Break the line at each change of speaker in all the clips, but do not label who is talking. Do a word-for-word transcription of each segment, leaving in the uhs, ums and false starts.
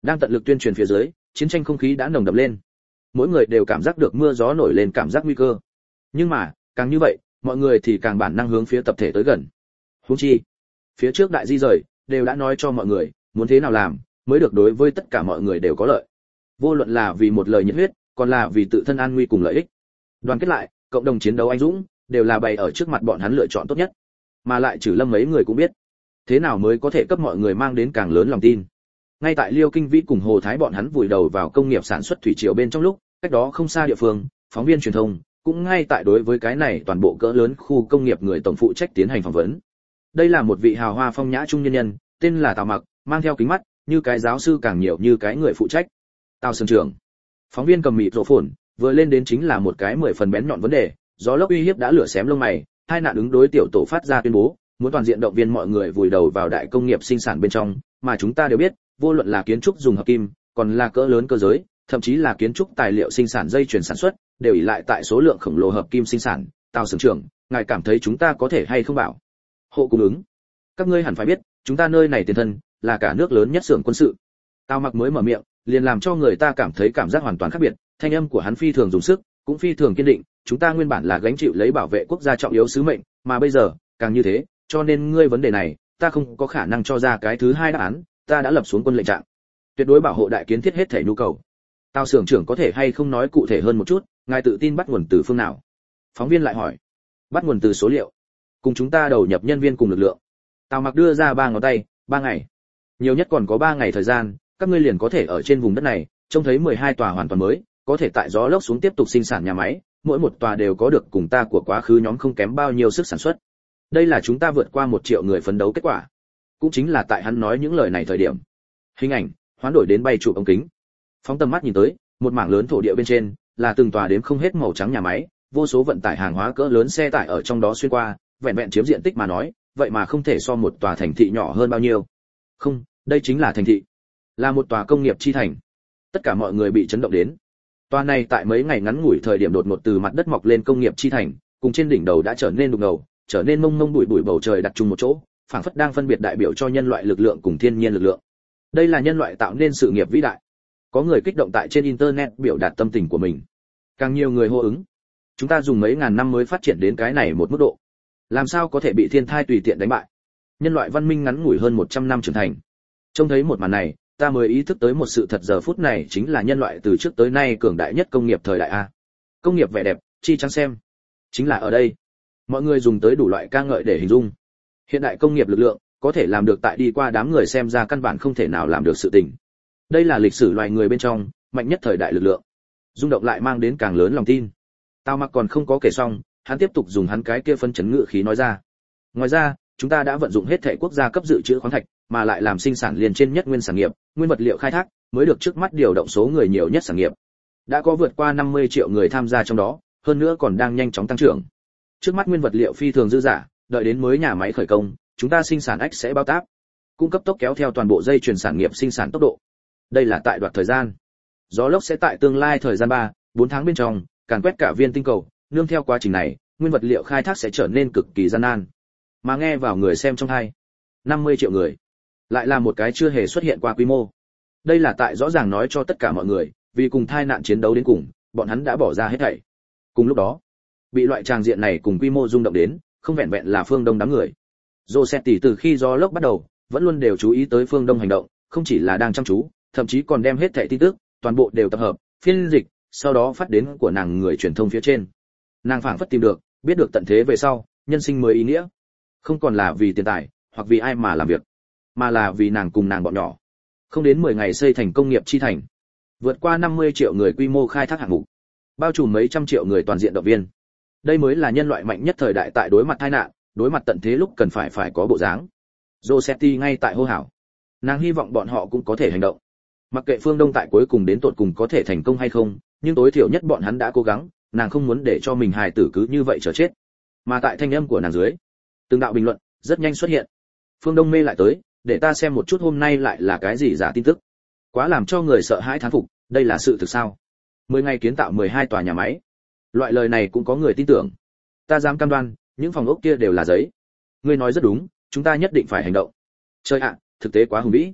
Đang tận lực tuyên truyền phía dưới, chiến tranh không khí đã nồng đậm lên. Mỗi người đều cảm giác được mưa gió nổi lên cảm giác nguy cơ. Nhưng mà, càng như vậy, mọi người thì càng bản năng hướng phía tập thể tới gần. Huống chi, phía trước đại di rời đều đã nói cho mọi người, muốn thế nào làm mới được đối với tất cả mọi người đều có lợi. Vô luận là vì một lời nhiệt huyết, còn là vì tự thân an nguy cùng lợi ích. Đoàn kết lại, cộng đồng chiến đấu anh dũng, đều là bày ở trước mặt bọn hắn lựa chọn tốt nhất. Mà lại Trừ Lâm mấy người cũng biết, thế nào mới có thể cấp mọi người mang đến càng lớn lòng tin. Ngay tại Liêu Kinh Vĩ cùng Hồ Thái bọn hắn vùi đầu vào công nghiệp sản xuất thủy triều bên trong lúc, cách đó không xa địa phương, phóng viên truyền thông cũng ngay tại đối với cái này toàn bộ cỡ lớn khu công nghiệp người tổng phụ trách tiến hành phỏng vấn. Đây là một vị hào hoa phong nhã trung nhân nhân, tên là Tào Mặc, mang theo kính mắt, như cái giáo sư càng nhiều như cái người phụ trách. Tào Sương trưởng. Phóng viên cầm mịt rộ phồn, vừa lên đến chính là một cái mười phần bén nhọn vấn đề, gió lốc uy hiếp đã lửa xém lông mày, hai nạn ứng đối tiểu tổ phát ra tuyên bố, muốn toàn diện động viên mọi người vùi đầu vào đại công nghiệp sinh sản bên trong, mà chúng ta đều biết, vô luận là kiến trúc dùng hợp kim, còn là cỡ lớn cơ giới, thậm chí là kiến trúc tài liệu sinh sản dây chuyển sản xuất, đều ỷ lại tại số lượng khổng lồ hợp kim sinh sản. Tào Sương trưởng, ngài cảm thấy chúng ta có thể hay không bảo hộ cung ứng? Các ngươi hẳn phải biết, chúng ta nơi này tiền thân là cả nước lớn nhất xưởng quân sự. Tào Mặc mới mở miệng, liền làm cho người ta cảm thấy cảm giác hoàn toàn khác biệt, thanh âm của hắn phi thường dùng sức, cũng phi thường kiên định, chúng ta nguyên bản là gánh chịu lấy bảo vệ quốc gia trọng yếu sứ mệnh, mà bây giờ, càng như thế, cho nên ngươi vấn đề này, ta không có khả năng cho ra cái thứ hai đáp án, ta đã lập xuống quân lệnh trạng, tuyệt đối bảo hộ đại kiến thiết hết thể nhu cầu. Tào Sưởng trưởng có thể hay không nói cụ thể hơn một chút, ngài tự tin bắt nguồn từ phương nào? Phóng viên lại hỏi. Bắt nguồn từ số liệu, cùng chúng ta đầu nhập nhân viên cùng lực lượng. Tào Mặc đưa ra ba ngón tay, ba ngày, nhiều nhất còn có ba ngày thời gian, các ngươi liền có thể ở trên vùng đất này trông thấy mười hai tòa hoàn toàn mới, có thể tại gió lốc xuống tiếp tục sinh sản nhà máy, mỗi một tòa đều có được cùng ta của quá khứ nhóm không kém bao nhiêu sức sản xuất. Đây là chúng ta vượt qua một triệu người phấn đấu kết quả. Cũng chính là tại hắn nói những lời này thời điểm, hình ảnh hoán đổi đến bay chụp ống kính. Phóng tầm mắt nhìn tới, một mảng lớn thổ địa bên trên là từng tòa đếm không hết màu trắng nhà máy, vô số vận tải hàng hóa cỡ lớn xe tải ở trong đó xuyên qua, vẹn vẹn chiếm diện tích mà nói, vậy mà không thể so một tòa thành thị nhỏ hơn bao nhiêu. Không, đây chính là thành thị, là một tòa công nghiệp chi thành. Tất cả mọi người bị chấn động đến. Tòa này tại mấy ngày ngắn ngủi thời điểm đột ngột từ mặt đất mọc lên công nghiệp chi thành, cùng trên đỉnh đầu đã trở nên đục ngầu, trở nên mông mông bụi bụi bầu trời đặt chung một chỗ, phảng phất đang phân biệt đại biểu cho nhân loại lực lượng cùng thiên nhiên lực lượng. Đây là nhân loại tạo nên sự nghiệp vĩ đại. Có người kích động tại trên internet biểu đạt tâm tình của mình. Càng nhiều người hô ứng. Chúng ta dùng mấy ngàn năm mới phát triển đến cái này một mức độ, làm sao có thể bị thiên thai tùy tiện đánh bại? Nhân loại văn minh ngắn ngủi hơn một trăm năm trưởng thành. Trông thấy một màn này, ta mới ý thức tới một sự thật, giờ phút này chính là nhân loại từ trước tới nay cường đại nhất công nghiệp thời đại a. Công nghiệp vẻ đẹp, chi trắng xem, chính là ở đây. Mọi người dùng tới đủ loại ca ngợi để hình dung. Hiện đại công nghiệp lực lượng có thể làm được tại đi qua đám người xem ra căn bản không thể nào làm được sự tình. Đây là lịch sử loài người bên trong mạnh nhất thời đại lực lượng. Rung động lại mang đến càng lớn lòng tin. Tào Mặc còn không có kể xong, hắn tiếp tục dùng hắn cái kia phân chấn ngữ khí nói ra. Ngoài ra, chúng ta đã vận dụng hết thể quốc gia cấp dự trữ khoáng thạch, mà lại làm sinh sản liền trên nhất nguyên sản nghiệp, nguyên vật liệu khai thác, mới được trước mắt điều động số người nhiều nhất sản nghiệp. Đã có vượt qua năm mươi triệu người tham gia trong đó, hơn nữa còn đang nhanh chóng tăng trưởng. Trước mắt nguyên vật liệu phi thường dư dả, đợi đến mới nhà máy khởi công, chúng ta sinh sản ách sẽ bao táp, cung cấp tốc kéo theo toàn bộ dây chuyền sản nghiệp sinh sản tốc độ. Đây là tại đoạt thời gian. Gió lốc sẽ tại tương lai thời gian ba, bốn tháng bên trong càn quét cả viên tinh cầu, nương theo quá trình này, nguyên vật liệu khai thác sẽ trở nên cực kỳ gian nan. Mà nghe vào người xem trong tai, năm mươi triệu người, lại là một cái chưa hề xuất hiện qua quy mô. Đây là tại rõ ràng nói cho tất cả mọi người, vì cùng tai nạn chiến đấu đến cùng, bọn hắn đã bỏ ra hết thảy. Cùng lúc đó, bị loại tràng diện này cùng quy mô rung động đến, không vẹn vẹn là phương Đông đám người. Rossetti từ khi gió lốc bắt đầu, vẫn luôn đều chú ý tới phương Đông hành động, không chỉ là đang chăm chú, thậm chí còn đem hết thảy tin tức, toàn bộ đều tập hợp, phiên dịch, sau đó phát đến của nàng người truyền thông phía trên. Nàng phảng phất tìm được, biết được tận thế về sau, nhân sinh mới ý nghĩa. Không còn là vì tiền tài, hoặc vì ai mà làm việc, mà là vì nàng cùng nàng bọn nhỏ. Không đến mười ngày xây thành công nghiệp chi thành. Vượt qua năm mươi triệu người quy mô khai thác hạng mục. Bao trùm mấy trăm triệu người toàn diện động viên. Đây mới là nhân loại mạnh nhất thời đại tại đối mặt tai nạn, đối mặt tận thế lúc cần phải phải có bộ dáng. Rossetti ngay tại hô hào. Nàng hy vọng bọn họ cũng có thể hành động. Mặc kệ phương Đông tại cuối cùng đến tột cùng có thể thành công hay không, nhưng tối thiểu nhất bọn hắn đã cố gắng, nàng không muốn để cho mình hài tử cứ như vậy chờ chết. Mà tại thanh âm của nàng dưới, từng đạo bình luận rất nhanh xuất hiện. Phương Đông mê lại tới, để ta xem một chút hôm nay lại là cái gì giả tin tức. Quá làm cho người sợ hãi thán phục, đây là sự thực sao? mười ngày kiến tạo mười hai tòa nhà máy. Loại lời này cũng có người tin tưởng. Ta dám cam đoan, những phòng ốc kia đều là giấy. Ngươi nói rất đúng, chúng ta nhất định phải hành động. Trời ạ, thực tế quá hùng vĩ.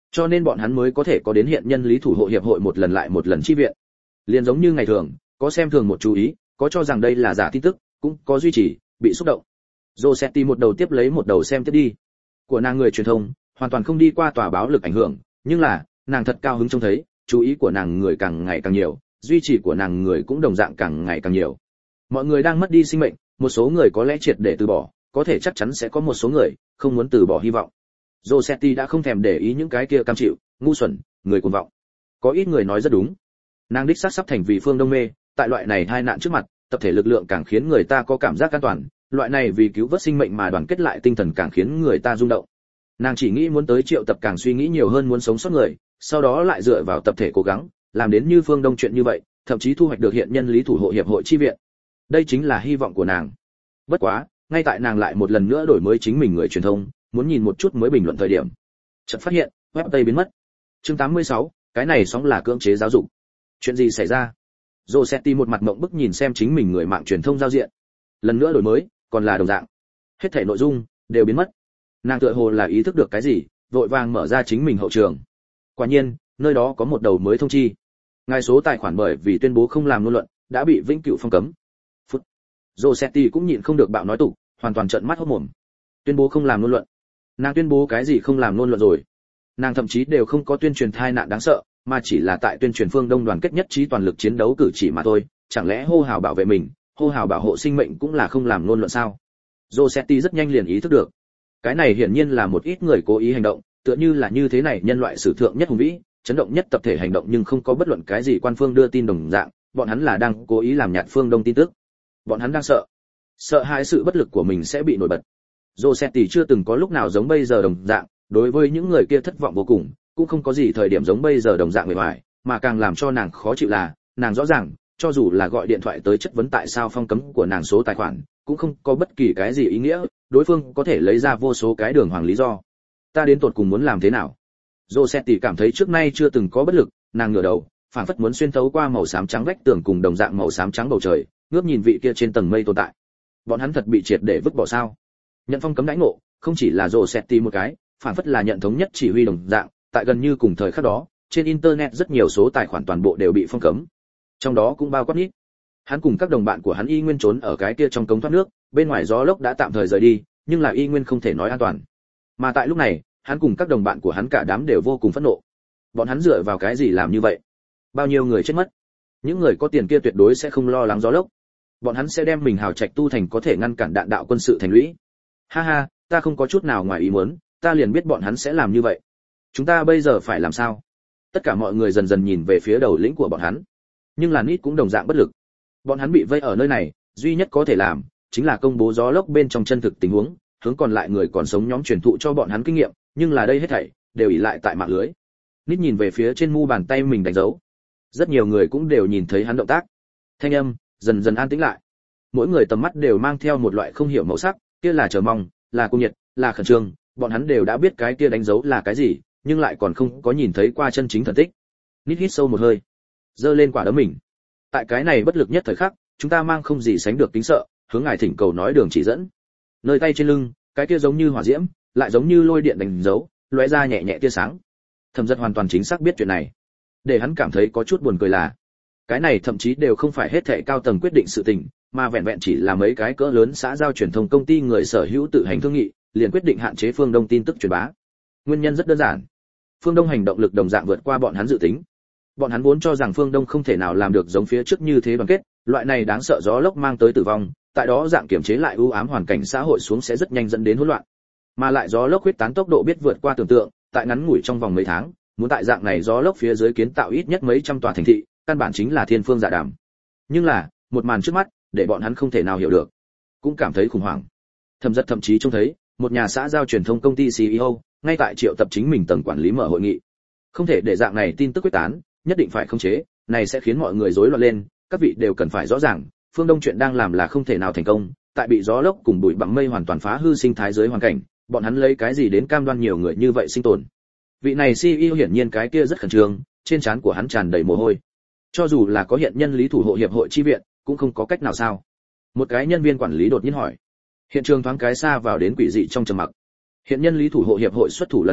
cho nên bọn hắn mới có thể có đến hiện nhân lý thủ hộ hiệp hội một lần lại một lần chi viện. Liền giống như ngày thường, có xem thường một chú ý, có cho rằng đây là giả tin tức, cũng có duy trì, bị xúc động. Rossetti một đầu tiếp lấy một đầu xem tiếp đi. Của nàng người truyền thông, hoàn toàn không đi qua tòa báo lực ảnh hưởng, nhưng là, nàng thật cao hứng trông thấy, chú ý của nàng người càng ngày càng nhiều, duy trì của nàng người cũng đồng dạng càng ngày càng nhiều. Mọi người đang mất đi sinh mệnh, một số người có lẽ triệt để từ bỏ, có thể chắc chắn sẽ có một số người không muốn từ bỏ hy vọng. Rossetti đã không thèm để ý những cái kia cam chịu, ngu xuẩn, người cuồng vọng. Có ít người nói rất đúng. Nàng đích xác sắp thành vì phương Đông mê, tại loại này hai nạn trước mặt, tập thể lực lượng càng khiến người ta có cảm giác an toàn, loại này vì cứu vớt sinh mệnh mà đoàn kết lại tinh thần càng khiến người ta rung động. Nàng chỉ nghĩ muốn tới Triệu Tập càng suy nghĩ nhiều hơn muốn sống sót người, sau đó lại dựa vào tập thể cố gắng, làm đến như phương Đông chuyện như vậy, thậm chí thu hoạch được hiện nhân lý thủ hộ hiệp hội chi viện. Đây chính là hy vọng của nàng. Bất quá, ngay tại nàng lại một lần nữa đổi mới chính mình người truyền thông, muốn nhìn một chút mới bình luận thời điểm, chợt phát hiện web tây biến mất. Chương tám mươi sáu, cái này sóng là cưỡng chế giáo dục. Chuyện gì xảy ra? Rossetti một mặt mộng bức nhìn xem chính mình người mạng truyền thông giao diện. Lần nữa đổi mới, còn là đồng dạng. Hết thảy nội dung đều biến mất. Nàng tựa hồ là ý thức được cái gì, vội vàng mở ra chính mình hậu trường. Quả nhiên, nơi đó có một đầu mới thông chi. Ngài số tài khoản bởi vì tuyên bố không làm ngôn luận, đã bị vĩnh cửu phong cấm. Phút. Rossetti cũng nhịn không được bạo nói tục, hoàn toàn trợn mắt hốt mồm. Tuyên bố không làm ngôn luận. Nàng tuyên bố cái gì không làm ngôn luận rồi? Nàng thậm chí đều không có tuyên truyền thai nạn đáng sợ, mà chỉ là tại tuyên truyền phương Đông đoàn kết nhất trí toàn lực chiến đấu cử chỉ mà thôi, chẳng lẽ hô hào bảo vệ mình, hô hào bảo hộ sinh mệnh cũng là không làm ngôn luận sao? Rossetti rất nhanh liền ý thức được. Cái này hiển nhiên là một ít người cố ý hành động, tựa như là như thế này nhân loại sử thượng nhất hùng vĩ, chấn động nhất tập thể hành động nhưng không có bất luận cái gì quan phương đưa tin đồng dạng, bọn hắn là đang cố ý làm nhạt phương Đông tin tức. Bọn hắn đang sợ, sợ hãi sự bất lực của mình sẽ bị nổi bật. Rossetti chưa từng có lúc nào giống bây giờ đồng dạng, đối với những người kia thất vọng vô cùng, cũng không có gì thời điểm giống bây giờ đồng dạng người ngoài, mà càng làm cho nàng khó chịu là, nàng rõ ràng, cho dù là gọi điện thoại tới chất vấn tại sao phong cấm của nàng số tài khoản, cũng không có bất kỳ cái gì ý nghĩa, đối phương có thể lấy ra vô số cái đường hoàng lý do. Ta đến tột cùng muốn làm thế nào? Rossetti cảm thấy trước nay chưa từng có bất lực, nàng ngửa đầu, phảng phất muốn xuyên thấu qua màu xám trắng vách tường cùng đồng dạng màu xám trắng bầu trời, ngước nhìn vị kia trên tầng mây tồn tại. Bọn hắn thật bị triệt để vứt bỏ sao? Nhận phong cấm đãi ngộ, không chỉ là Rossetti một cái, phảng phất là nhận thống nhất chỉ huy đồng dạng, tại gần như cùng thời khắc đó, trên internet rất nhiều số tài khoản toàn bộ đều bị phong cấm. Trong đó cũng bao quát Nít. Hắn cùng các đồng bạn của hắn y nguyên trốn ở cái kia trong cống thoát nước, bên ngoài gió lốc đã tạm thời rời đi, nhưng là y nguyên không thể nói an toàn. Mà tại lúc này, hắn cùng các đồng bạn của hắn cả đám đều vô cùng phẫn nộ. Bọn hắn dựa vào cái gì làm như vậy? Bao nhiêu người chết mất? Những người có tiền kia tuyệt đối sẽ không lo lắng gió lốc. Bọn hắn sẽ đem mình hào trạch tu thành có thể ngăn cản đạn đạo quân sự thành lũy. Ha ha, ta không có chút nào ngoài ý muốn, ta liền biết bọn hắn sẽ làm như vậy. Chúng ta bây giờ phải làm sao? Tất cả mọi người dần dần nhìn về phía đầu lĩnh của bọn hắn. Nhưng là Nít cũng đồng dạng bất lực. Bọn hắn bị vây ở nơi này, duy nhất có thể làm chính là công bố gió lốc bên trong chân thực tình huống, hướng còn lại người còn sống nhóm truyền thụ cho bọn hắn kinh nghiệm, nhưng là đây hết thảy đều ỷ lại tại mạng lưới. Nít nhìn về phía trên mu bàn tay mình đánh dấu. Rất nhiều người cũng đều nhìn thấy hắn động tác. Thanh âm dần dần an tĩnh lại. Mỗi người tầm mắt đều mang theo một loại không hiểu màu sắc, kia là chờ mong, là cung nhiệt, là khẩn trương, bọn hắn đều đã biết cái kia đánh dấu là cái gì, nhưng lại còn không có nhìn thấy qua chân chính thần tích. Nít hít sâu một hơi, giơ lên quả đấm mình. Tại cái này bất lực nhất thời khắc, chúng ta mang không gì sánh được kính sợ, hướng ngài thỉnh cầu nói đường chỉ dẫn. Nơi tay trên lưng, cái kia giống như hỏa diễm, lại giống như lôi điện đánh dấu, lóe ra nhẹ nhẹ tia sáng. Thẩm Dật hoàn toàn chính xác biết chuyện này, để hắn cảm thấy có chút buồn cười là, cái này thậm chí đều không phải hết thảy cao tầng quyết định sự tình, mà vẹn vẹn chỉ là mấy cái cỡ lớn xã giao truyền thông công ty người sở hữu tự hành thương nghị, liền quyết định hạn chế phương Đông tin tức truyền bá. Nguyên nhân rất đơn giản, phương Đông hành động lực đồng dạng vượt qua bọn hắn dự tính. Bọn hắn vốn cho rằng phương Đông không thể nào làm được giống phía trước như thế đoàn kết, loại này đáng sợ gió lốc mang tới tử vong, tại đó dạng kiểm chế lại ưu ám hoàn cảnh xã hội xuống sẽ rất nhanh dẫn đến hỗn loạn. Mà lại gió lốc huyết tán tốc độ biết vượt qua tưởng tượng, tại ngắn ngủi trong vòng mấy tháng, muốn tại dạng này gió lốc phía dưới kiến tạo ít nhất mấy trăm tòa thành thị, căn bản chính là thiên phương dạ đàm. Nhưng là, một màn trước mắt, để bọn hắn không thể nào hiểu được, cũng cảm thấy khủng hoảng. Thẩm Dật thậm chí trông thấy, một nhà xã giao truyền thông công ty xê e ô, ngay tại triệu tập chính mình tầng quản lý mở hội nghị. Không thể để dạng này tin tức quyết tán, nhất định phải khống chế, này sẽ khiến mọi người rối loạn lên, các vị đều cần phải rõ ràng, phương Đông chuyện đang làm là không thể nào thành công, tại bị gió lốc cùng bụi bặm mây hoàn toàn phá hư sinh thái dưới hoàn cảnh, bọn hắn lấy cái gì đến cam đoan nhiều người như vậy sinh tồn. Vị này xê e ô hiển nhiên cái kia rất khẩn trương, trên trán của hắn tràn đầy mồ hôi. Cho dù là có hiện nhân lý thủ hộ hiệp hội chi viện, cũng không có cách nào sao? Một cái nhân viên quản lý đột nhiên hỏi. Hiện trường thoáng cái xa vào đến quỷ dị trong trầm mặc. Hiện nhân lý thủ hộ hiệp hội xuất thủ lần nữa,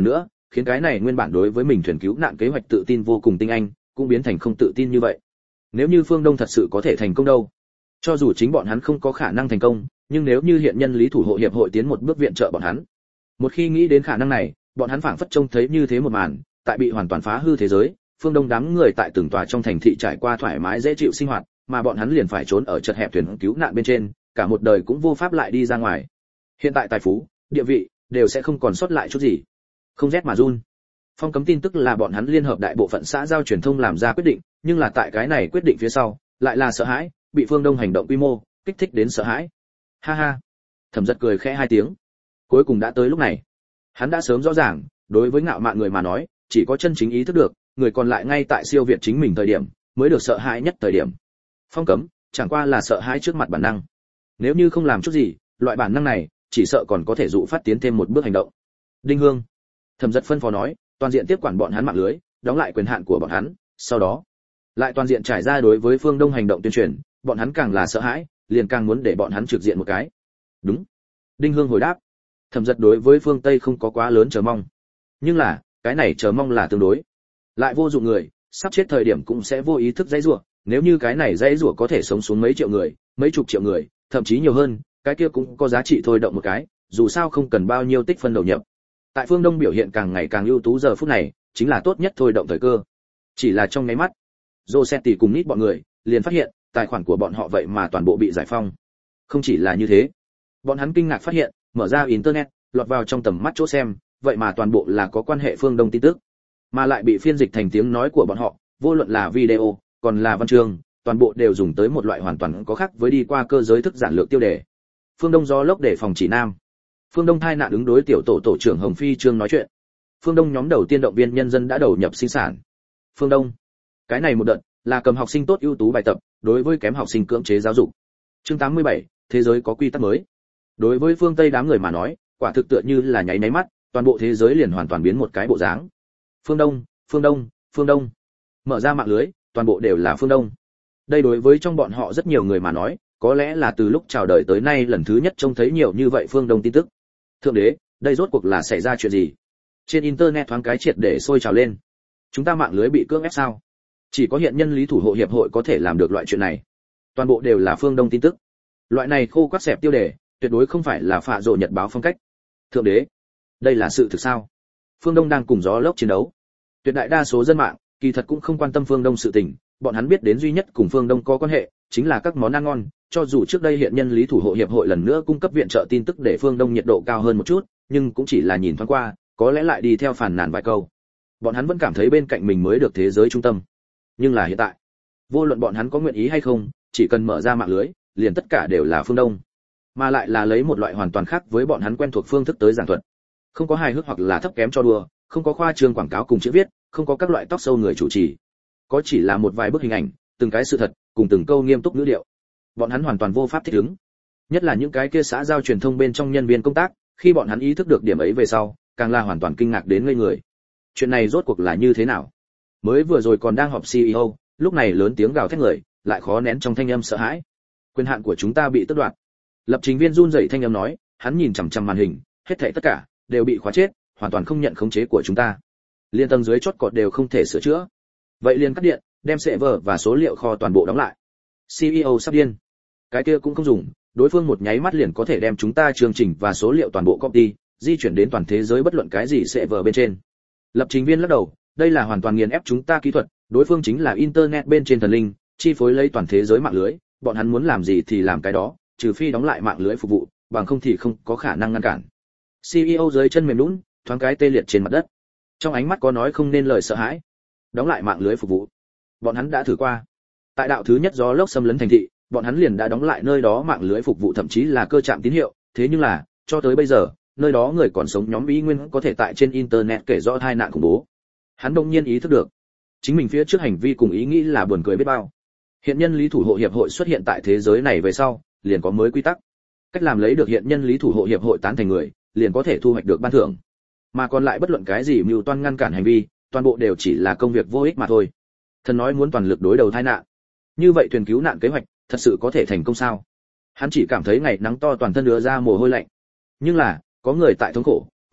khiến cái này nguyên bản đối với mình thuyền cứu nạn kế hoạch tự tin vô cùng tinh anh cũng biến thành không tự tin như vậy. Nếu như phương Đông thật sự có thể thành công đâu, cho dù chính bọn hắn không có khả năng thành công, nhưng nếu như hiện nhân lý thủ hộ hiệp hội tiến một bước viện trợ bọn hắn, một khi nghĩ đến khả năng này, bọn hắn phảng phất trông thấy như thế một màn, tại bị hoàn toàn phá hư thế giới, phương Đông đám người tại từng tòa trong thành thị trải qua thoải mái dễ chịu sinh hoạt, mà bọn hắn liền phải trốn ở chật hẹp thuyền cứu nạn bên trên, cả một đời cũng vô pháp lại đi ra ngoài. Hiện tại tài phú, địa vị đều sẽ không còn sót lại chút gì. Không rét mà run. Phong cấm tin tức là bọn hắn liên hợp đại bộ phận xã giao truyền thông làm ra quyết định, nhưng là tại cái này quyết định phía sau, lại là sợ hãi, bị phương Đông hành động quy mô kích thích đến sợ hãi. Ha ha. Thẩm Giật cười khẽ hai tiếng. Cuối cùng đã tới lúc này. Hắn đã sớm rõ ràng, đối với ngạo mạn người mà nói, chỉ có chân chính ý thức được, người còn lại ngay tại siêu việt chính mình thời điểm, mới được sợ hãi nhất thời điểm. Phong cấm, chẳng qua là sợ hãi trước mặt bản năng. Nếu như không làm chút gì, loại bản năng này, chỉ sợ còn có thể dụ phát tiến thêm một bước hành động. Đinh Hương. Thẩm Giật phân phó nói, toàn diện tiếp quản bọn hắn mạng lưới, đóng lại quyền hạn của bọn hắn, sau đó lại toàn diện trải ra đối với phương Đông hành động tuyên truyền, bọn hắn càng là sợ hãi, liền càng muốn để bọn hắn trực diện một cái. Đúng. Đinh Hương hồi đáp. Thẩm Giật đối với phương Tây không có quá lớn chờ mong, nhưng là cái này chờ mong là tương đối, lại vô dụng người, sắp chết thời điểm cũng sẽ vô ý thức dãy rủa, nếu như cái này dãy rủa có thể sống xuống mấy triệu người, mấy chục triệu người, thậm chí nhiều hơn, cái kia cũng có giá trị thôi động một cái, dù sao không cần bao nhiêu tích phân đầu nhập. Tại phương Đông biểu hiện càng ngày càng ưu tú giờ phút này, chính là tốt nhất thôi động thời cơ. Chỉ là trong nháy mắt, Rossetti cùng nít bọn người liền phát hiện, tài khoản của bọn họ vậy mà toàn bộ bị giải phong. Không chỉ là như thế, bọn hắn kinh ngạc phát hiện, mở ra internet, lọt vào trong tầm mắt chỗ xem, vậy mà toàn bộ là có quan hệ phương Đông tin tức, mà lại bị phiên dịch thành tiếng nói của bọn họ, vô luận là video, còn là văn chương, toàn bộ đều dùng tới một loại hoàn toàn có khác với đi qua cơ giới thức giản lược tiêu đề. Phương Đông gió lốc để phòng chỉ nam. Phương Đông thai nạn ứng đối tiểu tổ tổ trưởng Hồng Phi Trương nói chuyện. Phương Đông nhóm đầu tiên động viên nhân dân đã đầu nhập sinh sản. Phương Đông, cái này một đợt là cầm học sinh tốt ưu tú bài tập, đối với kém học sinh cưỡng chế giáo dục. Chương tám mươi bảy, thế giới có quy tắc mới. Đối với phương Tây đám người mà nói, quả thực tựa như là nháy nháy mắt, toàn bộ thế giới liền hoàn toàn biến một cái bộ dáng. Phương Đông, Phương Đông, Phương Đông. Mở ra mạng lưới, toàn bộ đều là Phương Đông. Đây đối với trong bọn họ rất nhiều người mà nói, có lẽ là từ lúc chào đời tới nay lần thứ nhất trông thấy nhiều như vậy Phương Đông tin tức. Thượng đế, đây rốt cuộc là xảy ra chuyện gì? Trên internet thoáng cái triệt để sôi trào lên. Chúng ta mạng lưới bị cưỡng ép sao? Chỉ có hiện nhân lý thủ hộ hiệp hội có thể làm được loại chuyện này. Toàn bộ đều là Phương Đông tin tức. Loại này khô quắt xẹp tiêu đề, tuyệt đối không phải là phạ rộ nhật báo phong cách. Thượng đế, đây là sự thực sao? Phương Đông đang cùng gió lốc chiến đấu. Tuyệt đại đa số dân mạng kỳ thật cũng không quan tâm Phương Đông sự tình, bọn hắn biết đến duy nhất cùng Phương Đông có quan hệ chính là các món ăn ngon, cho dù trước đây hiện nhân lý thủ hộ hiệp hội lần nữa cung cấp viện trợ tin tức để Phương Đông nhiệt độ cao hơn một chút, nhưng cũng chỉ là nhìn thoáng qua, có lẽ lại đi theo phàn nàn vài câu. Bọn hắn vẫn cảm thấy bên cạnh mình mới được thế giới trung tâm. Nhưng là hiện tại, vô luận bọn hắn có nguyện ý hay không, chỉ cần mở ra mạng lưới, liền tất cả đều là Phương Đông, mà lại là lấy một loại hoàn toàn khác với bọn hắn quen thuộc phương thức tới giảng thuật. Không có hài hước hoặc là thấp kém cho đùa, không có khoa trương quảng cáo cùng chữ viết, không có các loại tóc sâu người chủ trì, có chỉ là một vài bức hình ảnh, từng cái sự thật, cùng từng câu nghiêm túc ngữ điệu. Bọn hắn hoàn toàn vô pháp thích ứng. Nhất là những cái kia xã giao truyền thông bên trong nhân viên công tác, khi bọn hắn ý thức được điểm ấy về sau, càng là hoàn toàn kinh ngạc đến ngây người. Chuyện này rốt cuộc là như thế nào? Mới vừa rồi còn đang họp xê e ô, lúc này lớn tiếng gào thét người, lại khó nén trong thanh âm sợ hãi. Quyền hạn của chúng ta bị tước đoạt. Lập trình viên run rẩy thanh âm nói, hắn nhìn chằm chằm màn hình, hết thảy tất cả đều bị khóa chết, hoàn toàn không nhận khống chế của chúng ta. Liên tầng dưới chót cột đều không thể sửa chữa. Vậy liền cắt điện, đem server và số liệu kho toàn bộ đóng lại. xê e ô sắp điên. Cái kia cũng không dùng, đối phương một nháy mắt liền có thể đem chúng ta chương trình và số liệu toàn bộ copy, di chuyển đến toàn thế giới bất luận cái gì server bên trên. Lập trình viên lắc đầu, đây là hoàn toàn nghiền ép chúng ta kỹ thuật, đối phương chính là internet bên trên thần linh, chi phối lấy toàn thế giới mạng lưới, bọn hắn muốn làm gì thì làm cái đó, trừ phi đóng lại mạng lưới phục vụ, bằng không thì không có khả năng ngăn cản. xê e ô dưới chân mềm nhũn, thoáng cái tê liệt trên mặt đất. Trong ánh mắt có nói không nên lời sợ hãi. Đóng lại mạng lưới phục vụ. Bọn hắn đã thử qua. Tại đạo thứ nhất gió lốc xâm lấn thành thị, bọn hắn liền đã đóng lại nơi đó mạng lưới phục vụ thậm chí là cơ trạm tín hiệu, thế nhưng là, cho tới bây giờ, nơi đó người còn sống nhóm ý nguyên có thể tại trên internet kể rõ tai nạn khủng bố. Hắn đột nhiên ý thức được, chính mình phía trước hành vi cùng ý nghĩ là buồn cười biết bao. Hiện nhân lý thủ hộ hiệp hội xuất hiện tại thế giới này về sau, liền có mới quy tắc. Cách làm lấy được hiện nhân lý thủ hộ hiệp hội tán thành người, liền có thể thu hoạch được ban thưởng. Mà còn lại bất luận cái gì mưu toan ngăn cản hành vi, toàn bộ đều chỉ là công việc vô ích mà thôi. Thần nói muốn toàn lực đối đầu tai nạn. Như vậy thuyền cứu nạn kế hoạch thật sự có thể thành công sao? Hắn chỉ cảm thấy ngày nắng to toàn thân ứa ra mồ hôi lạnh. Nhưng là, có người tại thống khổ,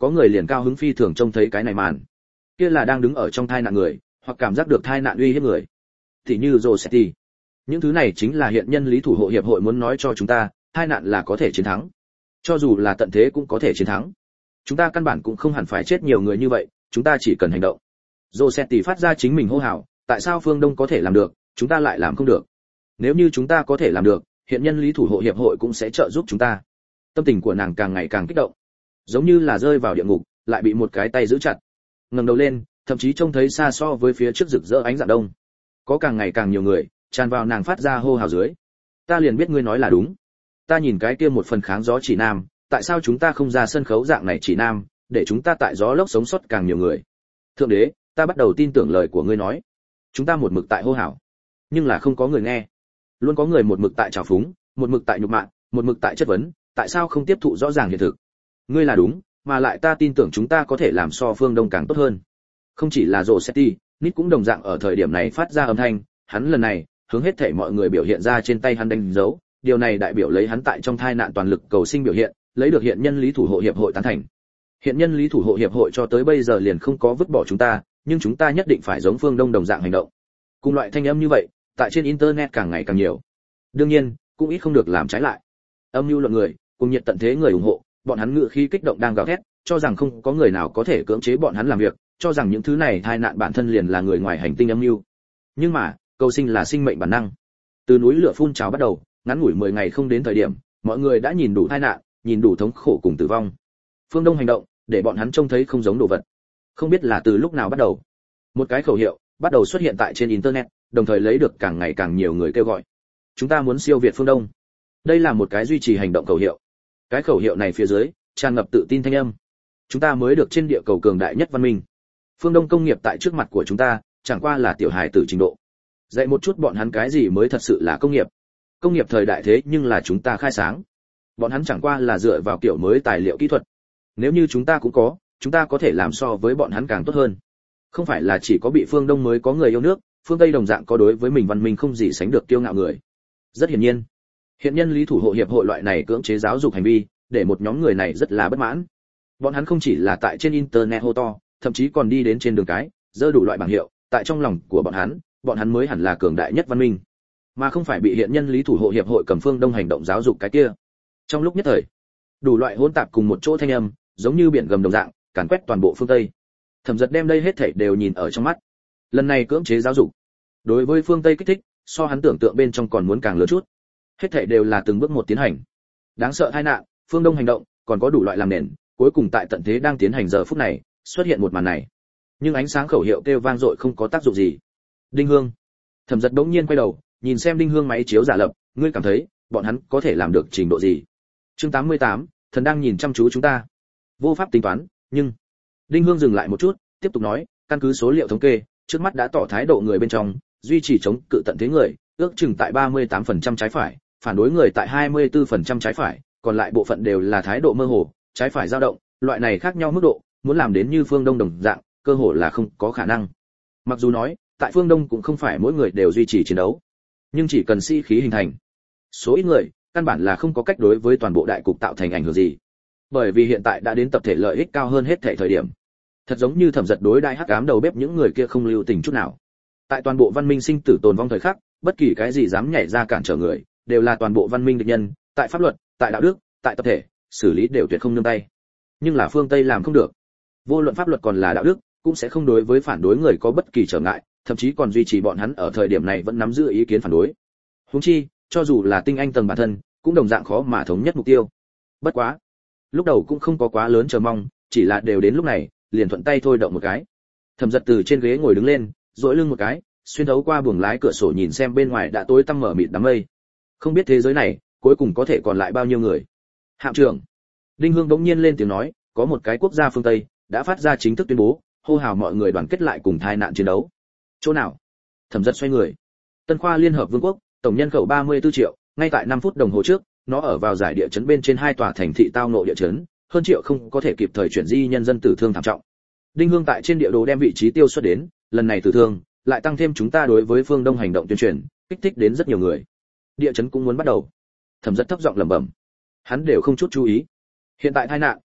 có người liền cao hứng phi thường trông thấy cái này màn. Kia là đang đứng ở trong thai nạn người, hoặc cảm giác được thai nạn uy hiếp người. Thì như Rossetti. Những thứ này chính là hiện nhân lý thủ hộ hiệp hội muốn nói cho chúng ta, thai nạn là có thể chiến thắng. Cho dù là tận thế cũng có thể chiến thắng. Chúng ta căn bản cũng không hẳn phải chết nhiều người như vậy, chúng ta chỉ cần hành động. Rossetti phát ra chính mình hô hào, tại sao phương Đông có thể làm được, chúng ta lại làm không được? Nếu như chúng ta có thể làm được, hiện nhân lý thủ hộ hiệp hội cũng sẽ trợ giúp chúng ta. Tâm tình của nàng càng ngày càng kích động, giống như là rơi vào địa ngục, lại bị một cái tay giữ chặt. Ngẩng đầu lên, thậm chí trông thấy xa so với phía trước rực rỡ ánh dạng đông. Có càng ngày càng nhiều người tràn vào nàng phát ra hô hào dưới. Ta liền biết ngươi nói là đúng. Ta nhìn cái kia một phần kháng gió chỉ nam, tại sao chúng ta không ra sân khấu dạng này chỉ nam, để chúng ta tại gió lốc sống sót càng nhiều người. Thượng đế, ta bắt đầu tin tưởng lời của ngươi nói. Chúng ta một mực tại hô hào, nhưng là không có người nghe. Luôn có người một mực tại trào phúng, một mực tại nhục mạ, một mực tại chất vấn, tại sao không tiếp thụ rõ ràng hiện thực. Ngươi là đúng, mà lại ta tin tưởng chúng ta có thể làm so phương Đông càng tốt hơn. Không chỉ là Rossetti, Nít cũng đồng dạng ở thời điểm này phát ra âm thanh, hắn lần này hướng hết thảy mọi người biểu hiện ra trên tay hắn đánh dấu, điều này đại biểu lấy hắn tại trong thai nạn toàn lực cầu sinh biểu hiện, lấy được hiện nhân lý thủ hộ hiệp hội tán thành. Hiện nhân lý thủ hộ hiệp hội cho tới bây giờ liền không có vứt bỏ chúng ta, nhưng chúng ta nhất định phải giống phương Đông đồng dạng hành động. Cùng loại thanh âm như vậy, tại trên internet càng ngày càng nhiều. Đương nhiên, cũng ít không được làm trái lại. Âm mưu luận người, cùng nhiệt tận thế người ủng hộ, bọn hắn ngự khí kích động đang gào thét, cho rằng không có người nào có thể cưỡng chế bọn hắn làm việc, cho rằng những thứ này tai nạn bản thân liền là người ngoài hành tinh âm mưu. Nhưng mà, cầu sinh là sinh mệnh bản năng. Từ núi lửa phun trào bắt đầu, ngắn ngủi mười ngày không đến thời điểm, mọi người đã nhìn đủ tai nạn, nhìn đủ thống khổ cùng tử vong. Phương Đông hành động, để bọn hắn trông thấy không giống đồ vật. Không biết là từ lúc nào bắt đầu, một cái khẩu hiệu bắt đầu xuất hiện tại trên internet, đồng thời lấy được càng ngày càng nhiều người kêu gọi. Chúng ta muốn siêu việt phương Đông. Đây là một cái duy trì hành động khẩu hiệu. Cái khẩu hiệu này phía dưới tràn ngập tự tin thanh âm. Chúng ta mới được trên địa cầu cường đại nhất văn minh. Phương Đông công nghiệp tại trước mặt của chúng ta, chẳng qua là tiểu hài tử trình độ. Dạy một chút bọn hắn cái gì mới thật sự là công nghiệp. Công nghiệp thời đại thế nhưng là chúng ta khai sáng. Bọn hắn chẳng qua là dựa vào kiểu mới tài liệu kỹ thuật. Nếu như chúng ta cũng có, chúng ta có thể làm so với bọn hắn càng tốt hơn. Không phải là chỉ có bị phương Đông mới có người yêu nước, phương Tây đồng dạng có đối với mình văn minh không gì sánh được kiêu ngạo người. Rất hiển nhiên, hiện nhân lý thủ hộ hiệp hội loại này cưỡng chế giáo dục hành vi, để một nhóm người này rất là bất mãn. Bọn hắn không chỉ là tại trên internet hô to, thậm chí còn đi đến trên đường cái, giơ đủ loại bảng hiệu, tại trong lòng của bọn hắn, bọn hắn mới hẳn là cường đại nhất văn minh, mà không phải bị hiện nhân lý thủ hộ hiệp hội cầm phương Đông hành động giáo dục cái kia. Trong lúc nhất thời, đủ loại hỗn tạp cùng một chỗ thanh âm, giống như biển gầm đồng dạng, càn quét toàn bộ phương Tây. Thẩm Dật đem đây hết thảy đều nhìn ở trong mắt. Lần này cưỡng chế giáo dục, đối với phương Tây kích thích, so hắn tưởng tượng bên trong còn muốn càng lớn chút. Hết thảy đều là từng bước một tiến hành. Đáng sợ tai nạn, phương Đông hành động, còn có đủ loại làm nền, cuối cùng tại tận thế đang tiến hành giờ phút này, xuất hiện một màn này. Nhưng ánh sáng khẩu hiệu kêu vang dội không có tác dụng gì. Đinh Hương. Thẩm Dật bỗng nhiên quay đầu, nhìn xem Đinh Hương máy chiếu giả lập, ngươi cảm thấy, bọn hắn có thể làm được trình độ gì? Chương tám mươi tám, thần đang nhìn chăm chú chúng ta. Vô pháp tính toán, nhưng Đinh Hương dừng lại một chút, tiếp tục nói, căn cứ số liệu thống kê, trước mắt đã tỏ thái độ người bên trong, duy trì chống cự tận thế người, ước chừng tại ba mươi tám phần trăm trái phải, phản đối người tại hai mươi tư phần trăm trái phải, còn lại bộ phận đều là thái độ mơ hồ, trái phải dao động, loại này khác nhau mức độ, muốn làm đến như phương Đông đồng dạng, cơ hội là không có khả năng. Mặc dù nói, tại phương Đông cũng không phải mỗi người đều duy trì chiến đấu, nhưng chỉ cần sĩ khí hình thành, số ít người, căn bản là không có cách đối với toàn bộ đại cục tạo thành ảnh hưởng gì. Bởi vì hiện tại đã đến tập thể lợi ích cao hơn hết thể thời điểm. Thật giống như Thẩm Dật đối đại hắc ám đầu bếp những người kia không lưu tình chút nào. Tại toàn bộ văn minh sinh tử tồn vong thời khắc, bất kỳ cái gì dám nhảy ra cản trở người, đều là toàn bộ văn minh địch nhân, tại pháp luật, tại đạo đức, tại tập thể, xử lý đều tuyệt không nương tay. Nhưng là phương Tây làm không được. Vô luận pháp luật còn là đạo đức, cũng sẽ không đối với phản đối người có bất kỳ trở ngại, thậm chí còn duy trì bọn hắn ở thời điểm này vẫn nắm giữ ý kiến phản đối. Huống chi, cho dù là tinh anh tầng bản thân, cũng đồng dạng khó mà thống nhất mục tiêu. Bất quá, lúc đầu cũng không có quá lớn chờ mong, chỉ là đều đến lúc này, liền thuận tay thôi động một cái. Thẩm Dật từ trên ghế ngồi đứng lên, duỗi lưng một cái, xuyên thấu qua buồng lái cửa sổ nhìn xem bên ngoài đã tối tăm mở mịt đám mây. Không biết thế giới này cuối cùng có thể còn lại bao nhiêu người. Hạm trưởng Đinh Hương đống nhiên lên tiếng nói, có một cái quốc gia phương Tây đã phát ra chính thức tuyên bố, hô hào mọi người đoàn kết lại cùng tai nạn chiến đấu. Chỗ nào? Thẩm Dật xoay người. Tân Khoa Liên Hợp Vương quốc, tổng nhân khẩu ba mươi tư triệu, ngay tại năm phút đồng hồ trước, nó ở vào giải địa chấn bên trên hai tòa thành thị tao ngộ địa chấn, hơn triệu không có thể kịp thời chuyển di nhân dân tử thương thảm trọng. Đinh Hương tại trên địa đồ đem vị trí tiêu xuất đến, lần này tử thương lại tăng thêm chúng ta đối với phương Đông hành động tuyên truyền, kích thích đến rất nhiều người. Địa chấn cũng muốn bắt đầu. Thẩm Dật thấp giọng lẩm bẩm. Hắn đều không chút chú ý. Hiện tại tai nạn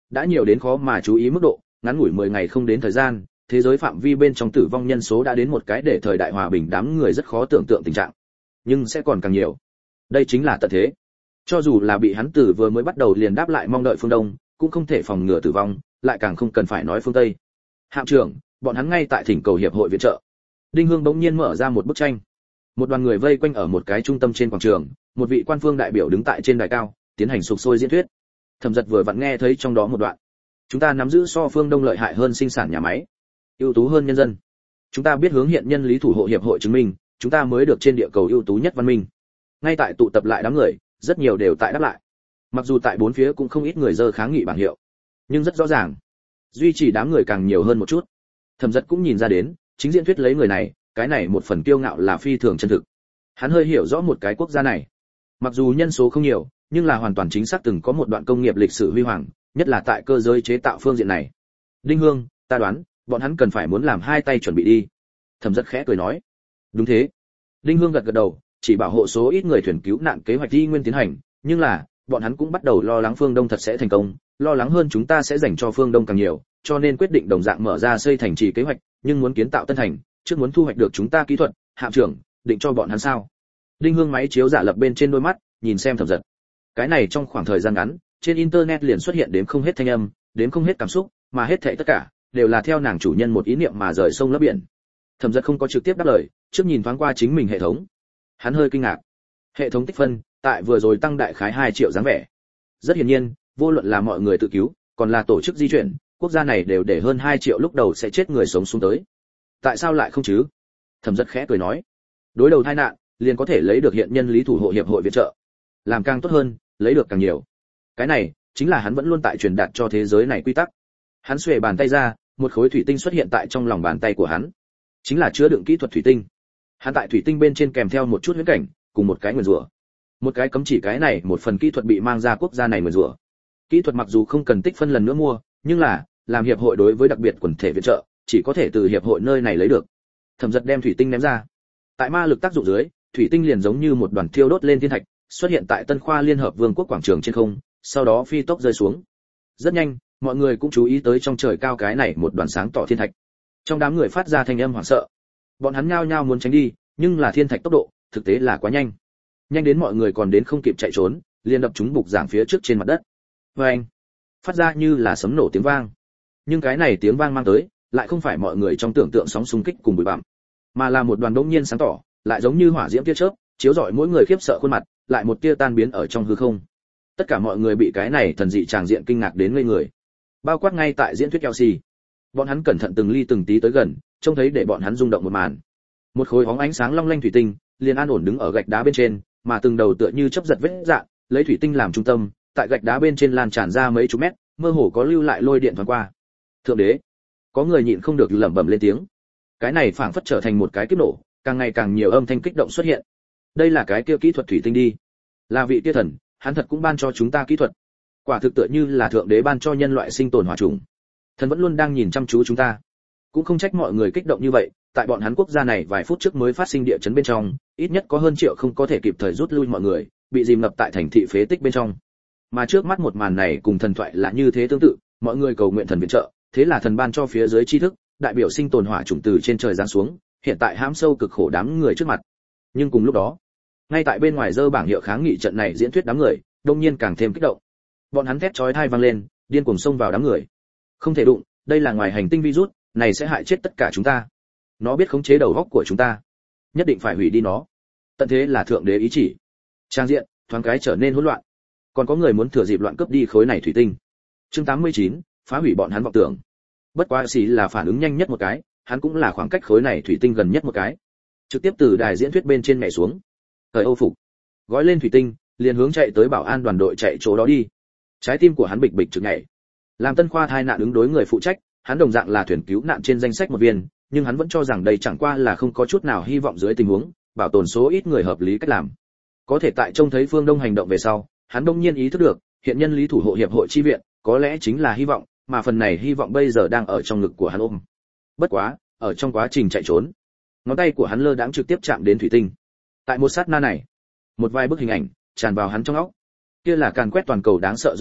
đã nhiều đến khó mà chú ý mức độ, ngắn ngủi mười ngày không đến thời gian, thế giới phạm vi bên trong tử vong nhân số đã đến một cái để thời đại hòa bình đám người rất khó tưởng tượng tình trạng. Nhưng sẽ còn càng nhiều. Đây chính là tận thế. Cho dù là bị hắn từ vừa mới bắt đầu liền đáp lại mong đợi phương Đông, cũng không thể phòng ngừa tử vong, lại càng không cần phải nói phương Tây. Hạm trưởng, bọn hắn ngay tại thỉnh cầu hiệp hội viện trợ. Đinh Hương bỗng nhiên mở ra một bức tranh. Một đoàn người vây quanh ở một cái trung tâm trên quảng trường, một vị quan phương đại biểu đứng tại trên đài cao, tiến hành sục sôi diễn thuyết. Thẩm Dật vừa vặn nghe thấy trong đó một đoạn. Chúng ta nắm giữ so phương Đông lợi hại hơn sinh sản nhà máy, ưu tú hơn nhân dân. Chúng ta biết hướng hiện nhân lý thủ hộ hiệp hội chứng minh, chúng ta mới được trên địa cầu ưu tú nhất văn minh. Ngay tại tụ tập lại đám người, rất nhiều đều tại đáp lại. Mặc dù tại bốn phía cũng không ít người dơ kháng nghị bảng hiệu, nhưng rất rõ ràng, duy trì đám người càng nhiều hơn một chút. Thẩm Dật cũng nhìn ra đến, chính diễn thuyết lấy người này, cái này một phần kiêu ngạo là phi thường chân thực. Hắn hơi hiểu rõ một cái quốc gia này, mặc dù nhân số không nhiều, nhưng là hoàn toàn chính xác từng có một đoạn công nghiệp lịch sử huy hoàng, nhất là tại cơ giới chế tạo phương diện này. Đinh Hương, ta đoán, bọn hắn cần phải muốn làm hai tay chuẩn bị đi. Thẩm Dật khẽ cười nói. Đúng thế. Đinh Hương gật gật đầu, chỉ bảo hộ số ít người thuyền cứu nạn kế hoạch đi nguyên tiến hành, nhưng là, bọn hắn cũng bắt đầu lo lắng phương Đông thật sẽ thành công, lo lắng hơn chúng ta sẽ dành cho phương Đông càng nhiều, cho nên quyết định đồng dạng mở ra xây thành trì kế hoạch, nhưng muốn kiến tạo tân thành, trước muốn thu hoạch được chúng ta kỹ thuật, hạm trưởng, định cho bọn hắn sao? Đinh Hương máy chiếu giả lập bên trên đôi mắt, nhìn xem Thẩm Dật. Cái này trong khoảng thời gian ngắn, trên internet liền xuất hiện đến không hết thanh âm, đến không hết cảm xúc, mà hết thảy tất cả đều là theo nàng chủ nhân một ý niệm mà rời sông lấp biển. Thẩm Dật không có trực tiếp đáp lời, trước nhìn thoáng qua chính mình hệ thống. Hắn hơi kinh ngạc. Hệ thống tích phân, tại vừa rồi tăng đại khái hai triệu dáng vẻ. Rất hiển nhiên, vô luận là mọi người tự cứu, còn là tổ chức di chuyển, quốc gia này đều để hơn hai triệu lúc đầu sẽ chết người sống xuống tới. Tại sao lại không chứ? Thẩm Dật khẽ cười nói. Đối đầu tai nạn, liền có thể lấy được hiện nhân lý thủ hộ hiệp hội viện trợ. Làm càng tốt hơn, lấy được càng nhiều. Cái này chính là hắn vẫn luôn tại truyền đạt cho thế giới này quy tắc. Hắn xuề bàn tay ra, một khối thủy tinh xuất hiện tại trong lòng bàn tay của hắn. Chính là chứa đựng kỹ thuật thủy tinh. Hắn tại thủy tinh bên trên kèm theo một chút huyễn cảnh, cùng một cái nguyền rủa. Một cái cấm chỉ cái này, một phần kỹ thuật bị mang ra quốc gia này nguyền rủa. Kỹ thuật mặc dù không cần tích phân lần nữa mua, nhưng là làm hiệp hội đối với đặc biệt quần thể viện trợ, chỉ có thể từ hiệp hội nơi này lấy được. Thẩm Dật đem thủy tinh ném ra. Tại ma lực tác dụng dưới, thủy tinh liền giống như một đoàn thiêu đốt lên thiên thạch, xuất hiện tại Tân Khoa Liên hợp Vương quốc quảng trường trên không, sau đó phi tốc rơi xuống. Rất nhanh, mọi người cũng chú ý tới trong trời cao cái này một đoàn sáng tỏ thiên thạch. Trong đám người phát ra thanh âm hoảng sợ. Bọn hắn nhao nhao muốn tránh đi, nhưng là thiên thạch tốc độ, thực tế là quá nhanh. Nhanh đến mọi người còn đến không kịp chạy trốn, liền đập chúng bục giảng phía trước trên mặt đất. Oeng! Phát ra như là sấm nổ tiếng vang. Nhưng cái này tiếng vang mang tới, lại không phải mọi người trong tưởng tượng sóng xung kích cùng bụi bặm, mà là một đoàn đống nhiên sáng tỏ, lại giống như hỏa diễm tia chớp, chiếu rọi mỗi người khiếp sợ khuôn mặt, lại một tia tan biến ở trong hư không. Tất cả mọi người bị cái này thần dị tràng diện kinh ngạc đến ngây người. Bao quát ngay tại diễn thuyết Kelsey. Bọn hắn cẩn thận từng ly từng tí tới gần, trông thấy để bọn hắn rung động một màn. Một khối hóng ánh sáng long lanh thủy tinh, liền an ổn đứng ở gạch đá bên trên, mà từng đầu tựa như chớp giật vết dạng, lấy thủy tinh làm trung tâm, tại gạch đá bên trên lan tràn ra mấy chục mét, mơ hồ có lưu lại lôi điện thoáng qua. Thượng đế, có người nhịn không được lẩm bẩm lên tiếng. Cái này phảng phất trở thành một cái kiếp nổ, càng ngày càng nhiều âm thanh kích động xuất hiện. Đây là cái kia kỹ thuật thủy tinh đi, là vị kia thần, hắn thật cũng ban cho chúng ta kỹ thuật. Quả thực tựa như là thượng đế ban cho nhân loại sinh tồn hỏa trùng. Thần vẫn luôn đang nhìn chăm chú chúng ta. Cũng không trách mọi người kích động như vậy, tại bọn hắn quốc gia này vài phút trước mới phát sinh địa chấn bên trong, ít nhất có hơn triệu không có thể kịp thời rút lui mọi người, bị dìm ngập tại thành thị phế tích bên trong. Mà trước mắt một màn này cùng thần thoại là như thế tương tự, mọi người cầu nguyện thần viện trợ, thế là thần ban cho phía dưới tri thức, đại biểu sinh tồn hỏa chủng từ trên trời giáng xuống, hiện tại hãm sâu cực khổ đám người trước mặt. Nhưng cùng lúc đó, ngay tại bên ngoài dơ bảng hiệu kháng nghị trận này diễn thuyết đám người, đông nhiên càng thêm kích động. Bọn hắn thét chói tai vang lên, điên cuồng xông vào đám người. Không thể đụng, đây là ngoài hành tinh virus, này sẽ hại chết tất cả chúng ta. Nó biết khống chế đầu óc của chúng ta, nhất định phải hủy đi nó. Tận thế là thượng đế ý chỉ. Trang diện thoáng cái trở nên hỗn loạn. Còn có người muốn thừa dịp loạn cướp đi khối này thủy tinh. Chương tám mươi chín, phá hủy bọn hắn vọng tưởng. Bất quá xì là phản ứng nhanh nhất một cái, hắn cũng là khoảng cách khối này thủy tinh gần nhất một cái. Trực tiếp từ đài diễn thuyết bên trên nhảy xuống. Thời Âu phục, gói lên thủy tinh, liền hướng chạy tới bảo an đoàn đội chạy chỗ đó đi. Trái tim của hắn bịch bịch trực nhảy. Làm Tân Khoa thai nạn ứng đối người phụ trách, hắn đồng dạng là thuyền cứu nạn trên danh sách một viên, nhưng hắn vẫn cho rằng đây chẳng qua là không có chút nào hy vọng dưới tình huống, bảo tồn số ít người hợp lý cách làm. Có thể tại trông thấy phương Đông hành động về sau, hắn đông nhiên ý thức được, hiện nhân lý thủ hộ hiệp hội chi viện, có lẽ chính là hy vọng, mà phần này hy vọng bây giờ đang ở trong ngực của hắn ôm. Bất quá, ở trong quá trình chạy trốn, ngón tay của hắn lơ đãng trực tiếp chạm đến thủy tinh. Tại một sát na này, một vài bức hình ảnh tràn vào hắn trong óc. Kia là càn quét toàn cầu đáng sợ gió lốc,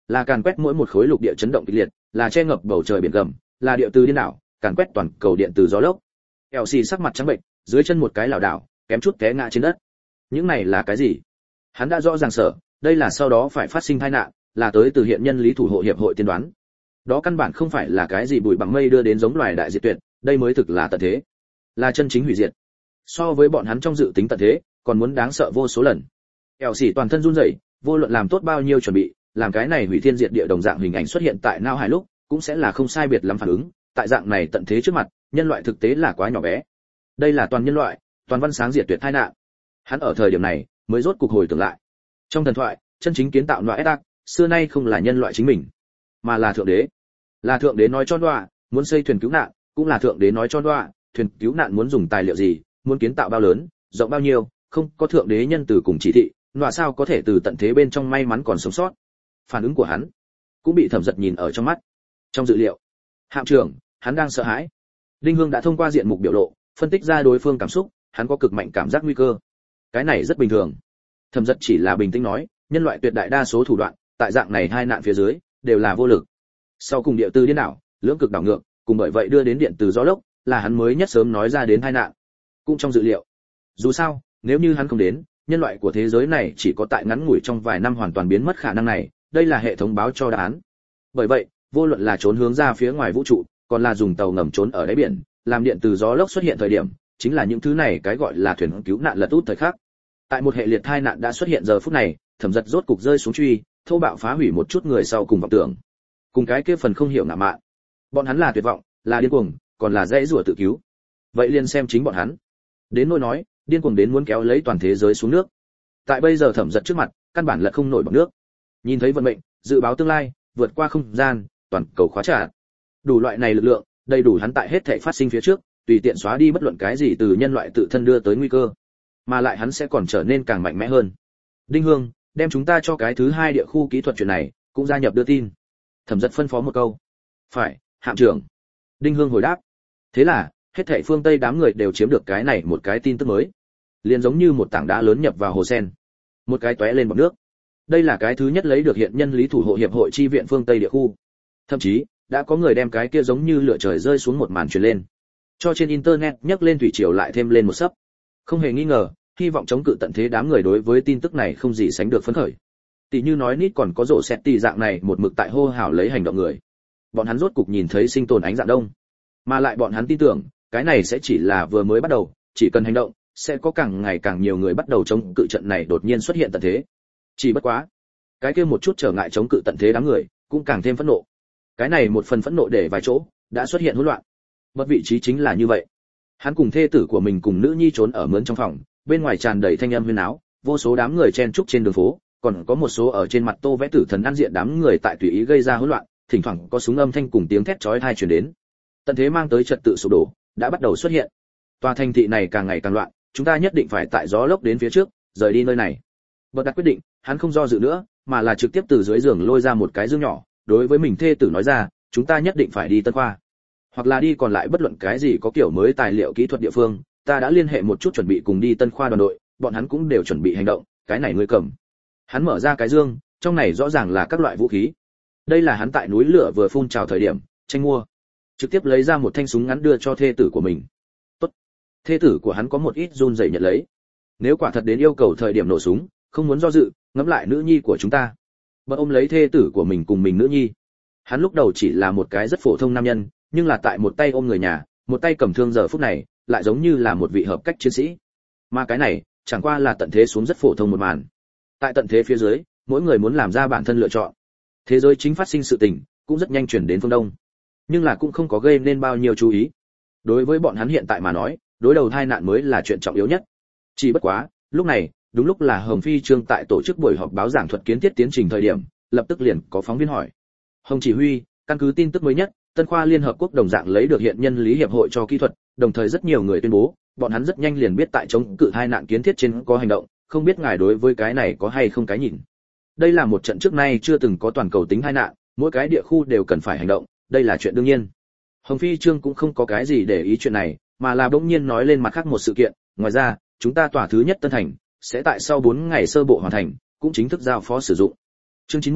là càn quét mỗi một khối lục địa chấn động kịch liệt, là che ngập bầu trời biển gầm, là địa từ điên đảo, càn quét toàn cầu điện từ gió lốc. Elsie sắc mặt trắng bệch, dưới chân một cái lảo đảo, kém chút té ngã trên đất. Những này là cái gì? Hắn đã rõ ràng sợ, đây là sau đó phải phát sinh tai nạn, là tới từ hiện nhân lý thủ hộ hiệp hội tiên đoán. Đó căn bản không phải là cái gì bụi bằng mây đưa đến giống loài đại diệt tuyệt, đây mới thực là tận thế, là chân chính hủy diệt. So với bọn hắn trong dự tính tận thế, còn muốn đáng sợ vô số lần. Elsie toàn thân run rẩy, vô luận làm tốt bao nhiêu chuẩn bị, làm cái này hủy thiên diệt địa đồng dạng hình ảnh xuất hiện tại não hải lúc, cũng sẽ là không sai biệt lắm phản ứng, tại dạng này tận thế trước mặt, nhân loại thực tế là quá nhỏ bé. Đây là toàn nhân loại, toàn văn sáng diệt tuyệt tai nạn. Hắn ở thời điểm này mới rốt cục hồi tưởng lại. Trong thần thoại, chân chính kiến tạo Noah Ark, xưa nay không là nhân loại chính mình, mà là thượng đế. Là thượng đế nói cho Noah, muốn xây thuyền cứu nạn, cũng là thượng đế nói cho Noah, thuyền cứu nạn muốn dùng tài liệu gì, muốn kiến tạo bao lớn, rộng bao nhiêu, không có thượng đế nhân từ cùng chỉ thị, Noah sao có thể từ tận thế bên trong may mắn còn sống sót. Phản ứng của hắn cũng bị Thẩm Dật nhìn ở trong mắt. Trong dự liệu, hạm trưởng, hắn đang sợ hãi. Đinh Hương đã thông qua diện mục biểu lộ, phân tích ra đối phương cảm xúc, hắn có cực mạnh cảm giác nguy cơ. Cái này rất bình thường. Thẩm Dật chỉ là bình tĩnh nói, nhân loại tuyệt đại đa số thủ đoạn, tại dạng này hai nạn phía dưới, đều là vô lực. Sau cùng địa từ điên đảo, lưỡng cực đảo ngược, cùng bởi vậy đưa đến điện từ gió lốc, là hắn mới nhất sớm nói ra đến hai nạn. Cũng trong dự liệu. Dù sao, nếu như hắn không đến, nhân loại của thế giới này chỉ có tại ngắn ngủi trong vài năm hoàn toàn biến mất khả năng này, đây là hệ thống báo cho đáp án. Bởi vậy, vô luận là trốn hướng ra phía ngoài vũ trụ, còn là dùng tàu ngầm trốn ở đáy biển, làm điện từ gió lốc xuất hiện thời điểm, chính là những thứ này cái gọi là thuyền cứu nạn lật út thời khắc. Tại một hệ liệt tai nạn đã xuất hiện giờ phút này, Thẩm Dật rốt cục rơi xuống truy, thô bạo phá hủy một chút người sau cùng vọng tưởng. Cùng cái kia phần không hiểu ngạo mạn. Bọn hắn là tuyệt vọng, là điên cuồng, còn là dễ rủa tự cứu. Vậy liền xem chính bọn hắn. Đến nỗi nói, điên cuồng đến muốn kéo lấy toàn thế giới xuống nước. Tại bây giờ Thẩm Dật trước mặt, căn bản là không nổi bằng nước. Nhìn thấy vận mệnh, dự báo tương lai, vượt qua không gian, toàn cầu khóa chặt. Đủ loại này lực lượng, đầy đủ hắn tại hết thảy phát sinh phía trước, tùy tiện xóa đi bất luận cái gì từ nhân loại tự thân đưa tới nguy cơ, mà lại hắn sẽ còn trở nên càng mạnh mẽ hơn. Đinh Hương, đem chúng ta cho cái thứ hai địa khu kỹ thuật chuyện này, cũng gia nhập đưa tin. Thẩm Dật phân phó một câu. Phải, hạm trưởng. Đinh Hương hồi đáp. Thế là, hết thảy phương Tây đám người đều chiếm được cái này một cái tin tức mới. Liền giống như một tảng đá lớn nhập vào hồ sen. Một cái tóe lên bọt nước. Đây là cái thứ nhất lấy được hiện nhân lý thủ hộ hiệp hội chi viện phương Tây địa khu. Thậm chí, đã có người đem cái kia giống như lửa trời rơi xuống một màn truyền lên. Cho trên internet nhắc lên thủy triều lại thêm lên một sấp. Không hề nghi ngờ, hy vọng chống cự tận thế đám người đối với tin tức này không gì sánh được phấn khởi. Tỷ như nói nít còn có rổ xét tỷ dạng này một mực tại hô hào lấy hành động người. Bọn hắn rốt cục nhìn thấy sinh tồn ánh dạng đông. Mà lại bọn hắn tin tưởng, cái này sẽ chỉ là vừa mới bắt đầu, chỉ cần hành động, sẽ có càng ngày càng nhiều người bắt đầu chống cự trận này đột nhiên xuất hiện tận thế. Chỉ bất quá, cái kia một chút trở ngại chống cự tận thế đám người, cũng càng thêm phẫn nộ. Cái này một phần phẫn nộ để vài chỗ, đã xuất hiện hỗn loạn. Bất vị trí chính là như vậy. Hắn cùng thê tử của mình cùng nữ nhi trốn ở mướn trong phòng, bên ngoài tràn đầy thanh âm huyên náo, vô số đám người chen chúc trên đường phố, còn có một số ở trên mặt tô vẽ tử thần ăn diện đám người tại tùy ý gây ra hỗn loạn, thỉnh thoảng có súng âm thanh cùng tiếng thét chói tai truyền đến. Tận thế mang tới trật tự sụp đổ, đã bắt đầu xuất hiện. Tòa thành thị này càng ngày càng loạn, chúng ta nhất định phải tại gió lốc đến phía trước, rời đi nơi này. Bật đặt quyết định, hắn không do dự nữa, mà là trực tiếp từ dưới giường lôi ra một cái dương nhỏ, đối với mình thê tử nói ra, chúng ta nhất định phải đi Tân Khoa, hoặc là đi còn lại bất luận cái gì có kiểu mới tài liệu kỹ thuật địa phương, ta đã liên hệ một chút chuẩn bị cùng đi Tân Khoa đoàn đội, bọn hắn cũng đều chuẩn bị hành động, cái này ngươi cầm. Hắn mở ra cái dương, trong này rõ ràng là các loại vũ khí. Đây là hắn tại núi lửa vừa phun trào thời điểm, tranh mua. Trực tiếp lấy ra một thanh súng ngắn đưa cho thê tử của mình. Tốt. Thê tử của hắn có một ít run rẩy nhận lấy. Nếu quả thật đến yêu cầu thời điểm nổ súng, không muốn do dự, ngẫm lại nữ nhi của chúng ta. Bật ôm lấy thê tử của mình cùng mình nữ nhi. Hắn lúc đầu chỉ là một cái rất phổ thông nam nhân, nhưng là tại một tay ôm người nhà, một tay cầm thương giờ phút này, lại giống như là một vị hợp cách chiến sĩ. Mà cái này, chẳng qua là tận thế xuống rất phổ thông một màn. Tại tận thế phía dưới, mỗi người muốn làm ra bản thân lựa chọn. Thế giới chính phát sinh sự tình, cũng rất nhanh chuyển đến phương Đông. Nhưng là cũng không có gây nên bao nhiêu chú ý. Đối với bọn hắn hiện tại mà nói, đối đầu tai nạn mới là chuyện trọng yếu nhất. Chỉ bất quá, lúc này, đúng lúc là Hồng Phi Trương tại tổ chức buổi họp báo giảng thuật kiến thiết tiến trình thời điểm, lập tức liền có phóng viên hỏi. Hồng chỉ huy, căn cứ tin tức mới nhất, Tân Khoa Liên Hợp Quốc đồng dạng lấy được hiện nhân lý hiệp hội cho kỹ thuật, đồng thời rất nhiều người tuyên bố, bọn hắn rất nhanh liền biết tại chống cự tai nạn kiến thiết trên có hành động, không biết ngài đối với cái này có hay không cái nhìn. Đây là một trận trước nay chưa từng có toàn cầu tính tai nạn, mỗi cái địa khu đều cần phải hành động, đây là chuyện đương nhiên. Hồng Phi Trương cũng không có cái gì để ý chuyện này, mà là bỗng nhiên nói lên mặt khác một sự kiện, ngoài ra, chúng ta tòa thứ nhất Tân Thành sẽ tại sau bốn ngày sơ bộ hoàn thành, cũng chính thức giao phó sử dụng. Chương chín mươi,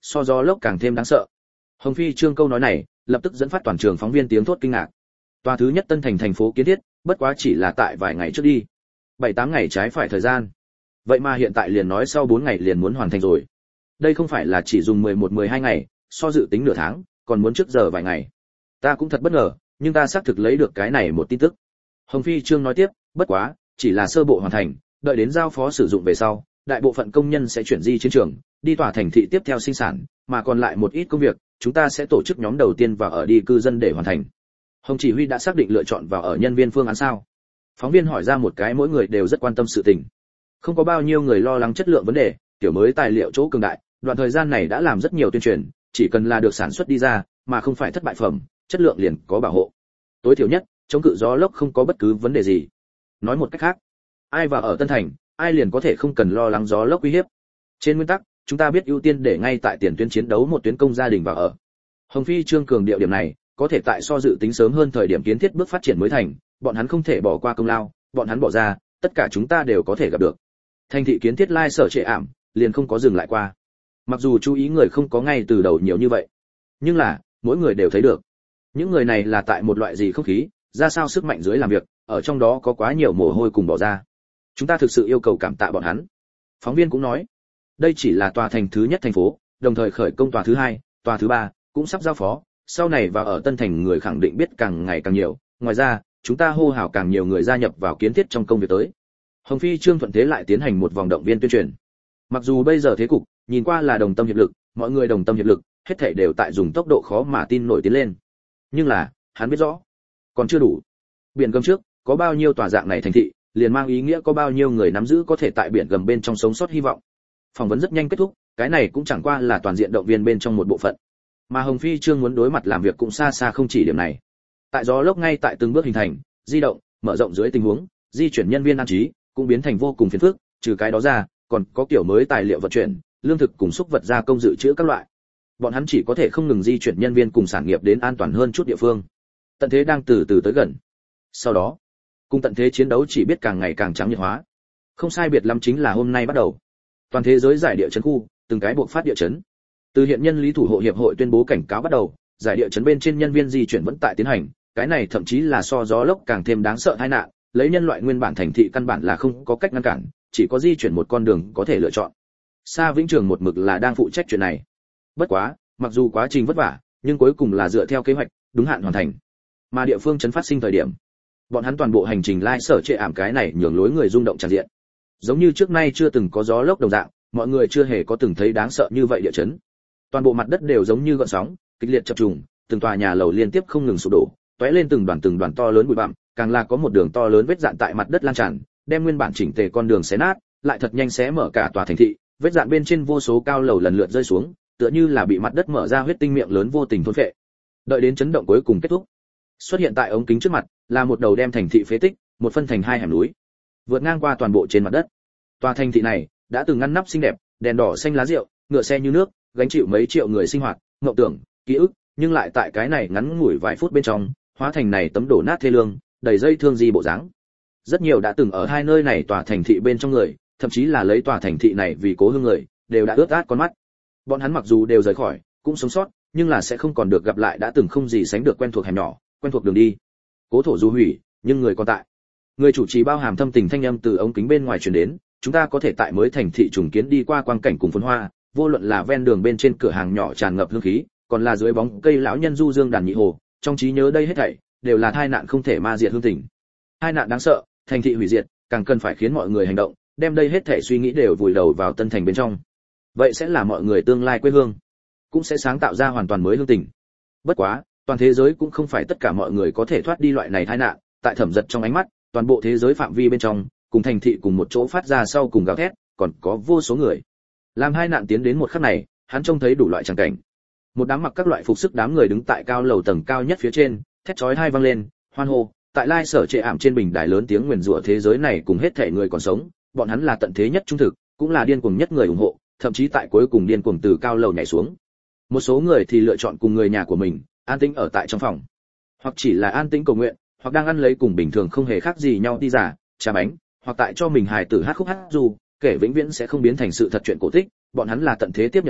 so gió lốc càng thêm đáng sợ. Hồng Phi Trương câu nói này, lập tức dẫn phát toàn trường phóng viên tiếng thốt kinh ngạc. Tòa thứ nhất Tân Thành thành phố kiến thiết, bất quá chỉ là tại vài ngày trước đi. bảy tám ngày trái phải thời gian. Vậy mà hiện tại liền nói sau bốn ngày liền muốn hoàn thành rồi. Đây không phải là chỉ dùng mười một mười hai ngày, so dự tính nửa tháng, còn muốn trước giờ vài ngày. Ta cũng thật bất ngờ, nhưng ta xác thực lấy được cái này một tin tức. Hồng Phi Trương nói tiếp, bất quá, chỉ là sơ bộ hoàn thành, đợi đến giao phó sử dụng về sau, đại bộ phận công nhân sẽ chuyển di chiến trường, đi tòa thành thị tiếp theo sinh sản, mà còn lại một ít công việc, chúng ta sẽ tổ chức nhóm đầu tiên vào ở đi cư dân để hoàn thành. Hồng chỉ huy đã xác định lựa chọn vào ở nhân viên phương án sao? Phóng viên hỏi ra một cái mỗi người đều rất quan tâm sự tình. Không có bao nhiêu người lo lắng chất lượng vấn đề, kiểu mới tài liệu chỗ cường đại, đoạn thời gian này đã làm rất nhiều tuyên truyền, chỉ cần là được sản xuất đi ra, mà không phải thất bại phẩm, chất lượng liền có bảo hộ. Tối thiểu nhất, chống cự gió lốc không có bất cứ vấn đề gì. Nói một cách khác, ai vào ở Tân Thành, ai liền có thể không cần lo lắng gió lốc uy hiếp. Trên nguyên tắc, chúng ta biết ưu tiên để ngay tại tiền tuyến chiến đấu một tuyến công gia đình vào ở. Hồng Phi Trương cường điệu điểm này, có thể tại so dự tính sớm hơn thời điểm kiến thiết bước phát triển mới thành, bọn hắn không thể bỏ qua công lao, bọn hắn bỏ ra, tất cả chúng ta đều có thể gặp được. Thành thị kiến thiết lai sở trệ ảm, liền không có dừng lại qua. Mặc dù chú ý người không có ngay từ đầu nhiều như vậy, nhưng là mỗi người đều thấy được, những người này là tại một loại gì không khí, ra sao sức mạnh dưới làm việc, ở trong đó có quá nhiều mồ hôi cùng bỏ ra. Chúng ta thực sự yêu cầu cảm tạ bọn hắn. Phóng viên cũng nói, đây chỉ là tòa thành thứ nhất thành phố, đồng thời khởi công tòa thứ hai, tòa thứ ba cũng sắp giao phó, sau này và ở Tân Thành người khẳng định biết càng ngày càng nhiều. Ngoài ra, chúng ta hô hào càng nhiều người gia nhập vào kiến thiết trong công việc tới. Hồng Phi Trương thuận thế lại tiến hành một vòng động viên tuyên truyền. Mặc dù bây giờ thế cục nhìn qua là đồng tâm hiệp lực, mọi người đồng tâm hiệp lực, hết thảy đều tại dùng tốc độ khó mà tin nổi tiến lên. Nhưng là, hắn biết rõ, còn chưa đủ. Biển gầm trước, có bao nhiêu tòa dạng này thành thị, liền mang ý nghĩa có bao nhiêu người nắm giữ có thể tại biển gầm bên trong sống sót hy vọng. Phỏng vấn rất nhanh kết thúc, cái này cũng chẳng qua là toàn diện động viên bên trong một bộ phận. Mà Hồng Phi Trương muốn đối mặt làm việc cũng xa xa không chỉ điểm này. Tại gió lốc ngay tại từng bước hình thành, di động, mở rộng dưới tình huống, di chuyển nhân viên an trí cũng biến thành vô cùng phiền phức, trừ cái đó ra, còn có kiểu mới tài liệu vận chuyển, lương thực cùng xúc vật gia công dự trữ các loại. Bọn hắn chỉ có thể không ngừng di chuyển nhân viên cùng sản nghiệp đến an toàn hơn chút địa phương. Tận thế đang từ từ tới gần. Sau đó, cùng tận thế chiến đấu chỉ biết càng ngày càng trắng nhiệt hóa. Không sai biệt lắm chính là hôm nay bắt đầu. Toàn thế giới giải địa chấn khu, từng cái buộc phát địa chấn. Từ hiện nhân lý thủ hộ hiệp hội tuyên bố cảnh cáo bắt đầu, giải địa chấn bên trên nhân viên di chuyển vẫn tại tiến hành, cái này thậm chí là so gió lốc càng thêm đáng sợ tai nạn, lấy nhân loại nguyên bản thành thị căn bản là không có cách ngăn cản, chỉ có di chuyển một con đường có thể lựa chọn. Sa Vĩnh Trường một mực là đang phụ trách chuyện này. Bất quá, mặc dù quá trình vất vả, nhưng cuối cùng là dựa theo kế hoạch, đúng hạn hoàn thành. Mà địa phương chấn phát sinh thời điểm, bọn hắn toàn bộ hành trình lai sở trệ ảm cái này nhường lối người rung động tràn diện. Giống như trước nay chưa từng có gió lốc đồng dạng, mọi người chưa hề có từng thấy đáng sợ như vậy địa chấn. Toàn bộ mặt đất đều giống như gợn sóng, kịch liệt chập trùng, từng tòa nhà lầu liên tiếp không ngừng sụp đổ, tóe lên từng đoàn từng đoàn to lớn bụi bặm, càng là có một đường to lớn vết dạn tại mặt đất lan tràn, đem nguyên bản chỉnh tề con đường xé nát, lại thật nhanh xé mở cả tòa thành thị, vết dạn bên trên vô số cao lầu lần lượt rơi xuống, tựa như là bị mặt đất mở ra huyết tinh miệng lớn vô tình thôn phệ. Đợi đến chấn động cuối cùng kết thúc, xuất hiện tại ống kính trước mặt là một đầu đem thành thị phế tích, một phân thành hai hẻm núi, vượt ngang qua toàn bộ trên mặt đất. Tòa thành thị này đã từng ngăn nắp xinh đẹp, đèn đỏ xanh lá rượu, ngựa xe như nước, gánh chịu mấy triệu người sinh hoạt, ngộng tưởng, ký ức, nhưng lại tại cái này ngắn ngủi vài phút bên trong, hóa thành này tấm đổ nát thê lương, đầy dây thương di bộ dáng. Rất nhiều đã từng ở hai nơi này tòa thành thị bên trong người, thậm chí là lấy tòa thành thị này vì cố hương người, đều đã ướt át con mắt. Bọn hắn mặc dù đều rời khỏi, cũng sống sót, nhưng là sẽ không còn được gặp lại đã từng không gì sánh được quen thuộc hẻm nhỏ, quen thuộc đường đi. Cố thổ dù hủy, nhưng người còn tại. Người chủ trì bao hàm thâm tình thanh âm từ ống kính bên ngoài truyền đến, chúng ta có thể tại mới thành thị trùng kiến đi qua quang cảnh cùng phồn hoa, vô luận là ven đường bên trên cửa hàng nhỏ tràn ngập hương khí, còn là dưới bóng cây lão nhân du dương đàn nhị hồ, trong trí nhớ đây hết thảy đều là tai nạn không thể ma diệt hương tình. Tai nạn đáng sợ, thành thị hủy diệt, càng cần phải khiến mọi người hành động, đem đây hết thảy suy nghĩ đều vùi đầu vào Tân Thành bên trong. Vậy sẽ là mọi người tương lai quê hương, cũng sẽ sáng tạo ra hoàn toàn mới hương tình. Bất quá, toàn thế giới cũng không phải tất cả mọi người có thể thoát đi loại này tai nạn, tại Thẩm Giật trong ánh mắt, toàn bộ thế giới phạm vi bên trong, cùng thành thị cùng một chỗ phát ra sau cùng gào thét, còn có vô số người. Làm hai nạn tiến đến một khắc này, hắn trông thấy đủ loại tràng cảnh. Một đám mặc các loại phục sức đám người đứng tại cao lầu tầng cao nhất phía trên, thét chói tai vang lên, hoan hô, tại lai sở trệ ảm trên bình đài lớn tiếng nguyền rủa thế giới này cùng hết thể người còn sống, bọn hắn là tận thế nhất trung thực, cũng là điên cuồng nhất người ủng hộ, thậm chí tại cuối cùng điên cuồng từ cao lầu nhảy xuống. Một số người thì lựa chọn cùng người nhà của mình, an tĩnh ở tại trong phòng, hoặc chỉ là an tĩnh cầu nguyện, hoặc đang ăn lấy cùng bình thường không hề khác gì nhau đi giả, trà bánh, hoặc tại cho mình hài tử hát khúc hát dù, kể vĩnh viễn sẽ không biến thành sự thật chuyện cổ tích, bọn hắn là tận thế tiếp nhận người,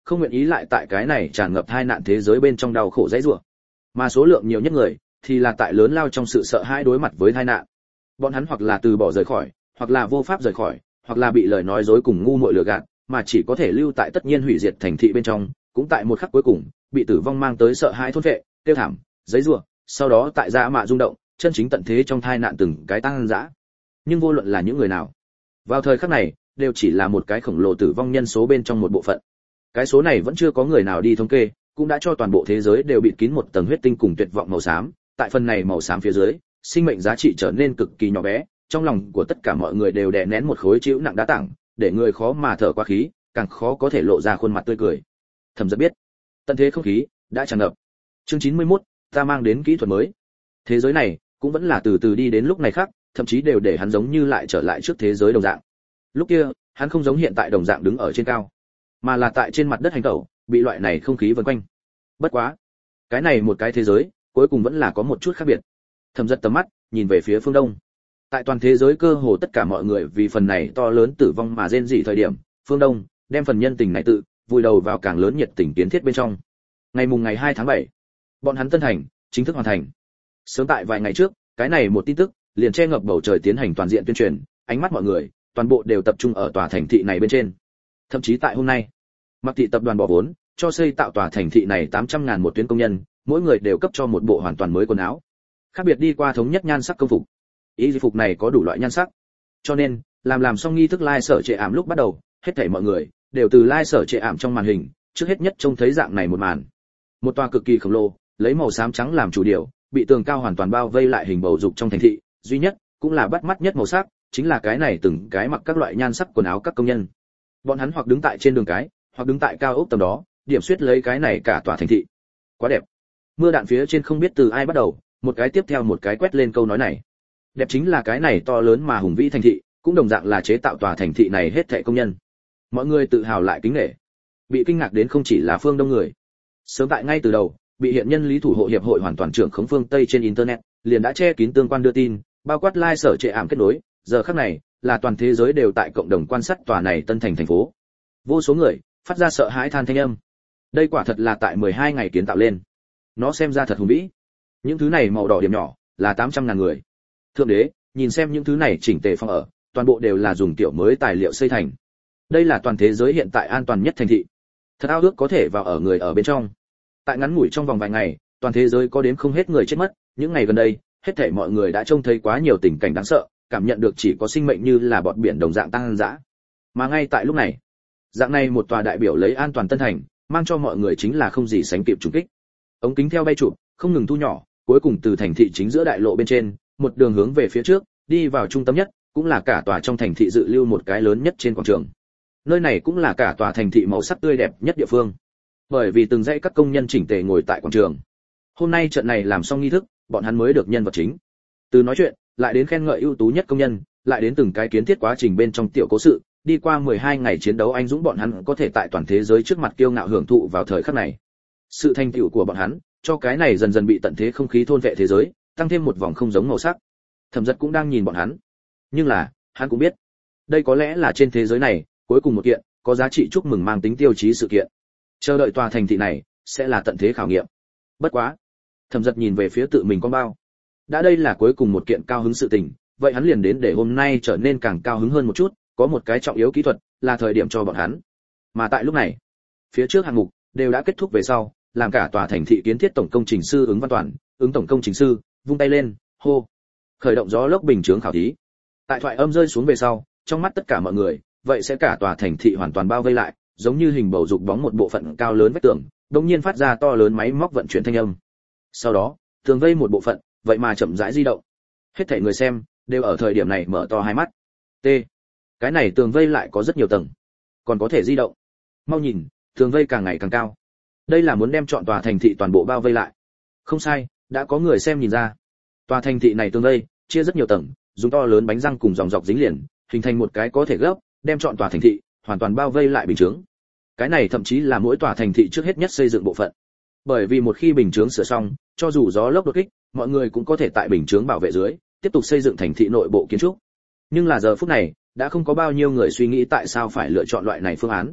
không nguyện ý lại tại cái này tràn ngập tai nạn thế giới bên trong đau khổ dãy rủa. Mà số lượng nhiều nhất người thì là tại lớn lao trong sự sợ hãi đối mặt với tai nạn. Bọn hắn hoặc là từ bỏ rời khỏi, hoặc là vô pháp rời khỏi, hoặc là bị lời nói dối cùng ngu muội lừa gạt, mà chỉ có thể lưu tại tất nhiên hủy diệt thành thị bên trong, cũng tại một khắc cuối cùng, bị tử vong mang tới sợ hãi thôn phệ, tiêu thảm, giấy rủa, sau đó tại dã mạ rung động, chân chính tận thế trong tai nạn từng cái tăng dã. Nhưng vô luận là những người nào, vào thời khắc này, đều chỉ là một cái khổng lồ tử vong nhân số bên trong một bộ phận. Cái số này vẫn chưa có người nào đi thống kê, cũng đã cho toàn bộ thế giới đều bịt kín một tầng huyết tinh cùng tuyệt vọng màu xám, tại phần này màu xám phía dưới, sinh mệnh giá trị trở nên cực kỳ nhỏ bé, trong lòng của tất cả mọi người đều đè nén một khối chịu nặng đá tảng, để người khó mà thở qua khí, càng khó có thể lộ ra khuôn mặt tươi cười. Thẩm Giật biết, tận thế không khí đã tràn ngập. Chương chín mươi mốt, ta mang đến kỹ thuật mới. Thế giới này cũng vẫn là từ từ đi đến lúc này khác, thậm chí đều để hắn giống như lại trở lại trước thế giới đồng dạng. Lúc kia, hắn không giống hiện tại đồng dạng đứng ở trên cao, mà là tại trên mặt đất hành tẩu, bị loại này không khí vần quanh. Bất quá, cái này một cái thế giới, cuối cùng vẫn là có một chút khác biệt. Thẩm Giật tầm mắt nhìn về phía phương đông. Tại toàn thế giới cơ hồ tất cả mọi người vì phần này to lớn tử vong mà rên rỉ thời điểm, phương đông đem phần nhân tình này tự vùi đầu vào càng lớn nhiệt tình kiến thiết bên trong. Ngày mùng ngày hai tháng bảy, bọn hắn tân thành chính thức hoàn thành. Sớm tại vài ngày trước, cái này một tin tức liền che ngập bầu trời tiến hành toàn diện tuyên truyền, ánh mắt mọi người toàn bộ đều tập trung ở tòa thành thị này bên trên. Thậm chí tại hôm nay, Mặc Thị tập đoàn bỏ vốn cho xây tạo tòa thành thị này tám trăm ngàn một tuyến công nhân, mỗi người đều cấp cho một bộ hoàn toàn mới quần áo. Khác biệt đi qua thống nhất nhan sắc công phục. Y phục này có đủ loại nhan sắc. Cho nên, làm làm xong nghi thức lai sở trệ ảm lúc bắt đầu, hết thảy mọi người đều từ lai sở trệ ảm trong màn hình, trước hết nhất trông thấy dạng này một màn. Một tòa cực kỳ khổng lồ, lấy màu xám trắng làm chủ điều, bị tường cao hoàn toàn bao vây lại hình bầu dục trong thành thị, duy nhất cũng là bắt mắt nhất màu sắc, chính là cái này từng cái mặc các loại nhan sắc quần áo các công nhân. Bọn hắn hoặc đứng tại trên đường cái, hoặc đứng tại cao ốc tầm đó, điểm xuyết lấy cái này cả tòa thành thị. Quá đẹp. Mưa đạn phía trên không biết từ ai bắt đầu, một cái tiếp theo một cái quét lên câu nói này. Đẹp chính là cái này to lớn mà hùng vĩ thành thị, cũng đồng dạng là chế tạo tòa thành thị này hết thảy công nhân. Mọi người tự hào lại kính nể. Bị kinh ngạc đến không chỉ là phương đông người. Sớm tại ngay từ đầu, bị hiện nhân lý thủ hộ hiệp hội hoàn toàn trưởng khống phương Tây trên internet, liền đã che kín tương quan đưa tin, bao quát lai sở trệ ảm kết nối, giờ khắc này, là toàn thế giới đều tại cộng đồng quan sát tòa này tân thành thành phố. Vô số người phát ra sợ hãi than thanh âm. Đây quả thật là tại mười hai ngày kiến tạo lên. Nó xem ra thật hùng vĩ. Những thứ này màu đỏ điểm nhỏ, là tám trăm ngàn người. Thượng đế, nhìn xem những thứ này chỉnh tề phòng ở, toàn bộ đều là dùng tiểu mới tài liệu xây thành. Đây là toàn thế giới hiện tại an toàn nhất thành thị. Thật ao ước có thể vào ở người ở bên trong. Tại ngắn ngủi trong vòng vài ngày, toàn thế giới có đến không hết người chết mất, những ngày gần đây, hết thảy mọi người đã trông thấy quá nhiều tình cảnh đáng sợ, cảm nhận được chỉ có sinh mệnh như là bọt biển đồng dạng tăng dã. Mà ngay tại lúc này, dạng này một tòa đại biểu lấy an toàn tân thành, mang cho mọi người chính là không gì sánh kịp trùng kích. Ống kính theo bay chụp, không ngừng thu nhỏ, cuối cùng từ thành thị chính giữa đại lộ bên trên, một đường hướng về phía trước, đi vào trung tâm nhất, cũng là cả tòa trong thành thị dự lưu một cái lớn nhất trên quảng trường. Nơi này cũng là cả tòa thành thị màu sắc tươi đẹp nhất địa phương. Bởi vì từng dãy các công nhân chỉnh tề ngồi tại quảng trường. Hôm nay trận này làm xong nghi thức, bọn hắn mới được nhân vật chính. Từ nói chuyện, lại đến khen ngợi ưu tú nhất công nhân, lại đến từng cái kiến thiết quá trình bên trong tiểu cố sự, đi qua mười hai ngày chiến đấu anh dũng bọn hắn có thể tại toàn thế giới trước mặt kiêu ngạo hưởng thụ vào thời khắc này. Sự thành tựu của bọn hắn, cho cái này dần dần bị tận thế không khí thôn vệ thế giới, tăng thêm một vòng không giống màu sắc. Thẩm Giật cũng đang nhìn bọn hắn. Nhưng là, hắn cũng biết, đây có lẽ là trên thế giới này, cuối cùng một kiện, có giá trị chúc mừng mang tính tiêu chí sự kiện. Chờ đợi tòa thành thị này, sẽ là tận thế khảo nghiệm. Bất quá. Thẩm Giật nhìn về phía tự mình con bao. Đã đây là cuối cùng một kiện cao hứng sự tình, vậy hắn liền đến để hôm nay trở nên càng cao hứng hơn một chút, có một cái trọng yếu kỹ thuật, là thời điểm cho bọn hắn. Mà tại lúc này, phía trước hạng mục đều đã kết thúc về sau, làm cả tòa thành thị kiến thiết tổng công trình sư ứng văn toàn, ứng tổng công trình sư, vung tay lên, hô. Khởi động gió lốc bình chướng khảo thí. Tại thoại âm rơi xuống về sau, trong mắt tất cả mọi người, vậy sẽ cả tòa thành thị hoàn toàn bao vây lại, giống như hình bầu dục bóng một bộ phận cao lớn vách tường, đột nhiên phát ra to lớn máy móc vận chuyển thanh âm. Sau đó, tường vây một bộ phận, vậy mà chậm rãi di động. Hết thảy người xem đều ở thời điểm này mở to hai mắt. T. Cái này tường vây lại có rất nhiều tầng, còn có thể di động. Mau nhìn, tường vây càng ngày càng cao. Đây là muốn đem trọn tòa thành thị toàn bộ bao vây lại. Không sai, đã có người xem nhìn ra. Tòa thành thị này tường vây chia rất nhiều tầng, dùng to lớn bánh răng cùng dòng dọc dính liền, hình thành một cái có thể gấp, đem trọn tòa thành thị hoàn toàn bao vây lại bình chướng. Cái này thậm chí là mỗi tòa thành thị trước hết nhất xây dựng bộ phận. Bởi vì một khi bình chướng sửa xong, cho dù gió lốc đột kích, mọi người cũng có thể tại bình chướng bảo vệ dưới, tiếp tục xây dựng thành thị nội bộ kiến trúc. Nhưng là giờ phút này, đã không có bao nhiêu người suy nghĩ tại sao phải lựa chọn loại này phương án.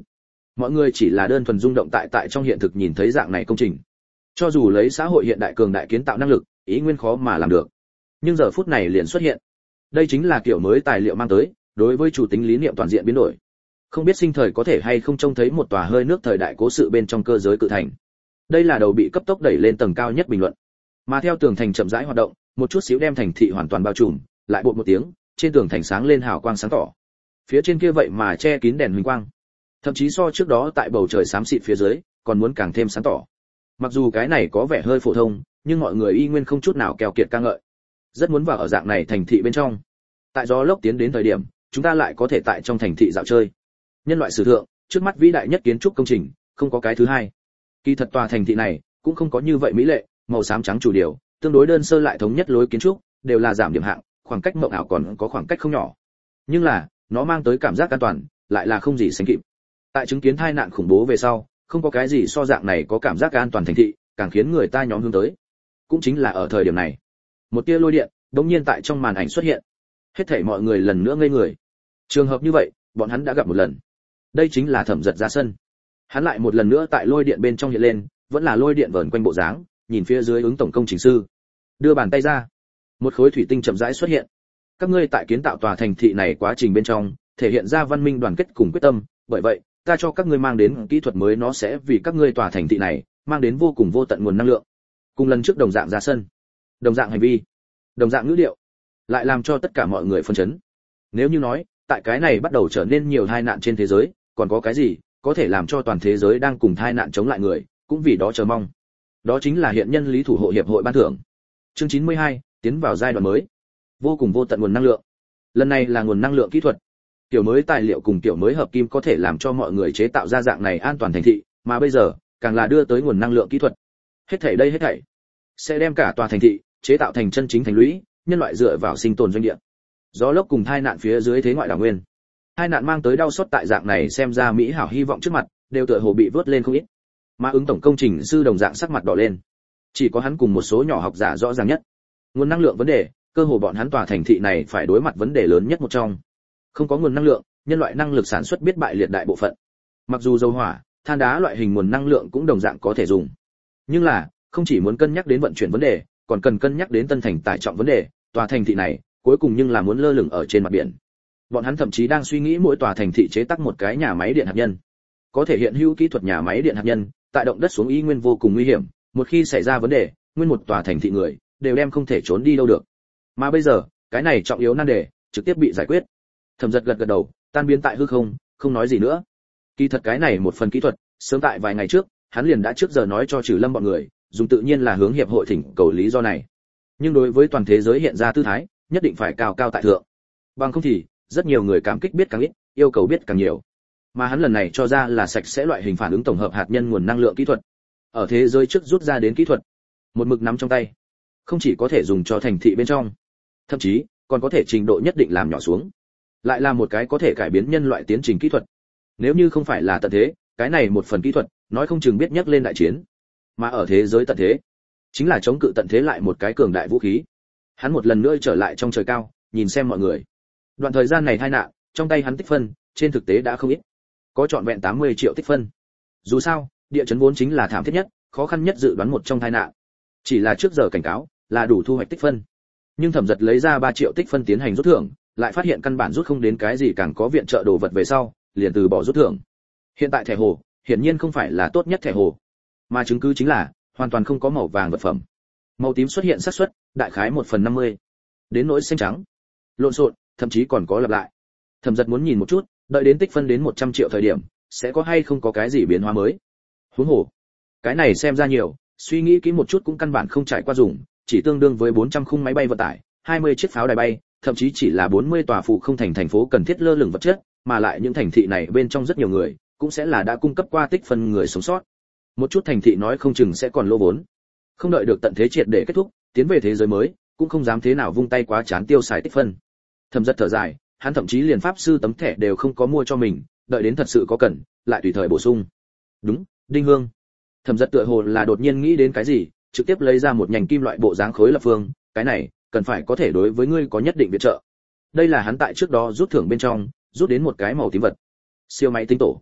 Mọi người chỉ là đơn thuần rung động tại tại trong hiện thực nhìn thấy dạng này công trình. Cho dù lấy xã hội hiện đại cường đại kiến tạo năng lực, ý nguyên khó mà làm được. Nhưng giờ phút này liền xuất hiện. Đây chính là kiểu mới tài liệu mang tới, đối với chủ tính lý niệm toàn diện biến đổi. Không biết sinh thời có thể hay không trông thấy một tòa hơi nước thời đại cố sự bên trong cơ giới cự thành. Đây là đầu bị cấp tốc đẩy lên tầng cao nhất bình luận. Mà theo tường thành chậm rãi hoạt động, một chút xíu đem thành thị hoàn toàn bao trùm, lại bột một tiếng, trên tường thành sáng lên hào quang sáng tỏ. Phía trên kia vậy mà che kín đèn huỳnh quang. Thậm chí so trước đó tại bầu trời xám xịt phía dưới, còn muốn càng thêm sáng tỏ. Mặc dù cái này có vẻ hơi phổ thông, nhưng mọi người y nguyên không chút nào keo kiệt ca ngợi. Rất muốn vào ở dạng này thành thị bên trong. Tại gió lốc tiến đến thời điểm, chúng ta lại có thể tại trong thành thị dạo chơi. Nhân loại sử thượng, trước mắt vĩ đại nhất kiến trúc công trình, không có cái thứ hai. Kỳ thật tòa thành thị này cũng không có như vậy mỹ lệ, màu xám trắng chủ điều, tương đối đơn sơ lại thống nhất lối kiến trúc, đều là giảm điểm hạng, khoảng cách mộng ảo còn có khoảng cách không nhỏ. Nhưng là, nó mang tới cảm giác an toàn, lại là không gì sánh kịp. Tại chứng kiến tai nạn khủng bố về sau, không có cái gì so dạng này có cảm giác an toàn thành thị, càng khiến người ta nhóm hướng tới. Cũng chính là ở thời điểm này, một tia lôi điện đột nhiên tại trong màn ảnh xuất hiện. Hết thảy mọi người lần nữa ngây người. Trường hợp như vậy, bọn hắn đã gặp một lần. Đây chính là Thẩm Giật ra sân. Hắn lại một lần nữa tại lôi điện bên trong hiện lên, vẫn là lôi điện vờn quanh bộ dáng, nhìn phía dưới ứng tổng công trình sư. Đưa bàn tay ra, một khối thủy tinh chậm rãi xuất hiện. Các ngươi tại kiến tạo tòa thành thị này quá trình bên trong, thể hiện ra văn minh đoàn kết cùng quyết tâm, bởi vậy, ta cho các ngươi mang đến kỹ thuật mới, nó sẽ vì các ngươi tòa thành thị này mang đến vô cùng vô tận nguồn năng lượng. Cùng lần trước đồng dạng ra sân, đồng dạng hành vi, đồng dạng ngữ điệu, lại làm cho tất cả mọi người phân chấn. Nếu như nói, tại cái này bắt đầu trở nên nhiều tai nạn trên thế giới, còn có cái gì có thể làm cho toàn thế giới đang cùng tai nạn chống lại người, cũng vì đó chờ mong. Đó chính là hiện nhân lý thủ hộ hiệp hội ban thưởng. Chương chín mươi hai, tiến vào giai đoạn mới. Vô cùng vô tận nguồn năng lượng. Lần này là nguồn năng lượng kỹ thuật. Kiểu mới tài liệu cùng kiểu mới hợp kim có thể làm cho mọi người chế tạo ra dạng này an toàn thành thị, mà bây giờ, càng là đưa tới nguồn năng lượng kỹ thuật. Hết thảy đây hết thảy sẽ đem cả tòa thành thị chế tạo thành chân chính thành lũy, nhân loại dựa vào sinh tồn doanh địa. Gió lốc cùng tai nạn phía dưới thế ngoại đảo nguyên. Tai nạn mang tới đau xót tại dạng này xem ra mỹ hảo hy vọng trước mặt, đều tựa hồ bị vớt lên không ít. Mà ứng tổng công trình sư đồng dạng sắc mặt đỏ lên. Chỉ có hắn cùng một số nhỏ học giả rõ ràng nhất. Nguồn năng lượng vấn đề, cơ hồ bọn hắn tòa thành thị này phải đối mặt vấn đề lớn nhất một trong. Không có nguồn năng lượng, nhân loại năng lực sản xuất biết bại liệt đại bộ phận. Mặc dù dầu hỏa, than đá loại hình nguồn năng lượng cũng đồng dạng có thể dùng. Nhưng là, không chỉ muốn cân nhắc đến vận chuyển vấn đề, còn cần cân nhắc đến tân thành tải trọng vấn đề, tòa thành thị này, cuối cùng nhưng là muốn lơ lửng ở trên mặt biển. Bọn hắn thậm chí đang suy nghĩ mỗi tòa thành thị chế tác một cái nhà máy điện hạt nhân. Có thể hiện hữu kỹ thuật nhà máy điện hạt nhân, tại động đất xuống y nguyên vô cùng nguy hiểm, một khi xảy ra vấn đề, nguyên một tòa thành thị người đều đem không thể trốn đi đâu được. Mà bây giờ, cái này trọng yếu nan đề trực tiếp bị giải quyết. Thẩm Giật gật gật đầu, tan biến tại hư không, không nói gì nữa. Kỳ thật cái này một phần kỹ thuật, sớm tại vài ngày trước, hắn liền đã trước giờ nói cho Trừ Lâm bọn người, dùng tự nhiên là hướng hiệp hội thỉnh cầu lý do này. Nhưng đối với toàn thế giới hiện ra tư thái, nhất định phải cao cao tại thượng. Bằng không thì, rất nhiều người cảm kích biết càng ít, yêu cầu biết càng nhiều. Mà hắn lần này cho ra là sạch sẽ loại hình phản ứng tổng hợp hạt nhân nguồn năng lượng kỹ thuật. Ở thế giới trước rút ra đến kỹ thuật, một mực nắm trong tay, không chỉ có thể dùng cho thành thị bên trong, thậm chí còn có thể trình độ nhất định làm nhỏ xuống. Lại là một cái có thể cải biến nhân loại tiến trình kỹ thuật. Nếu như không phải là tận thế, cái này một phần kỹ thuật, nói không chừng biết nhắc lên đại chiến. Mà ở thế giới tận thế, chính là chống cự tận thế lại một cái cường đại vũ khí. Hắn một lần nữa trở lại trong trời cao, nhìn xem mọi người. Đoạn thời gian này tai nạn, trong tay hắn tích phân, trên thực tế đã không ít. Có trọn vẹn tám mươi triệu tích phân. Dù sao, địa chấn vốn chính là thảm thiết nhất, khó khăn nhất dự đoán một trong tai nạn. Chỉ là trước giờ cảnh cáo, là đủ thu hoạch tích phân. Nhưng Thẩm Giật lấy ra ba triệu tích phân tiến hành rút thưởng, lại phát hiện căn bản rút không đến cái gì, càng có viện trợ đồ vật về sau, liền từ bỏ rút thưởng. Hiện tại thẻ hồ, hiển nhiên không phải là tốt nhất thẻ hồ, mà chứng cứ chính là hoàn toàn không có màu vàng vật phẩm. Màu tím xuất hiện xác suất đại khái một phần năm mươi. Đến nỗi xanh trắng, lộn xộn, thậm chí còn có lặp lại. Thẩm Giật muốn nhìn một chút, đợi đến tích phân đến một trăm triệu thời điểm, sẽ có hay không có cái gì biến hóa mới. Huống hồ, cái này xem ra nhiều, suy nghĩ kỹ một chút cũng căn bản không trải qua dùng, chỉ tương đương với bốn trăm khung máy bay vận tải, hai mươi chiếc pháo đài bay, thậm chí chỉ là bốn mươi tòa phụ không thành thành phố cần thiết lơ lửng vật chất, mà lại những thành thị này bên trong rất nhiều người, cũng sẽ là đã cung cấp qua tích phân người sống sót. Một chút thành thị nói không chừng sẽ còn lỗ vốn. Không đợi được tận thế triệt để kết thúc, tiến về thế giới mới, cũng không dám thế nào vung tay quá chán tiêu xài tích phân. Thẩm Giật thở dài, hắn thậm chí liền pháp sư tấm thẻ đều không có mua cho mình, đợi đến thật sự có cần, lại tùy thời bổ sung. Đúng, Đinh Hương. Thẩm Giật tựa hồ là đột nhiên nghĩ đến cái gì, trực tiếp lấy ra một nhành kim loại bộ dáng khối lập phương, cái này cần phải có thể đối với ngươi có nhất định viện trợ. Đây là hắn tại trước đó rút thưởng bên trong, rút đến một cái màu tím vật. Siêu máy tính tổ.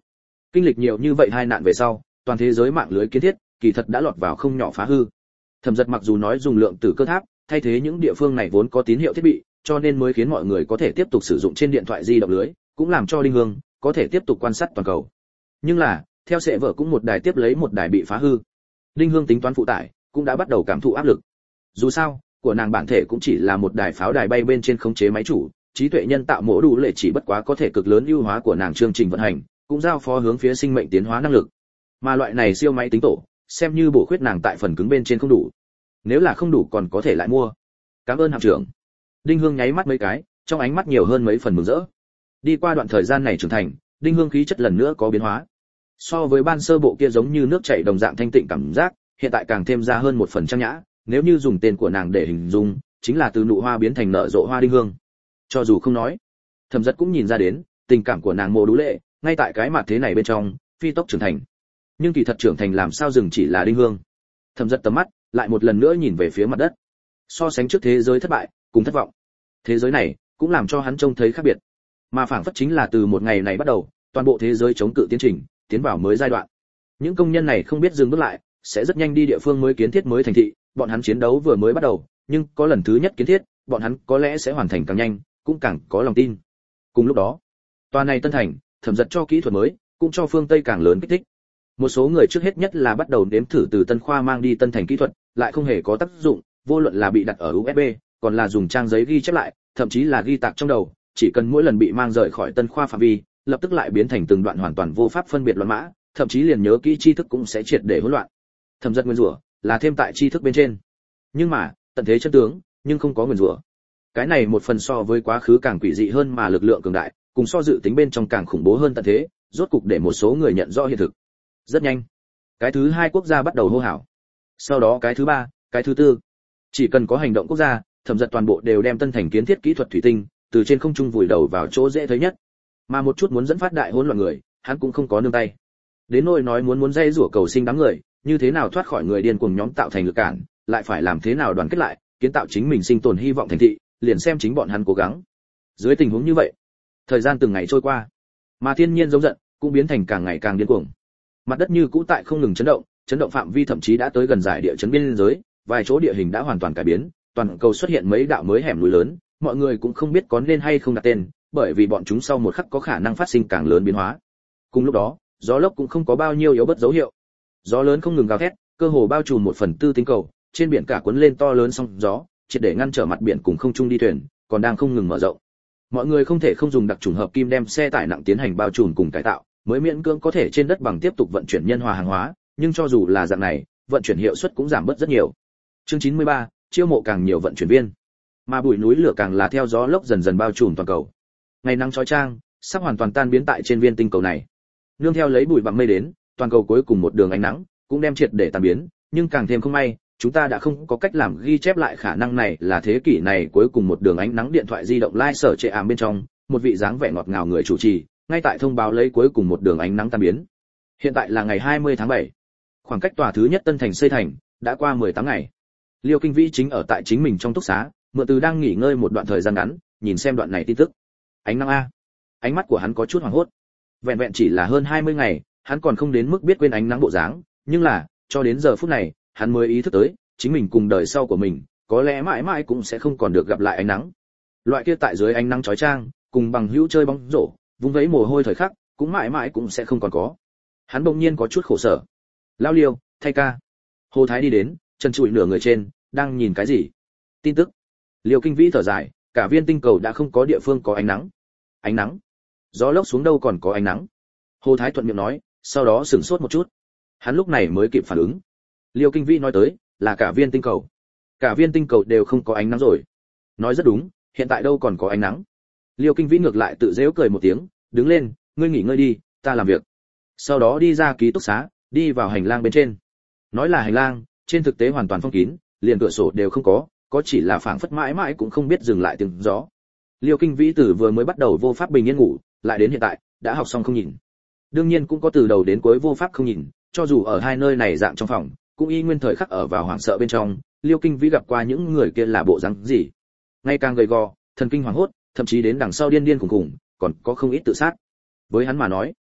Kinh lịch nhiều như vậy hai nạn về sau, toàn thế giới mạng lưới kiến thiết kỳ thật đã lọt vào không nhỏ phá hư. Thẩm Dật mặc dù nói dùng lượng tử cơ tháp thay thế những địa phương này vốn có tín hiệu thiết bị, cho nên mới khiến mọi người có thể tiếp tục sử dụng trên điện thoại di động lưới, cũng làm cho Đinh Hương có thể tiếp tục quan sát toàn cầu. Nhưng là, theo sẽ vợ cũng một đài tiếp lấy một đài bị phá hư. Đinh Hương tính toán phụ tải, cũng đã bắt đầu cảm thụ áp lực. Dù sao, của nàng bản thể cũng chỉ là một đài pháo đài bay bên trên khống chế máy chủ, trí tuệ nhân tạo mổ đủ lệ chỉ bất quá có thể cực lớn ưu hóa của nàng chương trình vận hành, cũng giao phó hướng phía sinh mệnh tiến hóa năng lực. Mà loại này siêu máy tính tổ, xem như bổ khuyết nàng tại phần cứng bên trên không đủ. Nếu là không đủ còn có thể lại mua. Cảm ơn hạm trưởng. Đinh Hương nháy mắt mấy cái, trong ánh mắt nhiều hơn mấy phần mừng rỡ. Đi qua đoạn thời gian này trưởng thành, Đinh Hương khí chất lần nữa có biến hóa. So với ban sơ bộ kia giống như nước chảy đồng dạng thanh tịnh cảm giác, hiện tại càng thêm ra hơn một phần trang nhã, nếu như dùng tên của nàng để hình dung, chính là từ nụ hoa biến thành nở rộ hoa Đinh Hương. Cho dù không nói, Thẩm Dật cũng nhìn ra đến, tình cảm của nàng mộ đú lệ, ngay tại cái mặt thế này bên trong, phi tốc trưởng thành. Nhưng kỳ thật trưởng thành làm sao dừng chỉ là Đinh Hương. Thẩm Dật tầm mắt lại một lần nữa nhìn về phía mặt đất. So sánh trước thế giới thất bại, cùng thất vọng. Thế giới này cũng làm cho hắn trông thấy khác biệt. Mà phảng phất chính là từ một ngày này bắt đầu, toàn bộ thế giới chống cự tiến trình, tiến vào mới giai đoạn. Những công nhân này không biết dừng bước lại, sẽ rất nhanh đi địa phương mới kiến thiết mới thành thị, bọn hắn chiến đấu vừa mới bắt đầu, nhưng có lần thứ nhất kiến thiết, bọn hắn có lẽ sẽ hoàn thành càng nhanh, cũng càng có lòng tin. Cùng lúc đó, tòa này Tân Thành, Thẩm Dật cho kỹ thuật mới, cũng cho phương Tây càng lớn kích thích. Một số người trước hết nhất là bắt đầu nếm thử từ Tân Khoa mang đi Tân Thành kỹ thuật, lại không hề có tác dụng, vô luận là bị đặt ở u ét bê, còn là dùng trang giấy ghi chép lại, thậm chí là ghi tạc trong đầu, chỉ cần mỗi lần bị mang rời khỏi Tân Khoa phạm vi, lập tức lại biến thành từng đoạn hoàn toàn vô pháp phân biệt loạn mã, thậm chí liền nhớ kỹ tri thức cũng sẽ triệt để hỗn loạn. Thẩm Dật nguyên rủa là thêm tại tri thức bên trên. Nhưng mà, tận thế chân tướng, nhưng không có nguyên rủa. Cái này một phần so với quá khứ càng quỷ dị hơn mà lực lượng cường đại, cùng so dự tính bên trong càng khủng bố hơn tận thế, rốt cục để một số người nhận rõ hiện thực. Rất nhanh, cái thứ hai quốc gia bắt đầu hô hào. Sau đó cái thứ ba, cái thứ tư. Chỉ cần có hành động quốc gia, Thẩm Dật toàn bộ đều đem Tân Thành kiến thiết kỹ thuật thủy tinh, từ trên không trung vùi đầu vào chỗ dễ thấy nhất. Mà một chút muốn dẫn phát đại hỗn loạn người, hắn cũng không có nương tay. Đến nỗi nói muốn muốn dây rủa cầu sinh đám người, như thế nào thoát khỏi người điên cuồng nhóm tạo thành lực cản, lại phải làm thế nào đoàn kết lại, kiến tạo chính mình sinh tồn hy vọng thành thị, liền xem chính bọn hắn cố gắng. Dưới tình huống như vậy, thời gian từng ngày trôi qua, mà thiên nhiên giống giận cũng biến thành càng ngày càng điên cuồng. Mặt đất như cũ tại không ngừng chấn động, chấn động phạm vi thậm chí đã tới gần giải địa chấn biên giới, vài chỗ địa hình đã hoàn toàn cải biến, toàn cầu xuất hiện mấy đạo mới hẻm núi lớn, mọi người cũng không biết có nên hay không đặt tên, bởi vì bọn chúng sau một khắc có khả năng phát sinh càng lớn biến hóa. Cùng lúc đó, gió lốc cũng không có bao nhiêu yếu bớt dấu hiệu. Gió lớn không ngừng gào thét, cơ hồ bao trùm một phần tư tinh cầu, trên biển cả cuốn lên to lớn sóng gió, triệt để ngăn trở mặt biển cùng không trung đi thuyền, còn đang không ngừng mở rộng. Mọi người không thể không dùng đặc trùng hợp kim đem xe tải nặng tiến hành bao trùm cùng cải tạo, mới miễn cưỡng có thể trên đất bằng tiếp tục vận chuyển nhân hòa hàng hóa, nhưng cho dù là dạng này, vận chuyển hiệu suất cũng giảm bớt rất nhiều. Chương chín mươi ba, chiêu mộ càng nhiều vận chuyển viên. Mà bụi núi lửa càng là theo gió lốc dần dần bao trùm toàn cầu. Ngày nắng chói chang, sắp hoàn toàn tan biến tại trên viên tinh cầu này. Nương theo lấy bụi bặm mây đến, toàn cầu cuối cùng một đường ánh nắng cũng đem triệt để tan biến, nhưng càng thêm không may, chúng ta đã không có cách làm ghi chép lại khả năng này là thế kỷ này cuối cùng một đường ánh nắng điện thoại di động lai sở trệ ảm bên trong, một vị dáng vẻ ngọt ngào người chủ trì, ngay tại thông báo lấy cuối cùng một đường ánh nắng tan biến. Hiện tại là ngày hai mươi tháng bảy. Khoảng cách tòa thứ nhất Tân Thành xây thành đã qua mười tám ngày. Liêu Kinh Vĩ chính ở tại chính mình trong túc xá, mượn từ đang nghỉ ngơi một đoạn thời gian ngắn, nhìn xem đoạn này tin tức. Ánh nắng a. Ánh mắt của hắn có chút hoảng hốt. Vẹn vẹn chỉ là hơn hai mươi ngày, hắn còn không đến mức biết quên ánh nắng bộ dáng, nhưng là, cho đến giờ phút này, hắn mới ý thức tới, chính mình cùng đời sau của mình, có lẽ mãi mãi cũng sẽ không còn được gặp lại ánh nắng. Loại kia tại dưới ánh nắng chói chang, cùng bằng hữu chơi bóng rổ, vung vẫy mồ hôi thời khắc, cũng mãi mãi cũng sẽ không còn có. Hắn bỗng nhiên có chút khổ sở. Lao Liêu, thay ca. Hồ Thái đi đến, chân trụi nửa người trên, đang nhìn cái gì? Tin tức. Liêu Kinh Vĩ thở dài, cả viên tinh cầu đã không có địa phương có ánh nắng. Ánh nắng? Gió lốc xuống đâu còn có ánh nắng? Hồ Thái thuận miệng nói, sau đó sửng sốt một chút. Hắn lúc này mới kịp phản ứng. Liêu Kinh Vĩ nói tới, là cả viên tinh cầu. Cả viên tinh cầu đều không có ánh nắng rồi. Nói rất đúng, hiện tại đâu còn có ánh nắng. Liêu Kinh Vĩ ngược lại tự giễu cười một tiếng, đứng lên, ngươi nghỉ ngơi đi, ta làm việc. Sau đó đi ra ký túc xá, đi vào hành lang bên trên. Nói là hành lang, trên thực tế hoàn toàn phong kín, liền cửa sổ đều không có, có chỉ là phảng phất mãi mãi cũng không biết dừng lại tiếng gió. Liêu Kinh Vĩ từ vừa mới bắt đầu vô pháp bình yên ngủ, lại đến hiện tại, đã học xong không nhìn. Đương nhiên cũng có từ đầu đến cuối vô pháp không nhìn, cho dù ở hai nơi này dạng trong phòng, cũng y nguyên thời khắc ở vào hoảng sợ bên trong. Liêu Kinh Vĩ gặp qua những người kia là bộ dáng gì, ngày càng gầy gò, thần kinh hoảng hốt, thậm chí đến đằng sau điên điên khủng khủng, còn có không ít tự sát. Với hắn mà nói,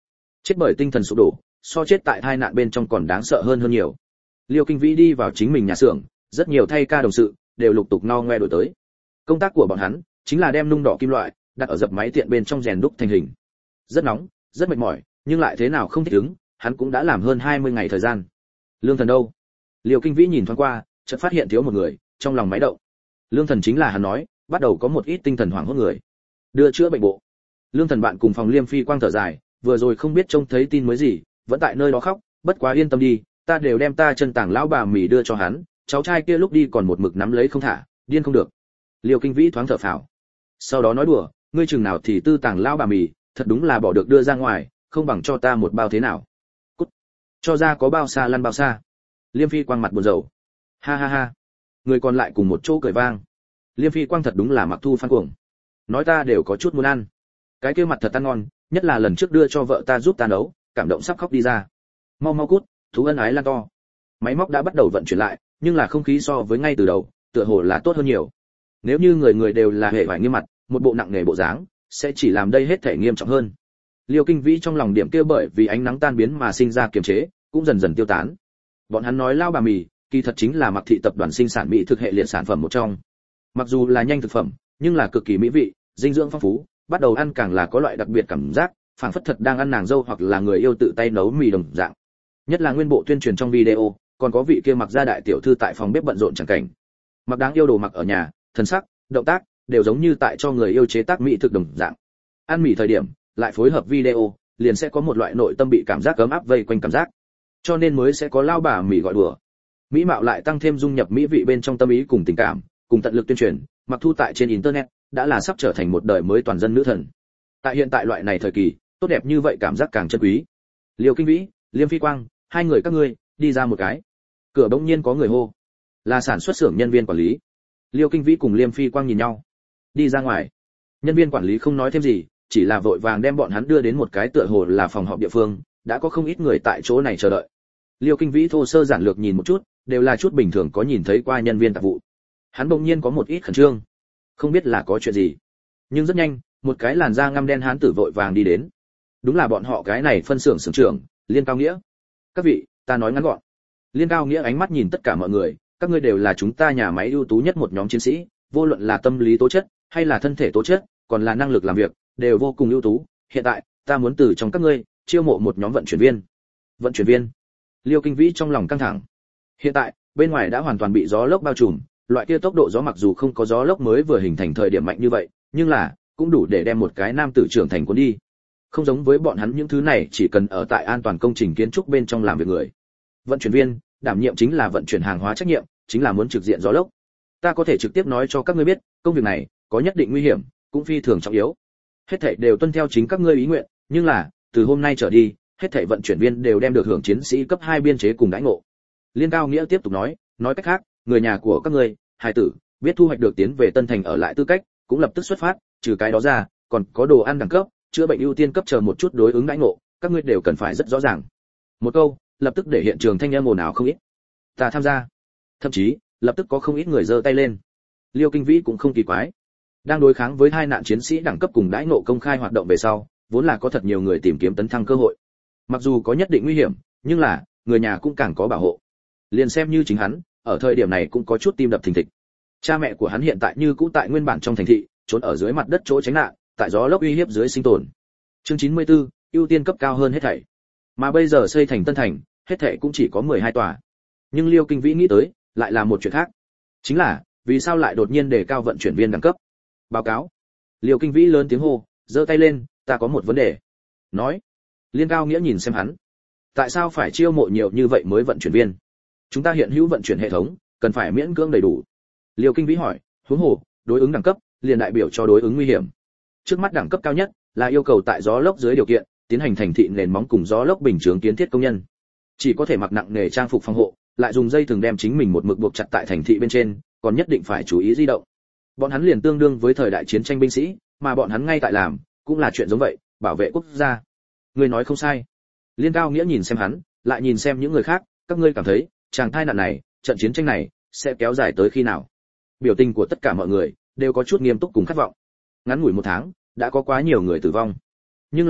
Chết bởi tinh thần sụp đổ, so chết tại tai nạn bên trong còn đáng sợ hơn hơn nhiều. Liêu Kinh Vĩ đi vào chính mình nhà xưởng, rất nhiều thay ca đồng sự đều lục tục no ngoe đổi tới. Công tác của bọn hắn chính là đem nung đỏ kim loại đặt ở dập máy tiện bên trong rèn đúc thành hình. Rất nóng, rất mệt mỏi, nhưng lại thế nào không thích ứng, hắn cũng đã làm hơn hai mươi ngày thời gian. Lương Thần đâu? Liêu Kinh Vĩ nhìn thoáng qua, chợt phát hiện thiếu một người, trong lòng máy động. Lương Thần chính là hắn nói, bắt đầu có một ít tinh thần hoảng hốt người. Đưa chữa bệnh bộ. Lương Thần bạn cùng phòng Liêm Phi Quang thở dài, vừa rồi không biết trông thấy tin mới gì, vẫn tại nơi đó khóc, bất quá yên tâm đi, ta đều đem ta chân tảng lão bà mì đưa cho hắn, cháu trai kia lúc đi còn một mực nắm lấy không thả, điên không được. Liêu Kinh Vĩ thoáng thở phào. Sau đó nói đùa, ngươi chừng nào thì tư tàng lão bà mì, thật đúng là bỏ được đưa ra ngoài, không bằng cho ta một bao thế nào. Cút. Cho ra có bao xa lăn bao xa. Liêm Phi Quang mặt buồn rầu. Ha ha ha. Người còn lại cùng một chỗ cười vang. Liêm Phi Quang thật đúng là mặc thu phan cuồng. Nói ta đều có chút muốn ăn. Cái kia mặt thật ăn ngon, nhất là lần trước đưa cho vợ ta giúp ta nấu, cảm động sắp khóc đi ra. Mau mau cút, thú ân ái lan to. Máy móc đã bắt đầu vận chuyển lại, nhưng là không khí so với ngay từ đầu, tựa hồ là tốt hơn nhiều. Nếu như người người đều là hệ vải nghiêm mặt, một bộ nặng nề bộ dáng, sẽ chỉ làm đây hết thể nghiêm trọng hơn. Liêu Kinh Vĩ trong lòng điểm kia bởi vì ánh nắng tan biến mà sinh ra kiềm chế, cũng dần dần tiêu tán. Bọn hắn nói lao bà mì, kỳ thật chính là Mặc thị tập đoàn sinh sản mỹ thực hệ liệt sản phẩm một trong. Mặc dù là nhanh thực phẩm, nhưng là cực kỳ mỹ vị, dinh dưỡng phong phú, bắt đầu ăn càng là có loại đặc biệt cảm giác, phảng phất thật đang ăn nàng dâu hoặc là người yêu tự tay nấu mì đồng dạng. Nhất là nguyên bộ tuyên truyền trong video, còn có vị kia Mặc gia đại tiểu thư tại phòng bếp bận rộn chẳng cảnh. Mặc đáng yêu đồ mặc ở nhà, thân sắc, động tác đều giống như tại cho người yêu chế tác mỹ thực đồng dạng. Ăn mì thời điểm, lại phối hợp video, liền sẽ có một loại nội tâm bị cảm giác ấm áp vây quanh cảm giác. Cho nên mới sẽ có lao bà mì gọi đùa. Mỹ mạo lại tăng thêm dung nhập mỹ vị bên trong tâm ý cùng tình cảm, cùng tận lực tuyên truyền, Mặc Thu tại trên internet đã là sắp trở thành một đời mới toàn dân nữ thần. Tại hiện tại loại này thời kỳ, tốt đẹp như vậy cảm giác càng chân quý. Liêu Kinh Vĩ, Liêm Phi Quang, hai người các ngươi, đi ra một cái. Cửa bỗng nhiên có người hô, là sản xuất xưởng nhân viên quản lý. Liêu Kinh Vĩ cùng Liêm Phi Quang nhìn nhau, đi ra ngoài. Nhân viên quản lý không nói thêm gì, chỉ là vội vàng đem bọn hắn đưa đến một cái tựa hồ là phòng họp địa phương, đã có không ít người tại chỗ này chờ đợi. Liêu Kinh Vĩ thô sơ giản lược nhìn một chút, đều là chút bình thường có nhìn thấy qua nhân viên tạp vụ. Hắn bỗng nhiên có một ít khẩn trương, không biết là có chuyện gì. Nhưng rất nhanh, một cái làn da ngăm đen hán tử vội vàng đi đến. Đúng là bọn họ cái này phân xưởng xưởng trưởng, Liên Cao Nghĩa. Các vị, ta nói ngắn gọn. Liên Cao Nghĩa ánh mắt nhìn tất cả mọi người, các ngươi đều là chúng ta nhà máy ưu tú nhất một nhóm chiến sĩ, vô luận là tâm lý tố chất hay là thân thể tố chất, còn là năng lực làm việc, đều vô cùng ưu tú. Hiện tại, ta muốn từ trong các ngươi chiêu mộ một nhóm vận chuyển viên. Vận chuyển viên? Liêu Kinh Vĩ trong lòng căng thẳng. Hiện tại, bên ngoài đã hoàn toàn bị gió lốc bao trùm, loại kia tốc độ gió mặc dù không có gió lốc mới vừa hình thành thời điểm mạnh như vậy, nhưng là cũng đủ để đem một cái nam tử trưởng thành cuốn đi. Không giống với bọn hắn những thứ này chỉ cần ở tại an toàn công trình kiến trúc bên trong làm việc người. Vận chuyển viên, đảm nhiệm chính là vận chuyển hàng hóa trách nhiệm, chính là muốn trực diện gió lốc. Ta có thể trực tiếp nói cho các ngươi biết, công việc này có nhất định nguy hiểm, cũng phi thường trọng yếu. Hết thảy đều tuân theo chính các ngươi ý nguyện, nhưng là, từ hôm nay trở đi, hết thảy vận chuyển viên đều đem được hưởng chiến sĩ cấp hai biên chế cùng đãi ngộ. Liên Cao Nghĩa tiếp tục nói, nói cách khác, người nhà của các ngươi, hài tử, biết thu hoạch được tiến về Tân Thành ở lại tư cách, cũng lập tức xuất phát, trừ cái đó ra, còn có đồ ăn đẳng cấp, chữa bệnh ưu tiên cấp chờ một chút đối ứng đãi ngộ, các ngươi đều cần phải rất rõ ràng. Một câu, lập tức để hiện trường thanh âm ồn ào không ít. Ta tham gia. Thậm chí, lập tức có không ít người giơ tay lên. Liêu Kinh Vĩ cũng không kỳ quái. Đang đối kháng với hai nạn chiến sĩ đẳng cấp cùng đãi ngộ công khai hoạt động về sau, vốn là có thật nhiều người tìm kiếm tấn thăng cơ hội. Mặc dù có nhất định nguy hiểm, nhưng là, người nhà cũng càng có bảo hộ. Liền xem như chính hắn, ở thời điểm này cũng có chút tim đập thình thịch. Cha mẹ của hắn hiện tại như cũ tại nguyên bản trong thành thị, trốn ở dưới mặt đất chỗ tránh nạn, tại gió lốc uy hiếp dưới sinh tồn. Chương chín mươi tư, ưu tiên cấp cao hơn hết thảy. Mà bây giờ xây thành Tân Thành, hết thảy cũng chỉ có mười hai tòa. Nhưng Liêu Kinh Vĩ nghĩ tới, lại là một chuyện khác. Chính là, vì sao lại đột nhiên đề cao vận chuyển viên đẳng cấp? Báo cáo. Liêu Kinh Vĩ lớn tiếng hô, giơ tay lên, ta có một vấn đề. Nói. Liên Cao Nghĩa nhìn xem hắn. Tại sao phải chiêu mộ nhiều như vậy mới vận chuyển viên? Chúng ta hiện hữu vận chuyển hệ thống, cần phải miễn cưỡng đầy đủ. Liêu Kinh Vĩ hỏi, huống hồ, đối ứng đẳng cấp, liền đại biểu cho đối ứng nguy hiểm. Trước mắt đẳng cấp cao nhất là yêu cầu tại gió lốc dưới điều kiện, tiến hành thành thị nền móng cùng gió lốc bình chướng kiến thiết công nhân. Chỉ có thể mặc nặng nề trang phục phòng hộ, lại dùng dây thừng đem chính mình một mực buộc chặt tại thành thị bên trên, còn nhất định phải chú ý di động. Bọn hắn liền tương đương với thời đại chiến tranh binh sĩ, mà bọn hắn ngay tại làm, cũng là chuyện giống vậy, bảo vệ quốc gia. Người nói không sai. Liên Cao Nghĩa nhìn xem hắn, lại nhìn xem những người khác, các ngươi cảm thấy, chàng thai nạn này, trận chiến tranh này sẽ kéo dài tới khi nào? Biểu tình của tất cả mọi người đều có chút nghiêm túc cùng khát vọng. Ngắn ngủi một tháng, đã có quá nhiều người tử vong. Nhưng là,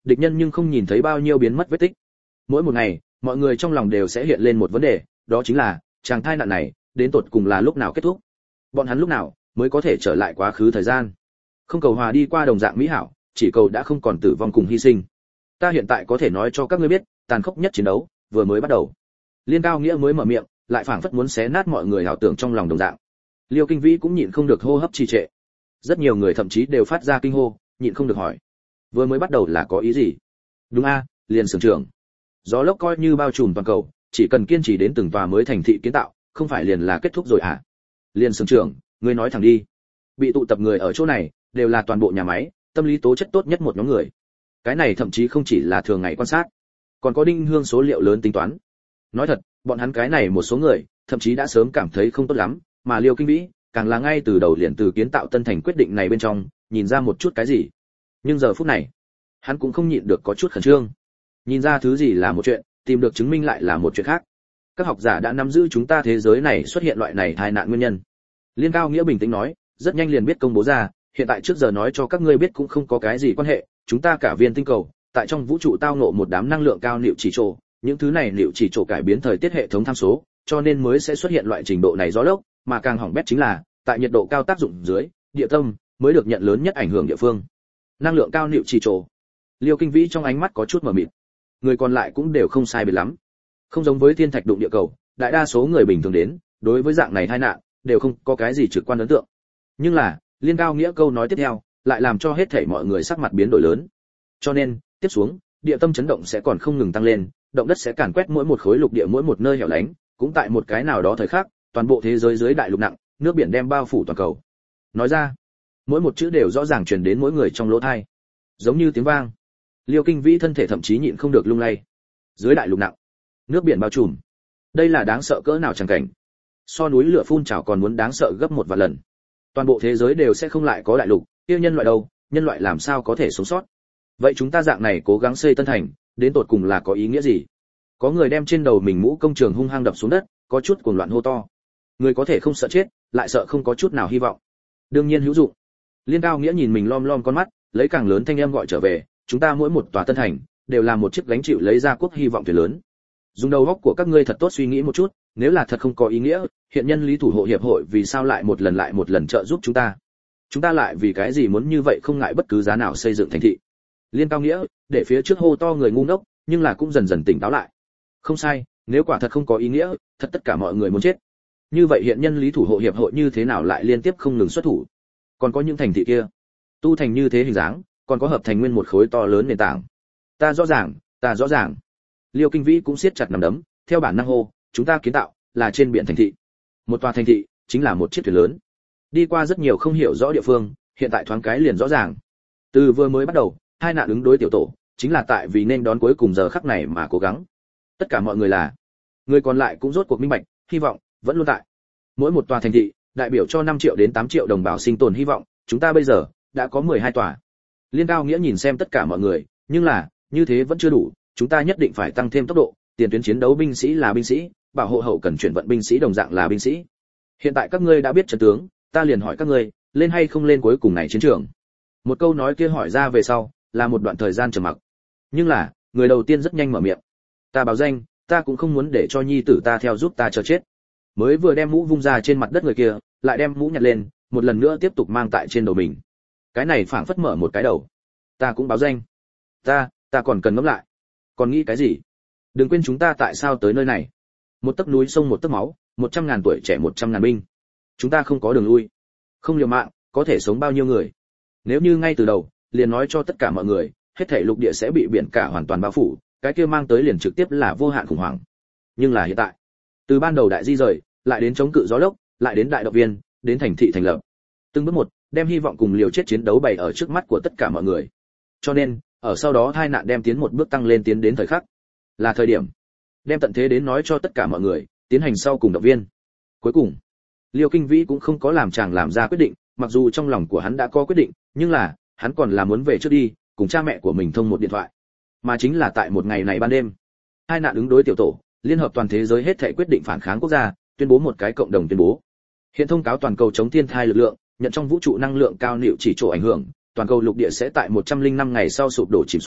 địch nhân nhưng không nhìn thấy bao nhiêu biến mất vết tích. Mỗi một ngày, mọi người trong lòng đều sẽ hiện lên một vấn đề, đó chính là chàng thai nạn này đến tột cùng là lúc nào kết thúc? Bọn hắn lúc nào mới có thể trở lại quá khứ thời gian? Không cầu hòa đi qua đồng dạng mỹ hảo, chỉ cầu đã không còn tử vong cùng hy sinh. Ta hiện tại có thể nói cho các ngươi biết, tàn khốc nhất chiến đấu vừa mới bắt đầu. Liên Cao Nghĩa mới mở miệng, lại phảng phất muốn xé nát mọi người ảo tưởng trong lòng đồng dạng. Liêu Kinh Vĩ cũng nhịn không được hô hấp trì trệ. Rất nhiều người thậm chí đều phát ra kinh hô, nhịn không được hỏi: vừa mới bắt đầu là có ý gì? Đúng a, à, liền sưởng trưởng. Gió lốc coi như bao trùm toàn cầu, chỉ cần kiên trì đến từng tòa mới thành thị kiến tạo, không phải liền là kết thúc rồi à? Liên sưởng trưởng, ngươi nói thẳng đi. Bị tụ tập người ở chỗ này, đều là toàn bộ nhà máy, tâm lý tố chất tốt nhất một nhóm người. Cái này thậm chí không chỉ là thường ngày quan sát, còn có đinh hương số liệu lớn tính toán. Nói thật, bọn hắn cái này một số người, thậm chí đã sớm cảm thấy không tốt lắm, mà Liêu Kinh Vĩ, càng là ngay từ đầu liền từ kiến tạo Tân Thành quyết định này bên trong, nhìn ra một chút cái gì. Nhưng giờ phút này, hắn cũng không nhịn được có chút khẩn trương. Nhìn ra thứ gì là một chuyện, tìm được chứng minh lại là một chuyện khác. Các học giả đã nắm giữ chúng ta thế giới này xuất hiện loại này tai nạn nguyên nhân. Liên Cao Nghĩa bình tĩnh nói, rất nhanh liền biết công bố ra, hiện tại trước giờ nói cho các ngươi biết cũng không có cái gì quan hệ, chúng ta cả viên tinh cầu, tại trong vũ trụ tao ngộ một đám năng lượng cao liệu chỉ trổ, những thứ này liệu chỉ trổ cải biến thời tiết hệ thống tham số, cho nên mới sẽ xuất hiện loại trình độ này gió lốc, mà càng hỏng bét chính là, tại nhiệt độ cao tác dụng dưới, địa tâm mới được nhận lớn nhất ảnh hưởng địa phương. Năng lượng cao liệu chỉ trổ. Liêu Kinh Vĩ trong ánh mắt có chút mờ mịt. Người còn lại cũng đều không sai biệt lắm. Không giống với thiên thạch đụng địa cầu, đại đa số người bình thường đến, đối với dạng này tai nạn, đều không có cái gì trực quan ấn tượng. Nhưng là, Liên Cao Nghĩa câu nói tiếp theo, lại làm cho hết thảy mọi người sắc mặt biến đổi lớn. Cho nên, tiếp xuống, địa tâm chấn động sẽ còn không ngừng tăng lên, động đất sẽ càn quét mỗi một khối lục địa mỗi một nơi hẻo lánh, cũng tại một cái nào đó thời khắc, toàn bộ thế giới dưới đại lục nặng, nước biển đem bao phủ toàn cầu. Nói ra, mỗi một chữ đều rõ ràng truyền đến mỗi người trong lỗ tai, giống như tiếng vang. Liêu Kinh Vĩ thân thể thậm chí nhịn không được lung lay. Dưới đại lục nặng, nước biển bao trùm. Đây là đáng sợ cỡ nào chẳng cảnh. So núi lửa phun trào còn muốn đáng sợ gấp một vạn lần. Toàn bộ thế giới đều sẽ không lại có đại lục, kia nhân loại đâu, nhân loại làm sao có thể sống sót? Vậy chúng ta dạng này cố gắng xây Tân Thành, đến tột cùng là có ý nghĩa gì? Có người đem trên đầu mình mũ công trường hung hăng đập xuống đất, có chút cuồng loạn hô to. Người có thể không sợ chết, lại sợ không có chút nào hy vọng. Đương nhiên hữu dụng. Liên Cao Nghĩa nhìn mình lom lom con mắt, lấy càng lớn thanh âm gọi trở về, chúng ta mỗi một tòa Tân Thành đều là một chiếc gánh chịu lấy ra quốc hy vọng thuyền lớn. Dùng đầu óc của các ngươi thật tốt suy nghĩ một chút, nếu là thật không có ý nghĩa, hiện nhân lý thủ hộ hiệp hội vì sao lại một lần lại một lần trợ giúp chúng ta? Chúng ta lại vì cái gì muốn như vậy không ngại bất cứ giá nào xây dựng thành thị? Liên Cao Nghĩa, để phía trước hô to người ngu ngốc, nhưng là cũng dần dần tỉnh táo lại. Không sai, nếu quả thật không có ý nghĩa, thật tất cả mọi người muốn chết. Như vậy hiện nhân lý thủ hộ hiệp hội như thế nào lại liên tiếp không ngừng xuất thủ? Còn có những thành thị kia, tu thành như thế hình dáng, còn có hợp thành nguyên một khối to lớn nền tảng. Ta rõ ràng, ta rõ ràng. Liêu Kinh Vĩ cũng siết chặt nắm đấm, theo bản năng hô, chúng ta kiến tạo là trên biển thành thị. Một tòa thành thị chính là một chiếc thuyền lớn. Đi qua rất nhiều không hiểu rõ địa phương, hiện tại thoáng cái liền rõ ràng. Từ vừa mới bắt đầu, hai nạn ứng đối tiểu tổ, chính là tại vì nên đón cuối cùng giờ khắc này mà cố gắng. Tất cả mọi người là, người còn lại cũng rốt cuộc minh bạch, hy vọng vẫn luôn tại. Mỗi một tòa thành thị đại biểu cho năm triệu đến tám triệu đồng bào sinh tồn hy vọng, chúng ta bây giờ đã có mười hai tòa. Liên Cao Nghĩa nhìn xem tất cả mọi người, nhưng là, như thế vẫn chưa đủ, chúng ta nhất định phải tăng thêm tốc độ, tiền tuyến chiến đấu binh sĩ là binh sĩ, bảo hộ hậu cần chuyển vận binh sĩ đồng dạng là binh sĩ. Hiện tại các ngươi đã biết trận tướng, ta liền hỏi các ngươi, lên hay không lên cuối cùng này chiến trường? Một câu nói kia hỏi ra về sau, là một đoạn thời gian trầm mặc. Nhưng là, người đầu tiên rất nhanh mở miệng. Ta báo danh, ta cũng không muốn để cho nhi tử ta theo giúp ta chờ chết. Mới vừa đem mũ vung ra trên mặt đất người kia, lại đem mũ nhặt lên, một lần nữa tiếp tục mang tại trên đầu mình. Cái này phảng phất mở một cái đầu. Ta cũng báo danh. Ta, ta còn cần ngẫm lại. Còn nghĩ cái gì? Đừng quên chúng ta tại sao tới nơi này. Một tấc núi sông một tấc máu, một trăm ngàn tuổi trẻ một trăm ngàn binh. Chúng ta không có đường lui. Không liều mạng, có thể sống bao nhiêu người? Nếu như ngay từ đầu, liền nói cho tất cả mọi người, hết thảy lục địa sẽ bị biển cả hoàn toàn bao phủ, cái kia mang tới liền trực tiếp là vô hạn khủng hoảng. Nhưng là hiện tại, từ ban đầu đại di rời, lại đến chống cự gió lốc, lại đến đại động viên, đến thành thị thành lập. Từng bước một, đem hy vọng cùng liều chết chiến đấu bày ở trước mắt của tất cả mọi người. Cho nên, ở sau đó hai nạn đem tiến một bước tăng lên tiến đến thời khắc, là thời điểm đem tận thế đến nói cho tất cả mọi người, tiến hành sau cùng động viên. Cuối cùng, Liêu Kinh Vĩ cũng không có làm chàng làm ra quyết định, mặc dù trong lòng của hắn đã có quyết định, nhưng là, hắn còn là muốn về trước đi, cùng cha mẹ của mình thông một điện thoại. Mà chính là tại một ngày này ban đêm, hai nạn ứng đối tiểu tổ, liên hợp toàn thế giới hết thảy quyết định phản kháng quốc gia, tuyên bố một cái cộng đồng tuyên bố. Hiện thông cáo toàn cầu chống thiên thai lực lượng, nhận trong vũ trụ năng lượng cao nịu chỉ chỗ ảnh hưởng, toàn cầu lục địa sẽ tại một trăm lẻ năm ngày sau sụp đổ chìm xuống,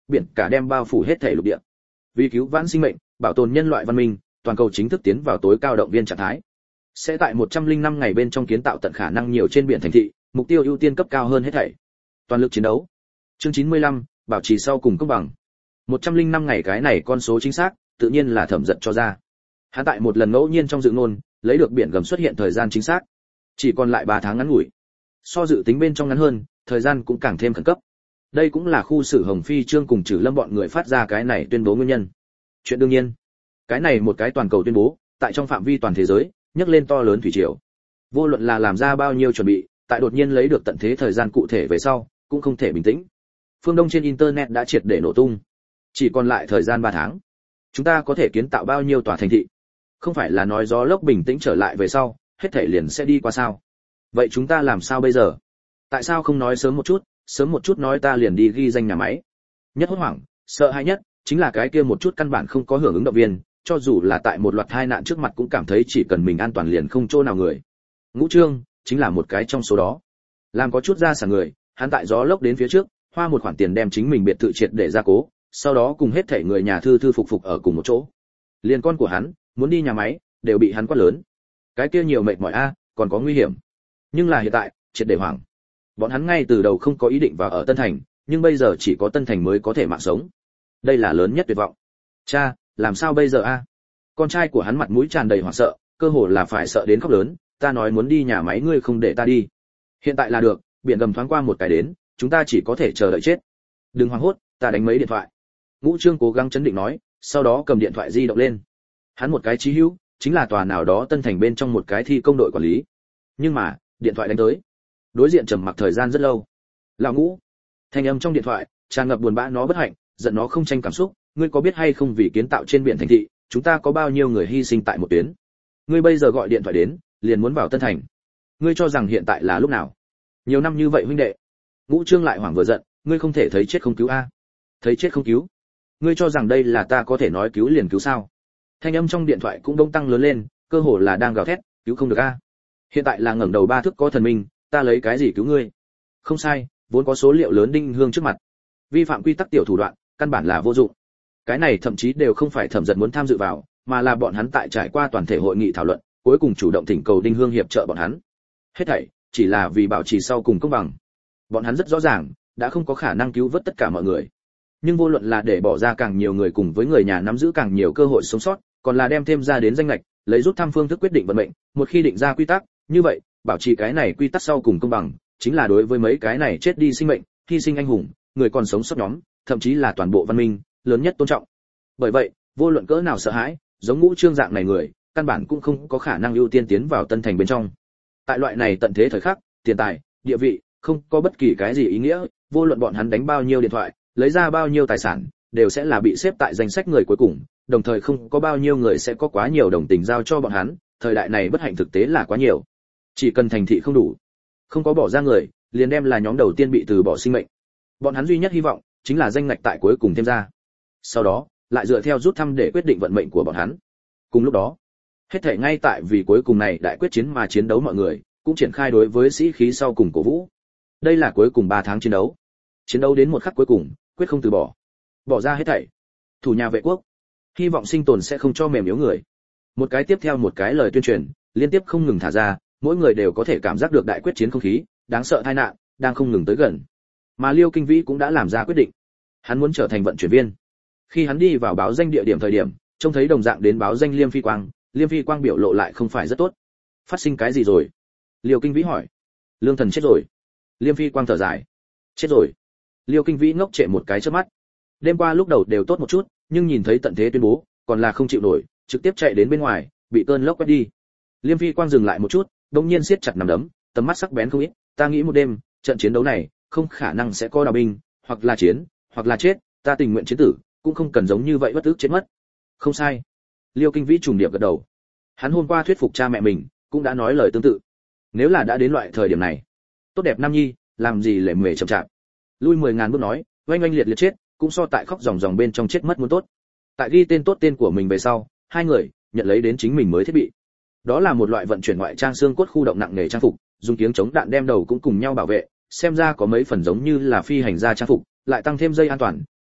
biển cả đem bao phủ hết thể lục địa. Vì cứu vãn sinh mệnh, bảo tồn nhân loại văn minh, toàn cầu chính thức tiến vào tối cao động viên trạng thái. Sẽ tại một trăm lẻ năm ngày bên trong kiến tạo tận khả năng nhiều trên biển thành thị, mục tiêu ưu tiên cấp cao hơn hết thảy. Toàn lực chiến đấu. Chương chín mươi lăm, bảo trì sau cùng công bằng. một trăm lẻ năm ngày cái này con số chính xác, tự nhiên là Thẩm Giật cho ra. Hắn tại một lần ngẫu nhiên trong dự ngôn, lấy được biển gầm xuất hiện thời gian chính xác. Chỉ còn lại ba tháng ngắn ngủi. So dự tính bên trong ngắn hơn, thời gian cũng càng thêm khẩn cấp. Đây cũng là khu xử Hồng Phi Trương cùng Trử Lâm bọn người phát ra cái này tuyên bố nguyên nhân. Chuyện đương nhiên, cái này một cái toàn cầu tuyên bố, tại trong phạm vi toàn thế giới, nhấc lên to lớn thủy triều. Vô luận là làm ra bao nhiêu chuẩn bị, tại đột nhiên lấy được tận thế thời gian cụ thể về sau, cũng không thể bình tĩnh. Phương Đông trên internet đã triệt để nổ tung. Chỉ còn lại thời gian ba tháng. Chúng ta có thể kiến tạo bao nhiêu tòa thành thị? Không phải là nói gió lốc bình tĩnh trở lại về sau, hết thảy liền sẽ đi qua sao? Vậy chúng ta làm sao bây giờ? Tại sao không nói sớm một chút, sớm một chút nói ta liền đi ghi danh nhà máy? Nhất hốt hoảng, sợ hãi nhất chính là cái kia một chút căn bản không có hưởng ứng động viên, cho dù là tại một loạt tai nạn trước mặt cũng cảm thấy chỉ cần mình an toàn liền không chỗ nào người. Ngũ Trương chính là một cái trong số đó. Làm có chút ra sản người, hắn tại gió lốc đến phía trước, hoa một khoản tiền đem chính mình biệt thự triệt để gia cố, sau đó cùng hết thảy người nhà thư thư phục phục ở cùng một chỗ. Liên con của hắn muốn đi nhà máy, đều bị hắn quát lớn. Cái kia nhiều mệt mỏi a, còn có nguy hiểm. Nhưng là hiện tại, triệt để hoảng. Bọn hắn ngay từ đầu không có ý định vào ở Tân Thành, nhưng bây giờ chỉ có Tân Thành mới có thể mạng sống. Đây là lớn nhất tuyệt vọng. Cha, làm sao bây giờ a? Con trai của hắn mặt mũi tràn đầy hoảng sợ, cơ hồ là phải sợ đến khóc lớn, ta nói muốn đi nhà máy ngươi không để ta đi. Hiện tại là được, biển gầm thoáng qua một cái đến, chúng ta chỉ có thể chờ đợi chết. Đừng hoảng hốt, ta đánh mấy điện thoại. Ngũ Trương cố gắng chấn định nói, sau đó cầm điện thoại di động lên. Hắn một cái chí hữu, chính là tòa nào đó Tân Thành bên trong một cái thi công đội quản lý. Nhưng mà, điện thoại đánh tới. Đối diện trầm mặc thời gian rất lâu. Lão Ngũ, thanh âm trong điện thoại tràn ngập buồn bã, nó bất hạnh, giận nó không tranh cảm xúc, ngươi có biết hay không vì kiến tạo trên biển thành thị, chúng ta có bao nhiêu người hy sinh tại một tuyến. Ngươi bây giờ gọi điện thoại đến, liền muốn vào Tân Thành. Ngươi cho rằng hiện tại là lúc nào? Nhiều năm như vậy huynh đệ. Ngũ Trương lại hoảng vừa giận, ngươi không thể thấy chết không cứu a? Thấy chết không cứu? Ngươi cho rằng đây là ta có thể nói cứu liền cứu sao? Thanh âm trong điện thoại cũng đông tăng lớn lên, cơ hồ là đang gào thét, cứu không được a. Hiện tại là ngẩng đầu ba thước có thần minh, ta lấy cái gì cứu ngươi? Không sai, vốn có số liệu lớn đinh hương trước mặt. Vi phạm quy tắc tiểu thủ đoạn, căn bản là vô dụng. Cái này thậm chí đều không phải Thẩm Giật muốn tham dự vào, mà là bọn hắn tại trải qua toàn thể hội nghị thảo luận, cuối cùng chủ động thỉnh cầu đinh hương hiệp trợ bọn hắn. Hết thảy chỉ là vì bảo trì sau cùng công bằng. Bọn hắn rất rõ ràng, đã không có khả năng cứu vớt tất cả mọi người. Nhưng vô luận là để bỏ ra càng nhiều người cùng với người nhà nắm giữ càng nhiều cơ hội sống sót, còn là đem thêm ra đến danh lệch, lấy rút thăm phương thức quyết định vận mệnh, một khi định ra quy tắc, như vậy, bảo trì cái này quy tắc sau cùng công bằng, chính là đối với mấy cái này chết đi sinh mệnh, hy sinh anh hùng, người còn sống sót nhóm, thậm chí là toàn bộ văn minh, lớn nhất tôn trọng. Bởi vậy, vô luận cỡ nào sợ hãi, giống Ngũ Trương dạng này người, căn bản cũng không có khả năng ưu tiên tiến vào Tân Thành bên trong. Tại loại này tận thế thời khắc, tiền tài, địa vị, không có bất kỳ cái gì ý nghĩa, vô luận bọn hắn đánh bao nhiêu điện thoại, lấy ra bao nhiêu tài sản, đều sẽ là bị xếp tại danh sách người cuối cùng, đồng thời không có bao nhiêu người sẽ có quá nhiều đồng tình giao cho bọn hắn, thời đại này bất hạnh thực tế là quá nhiều. Chỉ cần thành thị không đủ, không có bỏ ra người, liền đem là nhóm đầu tiên bị từ bỏ sinh mệnh. Bọn hắn duy nhất hy vọng chính là danh ngạch tại cuối cùng thêm ra. Sau đó, lại dựa theo rút thăm để quyết định vận mệnh của bọn hắn. Cùng lúc đó, hết thảy ngay tại vì cuối cùng này đại quyết chiến mà chiến đấu mọi người, cũng triển khai đối với sĩ khí sau cùng cổ vũ. Đây là cuối cùng ba tháng chiến đấu. Chiến đấu đến một khắc cuối cùng, quyết không từ bỏ. Bỏ ra hết thảy. Thủ nhà vệ quốc, hy vọng sinh tồn sẽ không cho mềm yếu người. Một cái tiếp theo một cái lời tuyên truyền, liên tiếp không ngừng thả ra, mỗi người đều có thể cảm giác được đại quyết chiến không khí, đáng sợ tai nạn đang không ngừng tới gần. Mà Liêu Kinh Vĩ cũng đã làm ra quyết định. Hắn muốn trở thành vận chuyển viên. Khi hắn đi vào báo danh địa điểm thời điểm, trông thấy đồng dạng đến báo danh Liêm Phi Quang, Liêm Phi Quang biểu lộ lại không phải rất tốt. Phát sinh cái gì rồi? Liêu Kinh Vĩ hỏi. Lương Thần chết rồi. Liêm Phi Quang thở dài. Chết rồi. Liêu Kinh Vĩ ngốc trệ một cái chớp mắt. Đêm qua lúc đầu đều tốt một chút, nhưng nhìn thấy tận thế tuyên bố, còn là không chịu nổi, trực tiếp chạy đến bên ngoài, bị cơn lốc quét đi. Liêm Phi Quang dừng lại một chút, đột nhiên siết chặt nắm đấm, tầm mắt sắc bén không ít, ta nghĩ một đêm, trận chiến đấu này không khả năng sẽ có đào binh, hoặc là chiến, hoặc là chết, ta tình nguyện chiến tử, cũng không cần giống như vậy bất ức chết mất. Không sai. Liêu Kinh Vĩ trùng điệp gật đầu. Hắn hôm qua thuyết phục cha mẹ mình, cũng đã nói lời tương tự. Nếu là đã đến loại thời điểm này, tốt đẹp nam nhi, làm gì lệ mề chậm chạp. Lui mười ngàn bước nói, oanh oanh liệt liệt chết, cũng so tại khóc ròng ròng bên trong chết mất muốn tốt. Tại ghi tên tốt tên của mình về sau, hai người nhận lấy đến chính mình mới thiết bị. Đó là một loại vận chuyển ngoại trang xương cốt khu động nặng nghề trang phục, dùng kiếng chống đạn đem đầu cũng cùng nhau bảo vệ, xem ra có mấy phần giống như là phi hành gia trang phục, lại tăng thêm dây an toàn,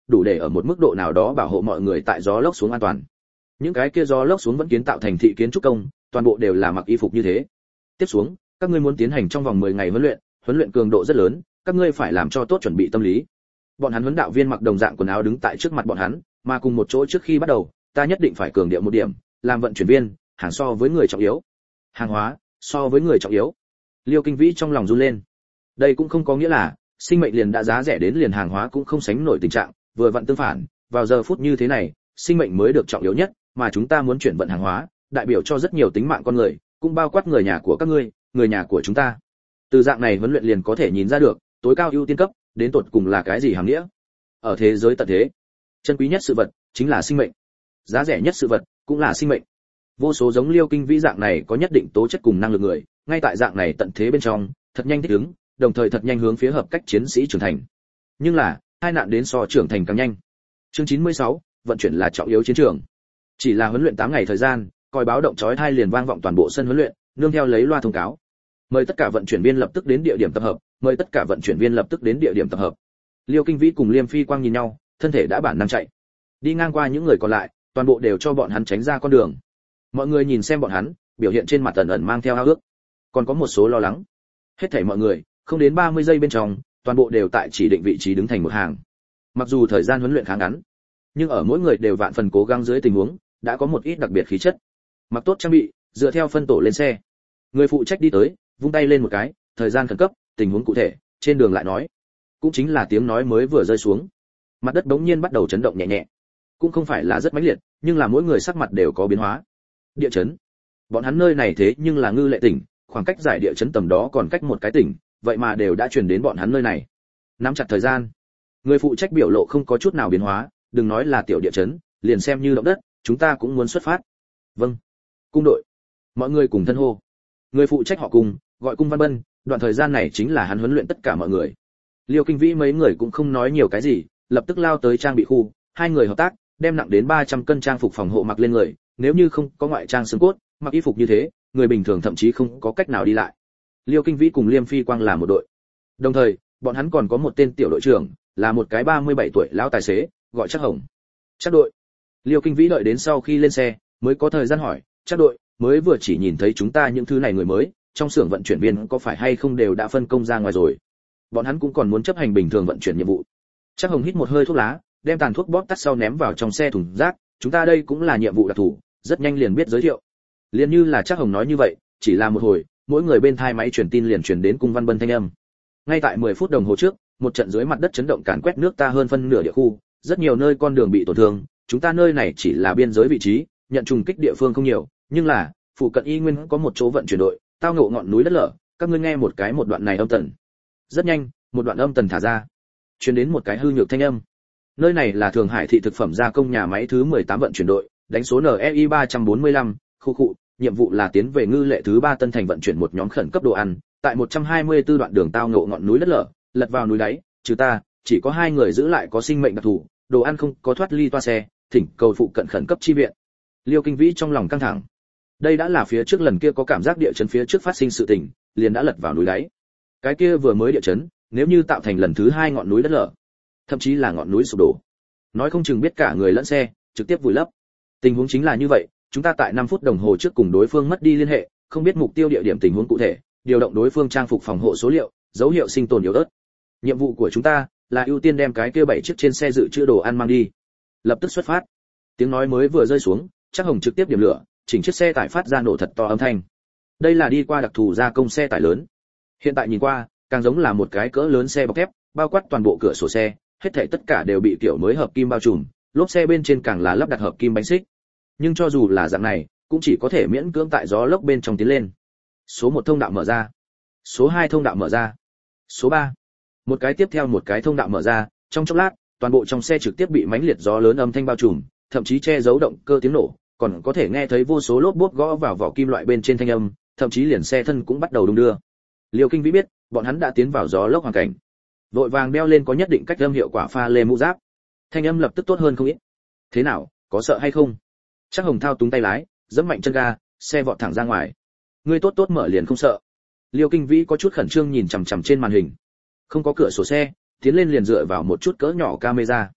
đủ để ở một mức độ nào đó bảo hộ mọi người tại gió lốc xuống an toàn. Những cái kia gió lốc xuống vẫn kiến tạo thành thị kiến trúc công, toàn bộ đều là mặc y phục như thế. Tiếp xuống, các ngươi muốn tiến hành trong vòng mười ngày huấn luyện, huấn luyện cường độ rất lớn, các ngươi phải làm cho tốt chuẩn bị tâm lý. Bọn hắn huấn đạo viên mặc đồng dạng quần áo đứng tại trước mặt bọn hắn, mà cùng một chỗ trước khi bắt đầu, ta nhất định phải cường điệu một điểm, làm vận chuyển viên, hàng so với người trọng yếu. Hàng hóa, so với người trọng yếu. Liêu Kinh Vĩ trong lòng run lên. Đây cũng không có nghĩa là sinh mệnh liền đã giá rẻ đến liền hàng hóa cũng không sánh nổi tình trạng, vừa vặn tương phản, vào giờ phút như thế này, sinh mệnh mới được trọng yếu nhất, mà chúng ta muốn chuyển vận hàng hóa, đại biểu cho rất nhiều tính mạng con người, cũng bao quát người nhà của các ngươi, người nhà của chúng ta. Từ dạng này huấn luyện liền có thể nhìn ra được, tối cao ưu tiên cấp, đến tột cùng là cái gì hàm nghĩa. Ở thế giới tận thế, chân quý nhất sự vật chính là sinh mệnh, giá rẻ nhất sự vật cũng là sinh mệnh. Vô số giống Liêu Kinh Vĩ dạng này có nhất định tố chất cùng năng lực người, ngay tại dạng này tận thế bên trong, thật nhanh thích ứng, đồng thời thật nhanh hướng phía hợp cách chiến sĩ trưởng thành. Nhưng là, hai nạn đến so trưởng thành càng nhanh. Chương chín mươi sáu, vận chuyển là trọng yếu chiến trường. Chỉ là huấn luyện tám ngày thời gian, còi báo động chói tai liền vang vọng toàn bộ sân huấn luyện, nương theo lấy loa thông cáo. Mời tất cả vận chuyển viên lập tức đến địa điểm tập hợp, mời tất cả vận chuyển viên lập tức đến địa điểm tập hợp. Liêu Kinh Vĩ cùng Liêm Phi Quang nhìn nhau, thân thể đã bản năng chạy. Đi ngang qua những người còn lại, toàn bộ đều cho bọn hắn tránh ra con đường. Mọi người nhìn xem bọn hắn, biểu hiện trên mặt ẩn ẩn mang theo ao ước, còn có một số lo lắng. Hết thảy mọi người, không đến ba mươi giây bên trong, toàn bộ đều tại chỉ định vị trí đứng thành một hàng. Mặc dù thời gian huấn luyện khá ngắn, nhưng ở mỗi người đều vạn phần cố gắng dưới tình huống, đã có một ít đặc biệt khí chất. Mặc tốt trang bị, dựa theo phân tổ lên xe. Người phụ trách đi tới, vung tay lên một cái, thời gian khẩn cấp, tình huống cụ thể, trên đường lại nói. Cũng chính là tiếng nói mới vừa rơi xuống, mặt đất bỗng nhiên bắt đầu chấn động nhẹ nhẹ. Cũng không phải là rất mãnh liệt, nhưng là mỗi người sắc mặt đều có biến hóa. Địa chấn. Bọn hắn nơi này thế nhưng là Ngư Lệ tỉnh, khoảng cách giải địa chấn tầm đó còn cách một cái tỉnh, vậy mà đều đã truyền đến bọn hắn nơi này. Nắm chặt thời gian. Người phụ trách biểu lộ không có chút nào biến hóa, đừng nói là tiểu địa chấn, liền xem như động đất, chúng ta cũng muốn xuất phát. Vâng. Cung đội. Mọi người cùng thân hô. Người phụ trách họ Cung, gọi Cung Văn Bân, đoạn thời gian này chính là hắn huấn luyện tất cả mọi người. Liêu Kinh Vĩ mấy người cũng không nói nhiều cái gì, lập tức lao tới trang bị khu, hai người hợp tác, đem nặng đến ba trăm cân trang phục phòng hộ mặc lên người, nếu như không có ngoại trang xương cốt, mặc y phục như thế, người bình thường thậm chí không có cách nào đi lại. Liêu Kinh Vĩ cùng Liêm Phi Quang là một đội. Đồng thời, bọn hắn còn có một tên tiểu đội trưởng, là một cái ba mươi bảy tuổi lão tài xế, gọi Trác Hồng. Trác đội. Liêu Kinh Vĩ đợi đến sau khi lên xe, mới có thời gian hỏi, Trác đội, mới vừa chỉ nhìn thấy chúng ta những thứ này người mới, trong xưởng vận chuyển viên có phải hay không đều đã phân công ra ngoài rồi? Bọn hắn cũng còn muốn chấp hành bình thường vận chuyển nhiệm vụ. Trác Hồng hít một hơi thuốc lá, đem tàn thuốc bóp tắt sau ném vào trong xe thùng rác, chúng ta đây cũng là nhiệm vụ đặc thù, rất nhanh liền biết giới thiệu. Liền như là Trác Hồng nói như vậy, chỉ là một hồi, mỗi người bên thai máy truyền tin liền truyền đến Cung Văn Bân thanh âm. Ngay tại mười phút đồng hồ trước, một trận dưới mặt đất chấn động càn quét nước ta hơn phân nửa địa khu, rất nhiều nơi con đường bị tổn thương, chúng ta nơi này chỉ là biên giới vị trí, nhận trùng kích địa phương không nhiều, nhưng là, phụ cận y nguyên có một chỗ vận chuyển đội, tao ngộ ngọn núi đất lở, các ngươi nghe một cái một đoạn này âm tần. Rất nhanh, một đoạn âm tần thả ra, truyền đến một cái hư nhược thanh âm. Nơi này là Thường Hải thị thực phẩm gia công nhà máy thứ mười tám vận chuyển đội, đánh số N E I ba trăm bốn mươi lăm, khu cụ, nhiệm vụ là tiến về Ngư Lệ thứ ba Tân Thành vận chuyển một nhóm khẩn cấp đồ ăn, tại một trăm hai mươi tư đoạn đường tao ngộ ngọn núi đất lở, lật vào núi đáy, trừ ta, chỉ có hai người giữ lại có sinh mệnh đặc thù, đồ ăn không có thoát ly toa xe, thỉnh cầu phụ cận khẩn cấp chi viện. Liêu Kinh Vĩ trong lòng căng thẳng. Đây đã là phía trước lần kia có cảm giác địa chấn phía trước phát sinh sự tình, liền đã lật vào núi đáy. Cái kia vừa mới địa chấn, nếu như tạo thành lần thứ hai ngọn núi đất lở, thậm chí là ngọn núi sụp đổ, nói không chừng biết cả người lẫn xe trực tiếp vùi lấp. Tình huống chính là như vậy, chúng ta tại năm phút đồng hồ trước cùng đối phương mất đi liên hệ, không biết mục tiêu địa điểm tình huống cụ thể, điều động đối phương trang phục phòng hộ số liệu, dấu hiệu sinh tồn yếu ớt. Nhiệm vụ của chúng ta là ưu tiên đem cái kia bảy chiếc trên xe dự trữ đồ ăn mang đi. Lập tức xuất phát. Tiếng nói mới vừa rơi xuống, Trác Hồng trực tiếp điểm lửa, chỉnh chiếc xe tải phát ra nổ thật to âm thanh. Đây là đi qua đặc thù gia công xe tải lớn. Hiện tại nhìn qua, càng giống là một cái cỡ lớn xe bọc thép, bao quát toàn bộ cửa sổ xe, hết thảy tất cả đều bị kiểu mới hợp kim bao trùm, lốp xe bên trên càng là lắp đặt hợp kim bánh xích. Nhưng cho dù là dạng này, cũng chỉ có thể miễn cưỡng tại gió lốc bên trong tiến lên. Số một thông đạo mở ra, số hai thông đạo mở ra, số ba. Một cái tiếp theo một cái thông đạo mở ra, trong chốc lát, toàn bộ trong xe trực tiếp bị mãnh liệt gió lớn âm thanh bao trùm, thậm chí che giấu động cơ tiếng nổ, còn có thể nghe thấy vô số lốp bốp gõ vào vỏ kim loại bên trên thanh âm, thậm chí liền xe thân cũng bắt đầu đung đưa. Liêu Kinh Vĩ biết, bọn hắn đã tiến vào gió lốc hoàn cảnh. Vội vàng đeo lên có nhất định cách âm hiệu quả pha lê mũ giáp. Thanh âm lập tức tốt hơn không ít. Thế nào, có sợ hay không? Trác Hồng thao túng tay lái, giẫm mạnh chân ga, xe vọt thẳng ra ngoài. Ngươi tốt tốt mở liền không sợ. Liêu Kinh Vĩ có chút khẩn trương nhìn chằm chằm trên màn hình. Không có cửa sổ xe, tiến lên liền dựa vào một chút cỡ nhỏ camera.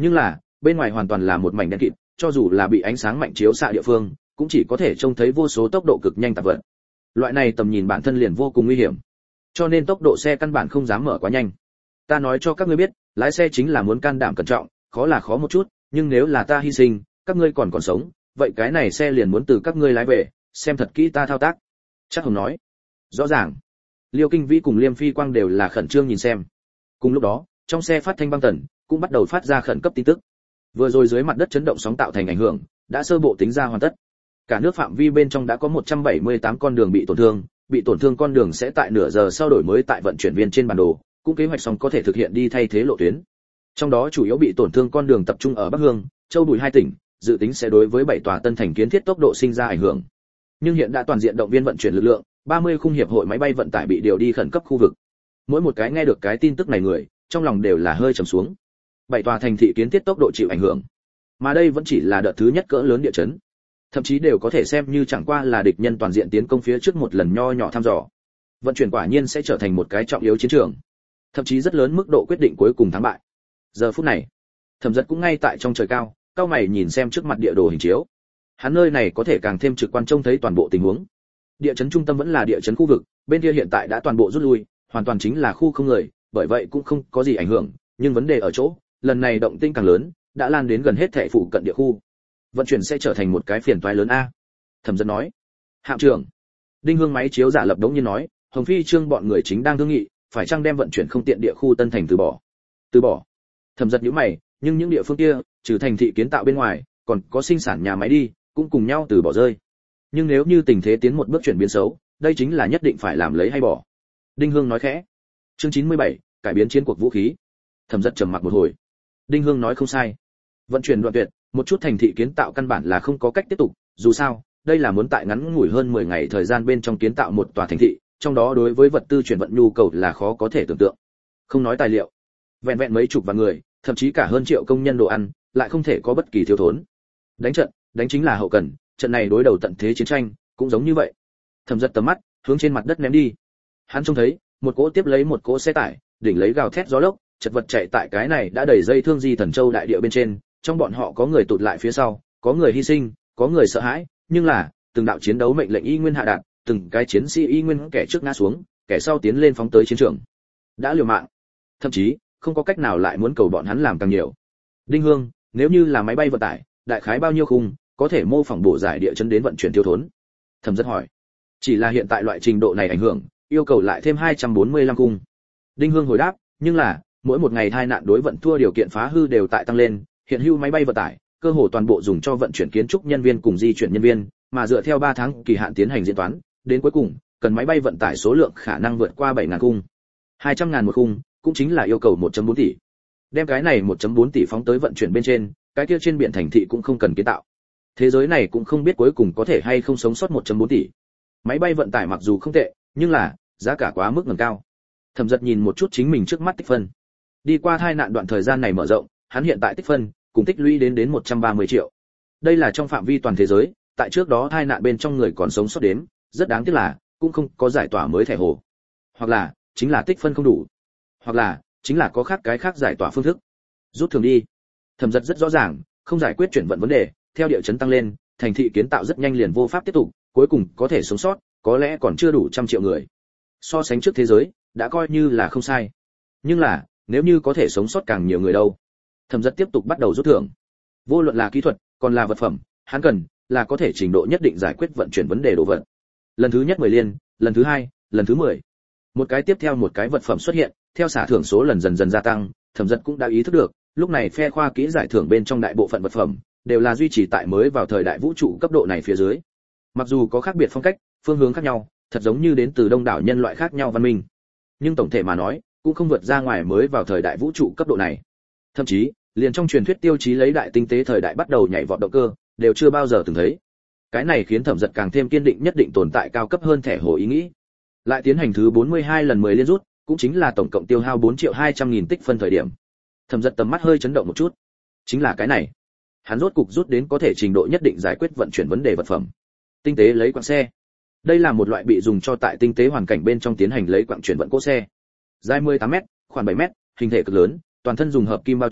Nhưng là, bên ngoài hoàn toàn là một mảnh đen kịt, cho dù là bị ánh sáng mạnh chiếu xạ địa phương, cũng chỉ có thể trông thấy vô số tốc độ cực nhanh tạp vật. Loại này tầm nhìn bản thân liền vô cùng nguy hiểm, cho nên tốc độ xe căn bản không dám mở quá nhanh. Ta nói cho các ngươi biết, lái xe chính là muốn can đảm cẩn trọng, khó là khó một chút, nhưng nếu là ta hy sinh, các ngươi còn còn sống, vậy cái này xe liền muốn từ các ngươi lái về, xem thật kỹ ta thao tác. Chắc Hồng nói. Rõ ràng. Liêu Kinh Vĩ cùng Liêm Phi Quang đều là khẩn trương nhìn xem. Cùng lúc đó, trong xe phát thanh băng tần cũng bắt đầu phát ra khẩn cấp tin tức. Vừa rồi dưới mặt đất chấn động sóng tạo thành ảnh hưởng, đã sơ bộ tính ra hoàn tất. Cả nước phạm vi bên trong đã có một trăm bảy mươi tám con đường bị tổn thương, bị tổn thương con đường sẽ tại nửa giờ sau đổi mới tại vận chuyển viên trên bản đồ, cũng kế hoạch xong có thể thực hiện đi thay thế lộ tuyến. Trong đó chủ yếu bị tổn thương con đường tập trung ở Bắc Hương, Châu Bùi hai tỉnh, dự tính sẽ đối với bảy tòa tân thành kiến thiết tốc độ sinh ra ảnh hưởng. Nhưng hiện đã toàn diện động viên vận chuyển lực lượng, ba mươi khung hiệp hội máy bay vận tải bị điều đi khẩn cấp khu vực. Mỗi một cái nghe được cái tin tức này người, trong lòng đều là hơi trầm xuống. Bảy tòa thành thị kiến thiết tốc độ chịu ảnh hưởng, mà đây vẫn chỉ là đợt thứ nhất cỡ lớn địa chấn, thậm chí đều có thể xem như chẳng qua là địch nhân toàn diện tiến công phía trước một lần nho nhỏ thăm dò. Vận chuyển quả nhiên sẽ trở thành một cái trọng yếu chiến trường, thậm chí rất lớn mức độ quyết định cuối cùng thắng bại. Giờ phút này, Thẩm Dật cũng ngay tại trong trời cao, cao mày nhìn xem trước mặt địa đồ hình chiếu. Hắn nơi này có thể càng thêm trực quan trông thấy toàn bộ tình huống. Địa chấn trung tâm vẫn là địa chấn khu vực, bên kia hiện tại đã toàn bộ rút lui, hoàn toàn chính là khu không người, bởi vậy cũng không có gì ảnh hưởng, nhưng vấn đề ở chỗ, lần này động tĩnh càng lớn, đã lan đến gần hết thảy phụ cận địa khu. Vận chuyển sẽ trở thành một cái phiền toái lớn a. Thẩm Dật nói. Hạm trưởng. Đinh Hương máy chiếu giả lập đống nhiên nói, Hồng Phi Trương bọn người chính đang thương nghị, phải chăng đem vận chuyển không tiện địa khu Tân Thành từ bỏ. Từ bỏ. Thẩm Dật nhíu mày, nhưng những địa phương kia, trừ thành thị kiến tạo bên ngoài, còn có sinh sản nhà máy đi, cũng cùng nhau từ bỏ rơi. Nhưng nếu như tình thế tiến một bước chuyển biến xấu, đây chính là nhất định phải làm lấy hay bỏ. Đinh Hương nói khẽ. Chương chín mươi bảy, cải biến chiến cuộc vũ khí. Thẩm Dật trầm mặc một hồi. Đinh Hương nói không sai. Vận chuyển đoạn tuyệt, một chút thành thị kiến tạo căn bản là không có cách tiếp tục, dù sao, đây là muốn tại ngắn ngủi hơn mười ngày thời gian bên trong kiến tạo một tòa thành thị, trong đó đối với vật tư chuyển vận nhu cầu là khó có thể tưởng tượng. Không nói tài liệu, vẹn vẹn mấy chục vạn người, thậm chí cả hơn triệu công nhân đồ ăn, lại không thể có bất kỳ thiếu thốn. Đánh trận, đánh chính là hậu cần, trận này đối đầu tận thế chiến tranh, cũng giống như vậy. Thẩm Dật tầm mắt hướng trên mặt đất ném đi. Hắn trông thấy, một cỗ tiếp lấy một cỗ xe tải, đỉnh lấy gào thét gió lốc, chật vật chạy tại cái này đã đầy dây thương di thần châu đại địa bên trên, trong bọn họ có người tụt lại phía sau, có người hy sinh, có người sợ hãi, nhưng là, từng đạo chiến đấu mệnh lệnh y nguyên hạ đạt, từng cái chiến sĩ y nguyên kẻ trước ngã xuống, kẻ sau tiến lên phóng tới chiến trường. Đã liều mạng, thậm chí không có cách nào lại muốn cầu bọn hắn làm càng nhiều. Đinh Hương, nếu như là máy bay vận tải, đại khái bao nhiêu khung, có thể mô phỏng bổ giải địa chấn đến vận chuyển thiếu thốn? Thẩm Dật hỏi. Chỉ là hiện tại loại trình độ này ảnh hưởng, yêu cầu lại thêm hai trăm bốn mươi lăm khung. Đinh Hương hồi đáp, nhưng là, mỗi một ngày tai nạn đối vận thua điều kiện phá hư đều tại tăng lên, hiện hữu máy bay vận tải, cơ hồ toàn bộ dùng cho vận chuyển kiến trúc nhân viên cùng di chuyển nhân viên, mà dựa theo ba tháng kỳ hạn tiến hành diễn toán, đến cuối cùng, cần máy bay vận tải số lượng khả năng vượt qua bảy nghìn khung. hai trăm nghìn một khung, cũng chính là yêu cầu một phẩy bốn tỷ. Đem cái này một phẩy bốn tỷ phóng tới vận chuyển bên trên, cái kia trên biển thành thị cũng không cần kiến tạo. Thế giới này cũng không biết cuối cùng có thể hay không sống sót một phẩy bốn tỷ. Máy bay vận tải mặc dù không tệ, nhưng là giá cả quá mức ngẩng cao. Thẩm Dật nhìn một chút chính mình trước mắt tích phân. Đi qua tai nạn đoạn thời gian này mở rộng, hắn hiện tại tích phân cùng tích lũy đến đến một trăm ba mươi triệu. Đây là trong phạm vi toàn thế giới, tại trước đó tai nạn bên trong người còn sống sót đến, rất đáng tiếc là cũng không có giải tỏa mới thẻ hồ. Hoặc là chính là tích phân không đủ, hoặc là chính là có khác cái khác giải tỏa phương thức. Rút thường đi. Thẩm Dật rất rõ ràng, không giải quyết chuyển vận vấn đề, theo địa chấn tăng lên, thành thị kiến tạo rất nhanh liền vô pháp tiếp tục, cuối cùng có thể sống sót, có lẽ còn chưa đủ trăm triệu người. So sánh trước thế giới, đã coi như là không sai. Nhưng là, nếu như có thể sống sót càng nhiều người đâu? Thẩm Dật tiếp tục bắt đầu rút thưởng. Vô luận là kỹ thuật, còn là vật phẩm, hắn cần là có thể trình độ nhất định giải quyết vận chuyển vấn đề đồ vật. Lần thứ nhất mười liên, lần thứ hai, lần thứ mười. Một cái tiếp theo một cái vật phẩm xuất hiện, theo xả thưởng số lần dần dần gia tăng, Thẩm Dật cũng đã ý thức được, lúc này phe khoa kỹ giải thưởng bên trong đại bộ phận vật phẩm đều là duy trì tại mới vào thời đại vũ trụ cấp độ này phía dưới. Mặc dù có khác biệt phong cách, phương hướng khác nhau, thật giống như đến từ đông đảo nhân loại khác nhau văn minh, nhưng tổng thể mà nói, cũng không vượt ra ngoài mới vào thời đại vũ trụ cấp độ này. Thậm chí, liền trong truyền thuyết tiêu chí lấy đại tinh tế thời đại bắt đầu nhảy vọt động cơ, đều chưa bao giờ từng thấy. Cái này khiến Thẩm Dật càng thêm kiên định nhất định tồn tại cao cấp hơn thẻ hồ ý nghĩ. Lại tiến hành thứ bốn mươi hai lần mười liên rút, cũng chính là tổng cộng tiêu hao bốn triệu hai trăm nghìn tích phân thời điểm. Thẩm Dật tầm mắt hơi chấn động một chút. Chính là cái này. Hắn rốt cục rút đến có thể trình độ nhất định giải quyết vận chuyển vấn đề vật phẩm. Tinh tế lấy quặng xe. Đây là một loại bị dùng cho tại tinh tế hoàn cảnh bên trong tiến hành lấy quặng chuyển vận cỗ xe. Dài mười tám mét, khoảng bảy mét, hình thể cực lớn, toàn thân dùng hợp kim bao trùm,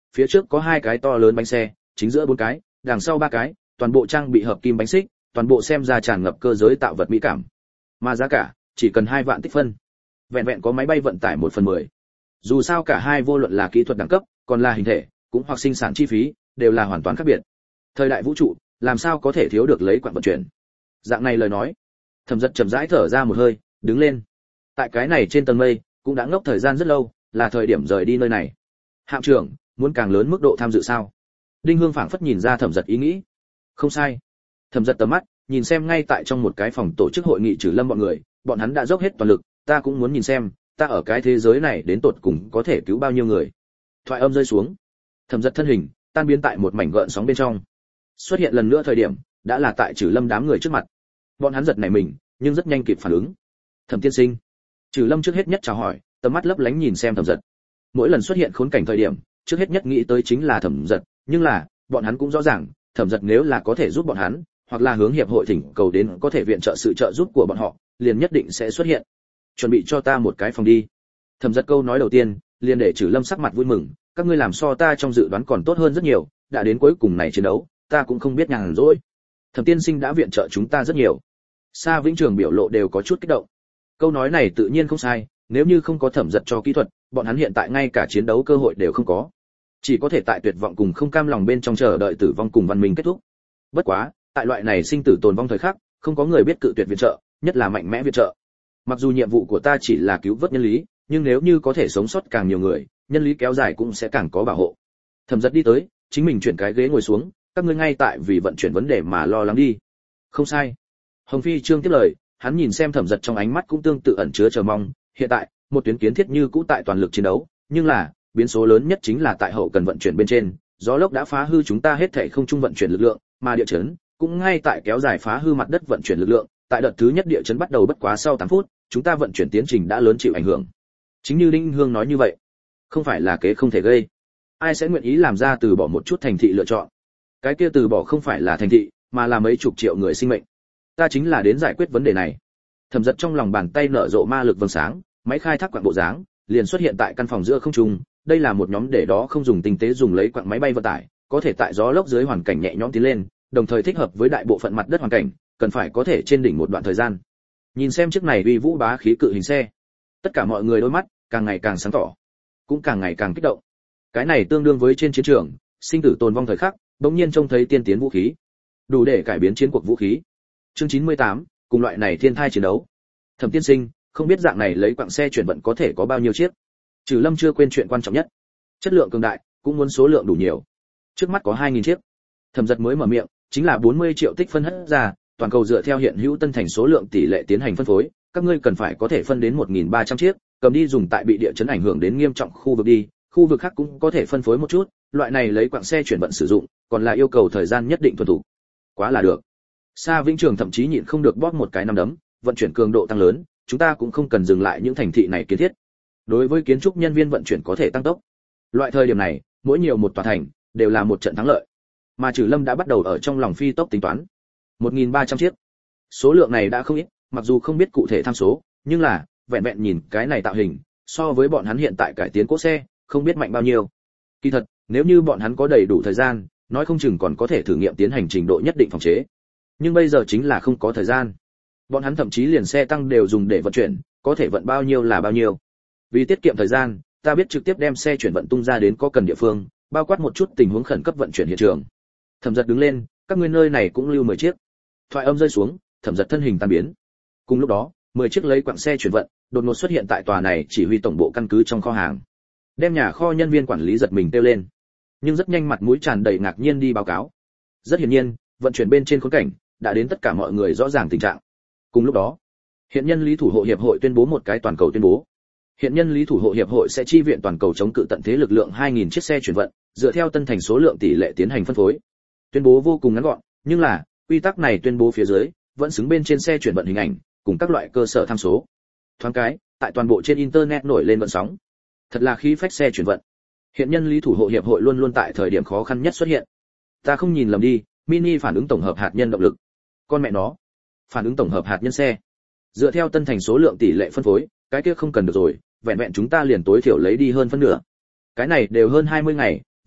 phía trước có hai cái to lớn bánh xe, chính giữa bốn cái, đằng sau ba cái, toàn bộ trang bị hợp kim bánh xích, toàn bộ xem ra tràn ngập cơ giới tạo vật mỹ cảm. Mà giá cả chỉ cần hai vạn tích phân. Vẹn vẹn có máy bay vận tải một phần mười. Dù sao cả hai vô luận là kỹ thuật đẳng cấp, còn là hình thể, cũng hoặc sinh sản chi phí, đều là hoàn toàn khác biệt. Thời đại vũ trụ, làm sao có thể thiếu được lấy quặng vận chuyển. Dạng này lời nói, Thẩm Dật chậm rãi thở ra một hơi, đứng lên. Tại cái này trên tầng mây, cũng đã ngốc thời gian rất lâu, là thời điểm rời đi nơi này. Hạm trưởng, muốn càng lớn mức độ tham dự sao? Đinh Hương phảng phất nhìn ra Thẩm Dật ý nghĩ. Không sai. Thẩm Dật tầm mắt, nhìn xem ngay tại trong một cái phòng tổ chức hội nghị Trừ Lâm bọn người, bọn hắn đã dốc hết toàn lực, ta cũng muốn nhìn xem, ta ở cái thế giới này đến tột cùng có thể cứu bao nhiêu người. Thoại âm rơi xuống, Thẩm Dật thân hình tan biến tại một mảnh gợn sóng bên trong. Xuất hiện lần nữa thời điểm, đã là tại Trừ Lâm đám người trước mặt. Bọn hắn giật nảy mình, nhưng rất nhanh kịp phản ứng. Thẩm tiên sinh. Trừ Lâm trước hết nhất chào hỏi, tầm mắt lấp lánh nhìn xem Thẩm Dật. Mỗi lần xuất hiện khốn cảnh thời điểm, trước hết nhất nghĩ tới chính là Thẩm Dật, nhưng là, bọn hắn cũng rõ ràng, Thẩm Dật nếu là có thể giúp bọn hắn, hoặc là hướng hiệp hội thỉnh cầu đến có thể viện trợ sự trợ giúp của bọn họ, liền nhất định sẽ xuất hiện. Chuẩn bị cho ta một cái phòng đi. Thẩm Dật câu nói đầu tiên, liền để Trừ Lâm sắc mặt vui mừng, các ngươi làm so ta trong dự đoán còn tốt hơn rất nhiều, đã đến cuối cùng này chiến đấu, ta cũng không biết nhàn rỗi. Thẩm tiên sinh đã viện trợ chúng ta rất nhiều. Sa Vĩnh Trường biểu lộ đều có chút kích động. Câu nói này tự nhiên không sai, nếu như không có Thẩm Dật cho kỹ thuật, bọn hắn hiện tại ngay cả chiến đấu cơ hội đều không có. Chỉ có thể tại tuyệt vọng cùng không cam lòng bên trong chờ đợi tử vong cùng văn minh kết thúc. Bất quá, tại loại này sinh tử tồn vong thời khắc, không có người biết cự tuyệt viện trợ, nhất là mạnh mẽ viện trợ. Mặc dù nhiệm vụ của ta chỉ là cứu vớt nhân lý, nhưng nếu như có thể sống sót càng nhiều người, nhân lý kéo dài cũng sẽ càng có bảo hộ. Thẩm Dật đi tới, chính mình chuyển cái ghế ngồi xuống, các ngươi ngay tại vì vận chuyển vấn đề mà lo lắng đi. Không sai. Hồng Phi Trương tiếp lời, hắn nhìn xem Thẩm Dật trong ánh mắt cũng tương tự ẩn chứa chờ mong, hiện tại, một tuyến kiến thiết như cũ tại toàn lực chiến đấu, nhưng là, biến số lớn nhất chính là tại hậu cần vận chuyển bên trên, gió lốc đã phá hư chúng ta hết thảy không trung vận chuyển lực lượng, mà địa chấn cũng ngay tại kéo dài phá hư mặt đất vận chuyển lực lượng, tại đợt thứ nhất địa chấn bắt đầu bất quá sau tám phút, chúng ta vận chuyển tiến trình đã lớn chịu ảnh hưởng. Chính như Đinh Hương nói như vậy, không phải là kế không thể gây. Ai sẽ nguyện ý làm ra từ bỏ một chút thành thị lựa chọn? Cái kia từ bỏ không phải là thành thị, mà là mấy chục triệu người sinh mệnh. Ta chính là đến giải quyết vấn đề này. Thẩm Dật trong lòng bàn tay nở rộ ma lực vầng sáng, máy khai thác quặng bộ dáng liền xuất hiện tại căn phòng giữa không trung. Đây là một nhóm để đó không dùng tinh tế dùng lấy quặng máy bay vận tải, có thể tại gió lốc dưới hoàn cảnh nhẹ nhõm tiến lên, đồng thời thích hợp với đại bộ phận mặt đất hoàn cảnh, cần phải có thể trên đỉnh một đoạn thời gian. Nhìn xem chiếc này uy vũ bá khí cự hình xe, tất cả mọi người đôi mắt càng ngày càng sáng tỏ, cũng càng ngày càng kích động. Cái này tương đương với trên chiến trường, sinh tử tồn vong thời khắc, bỗng nhiên trông thấy tiên tiến vũ khí, đủ để cải biến chiến cuộc vũ khí. Chương chín mươi tám, cùng loại này thiên thai chiến đấu. Thẩm tiên sinh, không biết dạng này lấy quặng xe chuyển vận có thể có bao nhiêu chiếc? Trừ Lâm chưa quên chuyện quan trọng nhất, chất lượng cường đại, cũng muốn số lượng đủ nhiều. Trước mắt có hai nghìn chiếc. Thẩm Dật mới mở miệng, chính là bốn mươi triệu tích phân hất ra, toàn cầu dựa theo hiện hữu tân thành số lượng tỷ lệ tiến hành phân phối, các ngươi cần phải có thể phân đến một nghìn ba trăm chiếc, cầm đi dùng tại bị địa chấn ảnh hưởng đến nghiêm trọng khu vực đi, khu vực khác cũng có thể phân phối một chút, loại này lấy quặng xe chuyển vận sử dụng, còn là yêu cầu thời gian nhất định thuần thủ. Quá là được. Sa Vĩnh Trường thậm chí nhịn không được bóp một cái nắm đấm, vận chuyển cường độ tăng lớn, chúng ta cũng không cần dừng lại những thành thị này kiến thiết. Đối với kiến trúc nhân viên vận chuyển có thể tăng tốc. Loại thời điểm này, mỗi nhiều một tòa thành đều là một trận thắng lợi. Mà Trừ Lâm đã bắt đầu ở trong lòng phi tốc tính toán. một nghìn ba trăm chiếc. Số lượng này đã không ít, mặc dù không biết cụ thể tham số, nhưng là, vẹn vẹn nhìn cái này tạo hình, so với bọn hắn hiện tại cải tiến cỗ xe, không biết mạnh bao nhiêu. Kỳ thật, nếu như bọn hắn có đầy đủ thời gian, nói không chừng còn có thể thử nghiệm tiến hành trình độ nhất định phòng chế. Nhưng bây giờ chính là không có thời gian. Bọn hắn thậm chí liền xe tăng đều dùng để vận chuyển, có thể vận bao nhiêu là bao nhiêu. Vì tiết kiệm thời gian, ta biết trực tiếp đem xe chuyển vận tung ra đến có cần địa phương, bao quát một chút tình huống khẩn cấp vận chuyển hiện trường. Thẩm Dật đứng lên, các ngươi nơi này cũng lưu mười chiếc. Thoại âm rơi xuống, Thẩm Dật thân hình tan biến. Cùng lúc đó, mười chiếc lấy quặng xe chuyển vận, đột ngột xuất hiện tại tòa này chỉ huy tổng bộ căn cứ trong kho hàng. Đem nhà kho nhân viên quản lý giật mình kêu lên. Nhưng rất nhanh mặt mũi tràn đầy ngạc nhiên đi báo cáo. Rất hiển nhiên, vận chuyển bên trên khốn cảnh đã đến tất cả mọi người rõ ràng tình trạng. Cùng lúc đó, hiện nhân lý thủ hộ hiệp hội tuyên bố một cái toàn cầu tuyên bố. Hiện nhân lý thủ hộ hiệp hội sẽ chi viện toàn cầu chống cự tận thế lực lượng hai nghìn chiếc xe chuyển vận, dựa theo tân thành số lượng tỷ lệ tiến hành phân phối. Tuyên bố vô cùng ngắn gọn, nhưng là, quy tắc này tuyên bố phía dưới, vẫn xứng bên trên xe chuyển vận hình ảnh, cùng các loại cơ sở tham số. Thoáng cái, tại toàn bộ trên internet nổi lên vận sóng. Thật là khí phách xe chuyển vận. Hiện nhân lý thủ hộ hiệp hội luôn luôn tại thời điểm khó khăn nhất xuất hiện. Ta không nhìn lầm đi, mini phản ứng tổng hợp hạt nhân động lực. Con mẹ nó, phản ứng tổng hợp hạt nhân xe. Dựa theo tân thành số lượng tỷ lệ phân phối, cái kia không cần được rồi, vẹn vẹn chúng ta liền tối thiểu lấy đi hơn phân nửa. Cái này đều hơn hai mươi ngày,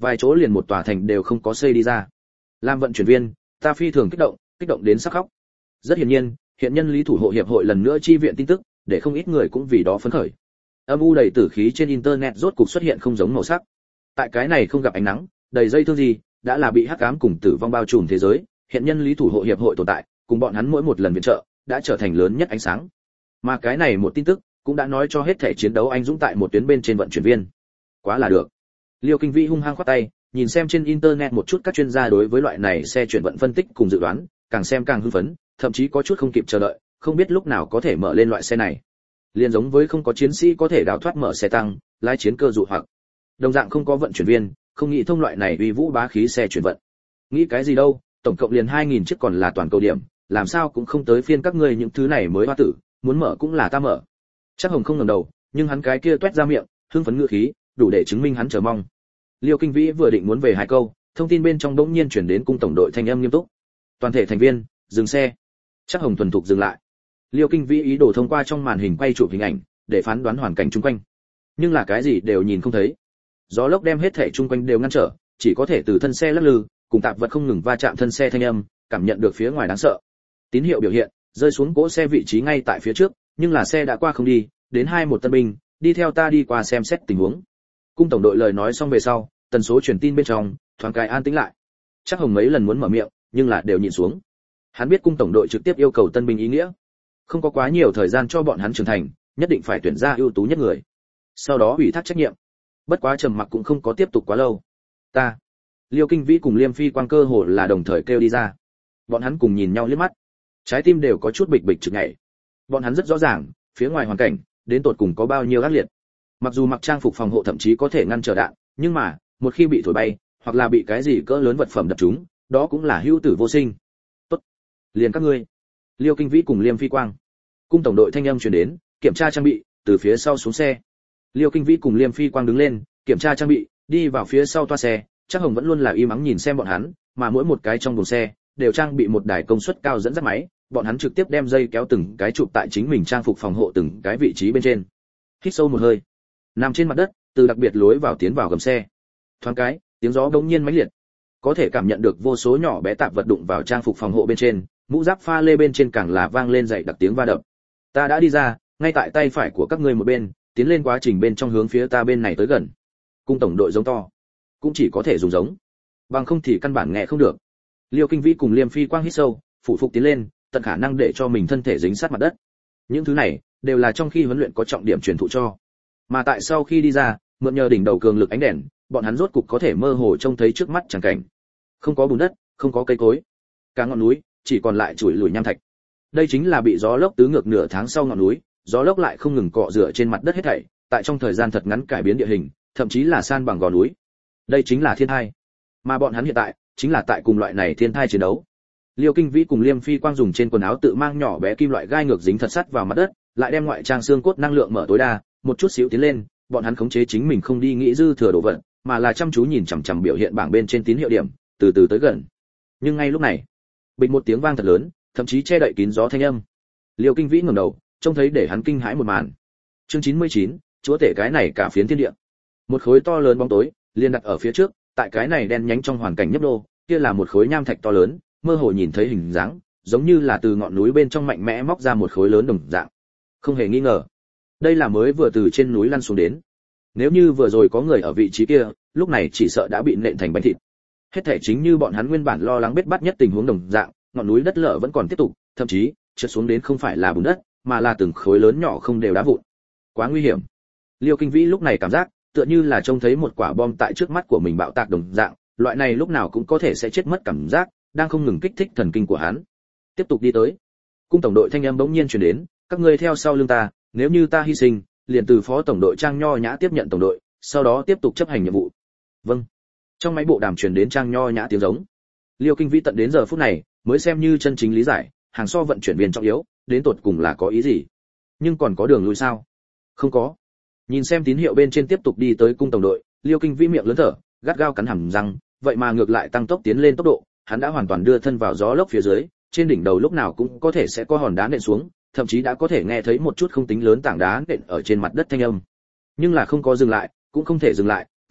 vài chỗ liền một tòa thành đều không có xây đi ra. Làm vận chuyển viên, ta phi thường kích động, kích động đến sắp khóc. Rất hiển nhiên, hiện nhân lý thủ hộ hiệp hội lần nữa chi viện tin tức, để không ít người cũng vì đó phấn khởi. Âm u đầy tử khí trên internet rốt cục xuất hiện không giống màu sắc. Tại cái này không gặp ánh nắng, đầy dây thương gì, đã là bị hắc ám cùng tử vong bao trùm thế giới, hiện nhân lý thủ hộ hiệp hội tồn tại, cùng bọn hắn mỗi một lần viện trợ, đã trở thành lớn nhất ánh sáng. Mà cái này một tin tức, cũng đã nói cho hết thể chiến đấu anh dũng tại một tuyến bên trên vận chuyển viên. Quá là được. Liêu Kinh Vĩ hung hăng khoát tay, nhìn xem trên internet một chút các chuyên gia đối với loại này xe chuyển vận phân tích cùng dự đoán, càng xem càng hưng phấn, thậm chí có chút không kịp chờ đợi, không biết lúc nào có thể mở lên loại xe này. Liên giống với không có chiến sĩ có thể đào thoát mở xe tăng, lái chiến cơ dụ hoặc đồng dạng không có vận chuyển viên, không nghĩ thông loại này uy vũ bá khí xe chuyển vận. Nghĩ cái gì đâu, tổng cộng liền hai nghìn chiếc còn là toàn cầu điểm, làm sao cũng không tới phiên các ngươi những thứ này mới hoa tử, muốn mở cũng là ta mở. Chắc Hồng không ngẩng đầu, nhưng hắn cái kia toét ra miệng, hưng phấn ngựa khí, đủ để chứng minh hắn chờ mong. Liêu Kinh Vĩ vừa định muốn về hai câu, thông tin bên trong đống nhiên chuyển đến cung tổng đội thanh âm nghiêm túc. Toàn thể thành viên, dừng xe. Chắc Hồng thuần thục dừng lại. Liêu Kinh Vĩ ý đồ thông qua trong màn hình quay chụp hình ảnh, để phán đoán hoàn cảnh xung quanh. Nhưng là cái gì đều nhìn không thấy. Gió lốc đem hết thể xung quanh đều ngăn trở, chỉ có thể từ thân xe lắc lư, cùng tạp vật không ngừng va chạm thân xe thanh âm, cảm nhận được phía ngoài đáng sợ. Tín hiệu biểu hiện, rơi xuống cỗ xe vị trí ngay tại phía trước, nhưng là xe đã qua không đi, đến hai một tân binh, đi theo ta đi qua xem xét tình huống. Cung tổng đội lời nói xong về sau, tần số truyền tin bên trong thoáng cái an tĩnh lại. Chắc Hồng mấy lần muốn mở miệng, nhưng là đều nhịn xuống. Hắn biết cung tổng đội trực tiếp yêu cầu tân binh ý nghĩa, không có quá nhiều thời gian cho bọn hắn trưởng thành, nhất định phải tuyển ra ưu tú nhất người, sau đó ủy thác trách nhiệm. Bất quá trầm mặc cũng không có tiếp tục quá lâu. Ta, Liêu Kinh Vĩ cùng Liêm Phi Quang cơ hồ là đồng thời kêu đi ra. Bọn hắn cùng nhìn nhau liếc mắt, trái tim đều có chút bịch bịch trực nhảy. Bọn hắn rất rõ ràng, phía ngoài hoàn cảnh đến tột cùng có bao nhiêu ác liệt. Mặc dù mặc trang phục phòng hộ thậm chí có thể ngăn trở đạn, nhưng mà một khi bị thổi bay, hoặc là bị cái gì cỡ lớn vật phẩm đập trúng, đó cũng là hữu tử vô sinh. Tốt, liền các ngươi. Liêu Kinh Vĩ cùng Liêm Phi Quang. Cung tổng đội thanh âm truyền đến, kiểm tra trang bị, từ phía sau xuống xe. Liêu Kinh Vĩ cùng Liêm Phi Quang đứng lên, kiểm tra trang bị, đi vào phía sau toa xe. Chắc Hồng vẫn luôn là im ắng nhìn xem bọn hắn, mà mỗi một cái trong buồng xe đều trang bị một đài công suất cao dẫn dắt máy, bọn hắn trực tiếp đem dây kéo từng cái chụp tại chính mình trang phục phòng hộ từng cái vị trí bên trên. Hít sâu một hơi, nằm trên mặt đất, từ đặc biệt lối vào tiến vào gầm xe. Thoáng cái, tiếng gió đống nhiên mãnh liệt, có thể cảm nhận được vô số nhỏ bé tạp vật đụng vào trang phục phòng hộ bên trên, mũ giáp pha lê bên trên càng là vang lên dậy đặc tiếng va đập. Ta đã đi ra, ngay tại tay phải của các ngươi một bên, tiến lên quá trình bên trong hướng phía ta bên này tới gần. Cung tổng đội giống to, cũng chỉ có thể dùng giống, bằng không thì căn bản nghe không được. Liêu Kinh Vĩ cùng Liêm Phi Quang hít sâu, phụ phục tiến lên, tận khả năng để cho mình thân thể dính sát mặt đất. Những thứ này đều là trong khi huấn luyện có trọng điểm truyền thụ cho. Mà tại sau khi đi ra, mượn nhờ đỉnh đầu cường lực ánh đèn, bọn hắn rốt cục có thể mơ hồ trông thấy trước mắt chẳng cảnh. Không có bùn đất, không có cây cối, cả ngọn núi chỉ còn lại chuỗi lùi nham thạch. Đây chính là bị gió lốc tứ ngược nửa tháng sau ngọn núi, gió lốc lại không ngừng cọ rửa trên mặt đất hết thảy, tại trong thời gian thật ngắn cải biến địa hình, thậm chí là san bằng gò núi. Đây chính là thiên thai. Mà bọn hắn hiện tại chính là tại cùng loại này thiên thai chiến đấu. Liêu Kinh Vĩ cùng Liêm Phi Quang dùng trên quần áo tự mang nhỏ bé kim loại gai ngược dính thật sắt vào mặt đất, lại đem ngoại trang xương cốt năng lượng mở tối đa, một chút xíu tiến lên, bọn hắn khống chế chính mình không đi nghĩ dư thừa đồ vật, mà là chăm chú nhìn chằm chằm biểu hiện bảng bên trên tín hiệu điểm, từ từ tới gần. Nhưng ngay lúc này, bịch một tiếng vang thật lớn, thậm chí che đậy kín gió thanh âm. Liêu Kinh Vĩ ngẩng đầu, trông thấy để hắn kinh hãi một màn. Chương chín mươi chín, chúa tể cái này cả phiến thiên địa. Một khối to lớn bóng tối liền đặt ở phía trước, tại cái này đen nhánh trong hoàn cảnh nhấp đô, kia là một khối nham thạch to lớn, mơ hồ nhìn thấy hình dáng, giống như là từ ngọn núi bên trong mạnh mẽ móc ra một khối lớn đồng dạng. Không hề nghi ngờ, đây là mới vừa từ trên núi lăn xuống đến. Nếu như vừa rồi có người ở vị trí kia, lúc này chỉ sợ đã bị nện thành bánh thịt. Hết thể chính như bọn hắn nguyên bản lo lắng biết bắt nhất tình huống đồng dạng, ngọn núi đất lở vẫn còn tiếp tục, thậm chí trượt xuống đến không phải là bùn đất, mà là từng khối lớn nhỏ không đều đá vụn. Quá nguy hiểm. Liêu Kinh Vĩ lúc này cảm giác tựa như là trông thấy một quả bom tại trước mắt của mình bạo tạc đồng dạng, loại này lúc nào cũng có thể sẽ chết mất cảm giác, đang không ngừng kích thích thần kinh của hắn. Tiếp tục đi tới. Cung tổng đội thanh âm bỗng nhiên truyền đến, các ngươi theo sau lưng ta, nếu như ta hy sinh, liền từ phó tổng đội Trang Nho Nhã tiếp nhận tổng đội, sau đó tiếp tục chấp hành nhiệm vụ. Vâng. Trong máy bộ đàm truyền đến Trang Nho Nhã tiếng giống. Liêu Kinh Vĩ tận đến giờ phút này mới xem như chân chính lý giải, hàng so vận chuyển viên trọng yếu, đến tột cùng là có ý gì. Nhưng còn có đường lui sao? Không có. Nhìn xem tín hiệu bên trên tiếp tục đi tới cung tổng đội, Liêu Kinh Vĩ miệng lớn thở, gắt gao cắn hàm răng, vậy mà ngược lại tăng tốc tiến lên tốc độ, hắn đã hoàn toàn đưa thân vào gió lốc phía dưới, trên đỉnh đầu lúc nào cũng có thể sẽ có hòn đá nện xuống, thậm chí đã có thể nghe thấy một chút không tính lớn tảng đá nện ở trên mặt đất thanh âm. Nhưng là không có dừng lại, cũng không thể dừng lại,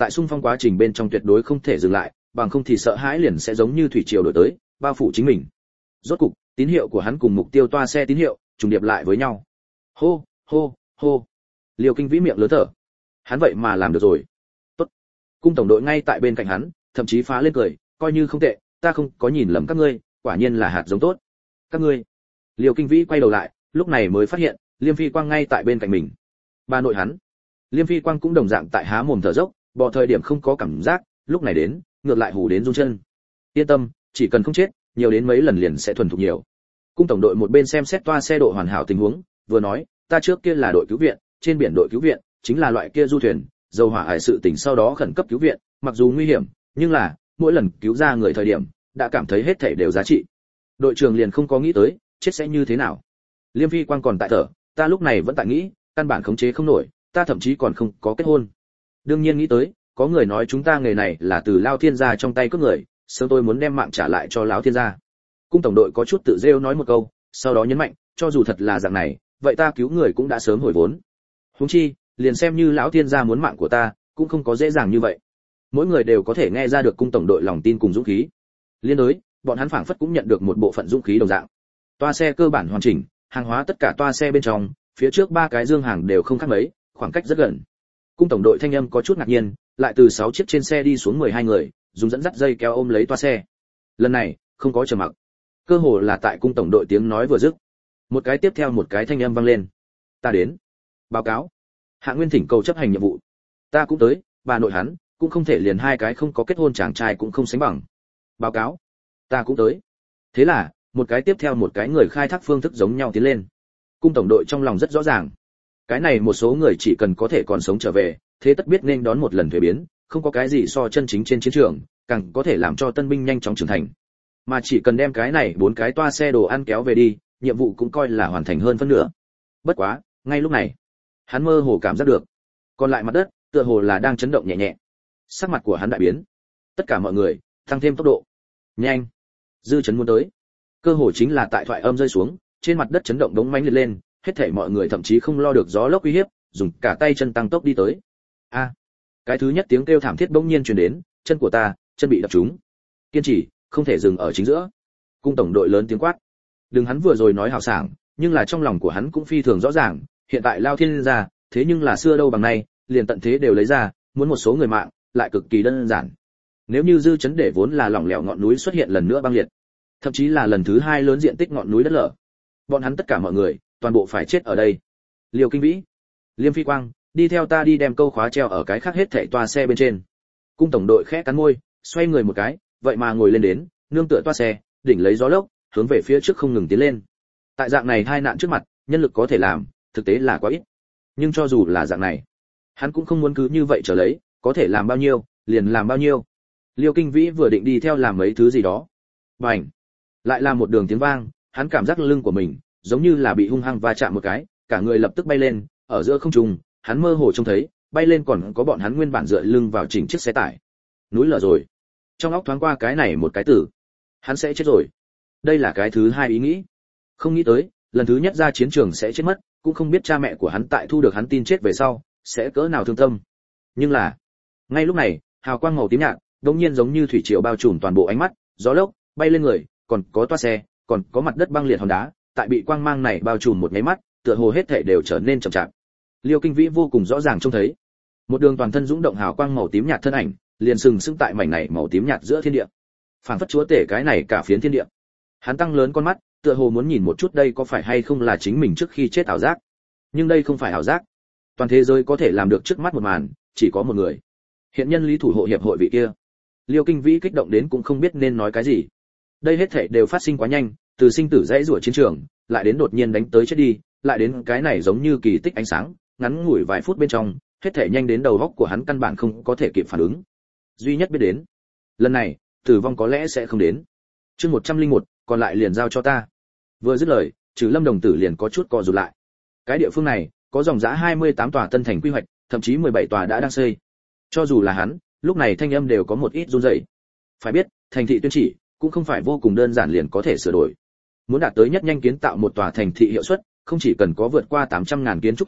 tại xung phong quá trình bên trong tuyệt đối không thể dừng lại, bằng không thì sợ hãi liền sẽ giống như thủy triều đổ tới, bao phủ chính mình. Rốt cục, tín hiệu của hắn cùng mục tiêu toa xe tín hiệu trùng điệp lại với nhau. Hô, hô, hô. Liêu Kinh Vĩ miệng lớn thở. Hắn vậy mà làm được rồi. Tốt. Cung tổng đội ngay tại bên cạnh hắn, thậm chí phá lên cười, coi như không tệ, ta không có nhìn lầm các ngươi, quả nhiên là hạt giống tốt. Các ngươi. Liêu Kinh Vĩ quay đầu lại, lúc này mới phát hiện, Liêm Phi Quang ngay tại bên cạnh mình. Bà nội hắn. Liêm Phi Quang cũng đồng dạng tại há mồm thở dốc, bỏ thời điểm không có cảm giác, lúc này đến, ngược lại hù đến run chân. Yên tâm, chỉ cần không chết, nhiều đến mấy lần liền sẽ thuần thục nhiều. Cung tổng đội một bên xem xét toa xe độ hoàn hảo tình huống, vừa nói, ta trước kia là đội cứu viện, trên biển đội cứu viện, chính là loại kia du thuyền, dầu hỏa hải sự tình sau đó khẩn cấp cứu viện, mặc dù nguy hiểm, nhưng là, mỗi lần cứu ra người thời điểm, đã cảm thấy hết thảy đều giá trị. Đội trưởng liền không có nghĩ tới, chết sẽ như thế nào. Liêm Phi Quang còn tại thở, ta lúc này vẫn tại nghĩ, căn bản khống chế không nổi, ta thậm chí còn không có kết hôn. Đương nhiên nghĩ tới, có người nói chúng ta nghề này là từ Lao Thiên gia trong tay cướp người, sớm tôi muốn đem mạng trả lại cho lão Thiên gia. Cung tổng đội có chút tự rêu nói một câu, sau đó nhấn mạnh, cho dù thật là dạng này, vậy ta cứu người cũng đã sớm hồi vốn. Huống chi, liền xem như lão Thiên gia muốn mạng của ta, cũng không có dễ dàng như vậy. Mỗi người đều có thể nghe ra được cung tổng đội lòng tin cùng dũng khí. Liên đối, bọn hắn phảng phất cũng nhận được một bộ phận dũng khí đồng dạng. Toa xe cơ bản hoàn chỉnh, hàng hóa tất cả toa xe bên trong, phía trước ba cái dương hàng đều không khác mấy, khoảng cách rất gần. Cung tổng đội thanh âm có chút ngạc nhiên, lại từ sáu chiếc trên xe đi xuống mười hai người, dùng dẫn dắt dây kéo ôm lấy toa xe. Lần này, không có trầm mặc. Cơ hồ là tại cung tổng đội tiếng nói vừa dứt, một cái tiếp theo một cái thanh âm vang lên. Ta đến. Báo cáo. Hạ Nguyên thỉnh cầu chấp hành nhiệm vụ. Ta cũng tới, bà nội hắn, cũng không thể liền hai cái không có kết hôn chàng trai cũng không sánh bằng. Báo cáo. Ta cũng tới. Thế là, một cái tiếp theo một cái người khai thác phương thức giống nhau tiến lên. Cung tổng đội trong lòng rất rõ ràng. Cái này một số người chỉ cần có thể còn sống trở về, thế tất biết nên đón một lần thuế biến, không có cái gì so chân chính trên chiến trường, càng có thể làm cho tân binh nhanh chóng trưởng thành. Mà chỉ cần đem cái này bốn cái toa xe đồ ăn kéo về đi, nhiệm vụ cũng coi là hoàn thành hơn phân nửa. Bất quá, ngay lúc này, hắn mơ hồ cảm giác được, còn lại mặt đất, tựa hồ là đang chấn động nhẹ nhẹ. Sắc mặt của hắn đại biến. Tất cả mọi người, tăng thêm tốc độ. Nhanh. Dư chấn muốn tới. Cơ hồ chính là tại thoại âm rơi xuống, trên mặt đất chấn động đống mãnh liệt lên, hết thảy mọi người thậm chí không lo được gió lốc uy hiếp, dùng cả tay chân tăng tốc đi tới. A. Cái thứ nhất tiếng kêu thảm thiết bỗng nhiên truyền đến, chân của ta, chân bị đập trúng. Kiên trì, không thể dừng ở chính giữa. Cung tổng đội lớn tiếng quát. Đừng hắn vừa rồi nói hào sảng, nhưng là trong lòng của hắn cũng phi thường rõ ràng, hiện tại Lao Thiên gia, thế nhưng là xưa đâu bằng nay, liền tận thế đều lấy ra, muốn một số người mạng, lại cực kỳ đơn giản. Nếu như dư chấn để vốn là lỏng lẻo ngọn núi xuất hiện lần nữa băng liệt, thậm chí là lần thứ hai lớn diện tích ngọn núi đất lở, bọn hắn tất cả mọi người, toàn bộ phải chết ở đây. Liêu Kinh Vĩ, Liêm Phi Quang, đi theo ta đi đem câu khóa treo ở cái khác hết thảy toa xe bên trên. Cung tổng đội khẽ cắn môi, xoay người một cái, vậy mà ngồi lên đến, nương tựa toa xe, đỉnh lấy gió lốc, hướng về phía trước không ngừng tiến lên. Tại dạng này hai nạn trước mặt, nhân lực có thể làm, thực tế là quá ít. Nhưng cho dù là dạng này, hắn cũng không muốn cứ như vậy trở lấy, có thể làm bao nhiêu, liền làm bao nhiêu. Liêu Kinh Vĩ vừa định đi theo làm mấy thứ gì đó. Bành! Lại là một đường tiếng vang, hắn cảm giác lưng của mình giống như là bị hung hăng va chạm một cái, cả người lập tức bay lên, ở giữa không trung, hắn mơ hồ trông thấy, bay lên còn có bọn hắn nguyên bản dựa lưng vào chỉnh chiếc xe tải. Núi lở rồi. Trong óc thoáng qua cái này một cái từ, hắn sẽ chết rồi. Đây là cái thứ hai ý nghĩ. Không nghĩ tới, lần thứ nhất ra chiến trường sẽ chết mất, cũng không biết cha mẹ của hắn tại thu được hắn tin chết về sau, sẽ cỡ nào thương tâm. Nhưng là, ngay lúc này, hào quang màu tím nhạt, đột nhiên giống như thủy triều bao trùm toàn bộ ánh mắt, gió lốc bay lên người, còn có toa xe, còn có mặt đất băng liệt hòn đá, tại bị quang mang này bao trùm một cái mắt, tựa hồ hết thảy đều trở nên chậm chạp. Liêu Kinh Vĩ vô cùng rõ ràng trông thấy, một đường toàn thân dũng động hào quang màu tím nhạt thân ảnh, liền sừng sững tại mảnh này màu tím nhạt giữa thiên địa. Phản phất chúa tể cái này cả phiến thiên địa. Hắn tăng lớn con mắt, tựa hồ muốn nhìn một chút đây có phải hay không là chính mình trước khi chết ảo giác. Nhưng đây không phải ảo giác. Toàn thế giới có thể làm được trước mắt một màn, chỉ có một người. Hiện nhân lý thủ hộ hiệp hội vị kia. Liêu Kinh Vĩ kích động đến cũng không biết nên nói cái gì. Đây hết thảy đều phát sinh quá nhanh, từ sinh tử dãy rủa chiến trường, lại đến đột nhiên đánh tới chết đi, lại đến cái này giống như kỳ tích ánh sáng, ngắn ngủi vài phút bên trong, hết thảy nhanh đến đầu óc của hắn căn bản không có thể kịp phản ứng. Duy nhất biết đến, lần này, tử vong có lẽ sẽ không đến. Chương một trăm lẻ một, còn lại liền giao cho ta. Vừa dứt lời, Trừ Lâm đồng tử liền có chút co rụt lại. Cái địa phương này, có dòng giá hai mươi tám tòa tân thành quy hoạch, thậm chí mười bảy tòa đã đang xây. Cho dù là hắn, lúc này thanh âm đều có một ít run rẩy. Phải biết, thành thị tuyên chỉ cũng không phải vô cùng đơn giản liền có thể sửa đổi. Muốn đạt tới nhất nhanh kiến tạo một tòa thành thị hiệu suất, không chỉ cần có vượt qua tám trăm ngàn kiến trúc công,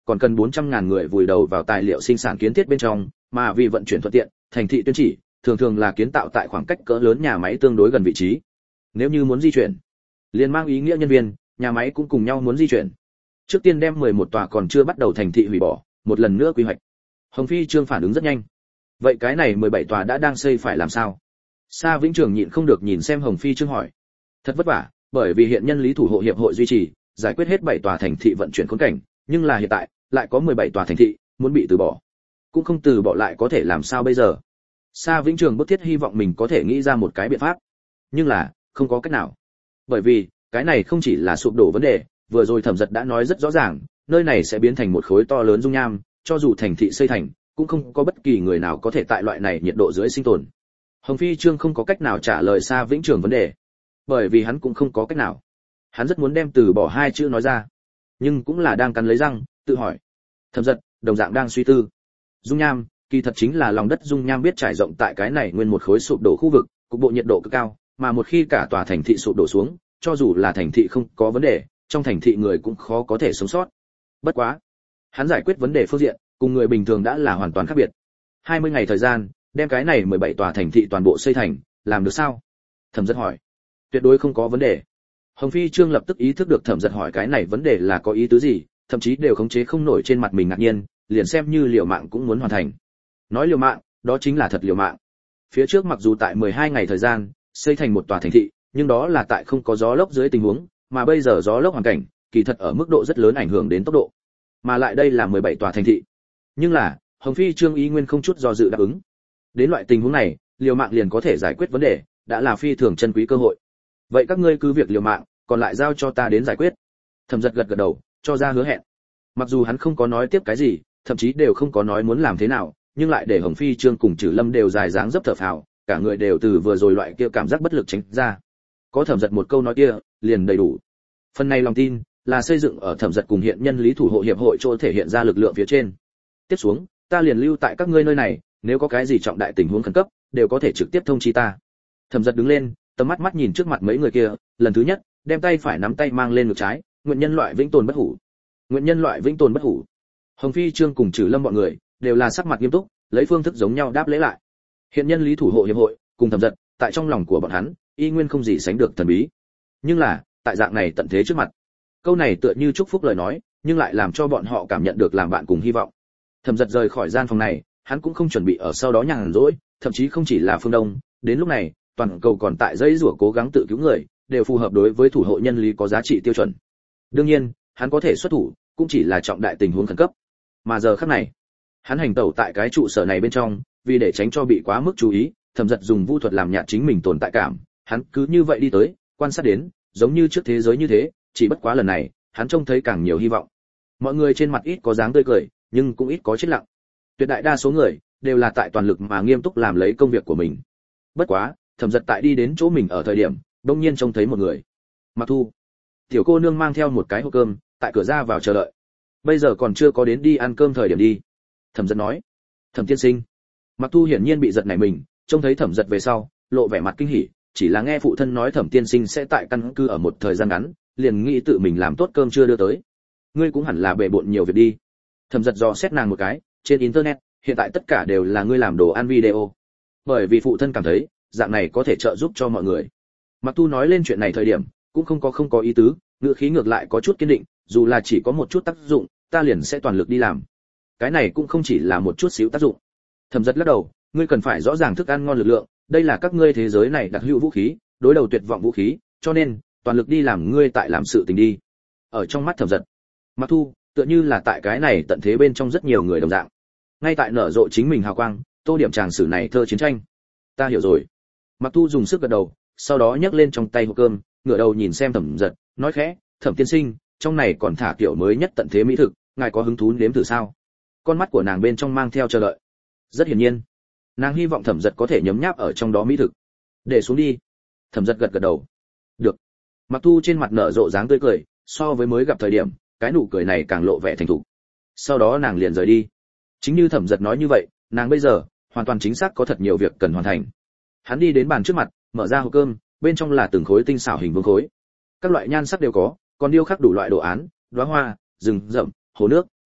còn cần bốn trăm ngàn người vùi đầu vào tài liệu sinh sản kiến thiết bên trong, mà vì vận chuyển thuận tiện, thành thị tuyên chỉ thường thường là kiến tạo tại khoảng cách cỡ lớn nhà máy tương đối gần vị trí. Nếu như muốn di chuyển, liền mang ý nghĩa nhân viên, nhà máy cũng cùng nhau muốn di chuyển. Trước tiên đem mười một tòa còn chưa bắt đầu thành thị hủy bỏ, một lần nữa quy hoạch. Hồng Phi Trương phản ứng rất nhanh. Vậy cái này mười bảy tòa đã đang xây phải làm sao? Sa Vĩnh Trường nhịn không được nhìn xem Hồng Phi Trương hỏi. Thật vất vả, bởi vì hiện nhân lý thủ hộ hiệp hội duy trì, giải quyết hết bảy tòa thành thị vận chuyển khốn cảnh, nhưng là hiện tại lại có mười bảy tòa thành thị muốn bị từ bỏ. Cũng không từ bỏ lại có thể làm sao bây giờ? Sa Vĩnh Trường bức thiết hy vọng mình có thể nghĩ ra một cái biện pháp, nhưng là không có cách nào. Bởi vì cái này không chỉ là sụp đổ vấn đề, vừa rồi Thẩm Dật đã nói rất rõ ràng, nơi này sẽ biến thành một khối to lớn dung nham, cho dù thành thị xây thành, cũng không có bất kỳ người nào có thể tại loại này nhiệt độ dưới sinh tồn. Hồng Phi Trương không có cách nào trả lời Sa Vĩnh Trường vấn đề, bởi vì hắn cũng không có cách nào. Hắn rất muốn đem từ bỏ hai chữ nói ra, nhưng cũng là đang cắn lấy răng, tự hỏi. Thẩm Dật đồng dạng đang suy tư. Dung nham, kỳ thật chính là lòng đất dung nham biết trải rộng tại cái này nguyên một khối sụp đổ khu vực, cục bộ nhiệt độ cực cao, mà một khi cả tòa thành thị sụp đổ xuống, cho dù là thành thị không có vấn đề, trong thành thị người cũng khó có thể sống sót. Bất quá, hắn giải quyết vấn đề phương diện, cùng người bình thường đã là hoàn toàn khác biệt. hai mươi ngày thời gian, đem cái này mười bảy tòa thành thị toàn bộ xây thành, làm được sao? Thẩm Dật hỏi. Tuyệt đối không có vấn đề. Hồng Phi Trương lập tức ý thức được Thẩm Dật hỏi cái này vấn đề là có ý tứ gì, thậm chí đều khống chế không nổi trên mặt mình ngạc nhiên, liền xem như liều mạng cũng muốn hoàn thành. Nói liều mạng, đó chính là thật liều mạng. Phía trước mặc dù tại mười hai ngày thời gian, xây thành một tòa thành thị, nhưng đó là tại không có gió lốc dưới tình huống, mà bây giờ gió lốc hoàn cảnh, kỳ thật ở mức độ rất lớn ảnh hưởng đến tốc độ. Mà lại đây là mười bảy tòa thành thị. Nhưng là, Hồng Phi Trương ý nguyên không chút do dự đáp ứng. Đến loại tình huống này, liều mạng liền có thể giải quyết vấn đề, đã là phi thường chân quý cơ hội. Vậy các ngươi cứ việc liều mạng, còn lại giao cho ta đến giải quyết. Thẩm Dật gật gật đầu, cho ra hứa hẹn. Mặc dù hắn không có nói tiếp cái gì, thậm chí đều không có nói muốn làm thế nào, nhưng lại để Hồng Phi Trương cùng Trử Lâm đều dài dáng dấp thở phào, cả người đều từ vừa rồi loại kia cảm giác bất lực tránh ra. Có Thẩm Dật một câu nói kia, liền đầy đủ. Phần này lòng tin là xây dựng ở Thẩm Dật cùng hiện nhân lý thủ hộ hiệp hội chỗ thể hiện ra lực lượng phía trên. Tiếp xuống, ta liền lưu tại các ngươi nơi này, nếu có cái gì trọng đại tình huống khẩn cấp, đều có thể trực tiếp thông chi ta. Thẩm Dật đứng lên, tầm mắt mắt nhìn trước mặt mấy người kia, lần thứ nhất, đem tay phải nắm tay mang lên ngực trái, nguyện nhân loại vĩnh tồn bất hủ. Nguyện nhân loại vĩnh tồn bất hủ. Hồng Phi Trương cùng Trử Lâm bọn người đều là sắc mặt nghiêm túc, lấy phương thức giống nhau đáp lễ lại. Hiện nhân lý thủ hộ hiệp hội cùng Thẩm Dật, tại trong lòng của bọn hắn, y nguyên không gì sánh được thần bí. Nhưng là, tại dạng này tận thế trước mặt, câu này tựa như chúc phúc lời nói, nhưng lại làm cho bọn họ cảm nhận được làm bạn cùng hy vọng. Thẩm Dật rời khỏi gian phòng này, hắn cũng không chuẩn bị ở sau đó nhàn rỗi, thậm chí không chỉ là phương Đông, đến lúc này, toàn cầu còn tại dây rủa cố gắng tự cứu người, đều phù hợp đối với thủ hộ nhân lý có giá trị tiêu chuẩn. Đương nhiên, hắn có thể xuất thủ, cũng chỉ là trọng đại tình huống khẩn cấp. Mà giờ khắc này, hắn hành tẩu tại cái trụ sở này bên trong, vì để tránh cho bị quá mức chú ý, Thẩm Dật dùng vu thuật làm nhạt chính mình tồn tại cảm, hắn cứ như vậy đi tới, quan sát đến, giống như trước thế giới như thế, chỉ bất quá lần này, hắn trông thấy càng nhiều hy vọng. Mọi người trên mặt ít có dáng tươi cười, nhưng cũng ít có chết lặng. Tuyệt đại đa số người đều là tại toàn lực mà nghiêm túc làm lấy công việc của mình. Bất quá, Thẩm Dật tại đi đến chỗ mình ở thời điểm, đột nhiên trông thấy một người. Mặc Thu, tiểu cô nương mang theo một cái hộp cơm, tại cửa ra vào chờ đợi. Bây giờ còn chưa có đến đi ăn cơm thời điểm đi. Thẩm Dật nói. Thẩm tiên sinh. Mặc Thu hiển nhiên bị giật nảy mình, trông thấy Thẩm Dật về sau, lộ vẻ mặt kinh hỉ, chỉ là nghe phụ thân nói Thẩm tiên sinh sẽ tại căn cứ ở một thời gian ngắn, liền nghĩ tự mình làm tốt cơm chưa đưa tới. Ngươi cũng hẳn là bề bộn nhiều việc đi. Thẩm Dật dò xét nàng một cái, trên internet, hiện tại tất cả đều là ngươi làm đồ ăn video. Bởi vì phụ thân cảm thấy, dạng này có thể trợ giúp cho mọi người. Mặc Thu nói lên chuyện này thời điểm, cũng không có không có ý tứ, ngữ khí ngược lại có chút kiên định, dù là chỉ có một chút tác dụng, ta liền sẽ toàn lực đi làm. Cái này cũng không chỉ là một chút xíu tác dụng. Thẩm Dật lắc đầu, ngươi cần phải rõ ràng thức ăn ngon lực lượng, đây là các ngươi thế giới này đặc hữu vũ khí, đối đầu tuyệt vọng vũ khí, cho nên toàn lực đi làm ngươi tại làm sự tình đi. Ở trong mắt Thẩm Dật, Mặc Thu tựa như là tại cái này tận thế bên trong rất nhiều người đồng dạng, ngay tại nở rộ chính mình hào quang, tô điểm tràng sử này thơ chiến tranh. Ta hiểu rồi. Mặc Thu dùng sức gật đầu, sau đó nhấc lên trong tay hộp cơm, ngửa đầu nhìn xem Thẩm Dật, nói khẽ, Thẩm tiên sinh, trong này còn thả kiểu mới nhất tận thế mỹ thực, ngài có hứng thú nếm thử sao? Con mắt của nàng bên trong mang theo chờ đợi. Rất hiển nhiên, nàng hy vọng Thẩm Dật có thể nhấm nháp ở trong đó mỹ thực. Để xuống đi. Thẩm Dật gật gật đầu. Được. Mặc Thu trên mặt nở rộ dáng tươi cười, so với mới gặp thời điểm, cái nụ cười này càng lộ vẻ thành thục. Sau đó nàng liền rời đi. Chính như Thẩm Dật nói như vậy, nàng bây giờ hoàn toàn chính xác có thật nhiều việc cần hoàn thành. Hắn đi đến bàn trước mặt, mở ra hộp cơm, bên trong là từng khối tinh xảo hình vuông khối. Các loại nhan sắc đều có, còn điêu khắc đủ loại đồ án, đóa hoa, rừng rậm, hồ nước,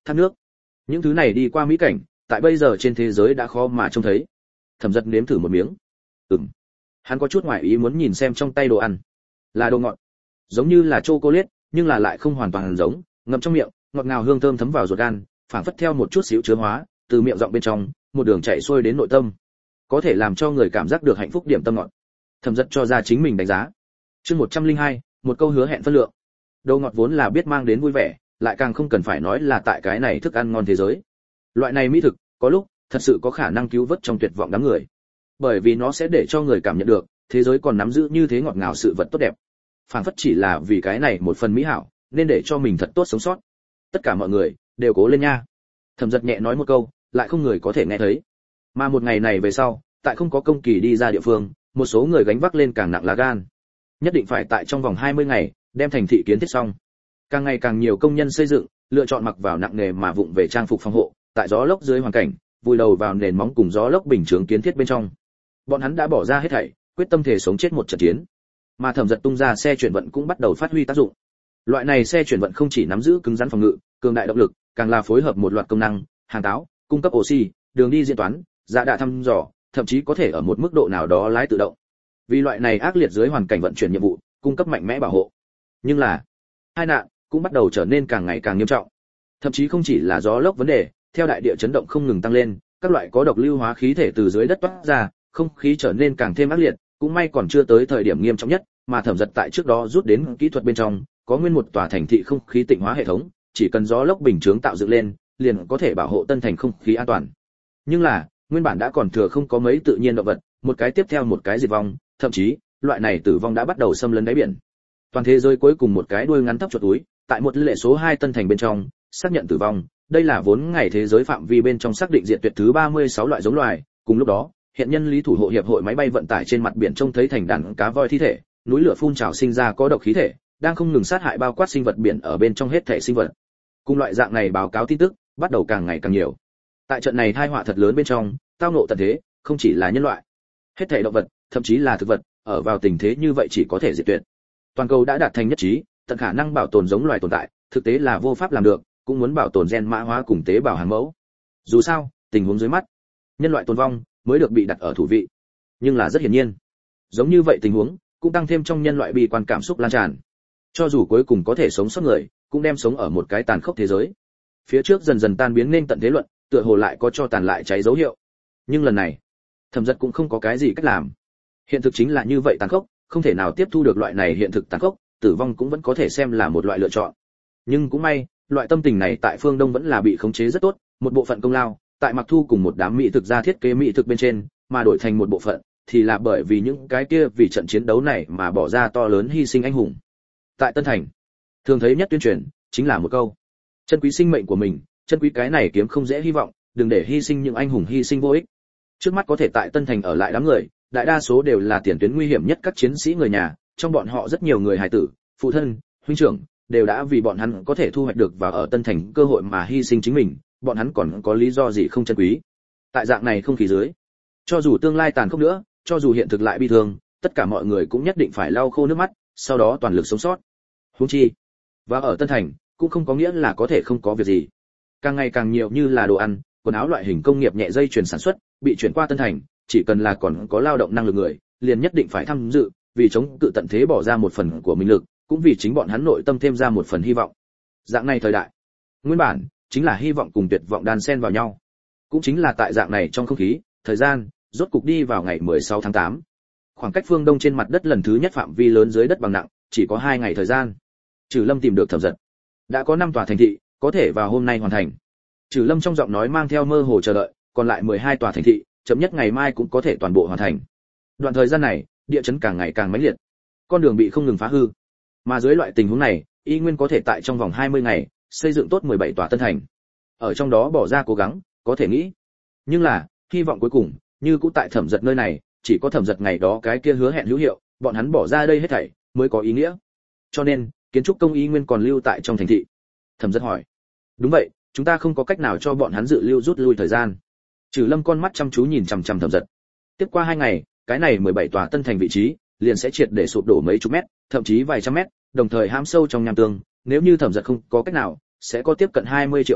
thác nước. Những thứ này đi qua mỹ cảnh, tại bây giờ trên thế giới đã khó mà trông thấy. Thẩm Dật nếm thử một miếng. Ừm. Hắn có chút ngoài ý muốn nhìn xem trong tay đồ ăn. Là đồ ngọt, giống như là chocolate, nhưng là lại không hoàn toàn giống, ngậm trong miệng, ngọt ngào hương thơm thấm vào ruột gan, phảng phất theo một chút xíu chứa hóa, từ miệng giọng bên trong, một đường chảy xuôi đến nội tâm. Có thể làm cho người cảm giác được hạnh phúc điểm tâm ngọt. Thẩm Dật cho ra chính mình đánh giá. Chương một trăm lẻ hai, một câu hứa hẹn phân lượng. Đồ ngọt vốn là biết mang đến vui vẻ, lại càng không cần phải nói là tại cái này thức ăn ngon thế giới. Loại này mỹ thực, có lúc thật sự có khả năng cứu vớt trong tuyệt vọng đám người. Bởi vì nó sẽ để cho người cảm nhận được, thế giới còn nắm giữ như thế ngọt ngào sự vật tốt đẹp. Phảng phất chỉ là vì cái này một phần mỹ hảo, nên để cho mình thật tốt sống sót. Tất cả mọi người đều cố lên nha. Thẩm Dật nhẹ nói một câu, lại không người có thể nghe thấy. Mà một ngày này về sau, tại không có công kỳ đi ra địa phương, một số người gánh vác lên càng nặng lá gan. Nhất định phải tại trong vòng hai mươi ngày đem thành thị kiến thiết xong. Càng ngày càng nhiều công nhân xây dựng lựa chọn mặc vào nặng nghề mà vụng về trang phục phòng hộ, tại gió lốc dưới hoàn cảnh, vùi đầu vào nền móng cùng gió lốc bình chướng kiến thiết bên trong. Bọn hắn đã bỏ ra hết thảy, quyết tâm thể sống chết một trận chiến. Mà Thẩm Dật tung ra xe chuyển vận cũng bắt đầu phát huy tác dụng. Loại này xe chuyển vận không chỉ nắm giữ cứng rắn phòng ngự, cường đại động lực, càng là phối hợp một loạt công năng, hàng táo, cung cấp oxy, đường đi diễn toán, dạ đạ thăm dò, thậm chí có thể ở một mức độ nào đó lái tự động. Vì loại này ác liệt dưới hoàn cảnh vận chuyển nhiệm vụ, cung cấp mạnh mẽ bảo hộ. Nhưng là, hai nạn cũng bắt đầu trở nên càng ngày càng nghiêm trọng. Thậm chí không chỉ là gió lốc vấn đề, theo đại địa chấn động không ngừng tăng lên, các loại có độc lưu hóa khí thể từ dưới đất toát ra, không khí trở nên càng thêm ác liệt, cũng may còn chưa tới thời điểm nghiêm trọng nhất, mà Thẩm Dật tại trước đó rút đến kỹ thuật bên trong, có nguyên một tòa thành thị không khí tịnh hóa hệ thống, chỉ cần gió lốc bình chướng tạo dựng lên, liền có thể bảo hộ tân thành không khí an toàn. Nhưng là, nguyên bản đã còn thừa không có mấy tự nhiên động vật, một cái tiếp theo một cái diệt vong, thậm chí, loại này tử vong đã bắt đầu xâm lấn đáy biển. Toàn thế giới cuối cùng một cái đuôi ngắn thấp chuột túi, tại một lệ số hai tân thành bên trong, xác nhận tử vong, đây là vốn ngày thế giới phạm vi bên trong xác định diệt tuyệt thứ ba mươi sáu loại giống loài, cùng lúc đó, hiện nhân lý thủ hộ hiệp hội máy bay vận tải trên mặt biển trông thấy thành đàn cá voi thi thể, núi lửa phun trào sinh ra có độc khí thể, đang không ngừng sát hại bao quát sinh vật biển ở bên trong hết thể sinh vật. Cùng loại dạng này báo cáo tin tức, bắt đầu càng ngày càng nhiều. Tại trận này tai họa thật lớn bên trong, tao ngộ tận thế, không chỉ là nhân loại, hết thể động vật, thậm chí là thực vật, ở vào tình thế như vậy chỉ có thể diệt tuyệt. Toàn cầu đã đạt thành nhất trí, tận khả năng bảo tồn giống loài tồn tại, thực tế là vô pháp làm được, cũng muốn bảo tồn gen mã hóa cùng tế bào hàng mẫu. Dù sao, tình huống dưới mắt, nhân loại tồn vong mới được bị đặt ở thủ vị. Nhưng là rất hiển nhiên, giống như vậy tình huống cũng tăng thêm trong nhân loại bi quan cảm xúc lan tràn. Cho dù cuối cùng có thể sống sót người, cũng đem sống ở một cái tàn khốc thế giới. Phía trước dần dần tan biến nên tận thế luận, tựa hồ lại có cho tàn lại cháy dấu hiệu. Nhưng lần này, Thẩm Dật cũng không có cái gì cách làm. Hiện thực chính là như vậy tàn khốc, không thể nào tiếp thu được loại này hiện thực tàn khốc, tử vong cũng vẫn có thể xem là một loại lựa chọn. Nhưng cũng may, loại tâm tình này tại phương Đông vẫn là bị khống chế rất tốt, một bộ phận công lao, tại Mặc Thu cùng một đám mỹ thực gia thiết kế mỹ thực bên trên, mà đổi thành một bộ phận thì là bởi vì những cái kia vì trận chiến đấu này mà bỏ ra to lớn hy sinh anh hùng. Tại Tân Thành, thường thấy nhất tuyên truyền chính là một câu: chân quý sinh mệnh của mình, chân quý cái này kiếm không dễ hy vọng, đừng để hy sinh những anh hùng hy sinh vô ích. Trước mắt có thể tại Tân Thành ở lại đám người, đại đa số đều là tiền tuyến nguy hiểm nhất các chiến sĩ người nhà, trong bọn họ rất nhiều người hài tử, phụ thân, huynh trưởng đều đã vì bọn hắn có thể thu hoạch được và ở Tân Thành cơ hội mà hy sinh chính mình, bọn hắn còn có lý do gì không chân quý. Tại dạng này không khí dưới, cho dù tương lai tàn khốc nữa, cho dù hiện thực lại bi thương, tất cả mọi người cũng nhất định phải lau khô nước mắt, sau đó toàn lực sống sót. Huống chi, và ở Tân Thành cũng không có nghĩa là có thể không có việc gì. Càng ngày càng nhiều như là đồ ăn, quần áo loại hình công nghiệp nhẹ dây chuyển sản xuất bị chuyển qua Tân Thành, chỉ cần là còn có lao động năng lực người, liền nhất định phải tham dự, vì chống cự tận thế bỏ ra một phần của mình lực, cũng vì chính bọn hắn nội tâm thêm ra một phần hy vọng. Dạng này thời đại, nguyên bản chính là hy vọng cùng tuyệt vọng đan xen vào nhau. Cũng chính là tại dạng này trong không khí, thời gian rốt cục đi vào ngày mười sáu tháng tám. Khoảng cách phương Đông trên mặt đất lần thứ nhất phạm vi lớn dưới đất bằng nặng, chỉ có hai ngày thời gian. Trừ Lâm tìm được Thẩm Dật. Đã có năm tòa thành thị, có thể vào hôm nay hoàn thành. Trừ Lâm trong giọng nói mang theo mơ hồ chờ đợi, còn lại mười hai tòa thành thị, chậm nhất ngày mai cũng có thể toàn bộ hoàn thành. Đoạn thời gian này, địa chấn càng ngày càng mãnh liệt. Con đường bị không ngừng phá hư. Mà dưới loại tình huống này, y nguyên có thể tại trong vòng hai mươi ngày, xây dựng tốt mười bảy tòa tân thành. Ở trong đó bỏ ra cố gắng, có thể nghĩ. Nhưng là, hy vọng cuối cùng, như cũ tại Thẩm Dật nơi này, chỉ có Thẩm Dật ngày đó cái kia hứa hẹn hữu hiệu, bọn hắn bỏ ra đây hết thảy mới có ý nghĩa. Cho nên, kiến trúc công y nguyên còn lưu tại trong thành thị. Thẩm Dật hỏi. Đúng vậy, chúng ta không có cách nào cho bọn hắn dự lưu rút lui thời gian. Trừ Lâm con mắt chăm chú nhìn chằm chằm Thẩm Dật. Tiếp qua hai ngày, cái này mười bảy tòa tân thành vị trí, liền sẽ triệt để sụp đổ mấy chục mét, thậm chí vài trăm mét, đồng thời hãm sâu trong nham tương, nếu như Thẩm Dật không có cách nào, sẽ có tiếp cận hai mươi triệu người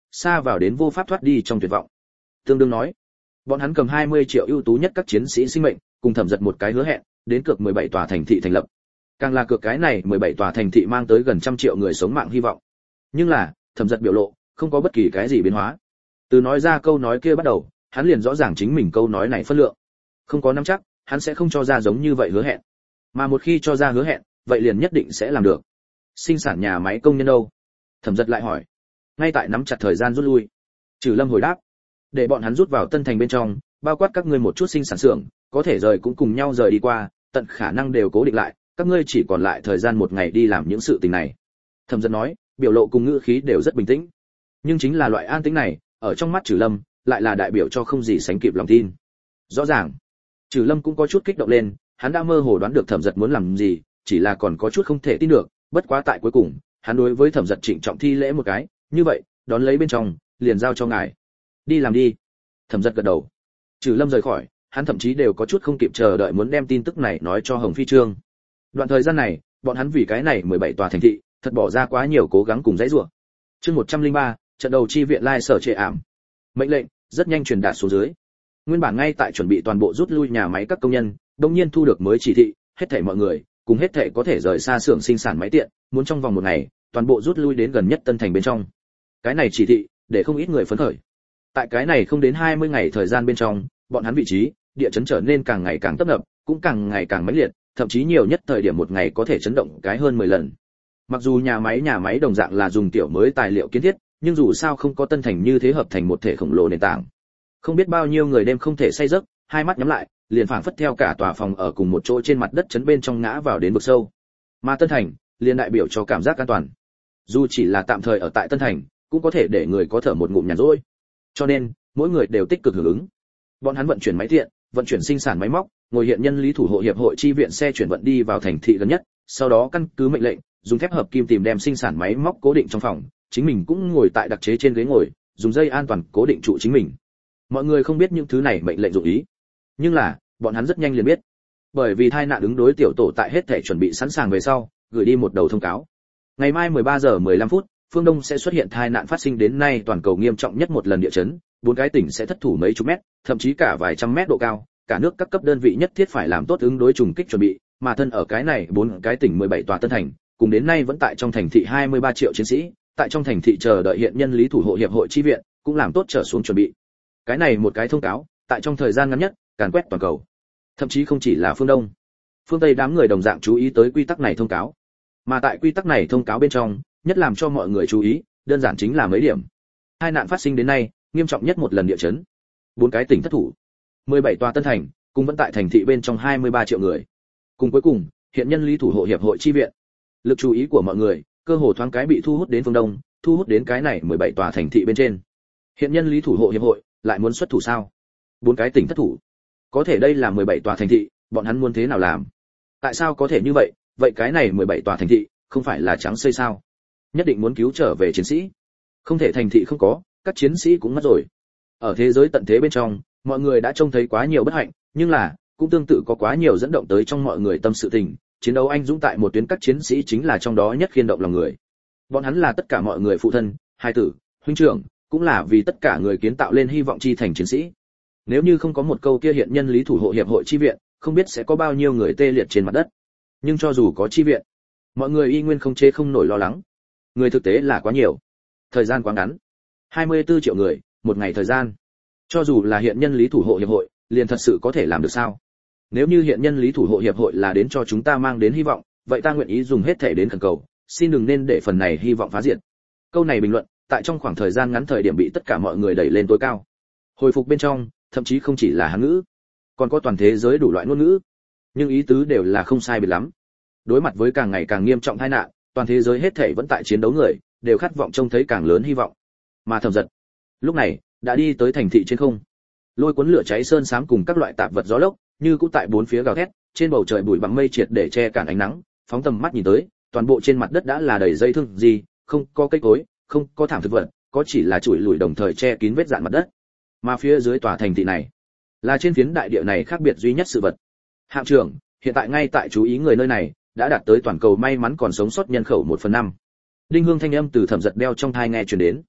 xa vào đến vô pháp thoát đi trong tuyệt vọng. Tương đương nói, bọn hắn cầm hai mươi triệu ưu tú nhất các chiến sĩ sinh mệnh, cùng Thẩm Dật một cái hứa hẹn, đến cược mười bảy tòa thành thị thành lập. Càng là cược cái này mười bảy tòa thành thị mang tới gần trăm triệu người sống mạng hy vọng. Nhưng là, Thẩm Dật biểu lộ không có bất kỳ cái gì biến hóa. Từ nói ra câu nói kia bắt đầu, hắn liền rõ ràng chính mình câu nói này phân lượng. Không có nắm chắc, hắn sẽ không cho ra giống như vậy hứa hẹn. Mà một khi cho ra hứa hẹn, vậy liền nhất định sẽ làm được. Sinh sản nhà máy công nhân đâu? Thẩm Dật lại hỏi. Ngay tại nắm chặt thời gian rút lui. Trừ Lâm hồi đáp, để bọn hắn rút vào Tân Thành bên trong, bao quát các ngươi một chút sinh sản xưởng, có thể rời cũng cùng nhau rời đi qua, tận khả năng đều cố định lại, các ngươi chỉ còn lại thời gian một ngày đi làm những sự tình này. Thẩm Dật nói, biểu lộ cùng ngữ khí đều rất bình tĩnh. Nhưng chính là loại an tĩnh này, ở trong mắt Trừ Lâm, lại là đại biểu cho không gì sánh kịp lòng tin. Rõ ràng, Trừ Lâm cũng có chút kích động lên, hắn đã mơ hồ đoán được Thẩm Dật muốn làm gì, chỉ là còn có chút không thể tin được, bất quá tại cuối cùng, hắn đối với Thẩm Dật trịnh trọng thi lễ một cái, như vậy, đón lấy bên trong, liền giao cho ngài. Đi làm đi. Thẩm Dật gật đầu. Trừ Lâm rời khỏi, hắn thậm chí đều có chút không kịp chờ đợi muốn đem tin tức này nói cho Hồng Phi Trương. Đoạn thời gian này, bọn hắn vì cái này mười bảy tòa thành thị, thật bỏ ra quá nhiều cố gắng cùng dãy rủa. Chương một trăm lẻ ba, trận đầu chi viện lai sở trệ ảm. Mệnh lệnh rất nhanh truyền đạt xuống dưới. Nguyên bản ngay tại chuẩn bị toàn bộ rút lui nhà máy các công nhân, đột nhiên thu được mới chỉ thị, hết thảy mọi người, cùng hết thảy có thể rời xa xưởng sinh sản máy tiện, muốn trong vòng một ngày, toàn bộ rút lui đến gần nhất Tân Thành bên trong. Cái này chỉ thị, để không ít người phấn khởi. Tại cái này không đến hai mươi ngày thời gian bên trong, bọn hắn vị trí, địa chấn trở nên càng ngày càng tấp nập, cũng càng ngày càng mãnh liệt, thậm chí nhiều nhất thời điểm một ngày có thể chấn động cái hơn mười lần. Mặc dù nhà máy nhà máy đồng dạng là dùng tiểu mới tài liệu kiến thiết, nhưng dù sao không có Tân Thành như thế hợp thành một thể khổng lồ nền tảng. Không biết bao nhiêu người đêm không thể say giấc, hai mắt nhắm lại, liền phảng phất theo cả tòa phòng ở cùng một chỗ trên mặt đất chấn bên trong ngã vào đến vực sâu. Mà Tân Thành, liền đại biểu cho cảm giác an toàn. Dù chỉ là tạm thời ở tại Tân Thành, cũng có thể để người có thở một ngụm nhàn rỗi. Cho nên, mỗi người đều tích cực hưởng ứng. Bọn hắn vận chuyển máy tiện, vận chuyển sinh sản máy móc, ngồi hiện nhân lý thủ hộ hiệp hội chi viện xe chuyển vận đi vào thành thị gần nhất, sau đó căn cứ mệnh lệnh, dùng thép hợp kim tìm đem sinh sản máy móc cố định trong phòng, chính mình cũng ngồi tại đặc chế trên ghế ngồi, dùng dây an toàn cố định trụ chính mình. Mọi người không biết những thứ này mệnh lệnh dụng ý, nhưng là, bọn hắn rất nhanh liền biết. Bởi vì tai nạn ứng đối tiểu tổ tại hết thể chuẩn bị sẵn sàng về sau, gửi đi một đầu thông cáo. Ngày mai mười ba giờ mười lăm phút, phương Đông sẽ xuất hiện tai nạn phát sinh đến nay toàn cầu nghiêm trọng nhất một lần địa chấn, bốn cái tỉnh sẽ thất thủ mấy chục mét, thậm chí cả vài trăm mét độ cao, cả nước các cấp đơn vị nhất thiết phải làm tốt ứng đối trùng kích chuẩn bị, mà thân ở cái này bốn cái tỉnh mười bảy tòa Tân Thành, cùng đến nay vẫn tại trong thành thị hai mươi ba triệu chiến sĩ, tại trong thành thị chờ đợi hiện nhân lý thủ hộ hiệp hội chi viện, cũng làm tốt trở xuống chuẩn bị. Cái này một cái thông cáo, tại trong thời gian ngắn nhất, càn quét toàn cầu. Thậm chí không chỉ là phương Đông, phương Tây đám người đồng dạng chú ý tới quy tắc này thông cáo. Mà tại quy tắc này thông cáo bên trong, nhất làm cho mọi người chú ý, đơn giản chính là mấy điểm. Hai nạn phát sinh đến nay, nghiêm trọng nhất một lần địa chấn. Bốn cái tỉnh thất thủ. mười bảy tòa Tân Thành, cùng vẫn tại thành thị bên trong hai mươi ba triệu người. Cùng cuối cùng, hiện nhân lý thủ hộ hiệp hội chi viện. Lực chú ý của mọi người, cơ hồ thoáng cái bị thu hút đến phương Đông, thu hút đến cái này mười bảy tòa thành thị bên trên. Hiện nhân lý thủ hộ hiệp hội lại muốn xuất thủ sao? Bốn cái tỉnh thất thủ. Có thể đây là mười bảy tòa thành thị, bọn hắn muốn thế nào làm? Tại sao có thể như vậy? Vậy cái này mười bảy tòa thành thị, không phải là trắng xây sao? Nhất định muốn cứu trở về chiến sĩ. Không thể thành thị không có, các chiến sĩ cũng mất rồi. Ở thế giới tận thế bên trong, mọi người đã trông thấy quá nhiều bất hạnh, nhưng là, cũng tương tự có quá nhiều dẫn động tới trong mọi người tâm sự tình, chiến đấu anh dũng tại một tuyến các chiến sĩ chính là trong đó nhất khiên động lòng người. Bọn hắn là tất cả mọi người phụ thân, hai tử, huynh trưởng, cũng là vì tất cả người kiến tạo lên hy vọng chi thành chiến sĩ. Nếu như không có một câu kia hiện nhân lý thủ hộ hiệp hội chi viện, không biết sẽ có bao nhiêu người tê liệt trên mặt đất. Nhưng cho dù có chi viện, mọi người y nguyên không chế không nổi lo lắng. Người thực tế là quá nhiều, thời gian quá ngắn. hai mươi tư triệu người, một ngày thời gian. Cho dù là hiện nhân lý thủ hộ hiệp hội, liền thật sự có thể làm được sao? Nếu như hiện nhân lý thủ hộ hiệp hội là đến cho chúng ta mang đến hy vọng, vậy ta nguyện ý dùng hết thể đến khẩn cầu, xin đừng nên để phần này hy vọng phá diệt. Câu này bình luận, tại trong khoảng thời gian ngắn thời điểm bị tất cả mọi người đẩy lên tối cao. Hồi phục bên trong, thậm chí không chỉ là Hán ngữ, còn có toàn thế giới đủ loại ngôn ngữ, nhưng ý tứ đều là không sai biệt lắm. Đối mặt với càng ngày càng nghiêm trọng tai nạn, toàn thế giới hết thảy vẫn tại chiến đấu người, đều khát vọng trông thấy càng lớn hy vọng. Mà Thẩm Dật, lúc này, đã đi tới thành thị trên không. Lôi cuốn lửa cháy sơn xám cùng các loại tạp vật gió lốc, như cũ tại bốn phía gào thét, trên bầu trời bụi bặm mây triệt để che cản ánh nắng, phóng tầm mắt nhìn tới, toàn bộ trên mặt đất đã là đầy dây thương gì, không có cây cối, không có thảm thực vật, có chỉ là chuỗi lùi đồng thời che kín vết dạn mặt đất. Mà phía dưới tòa thành thị này, là trên phiến đại địa này khác biệt duy nhất sự vật. Hạng trưởng, hiện tại ngay tại chú ý người nơi này, đã đạt tới toàn cầu may mắn còn sống sót nhân khẩu một phần năm. Đinh Hương thanh âm từ Thẩm Dật đeo trong tai nghe truyền đến.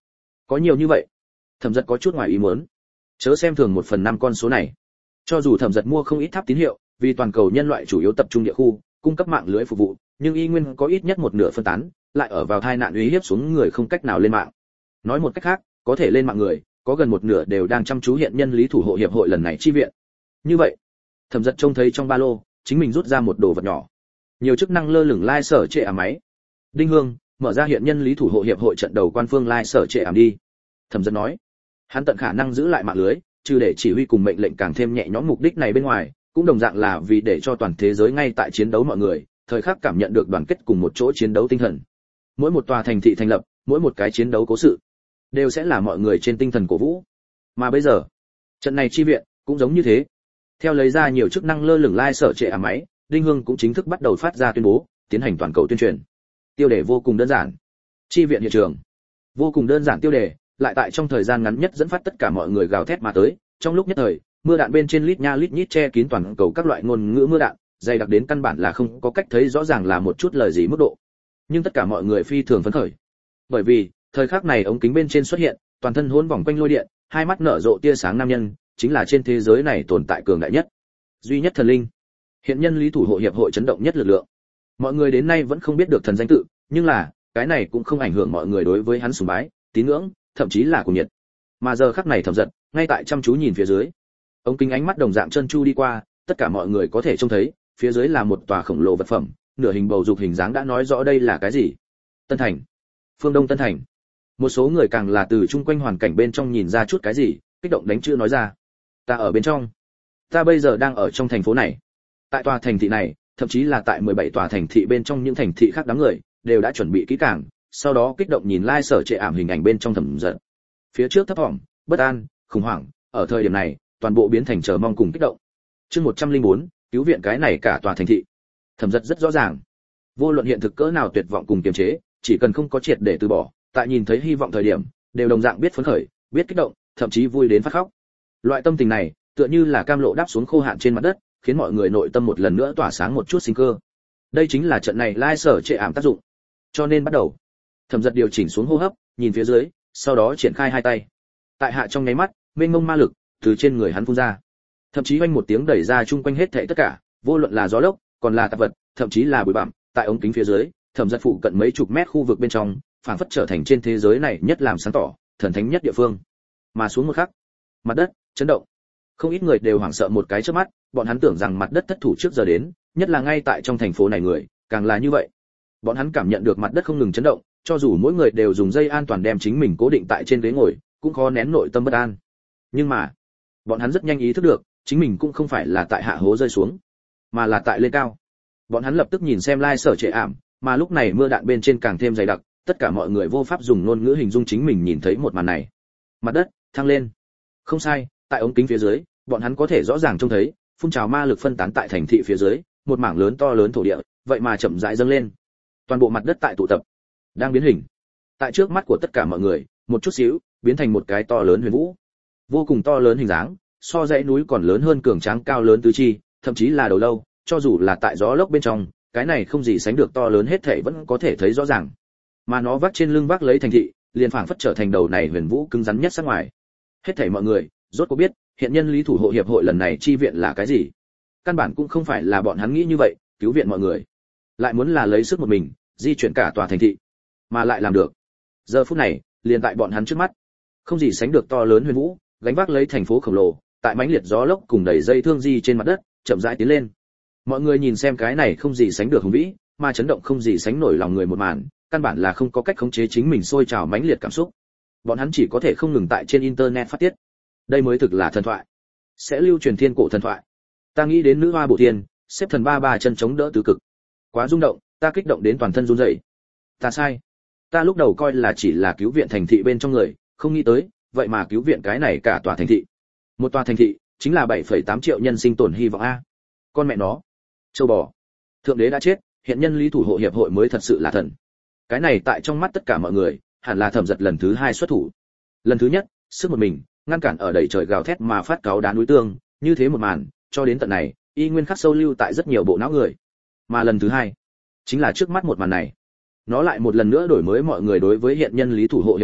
Có nhiều như vậy? Thẩm Dật có chút ngoài ý muốn. Chớ xem thường một phần năm con số này. Cho dù Thẩm Dật mua không ít tháp tín hiệu, vì toàn cầu nhân loại chủ yếu tập trung địa khu, cung cấp mạng lưới phục vụ, nhưng y nguyên có ít nhất một nửa phân tán, lại ở vào tai nạn uy hiếp xuống người không cách nào lên mạng. Nói một cách khác, có thể lên mạng người, có gần một nửa đều đang chăm chú hiện nhân lý thủ hộ hiệp hội lần này chi viện. Như vậy, Thẩm Dật trông thấy trong ba lô, chính mình rút ra một đồ vật nhỏ. Nhiều chức năng lơ lửng lai sở trệ ảm máy. Đinh Hương, mở ra hiện nhân lý thủ hộ hiệp hội trận đầu quan phương lai sở trệ ảm đi. Thẩm Dật nói. Hắn tận khả năng giữ lại mạng lưới, trừ để chỉ huy cùng mệnh lệnh càng thêm nhẹ nhõm mục đích này bên ngoài, cũng đồng dạng là vì để cho toàn thế giới ngay tại chiến đấu mọi người, thời khắc cảm nhận được đoàn kết cùng một chỗ chiến đấu tinh thần. Mỗi một tòa thành thị thành lập, mỗi một cái chiến đấu cố sự, đều sẽ là mọi người trên tinh thần cổ vũ. Mà bây giờ, trận này chi viện cũng giống như thế. Theo lấy ra nhiều chức năng lơ lửng lai sở trệ ảm máy, Đinh Hương cũng chính thức bắt đầu phát ra tuyên bố, tiến hành toàn cầu tuyên truyền. Tiêu đề vô cùng đơn giản. Chi viện hiện trường. Vô cùng đơn giản tiêu đề, lại tại trong thời gian ngắn nhất dẫn phát tất cả mọi người gào thét mà tới, trong lúc nhất thời, mưa đạn bên trên lít nha lít nhít che kín toàn cầu các loại ngôn ngữ mưa đạn, dày đặc đến căn bản là không có cách thấy rõ ràng là một chút lời gì mức độ. Nhưng tất cả mọi người phi thường phấn khởi. Bởi vì, thời khắc này ống kính bên trên xuất hiện, toàn thân hỗn vòng quanh lôi điện, hai mắt nở rộ tia sáng nam nhân, chính là trên thế giới này tồn tại cường đại nhất, duy nhất thần linh. Hiện nhân lý thủ hộ hiệp hội chấn động nhất lực lượng. Mọi người đến nay vẫn không biết được thần danh tự, nhưng là, cái này cũng không ảnh hưởng mọi người đối với hắn sùng bái, tín ngưỡng, thậm chí là cuồng nhiệt. Mà giờ khắc này Thẩm Dật, ngay tại chăm chú nhìn phía dưới. Ống kính ánh mắt đồng dạng chân chu đi qua, tất cả mọi người có thể trông thấy, phía dưới là một tòa khổng lồ vật phẩm, nửa hình bầu dục hình dáng đã nói rõ đây là cái gì. Tân Thành. Phương Đông Tân Thành. Một số người càng là từ chung quanh hoàn cảnh bên trong nhìn ra chút cái gì, kích động đánh chữ nói ra. Ta ở bên trong. Ta bây giờ đang ở trong thành phố này. Tại tòa thành thị này, thậm chí là tại mười bảy tòa thành thị bên trong những thành thị khác đám người, đều đã chuẩn bị kỹ càng, sau đó kích động nhìn lai sở trệ ảm hình ảnh bên trong Thẩm Dật. Phía trước thấp thỏm, bất an, khủng hoảng, ở thời điểm này, toàn bộ biến thành chờ mong cùng kích động. Chương một trăm lẻ bốn, cứu viện cái này cả tòa thành thị. Thẩm Dật rất rõ ràng, vô luận hiện thực cỡ nào tuyệt vọng cùng kiềm chế, chỉ cần không có triệt để từ bỏ, tại nhìn thấy hy vọng thời điểm, đều đồng dạng biết phấn khởi, biết kích động, thậm chí vui đến phát khóc. Loại tâm tình này, tựa như là cam lộ đáp xuống khô hạn trên mặt đất, khiến mọi người nội tâm một lần nữa tỏa sáng một chút sinh cơ. Đây chính là trận này lai sở trệ ảm tác dụng. Cho nên bắt đầu, Thẩm Dật điều chỉnh xuống hô hấp, nhìn phía dưới, sau đó triển khai hai tay. Tại hạ trong nháy mắt, mênh mông ma lực từ trên người hắn phun ra, thậm chí oanh một tiếng đẩy ra chung quanh hết thảy tất cả, vô luận là gió lốc, còn là tạp vật, thậm chí là bụi bặm, tại ống kính phía dưới, Thẩm Dật phụ cận mấy chục mét khu vực bên trong, phảng phất trở thành trên thế giới này nhất làm sáng tỏ, thần thánh nhất địa phương. Mà xuống một khắc, mặt đất chấn động. Không ít người đều hoảng sợ một cái chớp mắt, bọn hắn tưởng rằng mặt đất thất thủ trước giờ đến, nhất là ngay tại trong thành phố này người, càng là như vậy. Bọn hắn cảm nhận được mặt đất không ngừng chấn động, cho dù mỗi người đều dùng dây an toàn đem chính mình cố định tại trên ghế ngồi, cũng khó nén nội tâm bất an. Nhưng mà, bọn hắn rất nhanh ý thức được, chính mình cũng không phải là tại hạ hố rơi xuống, mà là tại lên cao. Bọn hắn lập tức nhìn xem lai sở trệ ảm, mà lúc này mưa đạn bên trên càng thêm dày đặc, tất cả mọi người vô pháp dùng ngôn ngữ hình dung chính mình nhìn thấy một màn này. Mặt đất thăng lên. Không sai, tại ống kính phía dưới, bọn hắn có thể rõ ràng trông thấy, phun trào ma lực phân tán tại thành thị phía dưới, một mảng lớn to lớn thổ địa, vậy mà chậm rãi dâng lên. Toàn bộ mặt đất tại tụ tập, đang biến hình. Tại trước mắt của tất cả mọi người, một chút xíu, biến thành một cái to lớn huyền vũ. Vô cùng to lớn hình dáng, so dãy núi còn lớn hơn, cường tráng cao lớn tứ chi, thậm chí là đầu lâu, cho dù là tại gió lốc bên trong, cái này không gì sánh được to lớn hết thảy vẫn có thể thấy rõ ràng. Mà nó vác trên lưng vác lấy thành thị, liền phảng phất trở thành đầu này huyền vũ cứng rắn nhất sắc ngoài. Hết thảy mọi người, rốt cuộc biết, hiện nhân lý thủ hộ hiệp hội lần này chi viện là cái gì. Căn bản cũng không phải là bọn hắn nghĩ như vậy, cứu viện mọi người, lại muốn là lấy sức một mình, di chuyển cả tòa thành thị, mà lại làm được. Giờ phút này, liền tại bọn hắn trước mắt, không gì sánh được to lớn huyền vũ, gánh vác lấy thành phố khổng lồ, tại mãnh liệt gió lốc cùng đầy dây thương di trên mặt đất, chậm rãi tiến lên. Mọi người nhìn xem cái này không gì sánh được hùng vĩ, mà chấn động không gì sánh nổi lòng người một màn, căn bản là không có cách khống chế chính mình sôi trào mãnh liệt cảm xúc. Bọn hắn chỉ có thể không ngừng tại trên internet phát tiết. Đây mới thực là thần thoại, sẽ lưu truyền thiên cổ thần thoại. Ta nghĩ đến nữ hoa bổ thiên, xếp thần ba ba chân chống đỡ tứ cực. Quá rung động, ta kích động đến toàn thân run rẩy. Ta sai. Ta lúc đầu coi là chỉ là cứu viện thành thị bên trong người, không nghĩ tới, vậy mà cứu viện cái này cả tòa thành thị. Một tòa thành thị, chính là bảy phẩy tám triệu nhân sinh tồn hy vọng a. Con mẹ nó. Châu bò. Thượng đế đã chết, hiện nhân lý thủ hộ hiệp hội mới thật sự là thần. Cái này tại trong mắt tất cả mọi người, hẳn là Thẩm Dật lần thứ hai xuất thủ. Lần thứ nhất, sức một mình, ngăn cản ở đầy trời gào thét mà phát cáo đá núi tương, như thế một màn, cho đến tận này, y nguyên khắc sâu lưu tại rất nhiều bộ não người. Mà lần thứ hai, chính là trước mắt một màn này. Nó lại một lần nữa đổi mới mọi người đối với hiện nhân lý thủ hộ hiệp hội,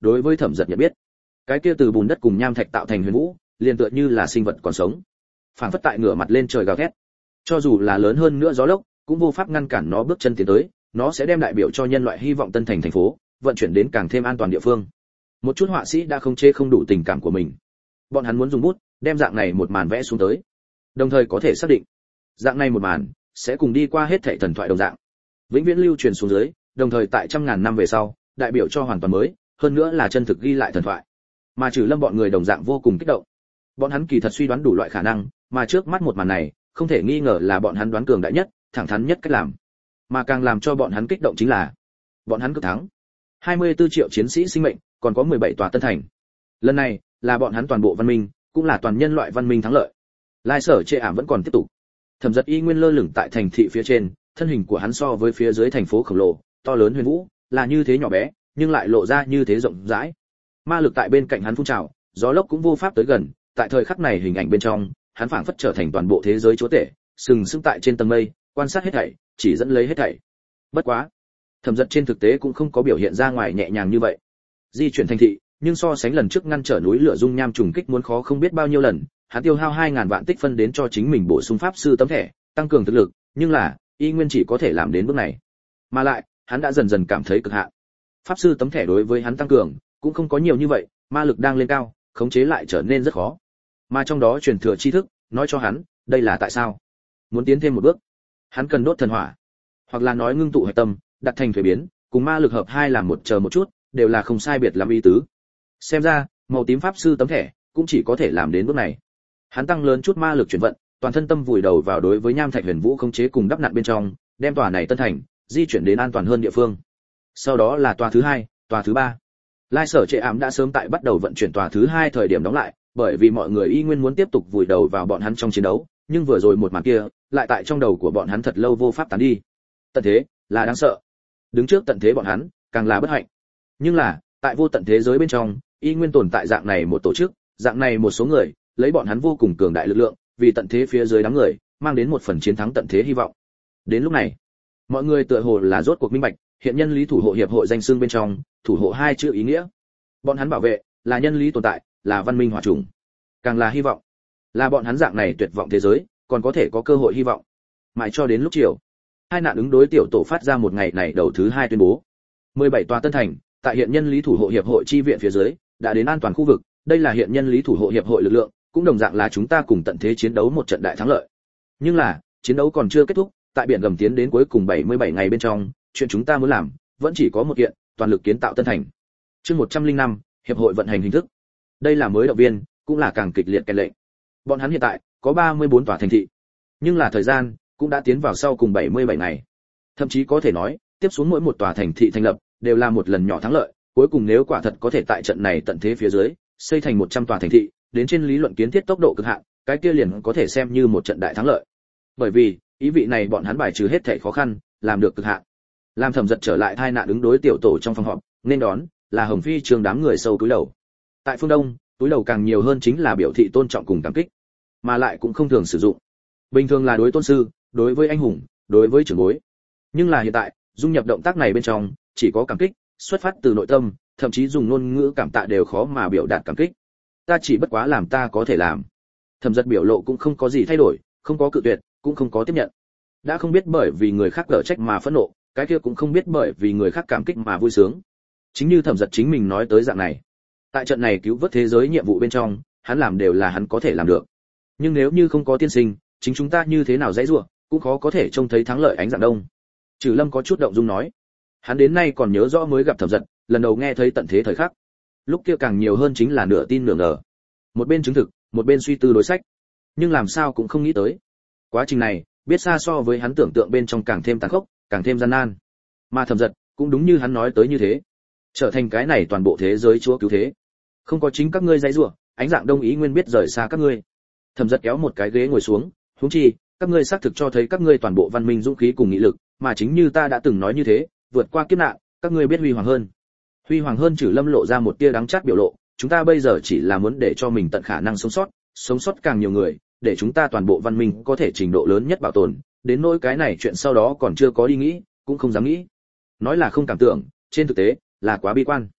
đối với Thẩm Giật nhận biết, cái kia từ bùn đất cùng nham thạch tạo thành huyền vũ, liền tựa như là sinh vật còn sống, phảng phất tại ngửa mặt lên trời gào thét. Cho dù là lớn hơn nữa gió lốc, cũng vô pháp ngăn cản nó bước chân tiến tới, nó sẽ đem đại biểu cho nhân loại hy vọng Tân Thành thành phố vận chuyển đến càng thêm an toàn địa phương. Một chút họa sĩ đã không chế không đủ tình cảm của mình, bọn hắn muốn dùng bút đem dạng này một màn vẽ xuống tới, đồng thời có thể xác định dạng này một màn sẽ cùng đi qua hết thảy thần thoại đồng dạng, vĩnh viễn lưu truyền xuống dưới, đồng thời tại trăm ngàn năm về sau đại biểu cho hoàn toàn mới, hơn nữa là chân thực ghi lại thần thoại. Mà Trừ Lâm bọn người đồng dạng vô cùng kích động, bọn hắn kỳ thật suy đoán đủ loại khả năng, mà trước mắt một màn này không thể nghi ngờ là bọn hắn đoán cường đại nhất, thẳng thắn nhất cách làm. Mà càng làm cho bọn hắn kích động chính là bọn hắn cực thắng hai mươi tư triệu chiến sĩ sinh mệnh, còn có mười bảy tòa tân thành. Lần này là bọn hắn toàn bộ văn minh, cũng là toàn nhân loại văn minh thắng lợi. Lai Sở Trệ Ảm vẫn còn tiếp tục. Thẩm Giật y nguyên lơ lửng tại thành thị phía trên, thân hình của hắn so với phía dưới thành phố khổng lồ, to lớn huyền vũ, là như thế nhỏ bé, nhưng lại lộ ra như thế rộng rãi. Ma lực tại bên cạnh hắn phun trào, gió lốc cũng vô pháp tới gần, tại thời khắc này hình ảnh bên trong, hắn phảng phất trở thành toàn bộ thế giới chúa tể, sừng sững tại trên tầng mây, quan sát hết thảy, chỉ dẫn lấy hết thảy. Bất quá, Thẩm Giật trên thực tế cũng không có biểu hiện ra ngoài nhẹ nhàng như vậy. Di chuyển thành thị, nhưng so sánh lần trước ngăn trở núi lửa dung nham trùng kích muốn khó không biết bao nhiêu lần, hắn tiêu hao hai ngàn vạn tích phân đến cho chính mình bổ sung pháp sư tấm thẻ, tăng cường thực lực, nhưng là, y nguyên chỉ có thể làm đến bước này. Mà lại, hắn đã dần dần cảm thấy cực hạn. Pháp sư tấm thẻ đối với hắn tăng cường cũng không có nhiều như vậy, ma lực đang lên cao, khống chế lại trở nên rất khó. Mà trong đó truyền thừa tri thức, nói cho hắn, đây là tại sao. Muốn tiến thêm một bước, hắn cần đốt thần hỏa, hoặc là nói ngưng tụ hạch tâm, đặt thành thuế biến, cùng ma lực hợp hai làm một chờ một chút, đều là không sai biệt lắm ý tứ. Xem ra, màu tím pháp sư tấm thẻ cũng chỉ có thể làm đến bước này. Hắn tăng lớn chút ma lực chuyển vận, toàn thân tâm vùi đầu vào đối với nham thạch huyền vũ khống chế cùng đắp nặn bên trong, đem tòa này tân thành di chuyển đến an toàn hơn địa phương. Sau đó là tòa thứ hai, tòa thứ ba. Lai Sở Trệ Ảm đã sớm tại bắt đầu vận chuyển tòa thứ hai thời điểm đóng lại, bởi vì mọi người y nguyên muốn tiếp tục vùi đầu vào bọn hắn trong chiến đấu, nhưng vừa rồi một màn kia, lại tại trong đầu của bọn hắn thật lâu vô pháp tán đi. Tận thế là đáng sợ, đứng trước tận thế bọn hắn càng là bất hạnh. Nhưng là, tại vô tận thế giới bên trong, y nguyên tồn tại dạng này một tổ chức, dạng này một số người, lấy bọn hắn vô cùng cường đại lực lượng, vì tận thế phía dưới đám người, mang đến một phần chiến thắng tận thế hy vọng. Đến lúc này, mọi người tựa hồ là rốt cuộc minh bạch, hiện nhân lý thủ hộ hiệp hội danh xưng bên trong, thủ hộ hai chữ ý nghĩa. Bọn hắn bảo vệ là nhân lý tồn tại, là văn minh hòa trùng, càng là hy vọng, là bọn hắn dạng này tuyệt vọng thế giới, còn có thể có cơ hội hy vọng. Mãi cho đến lúc chiều, hai nạn ứng đối tiểu tổ phát ra một ngày này đầu thứ hai tuyên bố, mười bảy tòa tân thành, tại hiện nhân lý thủ hộ hiệp hội chi viện phía dưới, đã đến an toàn khu vực, đây là hiện nhân lý thủ hộ hiệp hội lực lượng, cũng đồng dạng là chúng ta cùng tận thế chiến đấu một trận đại thắng lợi. Nhưng là, chiến đấu còn chưa kết thúc, tại biển gầm tiến đến cuối cùng bảy mươi bảy ngày bên trong, chuyện chúng ta muốn làm vẫn chỉ có một kiện, toàn lực kiến tạo tân thành. Chương một trăm lẻ năm, hiệp hội vận hành hình thức. Đây là mới động viên, cũng là càng kịch liệt kèn lệnh. Bọn hắn hiện tại có ba mươi bốn tòa thành thị, nhưng là thời gian cũng đã tiến vào sau cùng bảy mươi bảy ngày. Thậm chí có thể nói, tiếp xuống mỗi một tòa thành thị thành lập đều là một lần nhỏ thắng lợi, cuối cùng nếu quả thật có thể tại trận này tận thế phía dưới, xây thành một trăm tòa thành thị, đến trên lý luận kiến thiết tốc độ cực hạn, cái kia liền có thể xem như một trận đại thắng lợi. Bởi vì, ý vị này bọn hắn bài trừ hết thảy khó khăn, làm được cực hạn. Làm Thẩm Giật trở lại tai nạn ứng đối tiểu tổ trong phòng họp, nên đón là Hồng Phi trường đám người sâu túi đầu. Tại phương Đông, túi đầu càng nhiều hơn chính là biểu thị tôn trọng cùng cảm kích, mà lại cũng không thường sử dụng. Bình thường là đối tôn sư, đối với anh hùng, đối với trưởng bối. Nhưng là hiện tại, dung nhập động tác này bên trong, chỉ có cảm kích, xuất phát từ nội tâm, thậm chí dùng ngôn ngữ cảm tạ đều khó mà biểu đạt cảm kích. Ta chỉ bất quá làm ta có thể làm. Thẩm Giật biểu lộ cũng không có gì thay đổi, không có cự tuyệt, cũng không có tiếp nhận. Đã không biết bởi vì người khác cở trách mà phẫn nộ, cái kia cũng không biết bởi vì người khác cảm kích mà vui sướng. Chính như Thẩm Giật chính mình nói tới dạng này. Tại trận này cứu vớt thế giới nhiệm vụ bên trong, hắn làm đều là hắn có thể làm được. Nhưng nếu như không có tiên sinh, chính chúng ta như thế nào dãy rủa, cũng khó có thể trông thấy thắng lợi ánh dạng đông. Trừ Lâm có chút động dung nói. Hắn đến nay còn nhớ rõ mới gặp Thẩm Giật, lần đầu nghe thấy tận thế thời khắc. Lúc kia càng nhiều hơn chính là nửa tin nửa ngờ. Một bên chứng thực, một bên suy tư đối sách. Nhưng làm sao cũng không nghĩ tới. Quá trình này, biết xa so với hắn tưởng tượng bên trong càng thêm tàn khốc, càng thêm gian nan. Mà Thẩm Giật, cũng đúng như hắn nói tới như thế, trở thành cái này toàn bộ thế giới chúa cứu thế. Không có chính các ngươi dãy rủa, ánh dạng đông ý nguyên biết rời xa các ngươi. Thẩm Giật kéo một cái ghế ngồi xuống, huống chi, các ngươi xác thực cho thấy các ngươi toàn bộ văn minh dũng khí cùng nghị lực, mà chính như ta đã từng nói như thế, vượt qua kiếp nạn, các ngươi biết huy hoàng hơn. Huy hoàng hơn. Trừ Lâm lộ ra một tia đắng chát biểu lộ, chúng ta bây giờ chỉ là muốn để cho mình tận khả năng sống sót, sống sót càng nhiều người, để chúng ta toàn bộ văn minh có thể trình độ lớn nhất bảo tồn, đến nỗi cái này chuyện sau đó còn chưa có đi nghĩ, cũng không dám nghĩ. Nói là không cảm tưởng, trên thực tế là quá bi quan.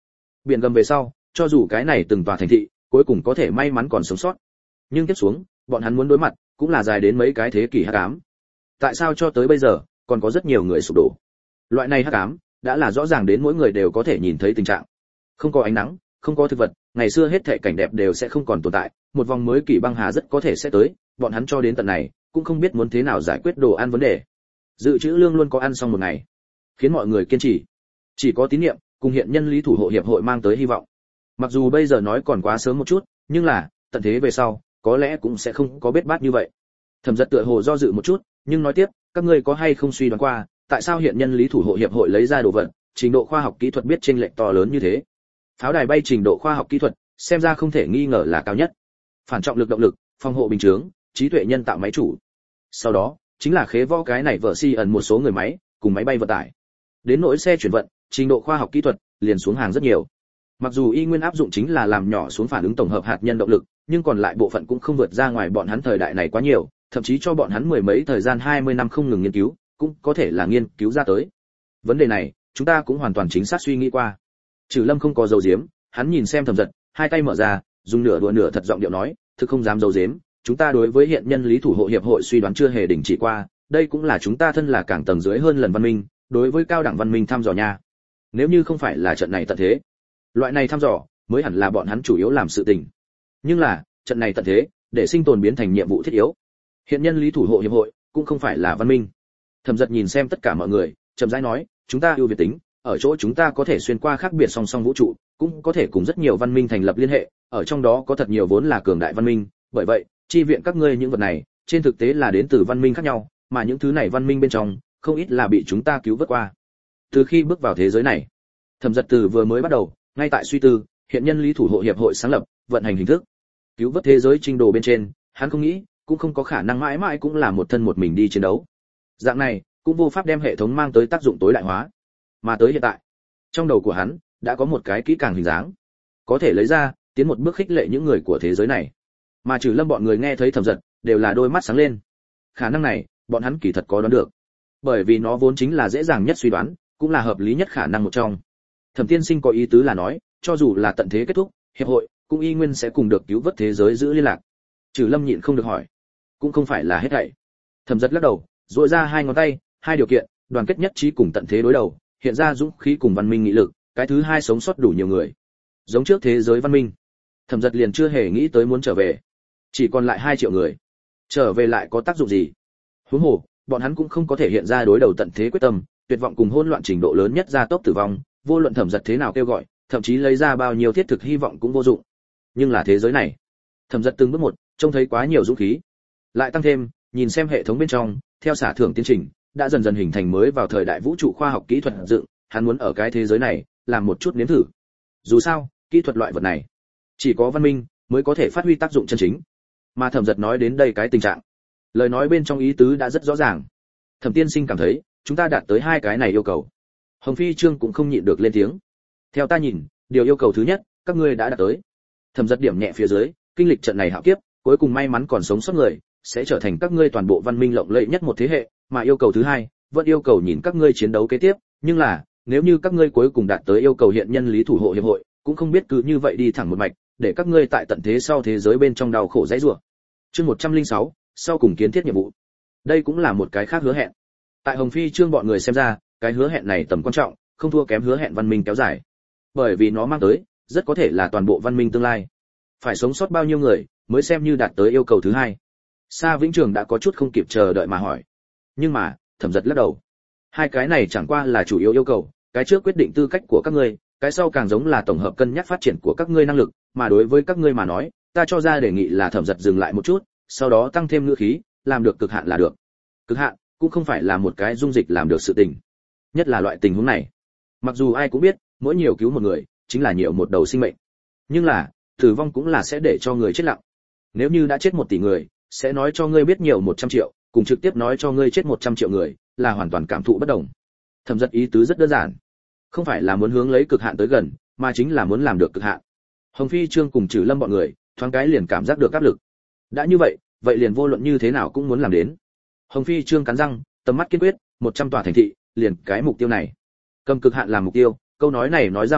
biển gầm về sau, cho dù cái này từng tòa thành thị, cuối cùng có thể may mắn còn sống sót. Nhưng tiếp xuống, bọn hắn muốn đối mặt, cũng là dài đến mấy cái thế kỷ hắc ám. Tại sao cho tới bây giờ, còn có rất nhiều người sụp đổ? Loại này hắc ám, đã là rõ ràng đến mỗi người đều có thể nhìn thấy tình trạng. Không có ánh nắng, không có thực vật, ngày xưa hết thảy cảnh đẹp đều sẽ không còn tồn tại, một vòng mới kỷ băng hà rất có thể sẽ tới, bọn hắn cho đến tận này, cũng không biết muốn thế nào giải quyết đồ ăn vấn đề. Dự trữ lương luôn có ăn xong một ngày, khiến mọi người kiên trì. Chỉ có tín niệm, cùng hiện nhân lý thủ hộ hiệp hội mang tới hy vọng. Mặc dù bây giờ nói còn quá sớm một chút, nhưng là, tận thế về sau, có lẽ cũng sẽ không có bết bát như vậy. Thẩm Dật tựa hồ do dự một chút, nhưng nói tiếp, các ngươi có hay không suy đoán qua, tại sao hiện nhân lý thủ hộ hiệp hội lấy ra đồ vật, trình độ khoa học kỹ thuật biết chênh lệch to lớn như thế? Pháo đài bay trình độ khoa học kỹ thuật, xem ra không thể nghi ngờ là cao nhất. Phản trọng lực động lực, phòng hộ bình chướng, trí tuệ nhân tạo máy chủ. Sau đó, chính là khế võ cái này vợ si ẩn một số người máy, cùng máy bay vận tải. Đến nỗi xe chuyển vận, trình độ khoa học kỹ thuật liền xuống hàng rất nhiều. Mặc dù y nguyên áp dụng chính là làm nhỏ xuống phản ứng tổng hợp hạt nhân động lực, nhưng còn lại bộ phận cũng không vượt ra ngoài bọn hắn thời đại này quá nhiều, thậm chí cho bọn hắn mười mấy thời gian hai mươi năm không ngừng nghiên cứu, cũng có thể là nghiên cứu ra tới. Vấn đề này, chúng ta cũng hoàn toàn chính xác suy nghĩ qua. Trừ Lâm không có dầu diếm, hắn nhìn xem Thẩm Dật, hai tay mở ra, dùng nửa đùa nửa thật giọng điệu nói, thực không dám dầu diếm, chúng ta đối với hiện nhân lý thủ hộ hiệp hội suy đoán chưa hề đình chỉ qua, đây cũng là chúng ta thân là càng tầng dưới hơn lần văn minh, đối với cao đẳng văn minh thăm dò nha. Nếu như không phải là trận này tận thế, loại này thăm dò mới hẳn là bọn hắn chủ yếu làm sự tình. Nhưng là, trận này tận thế, để sinh tồn biến thành nhiệm vụ thiết yếu. Hiện nhân lý thủ hộ hiệp hội cũng không phải là văn minh. Thẩm Dật nhìn xem tất cả mọi người, chậm rãi nói, chúng ta ưu việt tính, ở chỗ chúng ta có thể xuyên qua khác biệt song song vũ trụ, cũng có thể cùng rất nhiều văn minh thành lập liên hệ, ở trong đó có thật nhiều vốn là cường đại văn minh, bởi vậy, chi viện các ngươi những vật này, trên thực tế là đến từ văn minh khác nhau, mà những thứ này văn minh bên trong, không ít là bị chúng ta cứu vớt qua. Từ khi bước vào thế giới này, Thẩm Dật từ vừa mới bắt đầu, ngay tại suy tư, hiện nhân lý thủ hộ hiệp hội sáng lập, vận hành hình thức, cứu vớt thế giới trình độ bên trên, hắn không nghĩ, cũng không có khả năng mãi mãi cũng là một thân một mình đi chiến đấu. Dạng này, cũng vô pháp đem hệ thống mang tới tác dụng tối đại hóa. Mà tới hiện tại, trong đầu của hắn đã có một cái kỹ càng hình dáng, có thể lấy ra, tiến một bước khích lệ những người của thế giới này. Mà Trừ Lâm bọn người nghe thấy Thẩm Dật, đều là đôi mắt sáng lên. Khả năng này, bọn hắn kỳ thật có đoán được, bởi vì nó vốn chính là dễ dàng nhất suy đoán, cũng là hợp lý nhất khả năng một trong. Thẩm Tiên Sinh có ý tứ là nói, cho dù là tận thế kết thúc, hiệp hội cũng y nguyên sẽ cùng được cứu vớt thế giới giữ liên lạc. Trừ Lâm nhịn không được hỏi, cũng không phải là hết thảy. Thẩm Dật lắc đầu, duỗi ra hai ngón tay, hai điều kiện, đoàn kết nhất trí cùng tận thế đối đầu, hiện ra dũng khí cùng văn minh nghị lực, cái thứ hai sống sót đủ nhiều người. Giống trước thế giới văn minh, Thẩm Dật liền chưa hề nghĩ tới muốn trở về. Chỉ còn lại hai triệu người. Trở về lại có tác dụng gì? Huống hồ, bọn hắn cũng không có thể hiện ra đối đầu tận thế quyết tâm, tuyệt vọng cùng hỗn loạn trình độ lớn nhất gia tốc tử vong, vô luận Thẩm Dật thế nào kêu gọi, thậm chí lấy ra bao nhiêu thiết thực hy vọng cũng vô dụng. Nhưng là thế giới này, Thẩm Dật từng bước một, trông thấy quá nhiều dũng khí. Lại tăng thêm, nhìn xem hệ thống bên trong, theo xả thưởng tiến trình, đã dần dần hình thành mới vào thời đại vũ trụ khoa học kỹ thuật dựng, hắn muốn ở cái thế giới này làm một chút nếm thử. Dù sao, kỹ thuật loại vật này, chỉ có văn minh mới có thể phát huy tác dụng chân chính. Mà Thẩm Dật nói đến đây cái tình trạng, lời nói bên trong ý tứ đã rất rõ ràng. Thẩm Tiên Sinh cảm thấy, chúng ta đạt tới hai cái này yêu cầu. Hồng Phi Trương cũng không nhịn được lên tiếng. Theo ta nhìn, điều yêu cầu thứ nhất, các ngươi đã đạt tới. Thẩm Dật điểm nhẹ phía dưới, kinh lịch trận này hạo kiếp, cuối cùng may mắn còn sống sót người, sẽ trở thành các ngươi toàn bộ văn minh lộng lẫy nhất một thế hệ, mà yêu cầu thứ hai, vẫn yêu cầu nhìn các ngươi chiến đấu kế tiếp, nhưng là, nếu như các ngươi cuối cùng đạt tới yêu cầu hiện nhân lý thủ hộ hiệp hội, cũng không biết cứ như vậy đi thẳng một mạch, để các ngươi tại tận thế sau thế giới bên trong đau khổ dãy rủa. Chương một trăm lẻ sáu, sau cùng kiến thiết nhiệm vụ. Đây cũng là một cái khác hứa hẹn. Tại Hồng Phi Trương bọn người xem ra, cái hứa hẹn này tầm quan trọng, không thua kém hứa hẹn văn minh kéo dài. Bởi vì nó mang tới, rất có thể là toàn bộ văn minh tương lai. Phải sống sót bao nhiêu người mới xem như đạt tới yêu cầu thứ hai. Sa Vĩnh Trường đã có chút không kịp chờ đợi mà hỏi. Nhưng mà, Thẩm Dật lắc đầu. Hai cái này chẳng qua là chủ yếu yêu cầu, cái trước quyết định tư cách của các ngươi, cái sau càng giống là tổng hợp cân nhắc phát triển của các ngươi năng lực, mà đối với các ngươi mà nói, ta cho ra đề nghị là Thẩm Dật dừng lại một chút, sau đó tăng thêm ngữ khí, làm được cực hạn là được. Cực hạn cũng không phải là một cái dung dịch làm được sự tình. Nhất là loại tình huống này. Mặc dù ai cũng biết, mỗi nhiều cứu một người, chính là nhiều một đầu sinh mệnh. Nhưng là, tử vong cũng là sẽ để cho người chết lặng. Nếu như đã chết một tỷ người, sẽ nói cho ngươi biết nhiều một trăm triệu, cùng trực tiếp nói cho ngươi chết một trăm triệu người, là hoàn toàn cảm thụ bất đồng. Thẩm Dật ý tứ rất đơn giản, không phải là muốn hướng lấy cực hạn tới gần, mà chính là muốn làm được cực hạn. Hồng Phi Trương cùng Trừ Lâm bọn người, thoáng cái liền cảm giác được áp lực. Đã như vậy, vậy liền vô luận như thế nào cũng muốn làm đến. Hồng Phi Trương cắn răng, tầm mắt kiên quyết, một trăm tòa thành thị, liền cái mục tiêu này. Cầm cực hạn làm mục tiêu, câu nói này nói ra miệng,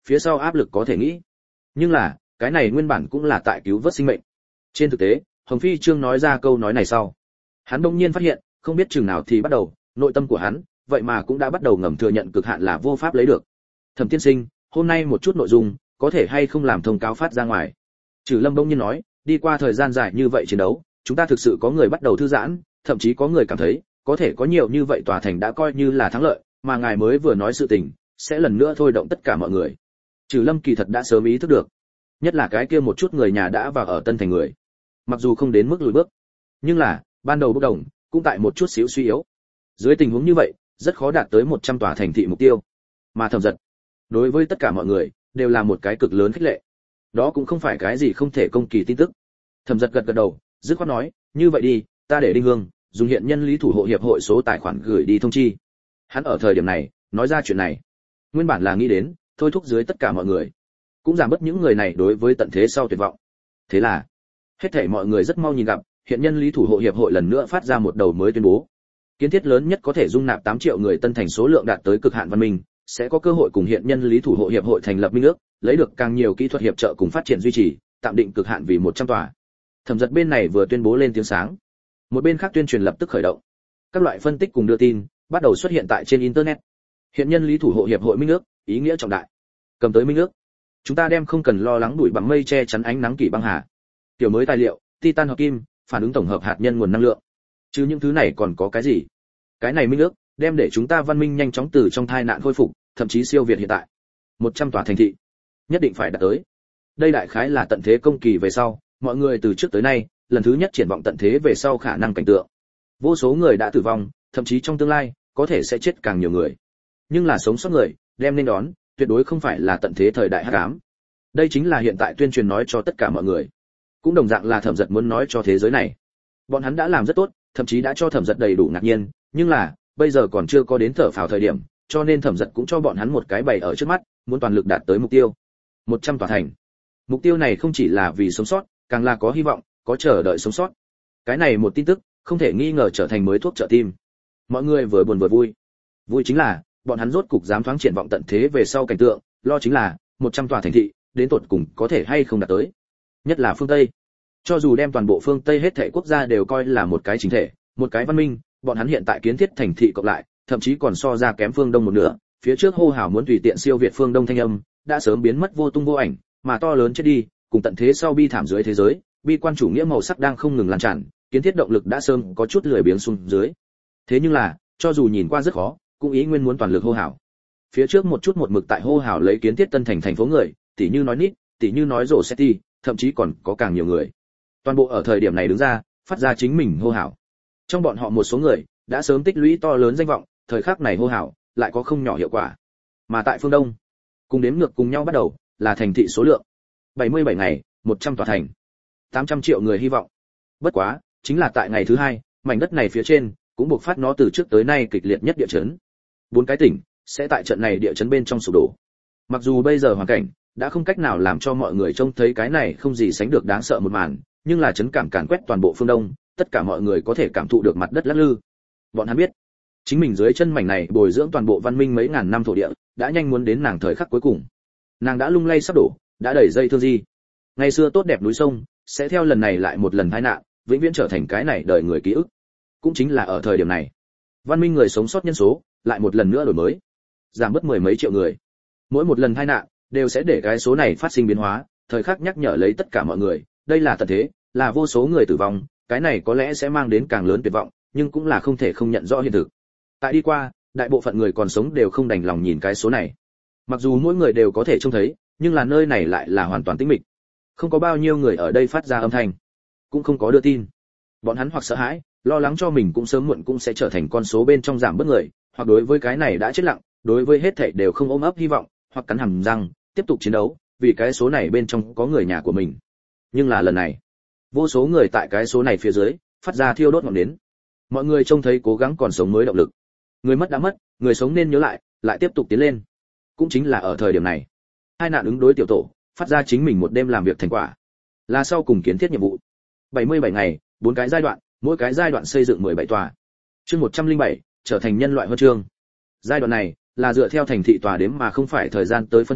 phía sau áp lực có thể nghĩ. Nhưng là, cái này nguyên bản cũng là tại cứu vớt sinh mệnh. Trên thực tế, Hồng Phi Trương nói ra câu nói này sau, hắn đông nhiên phát hiện, không biết chừng nào thì bắt đầu, nội tâm của hắn, vậy mà cũng đã bắt đầu ngầm thừa nhận cực hạn là vô pháp lấy được. Thẩm tiên sinh, hôm nay một chút nội dung, có thể hay không làm thông cáo phát ra ngoài? Trừ Lâm đông nhiên nói, đi qua thời gian dài như vậy chiến đấu, chúng ta thực sự có người bắt đầu thư giãn, thậm chí có người cảm thấy, có thể có nhiều như vậy tòa thành đã coi như là thắng lợi, mà ngài mới vừa nói sự tình, sẽ lần nữa thôi động tất cả mọi người. Trừ Lâm kỳ thật đã sớm ý thức được, nhất là cái kia một chút người nhà đã vào ở Tân Thành người, mặc dù không đến mức lùi bước, nhưng là ban đầu bốc đồng cũng tại một chút xíu suy yếu. Dưới tình huống như vậy, rất khó đạt tới một trăm tòa thành thị mục tiêu. Mà Thẩm Dật, đối với tất cả mọi người, đều là một cái cực lớn khích lệ. Đó cũng không phải cái gì không thể công kỳ tin tức. Thẩm Dật gật gật đầu, dứt khoát nói, như vậy đi, ta để Đinh Hương dùng hiện nhân lý thủ hộ hiệp hội số tài khoản gửi đi thông chi. Hắn ở thời điểm này nói ra chuyện này, nguyên bản là nghĩ đến thôi thúc dưới tất cả mọi người, cũng giảm bớt những người này đối với tận thế sau tuyệt vọng. Thế là, hết thảy mọi người rất mau nhìn gặp, hiện nhân lý thủ hộ hiệp hội lần nữa phát ra một đầu mới tuyên bố. Kiến thiết lớn nhất có thể dung nạp tám triệu người Tân Thành số lượng đạt tới cực hạn văn minh, sẽ có cơ hội cùng hiện nhân lý thủ hộ hiệp hội thành lập minh ước, lấy được càng nhiều kỹ thuật hiệp trợ cùng phát triển duy trì, tạm định cực hạn vì một trăm tòa. Thẩm Dật bên này vừa tuyên bố lên tiếng sáng, một bên khác tuyên truyền lập tức khởi động. Các loại phân tích cùng đưa tin bắt đầu xuất hiện tại trên internet. Hiện nhân lý thủ hộ hiệp hội minh ước, ý nghĩa trọng đại. Cầm tới minh ước, chúng ta đem không cần lo lắng đuổi bằng mây che chắn ánh nắng kỷ băng hà. Tiểu mới tài liệu, titan hợp kim, phản ứng tổng hợp hạt nhân nguồn năng lượng. Chứ những thứ này còn có cái gì? Cái này minh ước đem để chúng ta văn minh nhanh chóng từ trong tai nạn khôi phục, thậm chí siêu việt hiện tại. một trăm tòa thành thị, nhất định phải đạt tới. Đây đại khái là tận thế công kỳ về sau, mọi người từ trước tới nay, lần thứ nhất triển vọng tận thế về sau khả năng cảnh tượng. Vô số người đã tử vong, thậm chí trong tương lai, có thể sẽ chết càng nhiều người. Nhưng là sống sót người, đem nên đón, tuyệt đối không phải là tận thế thời đại hắc ám. Đây chính là hiện tại tuyên truyền nói cho tất cả mọi người. Cũng đồng dạng là Thẩm Dật muốn nói cho thế giới này. Bọn hắn đã làm rất tốt, thậm chí đã cho Thẩm Dật đầy đủ ngạc nhiên, nhưng là, bây giờ còn chưa có đến thở phào thời điểm, cho nên Thẩm Dật cũng cho bọn hắn một cái bày ở trước mắt, muốn toàn lực đạt tới mục tiêu. một trăm tòa thành. Mục tiêu này không chỉ là vì sống sót, càng là có hy vọng, có chờ đợi sống sót. Cái này một tin tức, không thể nghi ngờ trở thành mới thuốc trợ tim. Mọi người vừa buồn vừa vui. Vui chính là, bọn hắn rốt cục dám thoáng triển vọng tận thế về sau cảnh tượng, lo chính là, một trăm tòa thành thị, đến tột cùng có thể hay không đạt tới. Nhất là phương Tây. Cho dù đem toàn bộ phương Tây hết thảy quốc gia đều coi là một cái chính thể, một cái văn minh, bọn hắn hiện tại kiến thiết thành thị cộng lại, thậm chí còn so ra kém phương Đông một nửa, phía trước hô hào muốn tùy tiện siêu việt phương Đông thanh âm, đã sớm biến mất vô tung vô ảnh, mà to lớn chết đi, cùng tận thế sau bi thảm dưới thế giới, bi quan chủ nghĩa màu sắc đang không ngừng lan tràn, kiến thiết động lực đã sớm có chút lười biếng xuống dưới. Thế nhưng là, cho dù nhìn qua rất khó, cũng ý nguyên muốn toàn lực hô hào. Phía trước một chút một mực tại hô hào lấy kiến thiết Tân Thành thành phố người, tỉ như nói nít, tỉ như nói rổ Seti, thậm chí còn có càng nhiều người. Toàn bộ ở thời điểm này đứng ra, phát ra chính mình hô hào. Trong bọn họ một số người đã sớm tích lũy to lớn danh vọng, thời khắc này hô hào lại có không nhỏ hiệu quả. Mà tại phương Đông, cùng đếm ngược cùng nhau bắt đầu, là thành thị số lượng. bảy mươi bảy ngày, một trăm tòa thành. tám trăm triệu người hy vọng. Bất quá, chính là tại ngày thứ hai, mảnh đất này phía trên cũng buộc phát nó từ trước tới nay kịch liệt nhất địa chấn. Bốn cái tỉnh sẽ tại trận này địa chấn bên trong sụp đổ. Mặc dù bây giờ hoàn cảnh đã không cách nào làm cho mọi người trông thấy cái này không gì sánh được đáng sợ một màn, nhưng là chấn cảm càn quét toàn bộ phương Đông, tất cả mọi người có thể cảm thụ được mặt đất lắc lư. Bọn hắn biết, chính mình dưới chân mảnh này bồi dưỡng toàn bộ văn minh mấy ngàn năm thổ địa, đã nhanh muốn đến nàng thời khắc cuối cùng. Nàng đã lung lay sắp đổ, đã đẩy dây thương di. Ngày xưa tốt đẹp núi sông, sẽ theo lần này lại một lần tai nạn, vĩnh viễn trở thành cái này đời người ký ức. Cũng chính là ở thời điểm này, văn minh người sống sót nhân số lại một lần nữa đổi mới, giảm mất mười mấy triệu người. Mỗi một lần tai nạn đều sẽ để cái số này phát sinh biến hóa, thời khắc nhắc nhở lấy tất cả mọi người, đây là tận thế, là vô số người tử vong, cái này có lẽ sẽ mang đến càng lớn tuyệt vọng, nhưng cũng là không thể không nhận rõ hiện thực. Tại đi qua, đại bộ phận người còn sống đều không đành lòng nhìn cái số này. Mặc dù mỗi người đều có thể trông thấy, nhưng là nơi này lại là hoàn toàn tĩnh mịch. Không có bao nhiêu người ở đây phát ra âm thanh, cũng không có đưa tin. Bọn hắn hoặc sợ hãi, lo lắng cho mình cũng sớm muộn cũng sẽ trở thành con số bên trong giảm bớt người, hoặc đối với cái này đã chết lặng, đối với hết thảy đều không ôm ấp hy vọng, hoặc cắn hàm răng, tiếp tục chiến đấu, vì cái số này bên trong có người nhà của mình. Nhưng là lần này, vô số người tại cái số này phía dưới, phát ra thiêu đốt ngọn nến. Mọi người trông thấy cố gắng còn sống mới động lực. Người mất đã mất, người sống nên nhớ lại, lại tiếp tục tiến lên. Cũng chính là ở thời điểm này, hai nạn ứng đối tiểu tổ, phát ra chính mình một đêm làm việc thành quả. Là sau cùng kiến thiết nhiệm vụ. bảy mươi bảy ngày, bốn cái giai đoạn, mỗi cái giai đoạn xây dựng mười bảy tòa. Chương một trăm lẻ bảy, trở thành nhân loại huân chương. Giai đoạn này là dựa theo thành thị tòa đếm mà không phải thời gian tới phân chia,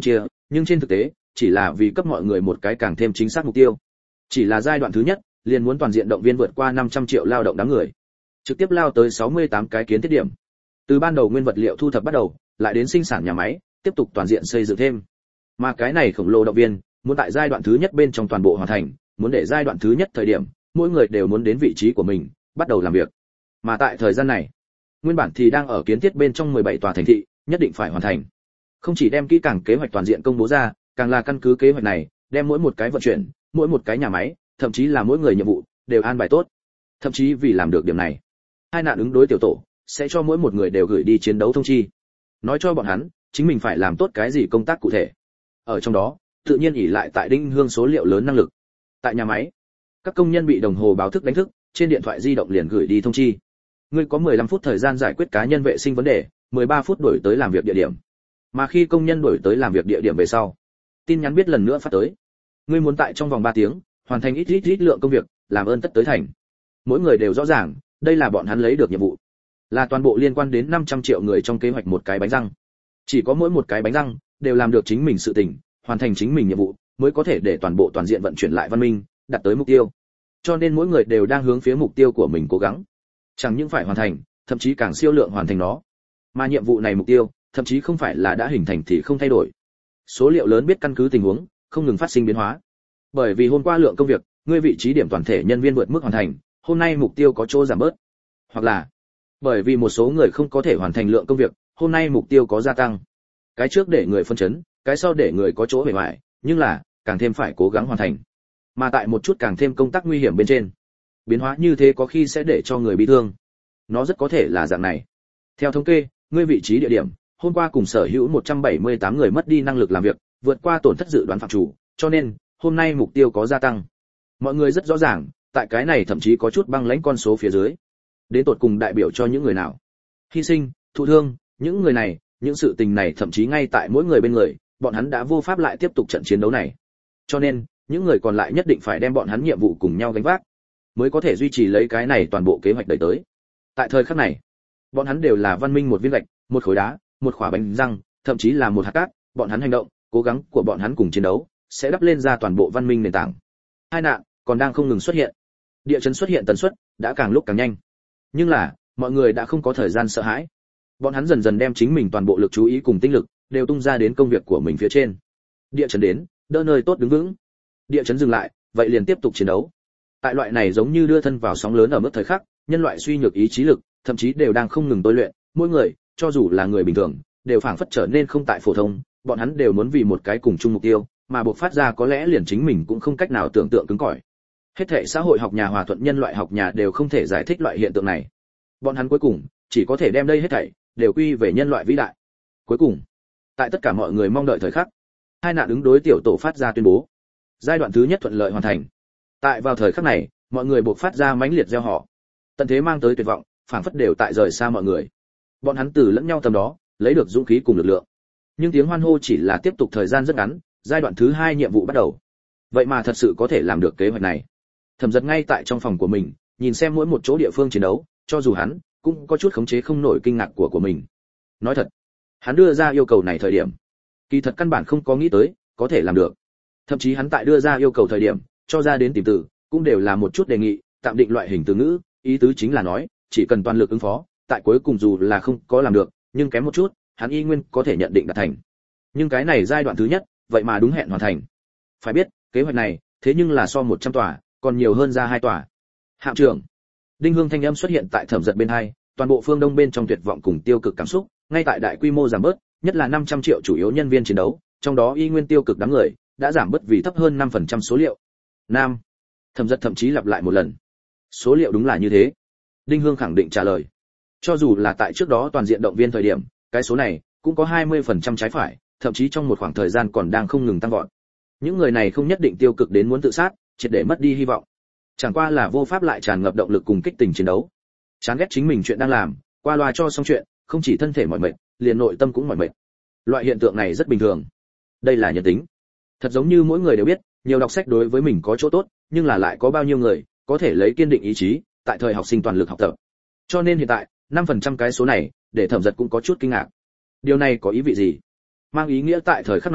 nhưng trên thực tế chỉ là vì cấp mọi người một cái càng thêm chính xác mục tiêu. Chỉ là giai đoạn thứ nhất liền muốn toàn diện động viên vượt qua năm trăm triệu lao động đám người, trực tiếp lao tới sáu mươi tám cái kiến thiết điểm. Từ ban đầu nguyên vật liệu thu thập bắt đầu, lại đến sinh sản nhà máy, tiếp tục toàn diện xây dựng thêm. Mà cái này khổng lồ động viên, muốn tại giai đoạn thứ nhất bên trong toàn bộ hoàn thành, muốn để giai đoạn thứ nhất thời điểm, mỗi người đều muốn đến vị trí của mình, bắt đầu làm việc. Mà tại thời gian này, nguyên bản thì đang ở kiến thiết bên trong mười bảy tòa thành thị, nhất định phải hoàn thành. Không chỉ đem kỹ càng kế hoạch toàn diện công bố ra, càng là căn cứ kế hoạch này, đem mỗi một cái vận chuyển, mỗi một cái nhà máy, thậm chí là mỗi người nhiệm vụ đều an bài tốt. Thậm chí vì làm được điểm này, hai nạn ứng đối tiểu tổ sẽ cho mỗi một người đều gửi đi chiến đấu thông chi, nói cho bọn hắn chính mình phải làm tốt cái gì công tác cụ thể. Ở trong đó, tự nhiên ỷ lại tại Đinh Hương số liệu lớn năng lực. Tại nhà máy, các công nhân bị đồng hồ báo thức đánh thức, trên điện thoại di động liền gửi đi thông chi. Ngươi có mười lăm phút thời gian giải quyết cá nhân vệ sinh vấn đề, mười ba phút đổi tới làm việc địa điểm. Mà khi công nhân đổi tới làm việc địa điểm về sau, tin nhắn biết lần nữa phát tới. Ngươi muốn tại trong vòng ba tiếng hoàn thành ít ít ít lượng công việc, làm ơn tất tới thành. Mỗi người đều rõ ràng, đây là bọn hắn lấy được nhiệm vụ, là toàn bộ liên quan đến năm trăm triệu người trong kế hoạch một cái bánh răng. Chỉ có mỗi một cái bánh răng đều làm được chính mình sự tình, hoàn thành chính mình nhiệm vụ, mới có thể để toàn bộ toàn diện vận chuyển lại văn minh, đạt tới mục tiêu. Cho nên mỗi người đều đang hướng phía mục tiêu của mình cố gắng, chẳng những phải hoàn thành, thậm chí càng siêu lượng hoàn thành nó. Mà nhiệm vụ này mục tiêu, thậm chí không phải là đã hình thành thì không thay đổi. Số liệu lớn biết căn cứ tình huống, không ngừng phát sinh biến hóa. Bởi vì hôm qua lượng công việc, ngươi vị trí điểm toàn thể nhân viên vượt mức hoàn thành, hôm nay mục tiêu có chỗ giảm bớt. Hoặc là bởi vì một số người không có thể hoàn thành lượng công việc, hôm nay mục tiêu có gia tăng. Cái trước để người phân chấn, cái sau để người có chỗ bề ngoài, nhưng là càng thêm phải cố gắng hoàn thành. Mà tại một chút càng thêm công tác nguy hiểm bên trên, biến hóa như thế có khi sẽ để cho người bị thương. Nó rất có thể là dạng này. Theo thống kê, ngươi vị trí địa điểm, hôm qua cùng sở hữu một trăm bảy mươi tám người mất đi năng lực làm việc, vượt qua tổn thất dự đoán phạm chủ, cho nên hôm nay mục tiêu có gia tăng. Mọi người rất rõ ràng, tại cái này thậm chí có chút băng lãnh con số phía dưới, đến tột cùng đại biểu cho những người nào hy sinh, thụ thương, những người này, những sự tình này thậm chí ngay tại mỗi người bên người, bọn hắn đã vô pháp lại tiếp tục trận chiến đấu này. Cho nên, những người còn lại nhất định phải đem bọn hắn nhiệm vụ cùng nhau gánh vác, mới có thể duy trì lấy cái này toàn bộ kế hoạch đẩy tới. Tại thời khắc này, bọn hắn đều là văn minh một viên gạch, một khối đá, một khỏa bánh răng, thậm chí là một hạt cát, bọn hắn hành động, cố gắng của bọn hắn cùng chiến đấu, sẽ đắp lên ra toàn bộ văn minh nền tảng. Hai nạn còn đang không ngừng xuất hiện. Địa chấn xuất hiện tần suất đã càng lúc càng nhanh. Nhưng là, mọi người đã không có thời gian sợ hãi. Bọn hắn dần dần đem chính mình toàn bộ lực chú ý cùng tinh lực đều tung ra đến công việc của mình phía trên. Địa chấn đến, đỡ nơi tốt đứng vững. Địa chấn dừng lại, vậy liền tiếp tục chiến đấu. Tại loại này giống như đưa thân vào sóng lớn ở mức thời khắc, nhân loại suy nhược ý chí lực, thậm chí đều đang không ngừng tôi luyện, mỗi người, cho dù là người bình thường, đều phảng phất trở nên không tại phổ thông, bọn hắn đều muốn vì một cái cùng chung mục tiêu, mà buộc phát ra có lẽ liền chính mình cũng không cách nào tưởng tượng cứng cỏi. Hết thảy xã hội học nhà hòa thuận nhân loại học nhà đều không thể giải thích loại hiện tượng này. Bọn hắn cuối cùng chỉ có thể đem đây hết thảy đều quy về nhân loại vĩ đại. Cuối cùng, tại tất cả mọi người mong đợi thời khắc, hai nạn ứng đối tiểu tổ phát ra tuyên bố, giai đoạn thứ nhất thuận lợi hoàn thành. Tại vào thời khắc này, mọi người buộc phát ra mãnh liệt gieo họ. Tận thế mang tới tuyệt vọng, phảng phất đều tại rời xa mọi người. Bọn hắn từ lẫn nhau tầm đó, lấy được dũng khí cùng lực lượng. Nhưng tiếng hoan hô chỉ là tiếp tục thời gian rất ngắn, giai đoạn thứ hai nhiệm vụ bắt đầu. Vậy mà thật sự có thể làm được kế hoạch này. Thẩm Dật ngay tại trong phòng của mình, nhìn xem mỗi một chỗ địa phương chiến đấu, cho dù hắn cũng có chút khống chế không nổi kinh ngạc của của mình. Nói thật, hắn đưa ra yêu cầu này thời điểm, kỳ thật căn bản không có nghĩ tới có thể làm được. Thậm chí hắn tại đưa ra yêu cầu thời điểm, cho ra đến tìm từ, cũng đều là một chút đề nghị, tạm định loại hình từ ngữ, ý tứ chính là nói, chỉ cần toàn lực ứng phó, tại cuối cùng dù là không có làm được, nhưng kém một chút, hắn y nguyên có thể nhận định đạt thành. Nhưng cái này giai đoạn thứ nhất, vậy mà đúng hẹn hoàn thành. Phải biết, kế hoạch này, thế nhưng là so một trăm tòa, còn nhiều hơn ra hai tòa. Hạm trưởng, Đinh Hương thanh âm xuất hiện tại Thẩm Dật bên hai, toàn bộ phương Đông bên trong tuyệt vọng cùng tiêu cực cảm xúc, ngay tại đại quy mô giảm bớt, nhất là năm trăm triệu chủ yếu nhân viên chiến đấu, trong đó y nguyên tiêu cực đám người, đã giảm bớt vì thấp hơn năm phần trăm số liệu. Nam. Thẩm Dật thậm chí lặp lại một lần. Số liệu đúng là như thế. Đinh Hương khẳng định trả lời. Cho dù là tại trước đó toàn diện động viên thời điểm, cái số này cũng có hai mươi phần trăm trái phải, thậm chí trong một khoảng thời gian còn đang không ngừng tăng vọt. Những người này không nhất định tiêu cực đến muốn tự sát, triệt để mất đi hy vọng. Chẳng qua là vô pháp lại tràn ngập động lực cùng kích tình chiến đấu. Chán ghét chính mình chuyện đang làm, qua loa cho xong chuyện, không chỉ thân thể mỏi mệt, liền nội tâm cũng mỏi mệt. Loại hiện tượng này rất bình thường. Đây là nhân tính. Thật giống như mỗi người đều biết, nhiều đọc sách đối với mình có chỗ tốt, nhưng là lại có bao nhiêu người có thể lấy kiên định ý chí, tại thời học sinh toàn lực học tập. Cho nên hiện tại, năm phần trăm cái số này, để Thẩm Dật cũng có chút kinh ngạc. Điều này có ý vị gì? Mang ý nghĩa tại thời khắc này,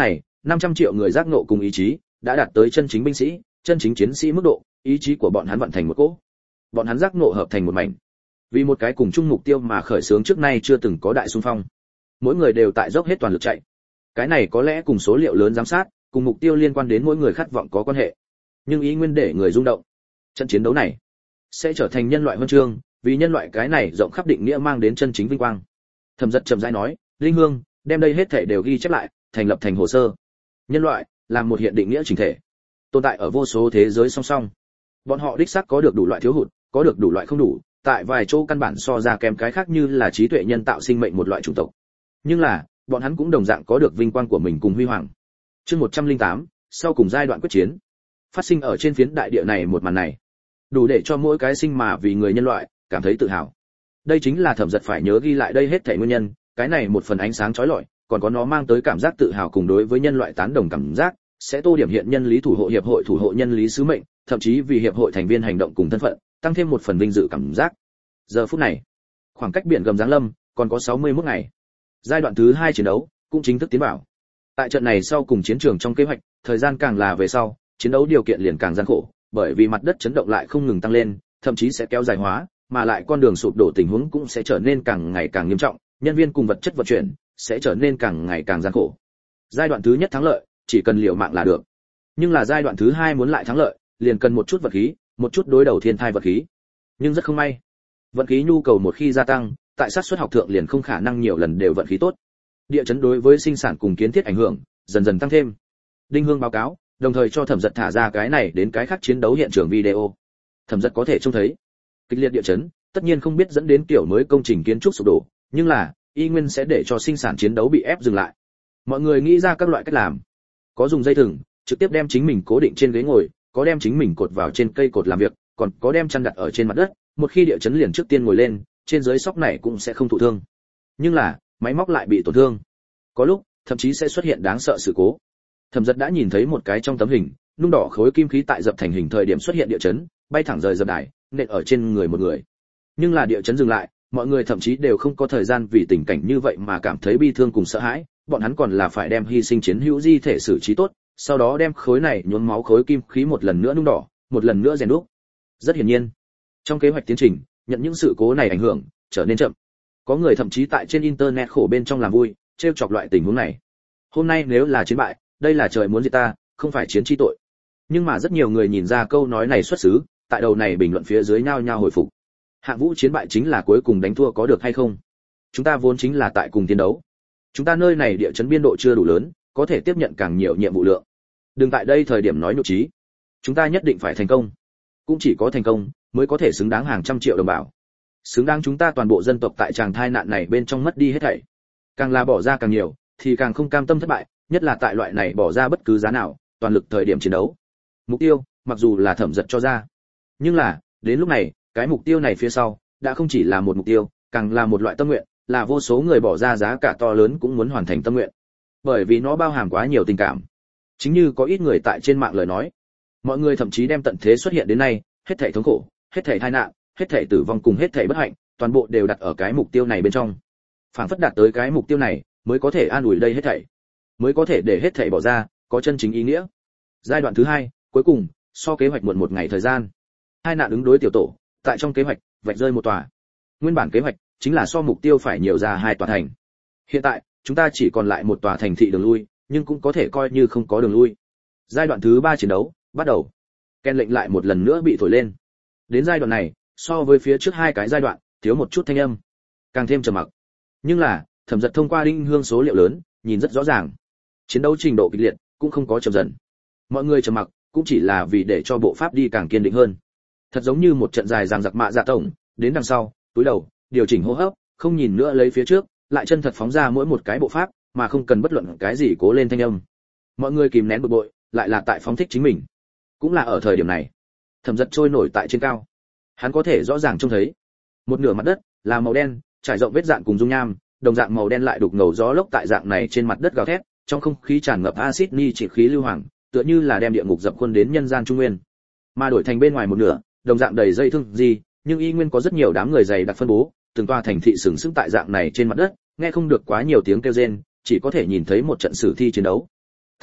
năm trăm triệu người giác ngộ cùng ý chí, đã đạt tới chân chính binh sĩ, chân chính chiến sĩ mức độ, ý chí của bọn hắn vận thành một cỗ. Bọn hắn giác ngộ hợp thành một mảnh. Vì một cái cùng chung mục tiêu mà khởi xướng trước nay chưa từng có đại xung phong. Mỗi người đều tại dốc hết toàn lực chạy. Cái này có lẽ cùng số liệu lớn giám sát, cùng mục tiêu liên quan đến mỗi người khát vọng có quan hệ. Nhưng ý nguyên để người rung động. Trận chiến đấu này sẽ trở thành nhân loại huân chương, vì nhân loại cái này rộng khắp định nghĩa mang đến chân chính vinh quang. Thẩm Dật chậm rãi nói, Linh Hương, đem đây hết thảy đều ghi chép lại, thành lập thành hồ sơ. Nhân loại là một hiện định nghĩa chỉnh thể, tồn tại ở vô số thế giới song song. Bọn họ đích xác có được đủ loại thiếu hụt, có được đủ loại không đủ, tại vài chỗ căn bản so ra kém cái khác như là trí tuệ nhân tạo sinh mệnh một loại chủng tộc. Nhưng là, bọn hắn cũng đồng dạng có được vinh quang của mình cùng huy hoàng. Chương một trăm lẻ tám, sau cùng giai đoạn quyết chiến. Phát sinh ở trên phiến đại địa này một màn này, đủ để cho mỗi cái sinh mà vì người nhân loại cảm thấy tự hào. Đây chính là Thẩm Dật phải nhớ ghi lại đây hết thảy nguyên nhân, cái này một phần ánh sáng chói lọi, còn có nó mang tới cảm giác tự hào cùng đối với nhân loại tán đồng cảm giác, sẽ tô điểm hiện nhân lý thủ hộ hiệp hội thủ hộ nhân lý sứ mệnh, thậm chí vì hiệp hội thành viên hành động cùng thân phận, tăng thêm một phần vinh dự cảm giác. Giờ phút này, khoảng cách biển gầm giáng lâm còn có sáu mươi mốt ngày. Giai đoạn thứ hai chiến đấu cũng chính thức tiến vào. Tại trận này sau cùng chiến trường trong kế hoạch, thời gian càng là về sau, chiến đấu điều kiện liền càng gian khổ, bởi vì mặt đất chấn động lại không ngừng tăng lên, thậm chí sẽ kéo dài hóa, mà lại con đường sụp đổ tình huống cũng sẽ trở nên càng ngày càng nghiêm trọng, nhân viên cùng vật chất vận chuyển sẽ trở nên càng ngày càng gian khổ. Giai đoạn thứ nhất thắng lợi, chỉ cần liều mạng là được. Nhưng là giai đoạn thứ hai muốn lại thắng lợi, liền cần một chút vật khí, một chút đối đầu thiên thai vật khí. Nhưng rất không may, vận khí nhu cầu một khi gia tăng, tại sát suất học thượng liền không khả năng nhiều lần đều vận khí tốt. Địa chấn đối với sinh sản cùng kiến thiết ảnh hưởng dần dần tăng thêm. Đinh Hương báo cáo, đồng thời cho Thẩm Dật thả ra cái này đến cái khác chiến đấu hiện trường video. Thẩm Dật có thể trông thấy, kịch liệt địa chấn, tất nhiên không biết dẫn đến kiểu mới công trình kiến trúc sụp đổ, nhưng là y nguyên sẽ để cho sinh sản chiến đấu bị ép dừng lại. Mọi người nghĩ ra các loại cách làm, có dùng dây thừng trực tiếp đem chính mình cố định trên ghế ngồi, có đem chính mình cột vào trên cây cột làm việc, còn có đem chăn đặt ở trên mặt đất, một khi địa chấn liền trước tiên ngồi lên, trên dưới sóc này cũng sẽ không thụ thương. Nhưng là, máy móc lại bị tổn thương. Có lúc, thậm chí sẽ xuất hiện đáng sợ sự cố. Thẩm Dật đã nhìn thấy một cái trong tấm hình, nung đỏ khối kim khí tại dập thành hình thời điểm xuất hiện địa chấn, bay thẳng rời dập đài, nện ở trên người một người. Nhưng là địa chấn dừng lại, mọi người thậm chí đều không có thời gian vì tình cảnh như vậy mà cảm thấy bi thương cùng sợ hãi, bọn hắn còn là phải đem hy sinh chiến hữu di thể xử trí tốt, sau đó đem khối này nhuốm máu khối kim khí một lần nữa nung đỏ, một lần nữa rèn đúc. Rất hiển nhiên, trong kế hoạch tiến trình, nhận những sự cố này ảnh hưởng, trở nên chậm. Có người thậm chí tại trên internet khổ bên trong làm vui, trêu chọc loại tình huống này. Hôm nay nếu là chiến bại, đây là trời muốn diệt ta, không phải chiến chi tội. Nhưng mà rất nhiều người nhìn ra câu nói này xuất xứ, tại đầu này bình luận phía dưới nhao nhao hồi phục. Hạng Vũ chiến bại chính là cuối cùng đánh thua có được hay không? Chúng ta vốn chính là tại cùng tiến đấu. Chúng ta nơi này địa chấn biên độ chưa đủ lớn, có thể tiếp nhận càng nhiều nhiệm vụ lượng. Đừng tại đây thời điểm nói nhục trí. Chúng ta nhất định phải thành công. Cũng chỉ có thành công mới có thể xứng đáng hàng trăm triệu đồng bào. Xứng đáng chúng ta toàn bộ dân tộc tại tràng thai nạn này bên trong mất đi hết thảy. Càng là bỏ ra càng nhiều, thì càng không cam tâm thất bại, nhất là tại loại này bỏ ra bất cứ giá nào, toàn lực thời điểm chiến đấu. Mục tiêu, mặc dù là Thẩm Dật cho ra, nhưng là, đến lúc này, cái mục tiêu này phía sau, đã không chỉ là một mục tiêu, càng là một loại tâm nguyện, là vô số người bỏ ra giá cả to lớn cũng muốn hoàn thành tâm nguyện. Bởi vì nó bao hàm quá nhiều tình cảm. Chính như có ít người tại trên mạng lời nói, mọi người thậm chí đem tận thế xuất hiện đến nay, hết thảy thống khổ, hết thảy tai nạn, hết thảy tử vong cùng hết thảy bất hạnh, toàn bộ đều đặt ở cái mục tiêu này bên trong. Phản phất đạt tới cái mục tiêu này, mới có thể an ủi đây hết thảy, mới có thể để hết thảy bỏ ra, có chân chính ý nghĩa. Giai đoạn thứ hai, cuối cùng, so kế hoạch muộn một ngày thời gian. Hai nạn ứng đối tiểu tổ, tại trong kế hoạch, vạch rơi một tòa. Nguyên bản kế hoạch chính là so mục tiêu phải nhiều ra hai tòa thành. Hiện tại, chúng ta chỉ còn lại một tòa thành thị đường lui, nhưng cũng có thể coi như không có đường lui. Giai đoạn thứ ba chiến đấu bắt đầu. Ken lệnh lại một lần nữa bị thổi lên. Đến giai đoạn này, so với phía trước hai cái giai đoạn, thiếu một chút thanh âm, càng thêm trầm mặc. Nhưng là, Thẩm Dật thông qua Đinh Hương số liệu lớn, nhìn rất rõ ràng. Chiến đấu trình độ kịch liệt, cũng không có chậm dần. Mọi người trầm mặc, cũng chỉ là vì để cho bộ pháp đi càng kiên định hơn. Thật giống như một trận dài dằng dặc mạ dạ tổng, đến đằng sau, túi đầu, điều chỉnh hô hấp, không nhìn nữa lấy phía trước, lại chân thật phóng ra mỗi một cái bộ pháp, mà không cần bất luận cái gì cố lên thanh âm. Mọi người kìm nén bực bội, lại là tại phóng thích chính mình. Cũng là ở thời điểm này, Thẩm Dật trôi nổi tại trên cao. Hắn có thể rõ ràng trông thấy, một nửa mặt đất là màu đen, trải rộng vết dạn cùng dung nham, đồng dạng màu đen lại đục ngầu gió lốc tại dạng này trên mặt đất gào thét, trong không khí tràn ngập axit nitric khí lưu hoàng, tựa như là đem địa ngục dập khuôn đến nhân gian trung nguyên. Mà đổi thành bên ngoài một nửa, đồng dạng đầy dây thương gì, nhưng y nguyên có rất nhiều đám người dày đặc phân bố, từng tòa thành thị sừng sững tại dạng này trên mặt đất, nghe không được quá nhiều tiếng kêu rên, chỉ có thể nhìn thấy một trận sử thi chiến đấu.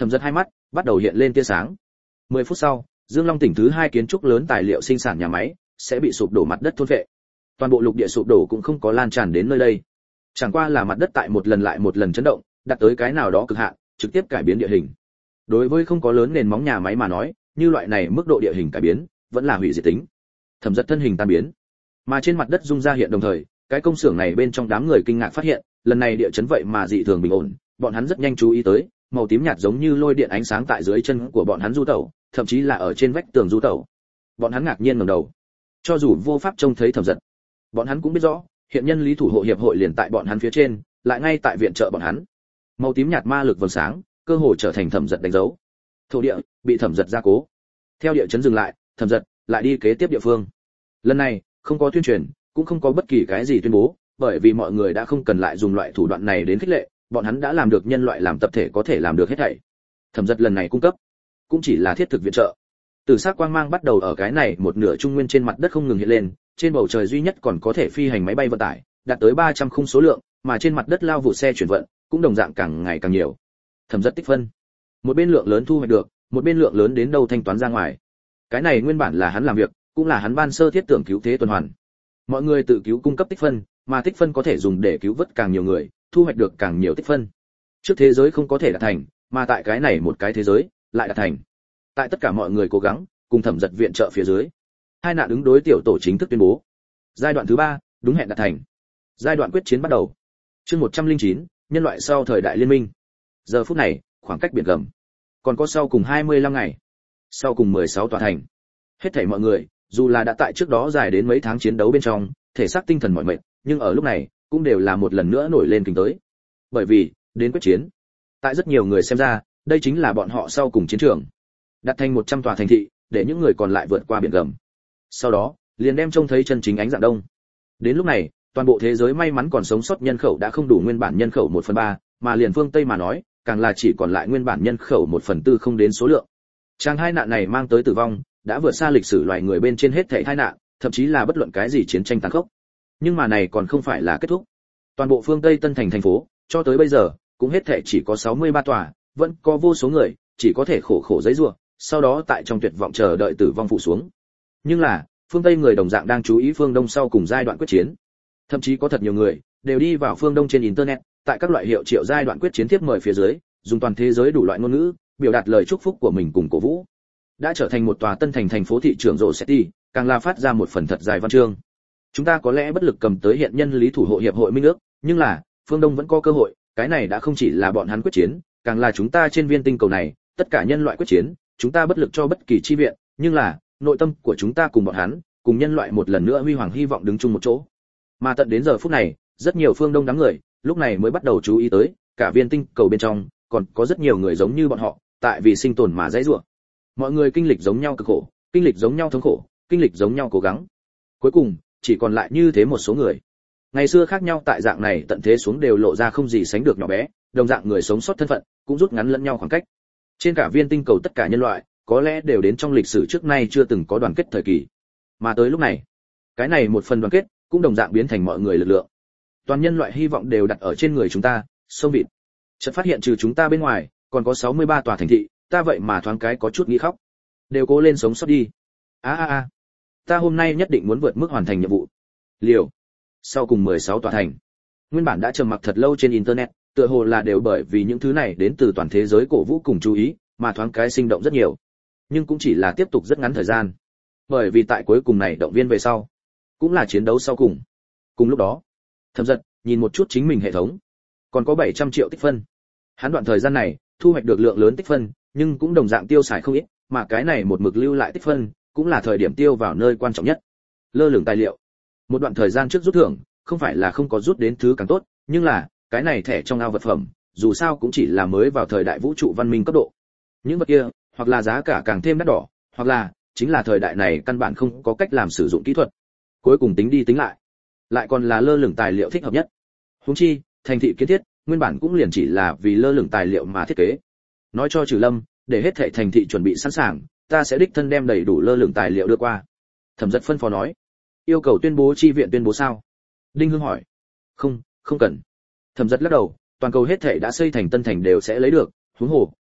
Thẩm Dật hai mắt bắt đầu hiện lên tia sáng. mười phút sau, Dương Long tỉnh thứ hai kiến trúc lớn tài liệu sinh sản nhà máy sẽ bị sụp đổ, mặt đất thôn phệ. Toàn bộ lục địa sụp đổ cũng không có lan tràn đến nơi đây. Chẳng qua là mặt đất tại một lần lại một lần chấn động, đạt tới cái nào đó cực hạn, trực tiếp cải biến địa hình. Đối với không có lớn nền móng nhà máy mà nói, như loại này mức độ địa hình cải biến, vẫn là hủy diệt tính. Thẩm Dật thân hình tan biến, mà trên mặt đất rung ra hiện đồng thời, cái công xưởng này bên trong đám người kinh ngạc phát hiện, lần này địa chấn vậy mà dị thường bình ổn, bọn hắn rất nhanh chú ý tới, màu tím nhạt giống như lôi điện ánh sáng tại dưới chân của bọn hắn du tẩu, thậm chí là ở trên vách tường du tẩu. Bọn hắn ngạc nhiên ngẩng đầu, cho dù vô pháp trông thấy Thẩm Dật, bọn hắn cũng biết rõ, hiện nhân lý thủ hộ hiệp hội liền tại bọn hắn phía trên, lại ngay tại viện trợ bọn hắn. Màu tím nhạt ma lực vầng sáng, cơ hồ trở thành Thẩm Dật đánh dấu. Thổ địa bị Thẩm Dật gia cố. Theo địa chấn dừng lại, Thẩm Dật lại đi kế tiếp địa phương. Lần này, không có tuyên truyền, cũng không có bất kỳ cái gì tuyên bố, bởi vì mọi người đã không cần lại dùng loại thủ đoạn này đến khích lệ, bọn hắn đã làm được nhân loại làm tập thể có thể làm được hết thảy. Thẩm Dật lần này cung cấp, cũng chỉ là thiết thực viện trợ. Từ sắc quang mang bắt đầu ở cái này một nửa trung nguyên trên mặt đất không ngừng hiện lên, trên bầu trời duy nhất còn có thể phi hành máy bay vận tải, đạt tới ba trăm khung số lượng, mà trên mặt đất lao vụ xe chuyển vận, cũng đồng dạng càng ngày càng nhiều. Thẩm Dật tích phân, một bên lượng lớn thu hoạch được, một bên lượng lớn đến đâu thanh toán ra ngoài. Cái này nguyên bản là hắn làm việc, cũng là hắn ban sơ thiết tưởng cứu thế tuần hoàn. Mọi người tự cứu cung cấp tích phân, mà tích phân có thể dùng để cứu vớt càng nhiều người, thu hoạch được càng nhiều tích phân. Trước thế giới không có thể đạt thành, mà tại cái này một cái thế giới lại đạt thành. Tại tất cả mọi người cố gắng cùng Thẩm Dật viện trợ phía dưới, hai nạn ứng đối tiểu tổ chính thức tuyên bố, giai đoạn thứ ba đúng hẹn đạt thành. Giai đoạn quyết chiến bắt đầu. Chương một trăm lẻ chín, nhân loại sau thời đại liên minh. Giờ phút này, khoảng cách biển gầm còn có sau cùng hai mươi lăm ngày, sau cùng mười sáu tòa thành. Hết thảy mọi người, dù là đã tại trước đó dài đến mấy tháng chiến đấu bên trong, thể xác tinh thần mỏi mệt, nhưng ở lúc này, cũng đều là một lần nữa nổi lên kinh tới. Bởi vì, đến quyết chiến, tại rất nhiều người xem ra, đây chính là bọn họ sau cùng chiến trường. Đặt thành một trăm tòa thành thị, để những người còn lại vượt qua biển gầm. Sau đó, liền đem trông thấy chân chính ánh dạng đông. Đến lúc này, toàn bộ thế giới may mắn còn sống sót nhân khẩu đã không đủ nguyên bản nhân khẩu một phần ba, mà liền phương Tây mà nói, càng là chỉ còn lại nguyên bản nhân khẩu một phần tư không đến số lượng. Trang hai nạn này mang tới tử vong, đã vượt xa lịch sử loài người bên trên hết thảy tai nạn, thậm chí là bất luận cái gì chiến tranh tàn khốc. Nhưng mà này còn không phải là kết thúc. Toàn bộ phương Tây Tân Thành thành phố, cho tới bây giờ, cũng hết thảy chỉ có sáu mươi ba tòa, vẫn có vô số người chỉ có thể khổ khổ giãy giụa, sau đó tại trong tuyệt vọng chờ đợi tử vong phụ xuống. Nhưng là, phương Tây người đồng dạng đang chú ý phương Đông sau cùng giai đoạn quyết chiến. Thậm chí có thật nhiều người đều đi vào phương Đông trên internet, tại các loại hiệu triệu giai đoạn quyết chiến tiếp mời phía dưới, dùng toàn thế giới đủ loại ngôn ngữ, biểu đạt lời chúc phúc của mình cùng cổ vũ. Đã trở thành một tòa Tân Thành thành phố thị trưởng rộ City, càng là phát ra một phần thật dài văn chương. Chúng ta có lẽ bất lực cầm tới hiện nhân lý thủ hộ hiệp hội minh ước, nhưng là, phương Đông vẫn có cơ hội, cái này đã không chỉ là bọn hắn quyết chiến, càng là chúng ta trên viên tinh cầu này, tất cả nhân loại quyết chiến, chúng ta bất lực cho bất kỳ chi viện, nhưng là, nội tâm của chúng ta cùng bọn hắn, cùng nhân loại một lần nữa huy hoàng hy vọng đứng chung một chỗ. Mà tận đến giờ phút này, rất nhiều phương Đông đám người, lúc này mới bắt đầu chú ý tới, cả viên tinh cầu bên trong, còn có rất nhiều người giống như bọn họ, tại vì sinh tồn mà dãy rủa. Mọi người kinh lịch giống nhau cực khổ, kinh lịch giống nhau thống khổ, kinh lịch giống nhau cố gắng. Cuối cùng, chỉ còn lại như thế một số người. Ngày xưa khác nhau tại dạng này tận thế xuống đều lộ ra không gì sánh được nhỏ bé, đồng dạng người sống sót thân phận, cũng rút ngắn lẫn nhau khoảng cách. Trên cả viên tinh cầu tất cả nhân loại, có lẽ đều đến trong lịch sử trước nay chưa từng có đoàn kết thời kỳ. Mà tới lúc này, cái này một phần đoàn kết, cũng đồng dạng biến thành mọi người lực lượng. Toàn nhân loại hy vọng đều đặt ở trên người chúng ta, sông vịt. Chợt phát hiện trừ chúng ta bên ngoài, còn có sáu mươi ba tòa thành thị, ta vậy mà thoáng cái có chút nghĩ khóc. Đều cố lên sống sót đi. A a a. Ta hôm nay nhất định muốn vượt mức hoàn thành nhiệm vụ. Liều. Sau cùng mười sáu tòa thành. Nguyên bản đã trầm mặc thật lâu trên internet, tựa hồ là đều bởi vì những thứ này đến từ toàn thế giới cổ vũ cùng chú ý, mà thoáng cái sinh động rất nhiều. Nhưng cũng chỉ là tiếp tục rất ngắn thời gian. Bởi vì tại cuối cùng này động viên về sau, cũng là chiến đấu sau cùng. Cùng lúc đó, Thẩm Dật nhìn một chút chính mình hệ thống, còn có bảy trăm triệu tích phân. Hắn đoạn thời gian này thu hoạch được lượng lớn tích phân, nhưng cũng đồng dạng tiêu xài không ít, mà cái này một mực lưu lại tích phân, cũng là thời điểm tiêu vào nơi quan trọng nhất. Lơ lửng tài liệu. Một đoạn thời gian trước rút thưởng, không phải là không có rút đến thứ càng tốt, nhưng là cái này thẻ trong ao vật phẩm, dù sao cũng chỉ là mới vào thời đại vũ trụ văn minh cấp độ. Những vật kia, hoặc là giá cả càng thêm đắt đỏ, hoặc là chính là thời đại này căn bản không có cách làm sử dụng kỹ thuật. Cuối cùng tính đi tính lại, lại còn là lơ lửng tài liệu thích hợp nhất. Huống chi, thành thị kiến thiết, nguyên bản cũng liền chỉ là vì lơ lửng tài liệu mà thiết kế. Nói cho Trừ Lâm, để hết thảy thành thị chuẩn bị sẵn sàng, ta sẽ đích thân đem đầy đủ lơ lửng tài liệu đưa qua. Thẩm Dật phân phó nói. Yêu cầu tuyên bố chi viện tuyên bố sao? Đinh Hương hỏi. Không, không cần. Thẩm Dật lắc đầu, toàn cầu hết thảy đã xây thành tân thành đều sẽ lấy được, huống hồ,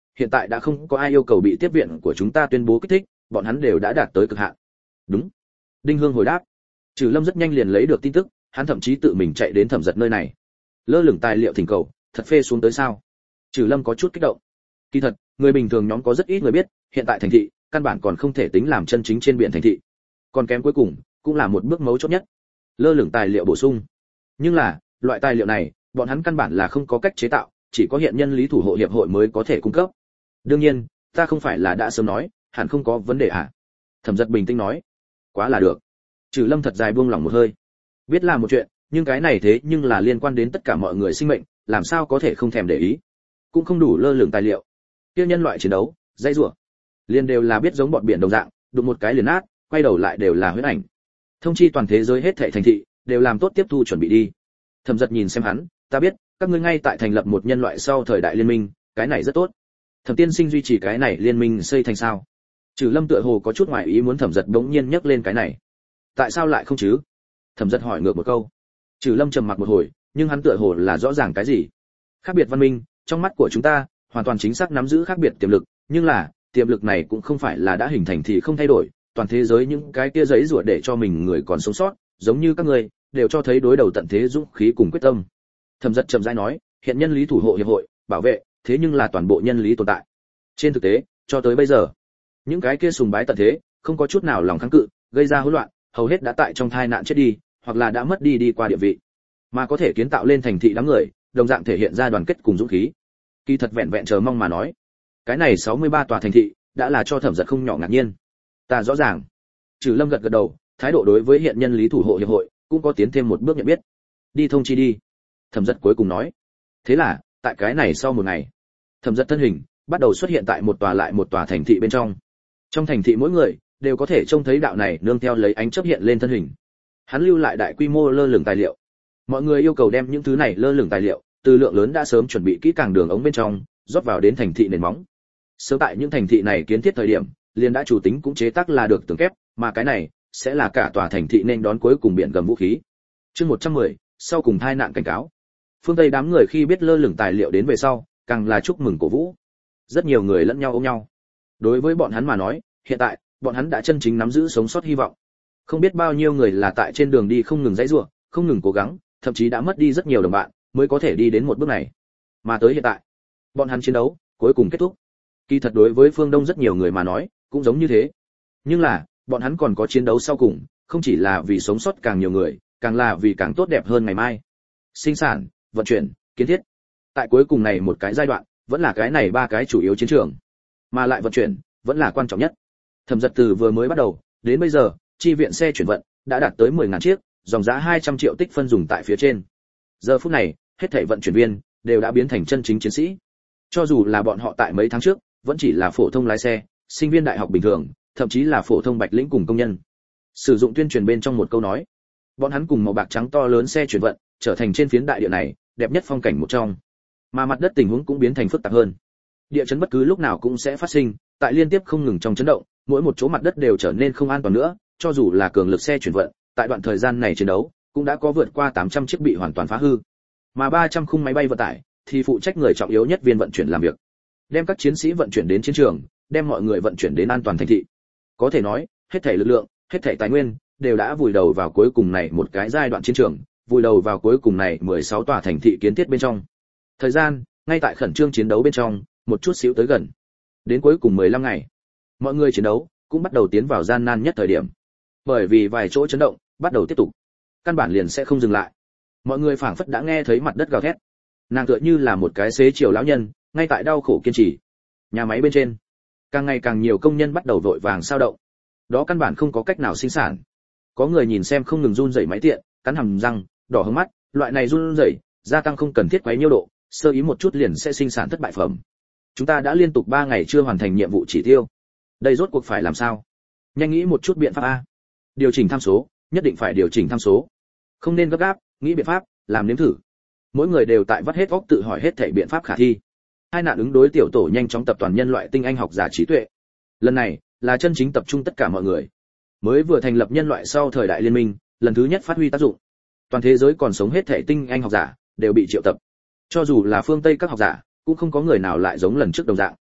hiện tại đã không có ai yêu cầu bị tiếp viện của chúng ta tuyên bố kích thích, bọn hắn đều đã đạt tới cực hạn. Đúng. Đinh Hương hồi đáp. Trừ Lâm rất nhanh liền lấy được tin tức, hắn thậm chí tự mình chạy đến Thẩm Giật nơi này. Lơ lửng tài liệu thỉnh cầu, thật phê xuống tới sao? Trừ Lâm có chút kích động. Kỳ thật, người bình thường nhóm có rất ít người biết, hiện tại thành thị, căn bản còn không thể tính làm chân chính trên biển thành thị. Còn kém cuối cùng, cũng là một bước mấu chốt nhất. Lơ lửng tài liệu bổ sung. Nhưng là, loại tài liệu này, bọn hắn căn bản là không có cách chế tạo, chỉ có hiện nhân lý thủ hộ hiệp hội mới có thể cung cấp. Đương nhiên, ta không phải là đã sớm nói, hẳn không có vấn đề à? Thẩm Giật bình tĩnh nói. Quá là được. Trừ Lâm thật dài buông lỏng một hơi. Biết là một chuyện, nhưng cái này thế nhưng là liên quan đến tất cả mọi người sinh mệnh, làm sao có thể không thèm để ý? Cũng không đủ lơ lửng tài liệu. Kia nhân loại chiến đấu, dây rủa, liền đều là biết giống bọn biển đồng dạng, đụng một cái liền nát, quay đầu lại đều là huyết ảnh. Thông chi toàn thế giới hết thảy thành thị, đều làm tốt tiếp thu chuẩn bị đi. Thẩm Giật nhìn xem hắn, ta biết, các ngươi ngay tại thành lập một nhân loại sau thời đại liên minh, cái này rất tốt. Thẩm tiên sinh duy trì cái này liên minh xây thành sao? Trừ Lâm tựa hồ có chút ngoài ý muốn Thẩm Giật bỗng nhiên nhắc lên cái này. Tại sao lại không chứ? Thẩm Giật hỏi ngược một câu. Trừ Lâm trầm mặc một hồi, nhưng hắn tựa hồ là rõ ràng cái gì. Khác biệt văn minh, trong mắt của chúng ta, hoàn toàn chính xác nắm giữ khác biệt tiềm lực, nhưng là, tiềm lực này cũng không phải là đã hình thành thì không thay đổi, toàn thế giới những cái kia giấy rủa để cho mình người còn sống sót, giống như các ngươi, đều cho thấy đối đầu tận thế dũng khí cùng quyết tâm. Thẩm Giật trầm rãi nói, hiện nhân lý thủ hộ hiệp hội, bảo vệ, thế nhưng là toàn bộ nhân lý tồn tại. Trên thực tế, cho tới bây giờ, những cái kia sùng bái tận thế, không có chút nào lòng kháng cự, gây ra hỗn loạn, hầu hết đã tại trong tai nạn chết đi, hoặc là đã mất đi đi qua địa vị. Mà có thể kiến tạo lên thành thị đám người, đồng dạng thể hiện ra đoàn kết cùng dũng khí. Kỳ thật vẹn vẹn chờ mong mà nói, cái này sáu mươi ba tòa thành thị, đã là cho Thẩm Giật không nhỏ ngạc nhiên. Ta rõ ràng. Trừ Lâm gật gật đầu, thái độ đối với hiện nhân lý thủ hộ hiệp hội, cũng có tiến thêm một bước nhận biết. Đi thông chi đi. Thẩm Giật cuối cùng nói. Thế là, tại cái này sau một ngày, Thẩm Giật thân hình bắt đầu xuất hiện tại một tòa lại một tòa thành thị bên trong. Trong thành thị mỗi người đều có thể trông thấy đạo này nương theo lấy ánh chớp hiện lên thân hình. Hắn lưu lại đại quy mô lơ lửng tài liệu. Mọi người yêu cầu đem những thứ này lơ lửng tài liệu, từ lượng lớn đã sớm chuẩn bị kỹ càng đường ống bên trong, rót vào đến thành thị nền móng. Sớm tại những thành thị này kiến thiết thời điểm, liền đã chủ tính cũng chế tác là được tường kép, mà cái này sẽ là cả tòa thành thị nên đón cuối cùng biển gầm vũ khí. Chương một trăm mười, sau cùng tai nạn cảnh cáo. Phương Tây đám người khi biết lơ lửng tài liệu đến về sau, càng là chúc mừng cổ vũ. Rất nhiều người lẫn nhau ôm nhau. Đối với bọn hắn mà nói, hiện tại, bọn hắn đã chân chính nắm giữ sống sót hy vọng. Không biết bao nhiêu người là tại trên đường đi không ngừng giãy giụa, không ngừng cố gắng, thậm chí đã mất đi rất nhiều đồng bạn, mới có thể đi đến một bước này. Mà tới hiện tại, bọn hắn chiến đấu cuối cùng kết thúc. Kỳ thật đối với phương Đông rất nhiều người mà nói, cũng giống như thế. Nhưng là, bọn hắn còn có chiến đấu sau cùng, không chỉ là vì sống sót càng nhiều người, càng là vì càng tốt đẹp hơn ngày mai. Sinh sản, vận chuyển, kiến thiết. Tại cuối cùng này một cái giai đoạn, vẫn là cái này ba cái chủ yếu chiến trường. Mà lại vận chuyển, vẫn là quan trọng nhất. Thẩm Giật từ vừa mới bắt đầu, đến bây giờ, chi viện xe chuyển vận đã đạt tới mười ngàn chiếc, dòng giá hai trăm triệu tích phân dùng tại phía trên. Giờ phút này, hết thảy vận chuyển viên đều đã biến thành chân chính chiến sĩ. Cho dù là bọn họ tại mấy tháng trước, vẫn chỉ là phổ thông lái xe, sinh viên đại học bình thường, thậm chí là phổ thông bạch lĩnh cùng công nhân. Sử dụng tuyên truyền bên trong một câu nói, bọn hắn cùng màu bạc trắng to lớn xe chuyển vận, trở thành trên phiến đại địa này đẹp nhất phong cảnh một trong. Mà mặt đất tình huống cũng biến thành phức tạp hơn. Địa chấn bất cứ lúc nào cũng sẽ phát sinh, tại liên tiếp không ngừng trong chấn động, mỗi một chỗ mặt đất đều trở nên không an toàn nữa, cho dù là cường lực xe chuyển vận, tại đoạn thời gian này chiến đấu, cũng đã có vượt qua tám trăm chiếc bị hoàn toàn phá hư. Mà ba trăm khung máy bay vận tải thì phụ trách người trọng yếu nhất viên vận chuyển làm việc, đem các chiến sĩ vận chuyển đến chiến trường, đem mọi người vận chuyển đến an toàn thành thị. Có thể nói, hết thảy lực lượng, hết thảy tài nguyên đều đã vùi đầu vào cuối cùng này một cái giai đoạn chiến trường, vùi đầu vào cuối cùng này mười sáu tòa thành thị kiến thiết bên trong. Thời gian, ngay tại khẩn trương chiến đấu bên trong, một chút xíu tới gần. Đến cuối cùng mười lăm ngày, mọi người chiến đấu cũng bắt đầu tiến vào gian nan nhất thời điểm. Bởi vì vài chỗ chấn động bắt đầu tiếp tục, căn bản liền sẽ không dừng lại. Mọi người phảng phất đã nghe thấy mặt đất gào thét. Nàng tựa như là một cái xế chiều lão nhân, ngay tại đau khổ kiên trì. Nhà máy bên trên, càng ngày càng nhiều công nhân bắt đầu vội vàng sao động. Đó căn bản không có cách nào sinh sản. Có người nhìn xem không ngừng run rẩy máy tiện, cắn hàm răng, đỏ hứng mắt, loại này run rẩy, gia tăng không cần thiết quấy nhiêu độ, sơ ý một chút liền sẽ sinh sản thất bại phẩm. Chúng ta đã liên tục ba ngày chưa hoàn thành nhiệm vụ chỉ tiêu. Đây rốt cuộc phải làm sao? Nhanh nghĩ một chút biện pháp a. Điều chỉnh tham số, nhất định phải điều chỉnh tham số. Không nên gấp gáp, nghĩ biện pháp, làm nếm thử. Mỗi người đều tại vắt hết óc tự hỏi hết thảy biện pháp khả thi. Hai nạn ứng đối tiểu tổ nhanh chóng tập toàn nhân loại tinh anh học giả trí tuệ. Lần này là chân chính tập trung tất cả mọi người. Mới vừa thành lập nhân loại sau thời đại liên minh, lần thứ nhất phát huy tác dụng. Toàn thế giới còn sống hết thảy tinh anh học giả đều bị triệu tập. Cho dù là phương Tây các học giả, cũng không có người nào lại giống lần trước đồng dạng.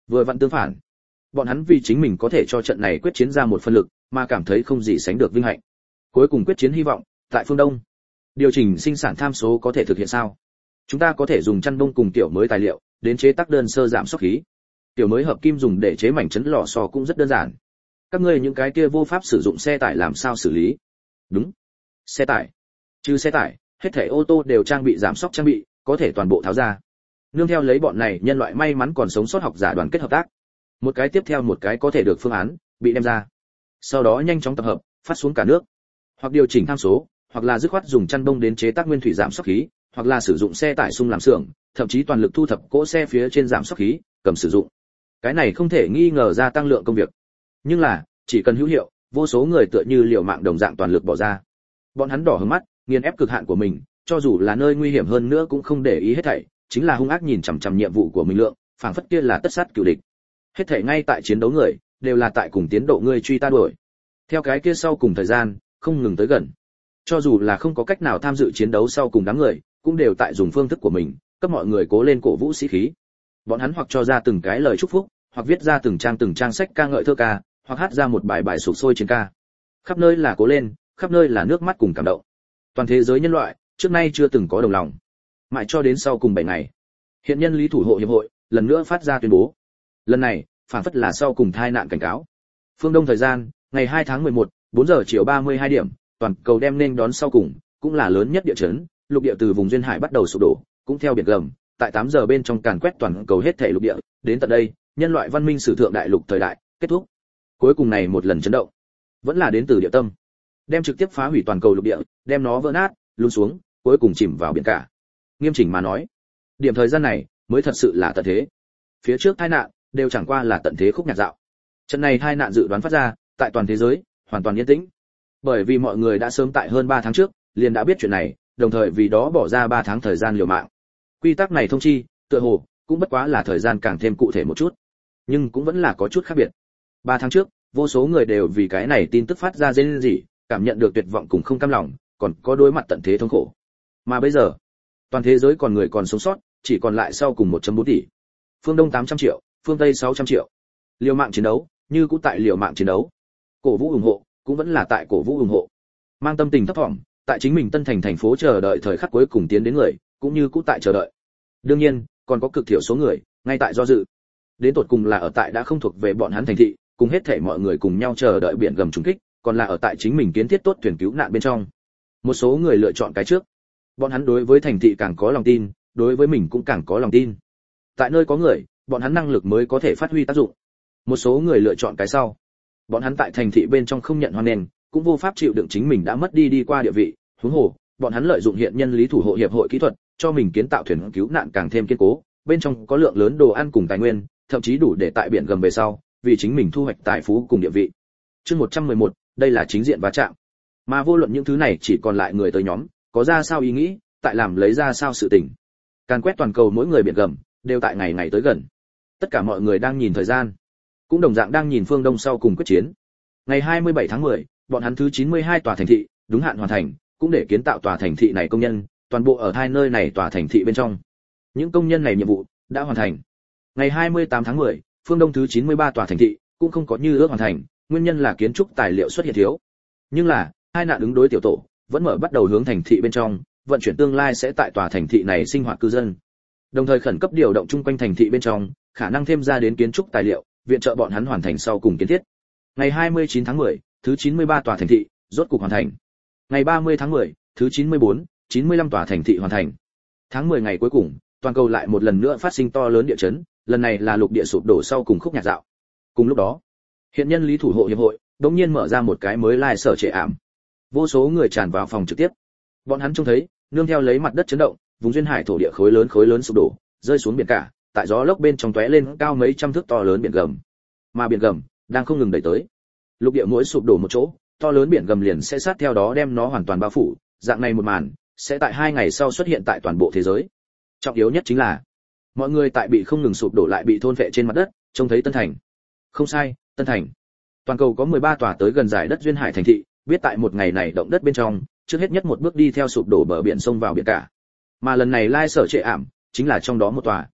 Vừa vặn tương phản, bọn hắn vì chính mình có thể cho trận này quyết chiến ra một phân lực, mà cảm thấy không gì sánh được vinh hạnh. Cuối cùng quyết chiến hy vọng tại phương Đông. Điều chỉnh sinh sản tham số có thể thực hiện sao? Chúng ta có thể dùng chăn bông cùng tiểu mới tài liệu đến chế tác đơn sơ giảm xóc khí. Tiểu mới hợp kim dùng để chế mảnh chấn lò xo cũng rất đơn giản. Các ngươi những cái kia vô pháp sử dụng xe tải làm sao xử lý? Đúng, xe tải. Trừ xe tải, hết thảy ô tô đều trang bị giảm xóc trang bị, có thể toàn bộ tháo ra. Nương theo lấy bọn này nhân loại may mắn còn sống sót học giả đoàn kết hợp tác. Một cái tiếp theo một cái có thể được phương án bị đem ra. Sau đó nhanh chóng tập hợp, phát xuống cả nước. Hoặc điều chỉnh tham số, hoặc là dứt khoát dùng chăn bông đến chế tác nguyên thủy giảm xóc khí, hoặc là sử dụng xe tải xung làm xưởng, thậm chí toàn lực thu thập cỗ xe phía trên giảm xóc khí, cầm sử dụng. Cái này không thể nghi ngờ gia tăng lượng công việc. Nhưng là, chỉ cần hữu hiệu, vô số người tựa như liều mạng đồng dạng toàn lực bỏ ra. Bọn hắn đỏ hướng mắt, nghiền ép cực hạn của mình, cho dù là nơi nguy hiểm hơn nữa cũng không để ý hết thảy, chính là hung ác nhìn chằm chằm nhiệm vụ của mình lượng, phảng phất kia là tất sát cửu địch. Hết thảy ngay tại chiến đấu người, đều là tại cùng tiến độ ngươi truy ta đuổi. Theo cái kia sau cùng thời gian, không ngừng tới gần. Cho dù là không có cách nào tham dự chiến đấu sau cùng đám người, cũng đều tại dùng phương thức của mình, cấp mọi người cố lên cổ vũ sĩ khí. Bọn hắn hoặc cho ra từng cái lời chúc phúc, hoặc viết ra từng trang từng trang sách ca ngợi thơ ca, hoặc hát ra một bài bài sục sôi chiến ca. Khắp nơi là cố lên, khắp nơi là nước mắt cùng cảm động. Toàn thế giới nhân loại, trước nay chưa từng có đồng lòng. Mãi cho đến sau cùng bảy ngày, hiện nhân lý thủ hộ hiệp hội lần nữa phát ra tuyên bố. Lần này, phản phất là sau cùng tai nạn cảnh cáo. Phương Đông thời gian, ngày hai tháng mười một, bốn giờ chiều ba mươi hai điểm, toàn cầu đem nên đón sau cùng, cũng là lớn nhất địa chấn, lục địa từ vùng duyên hải bắt đầu sụp đổ, cũng theo biển gầm, tại tám giờ bên trong càn quét toàn cầu hết thảy lục địa, đến tận đây, nhân loại văn minh sử thượng đại lục thời đại kết thúc. Cuối cùng này một lần chấn động, vẫn là đến từ địa tâm, đem trực tiếp phá hủy toàn cầu lục địa, đem nó vỡ nát, lún xuống, cuối cùng chìm vào biển cả. Nghiêm chỉnh mà nói, điểm thời gian này mới thật sự là tận thế. Phía trước tai nạn đều chẳng qua là tận thế khúc nhạc dạo. Trận này tai nạn dự đoán phát ra, tại toàn thế giới hoàn toàn yên tĩnh. Bởi vì mọi người đã sớm tại hơn ba tháng trước liền đã biết chuyện này, đồng thời vì đó bỏ ra ba tháng thời gian liều mạng. Quy tắc này thông chi, tựa hồ cũng bất quá là thời gian càng thêm cụ thể một chút, nhưng cũng vẫn là có chút khác biệt. ba tháng trước, vô số người đều vì cái này tin tức phát ra rên rỉ, cảm nhận được tuyệt vọng cùng không cam lòng, còn có đối mặt tận thế thống khổ. Mà bây giờ, toàn thế giới còn người còn sống sót, chỉ còn lại sau cùng một phẩy bốn tỷ. Phương Đông tám trăm triệu, phương Tây sáu trăm triệu. Liều mạng chiến đấu, như cũng tại liều mạng chiến đấu. Cổ vũ ủng hộ, cũng vẫn là tại cổ vũ ủng hộ. Mang tâm tình thấp thỏm, tại chính mình Tân Thành thành phố chờ đợi thời khắc cuối cùng tiến đến người, cũng như cũng tại chờ đợi. Đương nhiên, còn có cực thiểu số người, ngay tại do dự. Đến tột cùng là ở tại đã không thuộc về bọn hắn thành thị, cùng hết thảy mọi người cùng nhau chờ đợi biển gầm trùng kích, còn là ở tại chính mình kiến thiết tốt thuyền cứu nạn bên trong. Một số người lựa chọn cái trước. Bọn hắn đối với thành thị càng có lòng tin, đối với mình cũng càng có lòng tin. Tại nơi có người, bọn hắn năng lực mới có thể phát huy tác dụng. Một số người lựa chọn cái sau. Bọn hắn tại thành thị bên trong không nhận hoan nghênh, cũng vô pháp chịu đựng chính mình đã mất đi đi qua địa vị, huống hồ, bọn hắn lợi dụng hiện nhân lý thủ hộ hiệp hội kỹ thuật, cho mình kiến tạo thuyền cứu nạn càng thêm kiên cố, bên trong có lượng lớn đồ ăn cùng tài nguyên, thậm chí đủ để tại biển gầm về sau, vì chính mình thu hoạch tài phú cùng địa vị. Chương một trăm mười một, đây là chính diện va chạm. Mà vô luận những thứ này chỉ còn lại người tới nhóm, có ra sao ý nghĩ, tại làm lấy ra sao sự tình. Càn quét toàn cầu mỗi người biển gầm, đều tại ngày ngày tới gần. Tất cả mọi người đang nhìn thời gian, cũng đồng dạng đang nhìn phương Đông sau cùng quyết chiến. Ngày hai mươi bảy tháng mười, bọn hắn thứ chín mươi hai tòa thành thị, đúng hạn hoàn thành, cũng để kiến tạo tòa thành thị này công nhân, toàn bộ ở hai nơi này tòa thành thị bên trong. Những công nhân này nhiệm vụ đã hoàn thành. Ngày hai mươi tám tháng mười, phương Đông thứ chín mươi ba tòa thành thị cũng không có như ước hoàn thành, nguyên nhân là kiến trúc tài liệu xuất hiện thiếu. Nhưng là, hai nạn ứng đối tiểu tổ vẫn mở bắt đầu hướng thành thị bên trong, vận chuyển tương lai sẽ tại tòa thành thị này sinh hoạt cư dân. Đồng thời khẩn cấp điều động chung quanh thành thị bên trong, khả năng thêm ra đến kiến trúc tài liệu, viện trợ bọn hắn hoàn thành sau cùng kiến thiết. Ngày hai mươi chín tháng mười, thứ chín mươi ba tòa thành thị rốt cục hoàn thành. Ngày ba mươi tháng mười, thứ chín mươi bốn, chín mươi lăm tòa thành thị hoàn thành. Tháng mười ngày cuối cùng, toàn cầu lại một lần nữa phát sinh to lớn địa chấn, lần này là lục địa sụp đổ sau cùng khúc nhạc dạo. Cùng lúc đó, hiện nhân lý thủ hộ hiệp hội đột nhiên mở ra một cái mới lai sở trệ ảm. Vô số người tràn vào phòng trực tiếp. Bọn hắn trông thấy, nương theo lấy mặt đất chấn động, vùng duyên hải thổ địa khối lớn khối lớn sụp đổ, rơi xuống biển cả, tại gió lốc bên trong tóe lên cao mấy trăm thước to lớn biển gầm. Mà biển gầm đang không ngừng đẩy tới. Lục địa mỗi sụp đổ một chỗ, to lớn biển gầm liền sẽ sát theo đó đem nó hoàn toàn bao phủ, dạng này một màn sẽ tại hai ngày sau xuất hiện tại toàn bộ thế giới. Trọng yếu nhất chính là, mọi người tại bị không ngừng sụp đổ lại bị thôn phệ trên mặt đất, trông thấy Tân Thành. Không sai, Tân Thành. Toàn cầu có mười ba tòa tới gần giải đất duyên hải thành thị, biết tại một ngày này động đất bên trong, trước hết nhất một bước đi theo sụp đổ bờ biển sông vào biển cả. Mà lần này lai sở trệ ảm, chính là trong đó một tòa.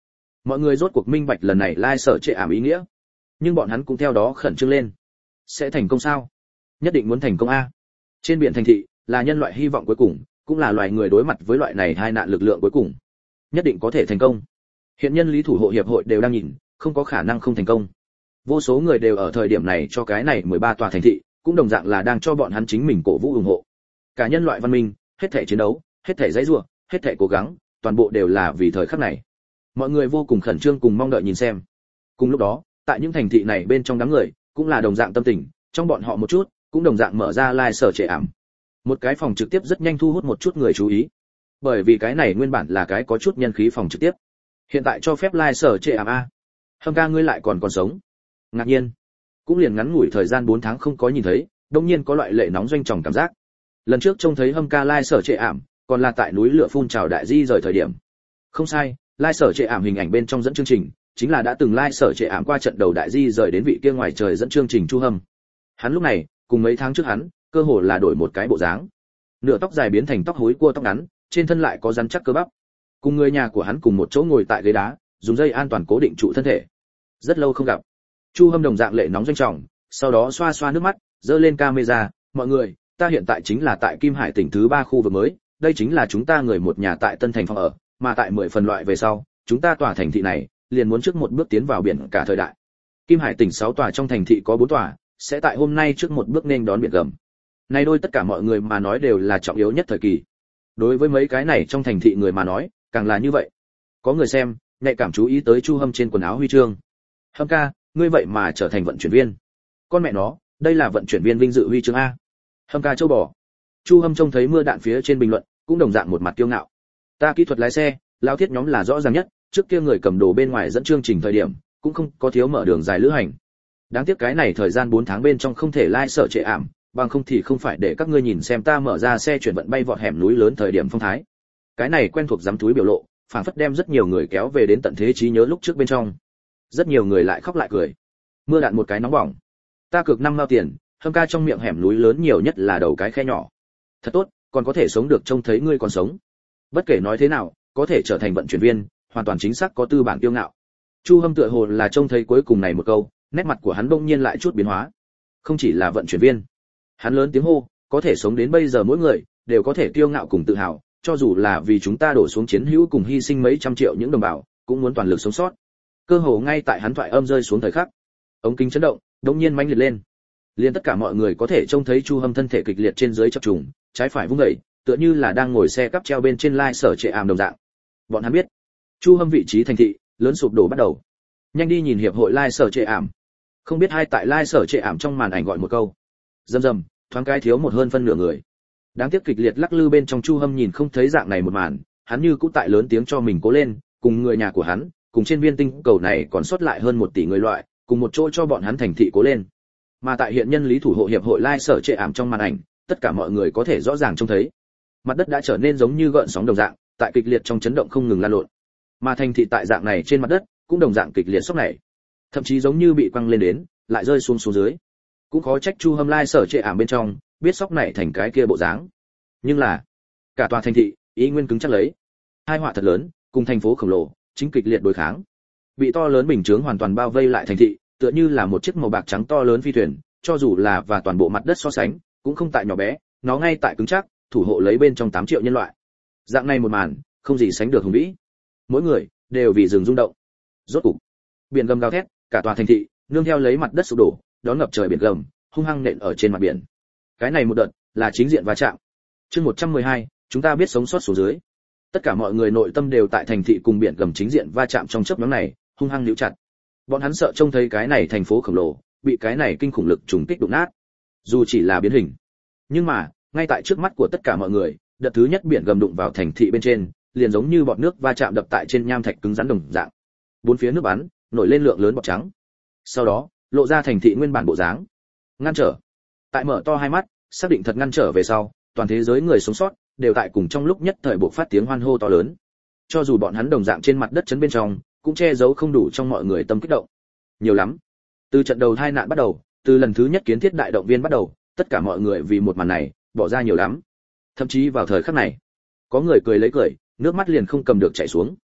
Mọi người rốt cuộc minh bạch lần này lai sở trệ ảm ý nghĩa, nhưng bọn hắn cũng theo đó khẩn trương lên. Sẽ thành công sao? Nhất định muốn thành công a. Trên biển thành thị là nhân loại hy vọng cuối cùng, cũng là loài người đối mặt với loại này hai nạn lực lượng cuối cùng. Nhất định có thể thành công. Hiện nhân lý thủ hộ hiệp hội đều đang nhìn, không có khả năng không thành công. Vô số người đều ở thời điểm này cho cái này mười ba tòa thành thị, cũng đồng dạng là đang cho bọn hắn chính mình cổ vũ ủng hộ. Cả nhân loại văn minh, hết thảy chiến đấu, hết thảy dãy rủa, hết thảy cố gắng, toàn bộ đều là vì thời khắc này. Mọi người vô cùng khẩn trương cùng mong đợi nhìn xem. Cùng lúc đó, tại những thành thị này bên trong đám người, cũng là đồng dạng tâm tình, trong bọn họ một chút, cũng đồng dạng mở ra live sở trệ ảm. Một cái phòng trực tiếp rất nhanh thu hút một chút người chú ý. Bởi vì cái này nguyên bản là cái có chút nhân khí phòng trực tiếp. Hiện tại cho phép live sở trệ ảm a. Hâm ca ngươi lại còn còn sống. Ngạc nhiên, cũng liền ngắn ngủi thời gian bốn tháng không có nhìn thấy, đương nhiên có loại lệ nóng doanh tròng cảm giác. Lần trước trông thấy Hâm ca live sở trệ ảm, còn là tại núi lửa phun trào đại di rời thời điểm. Không sai, live sở trệ ảm hình ảnh bên trong dẫn chương trình, chính là đã từng live sở trệ ảm qua trận đầu đại di rời đến vị kia ngoài trời dẫn chương trình Chu Hâm. Hắn lúc này, cùng mấy tháng trước hắn, cơ hồ là đổi một cái bộ dáng. Nửa tóc dài biến thành tóc hối cua tóc ngắn, trên thân lại có rắn chắc cơ bắp. Cùng người nhà của hắn cùng một chỗ ngồi tại ghế đá, dùng dây an toàn cố định trụ thân thể. Rất lâu không gặp. Chu Hâm đồng dạng lệ nóng doanh trọng, sau đó xoa xoa nước mắt, giơ lên camera, "Mọi người, ta hiện tại chính là tại Kim Hải tỉnh thứ ba khu vực mới, đây chính là chúng ta người một nhà tại Tân Thành phòng ở, mà tại mười phần loại về sau, chúng ta tòa thành thị này liền muốn trước một bước tiến vào biển cả thời đại. Kim Hải tỉnh sáu tòa trong thành thị có bốn tòa, sẽ tại hôm nay trước một bước nên đón biển gầm. Nay đôi tất cả mọi người mà nói đều là trọng yếu nhất thời kỳ. Đối với mấy cái này trong thành thị người mà nói, càng là như vậy." Có người xem, nhạy cảm chú ý tới Chu Hâm trên quần áo huy chương. "Hâm ca, ngươi vậy mà trở thành vận chuyển viên." "Con mẹ nó, đây là vận chuyển viên vinh dự huy chương a." "Hâm ca châu bò." Chu Hâm trông thấy mưa đạn phía trên bình luận, cũng đồng dạng một mặt kiêu ngạo. "Ta kỹ thuật lái xe, lao thiết nhóm là rõ ràng nhất, trước kia người cầm đồ bên ngoài dẫn chương trình thời điểm, cũng không có thiếu mở đường dài lữ hành. Đáng tiếc cái này thời gian bốn tháng bên trong không thể lai sở trệ ảm, bằng không thì không phải để các ngươi nhìn xem ta mở ra xe chuyển vận bay vọt hẻm núi lớn thời điểm phong thái." Cái này quen thuộc giám túi biểu lộ, phảng phất đem rất nhiều người kéo về đến tận thế trí nhớ lúc trước bên trong. Rất nhiều người lại khóc lại cười. Mưa đạn một cái nóng bỏng. "Ta cược năm mao tiền, Hâm ca trong miệng hẻm núi lớn nhiều nhất là đầu cái khe nhỏ. Thật tốt, còn có thể sống được trông thấy ngươi còn sống." Bất kể nói thế nào, có thể trở thành vận chuyển viên, hoàn toàn chính xác có tư bản kiêu ngạo. Chu Hâm tựa hồ là trông thấy cuối cùng này một câu, nét mặt của hắn bỗng nhiên lại chút biến hóa. Không chỉ là vận chuyển viên, hắn lớn tiếng hô, "Có thể sống đến bây giờ mỗi người đều có thể kiêu ngạo cùng tự hào, cho dù là vì chúng ta đổ xuống chiến hữu cùng hy sinh mấy trăm triệu những đồng bào, cũng muốn toàn lực sống sót." Cơ hồ ngay tại hắn thoại âm rơi xuống thời khắc, ống kính chấn động, đột nhiên mãnh liệt lên. Liên tất cả mọi người có thể trông thấy Chu Hâm thân thể kịch liệt trên dưới chập trùng, trái phải vung dậy, tựa như là đang ngồi xe cắp treo bên trên lai sở trệ ảm đồng dạng. Bọn hắn biết, Chu Hâm vị trí thành thị lớn sụp đổ bắt đầu. Nhanh đi nhìn hiệp hội lai sở trệ ảm. Không biết hai tại lai sở trệ ảm trong màn ảnh gọi một câu. Rầm rầm, thoáng cái thiếu một hơn phân nửa người. Đáng tiếc kịch liệt lắc lư bên trong Chu Hâm nhìn không thấy dạng này một màn, hắn như cũ tại lớn tiếng cho mình cố lên, cùng người nhà của hắn, cùng trên viên tinh cầu này còn sót lại hơn một tỷ người loại, cùng một chỗ cho bọn hắn thành thị cố lên. Mà tại hiện nhân lý thủ hộ hiệp hội lai sở trệ ảm trong màn ảnh, tất cả mọi người có thể rõ ràng trông thấy, mặt đất đã trở nên giống như gợn sóng đồng dạng, tại kịch liệt trong chấn động không ngừng lan lộn. Mà thành thị tại dạng này trên mặt đất, cũng đồng dạng kịch liệt sốc này, thậm chí giống như bị quăng lên đến, lại rơi xuống xuống dưới. Cũng khó trách Chu Hâm lai sở trệ ảm bên trong, biết sốc này thành cái kia bộ dáng. Nhưng là, cả tòa thành thị ý nguyên cứng chắc lấy. Hai họa thật lớn, cùng thành phố khổng lồ, chính kịch liệt đối kháng. Bị to lớn bình chướng hoàn toàn bao vây lại thành thị, tựa như là một chiếc màu bạc trắng to lớn phi thuyền, cho dù là và toàn bộ mặt đất so sánh, cũng không tại nhỏ bé, nó ngay tại cứng chắc, thủ hộ lấy bên trong tám triệu nhân loại. Dạng này một màn, không gì sánh được hùng vĩ. Mỗi người đều vì rừng rung động. Rốt cục, biển gầm gào thét, cả tòa thành thị nương theo lấy mặt đất sụp đổ, đón ngập trời biển gầm, hung hăng nện ở trên mặt biển. Cái này một đợt là chính diện va chạm. Chương một trăm mười hai, chúng ta biết sống sót xuống dưới. Tất cả mọi người nội tâm đều tại thành thị cùng biển gầm chính diện va chạm trong chớp nhoáng này, hung hăng níu chặt. Bọn hắn sợ trông thấy cái này thành phố khổng lồ bị cái này kinh khủng lực trùng kích đụng nát, dù chỉ là biến hình. Nhưng mà, ngay tại trước mắt của tất cả mọi người, đợt thứ nhất biển gầm đụng vào thành thị bên trên, liền giống như bọt nước va chạm đập tại trên nham thạch cứng rắn đồng dạng. Bốn phía nước bắn, nổi lên lượng lớn bọt trắng. Sau đó, lộ ra thành thị nguyên bản bộ dáng. Ngăn trở. Tại mở to hai mắt, xác định thật ngăn trở về sau, toàn thế giới người sống sót đều tại cùng trong lúc nhất thời bộc phát tiếng hoan hô to lớn. Cho dù bọn hắn đồng dạng trên mặt đất chấn bên trong, cũng che giấu không đủ trong mọi người tâm kích động. Nhiều lắm. Từ trận đầu hai nạn bắt đầu, từ lần thứ nhất kiến thiết đại động viên bắt đầu, tất cả mọi người vì một màn này, bỏ ra nhiều lắm. Thậm chí vào thời khắc này, có người cười lấy cười, nước mắt liền không cầm được chảy xuống.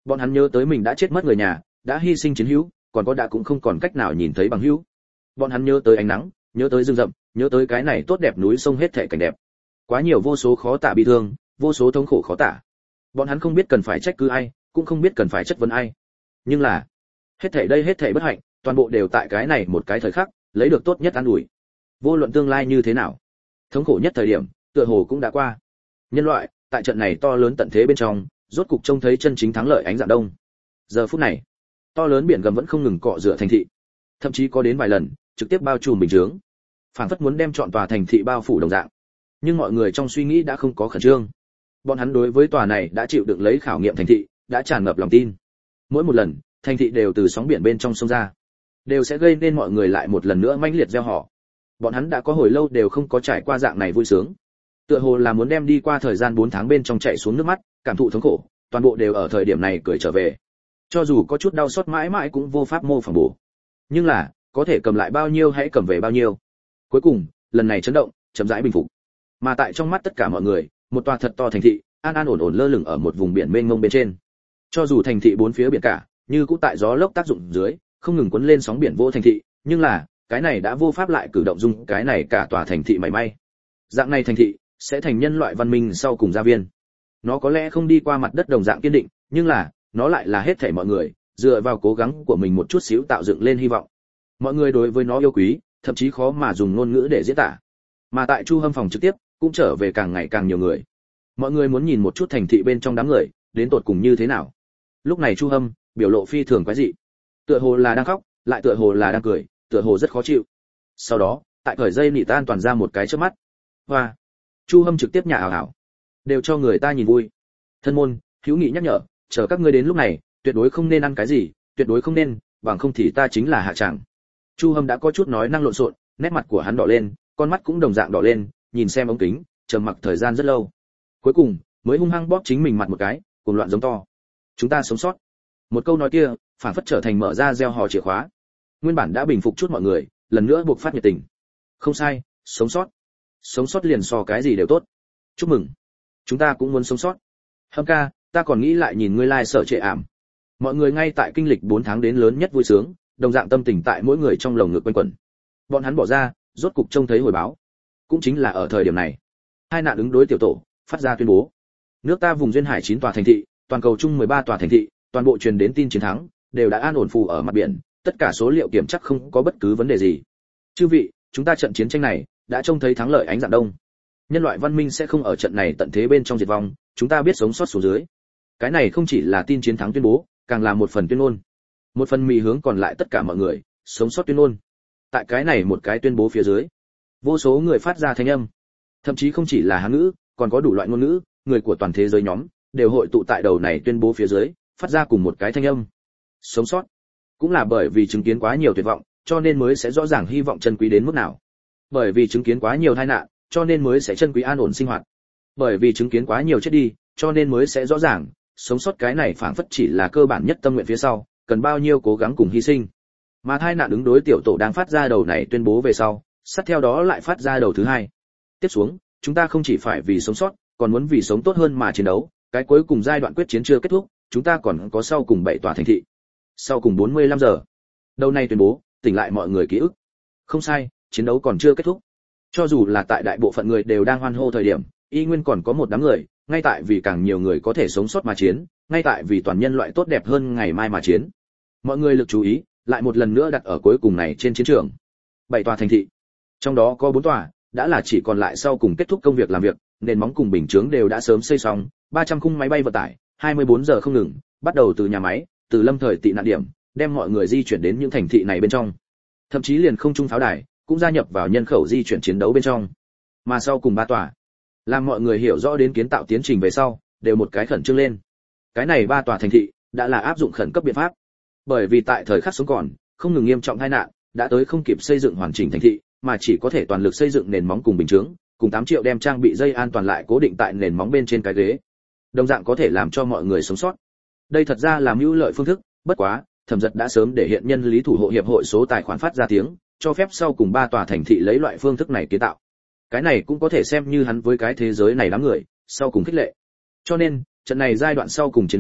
Bọn hắn nhớ tới mình đã chết mất người nhà, đã hy sinh chiến hữu, còn có đã cũng không còn cách nào nhìn thấy bằng hữu. Bọn hắn nhớ tới ánh nắng, nhớ tới rừng rậm, nhớ tới cái này tốt đẹp núi sông hết thảy cảnh đẹp. Quá nhiều vô số khó tả bi thương, vô số thống khổ khó tả. Bọn hắn không biết cần phải trách cứ ai, cũng không biết cần phải chất vấn ai. Nhưng là, hết thảy đây hết thảy bất hạnh, toàn bộ đều tại cái này một cái thời khắc, lấy được tốt nhất an ủi. Vô luận tương lai như thế nào, thống khổ nhất thời điểm, tựa hồ cũng đã qua. Nhân loại, tại trận này to lớn tận thế bên trong, rốt cục trông thấy chân chính thắng lợi ánh dạng đông. Giờ phút này, to lớn biển gầm vẫn không ngừng cọ rửa thành thị, thậm chí có đến vài lần trực tiếp bao trùm bình chướng, phảng phất muốn đem trọn tòa thành thị bao phủ đồng dạng. Nhưng mọi người trong suy nghĩ đã không có khẩn trương. Bọn hắn đối với tòa này đã chịu đựng lấy khảo nghiệm thành thị, đã tràn ngập lòng tin. Mỗi một lần, thành thị đều từ sóng biển bên trong sông ra, đều sẽ gây nên mọi người lại một lần nữa mãnh liệt reo hò. Bọn hắn đã có hồi lâu đều không có trải qua dạng này vui sướng. Tựa hồ là muốn đem đi qua thời gian bốn tháng bên trong chạy xuống nước mắt, cảm thụ thống khổ, toàn bộ đều ở thời điểm này cười trở về. Cho dù có chút đau xót mãi mãi cũng vô pháp mô phỏng bổ. Nhưng là, có thể cầm lại bao nhiêu hãy cầm về bao nhiêu. Cuối cùng, lần này chấn động, chậm rãi bình phục. Mà tại trong mắt tất cả mọi người, một tòa thật to thành thị, an an ổn ổn lơ lửng ở một vùng biển mênh mông bên trên. Cho dù thành thị bốn phía biển cả, như cũng tại gió lốc tác dụng dưới, không ngừng cuốn lên sóng biển vô thành thị, nhưng là, cái này đã vô pháp lại cử động dung cái này cả tòa thành thị mảy may. Dạng này thành thị sẽ thành nhân loại văn minh sau cùng gia viên. Nó có lẽ không đi qua mặt đất đồng dạng kiên định, nhưng là, nó lại là hết thảy mọi người dựa vào cố gắng của mình một chút xíu tạo dựng lên hy vọng. Mọi người đối với nó yêu quý, thậm chí khó mà dùng ngôn ngữ để diễn tả. Mà tại Chu Hâm phòng trực tiếp, cũng trở về càng ngày càng nhiều người. Mọi người muốn nhìn một chút thành thị bên trong đám người, đến tột cùng như thế nào. Lúc này Chu Hâm, biểu lộ phi thường quái dị. Tựa hồ là đang khóc, lại tựa hồ là đang cười, tựa hồ rất khó chịu. Sau đó, tại cởi dây nị tan toàn ra một cái chớp mắt. Hoa. Chu Hâm trực tiếp nhà ảo ảo. Đều cho người ta nhìn vui. Thân môn, hữu nghị nhắc nhở, chờ các ngươi đến lúc này, tuyệt đối không nên ăn cái gì, tuyệt đối không nên, bằng không thì ta chính là hạ trạng. Chu Hâm đã có chút nói năng lộn xộn, nét mặt của hắn đỏ lên, con mắt cũng đồng dạng đỏ lên, nhìn xem ống kính, trầm mặc thời gian rất lâu. Cuối cùng, mới hung hăng bóp chính mình mặt một cái, cuồng loạn giống to. Chúng ta sống sót. Một câu nói kia, phản phất trở thành mở ra gieo hò chìa khóa. Nguyên bản đã bình phục chút mọi người, lần nữa buộc phát nhiệt tình. Không sai, sống sót. Sống sót liền so cái gì đều tốt. Chúc mừng. Chúng ta cũng muốn sống sót. Hâm ca, ta còn nghĩ lại nhìn ngươi lai like sở trệ ảm. Mọi người ngay tại kinh lịch bốn tháng đến lớn nhất vui sướng, đồng dạng tâm tình tại mỗi người trong lồng ngực quanh quẩn. Bọn hắn bỏ ra, rốt cục trông thấy hồi báo. Cũng chính là ở thời điểm này, hai nạn ứng đối tiểu tổ phát ra tuyên bố. Nước ta vùng duyên hải chín tòa thành thị, toàn cầu chung mười ba tòa thành thị, toàn bộ truyền đến tin chiến thắng, đều đã an ổn phù ở mặt biển, tất cả số liệu kiểm chắc không có bất cứ vấn đề gì. Chư vị, chúng ta trận chiến tranh này đã trông thấy thắng lợi ánh dạng đông. Nhân loại văn minh sẽ không ở trận này tận thế bên trong diệt vong, chúng ta biết sống sót xuống dưới. Cái này không chỉ là tin chiến thắng tuyên bố, càng là một phần tuyên ngôn. Một phần mì hướng còn lại tất cả mọi người, sống sót tuyên ngôn. Tại cái này một cái tuyên bố phía dưới, vô số người phát ra thanh âm. Thậm chí không chỉ là Hán ngữ, còn có đủ loại ngôn ngữ, người của toàn thế giới nhóm đều hội tụ tại đầu này tuyên bố phía dưới, phát ra cùng một cái thanh âm. Sống sót. Cũng là bởi vì chứng kiến quá nhiều tuyệt vọng, cho nên mới sẽ rõ ràng hy vọng chân quý đến mức nào. Bởi vì chứng kiến quá nhiều tai nạn, cho nên mới sẽ chân quý an ổn sinh hoạt. Bởi vì chứng kiến quá nhiều chết đi, cho nên mới sẽ rõ ràng, sống sót cái này phảng phất chỉ là cơ bản nhất tâm nguyện phía sau, cần bao nhiêu cố gắng cùng hy sinh. Mà tai nạn ứng đối tiểu tổ đang phát ra đầu này tuyên bố về sau, sát theo đó lại phát ra đầu thứ hai. Tiếp xuống, chúng ta không chỉ phải vì sống sót, còn muốn vì sống tốt hơn mà chiến đấu, cái cuối cùng giai đoạn quyết chiến chưa kết thúc, chúng ta còn có sau cùng bảy tòa thành thị. Sau cùng bốn mươi lăm giờ. Đầu này tuyên bố, tỉnh lại mọi người ký ức. Không sai, chiến đấu còn chưa kết thúc. Cho dù là tại đại bộ phận người đều đang hoan hô thời điểm, y nguyên còn có một đám người, ngay tại vì càng nhiều người có thể sống sót mà chiến, ngay tại vì toàn nhân loại tốt đẹp hơn ngày mai mà chiến. Mọi người lực chú ý, lại một lần nữa đặt ở cuối cùng này trên chiến trường. Bảy tòa thành thị. Trong đó có bốn tòa, đã là chỉ còn lại sau cùng kết thúc công việc làm việc, nền móng cùng bình chướng đều đã sớm xây xong, ba trăm khung máy bay vận tải, hai mươi bốn giờ không ngừng, bắt đầu từ nhà máy, từ lâm thời tị nạn điểm, đem mọi người di chuyển đến những thành thị này bên trong. Thậm chí liền không trung pháo đài, cũng gia nhập vào nhân khẩu di chuyển chiến đấu bên trong. Mà sau cùng ba tòa, làm mọi người hiểu rõ đến kiến tạo tiến trình về sau, đều một cái khẩn trương lên. Cái này ba tòa thành thị đã là áp dụng khẩn cấp biện pháp. Bởi vì tại thời khắc sống còn, không ngừng nghiêm trọng tai nạn, đã tới không kịp xây dựng hoàn chỉnh thành thị, mà chỉ có thể toàn lực xây dựng nền móng cùng bình chướng, cùng tám triệu đem trang bị dây an toàn lại cố định tại nền móng bên trên cái ghế. Đồng dạng có thể làm cho mọi người sống sót. Đây thật ra là hữu lợi phương thức, bất quá, Thẩm Dật đã sớm để hiện nhân lý thủ hộ hiệp hội số tài khoản phát ra tiếng, cho phép sau cùng ba tòa thành thị lấy loại phương thức này kiến tạo. Cái này cũng có thể xem như hắn với cái thế giới này đám người, sau cùng khích lệ. Cho nên, trận này giai đoạn sau cùng chiến đấu,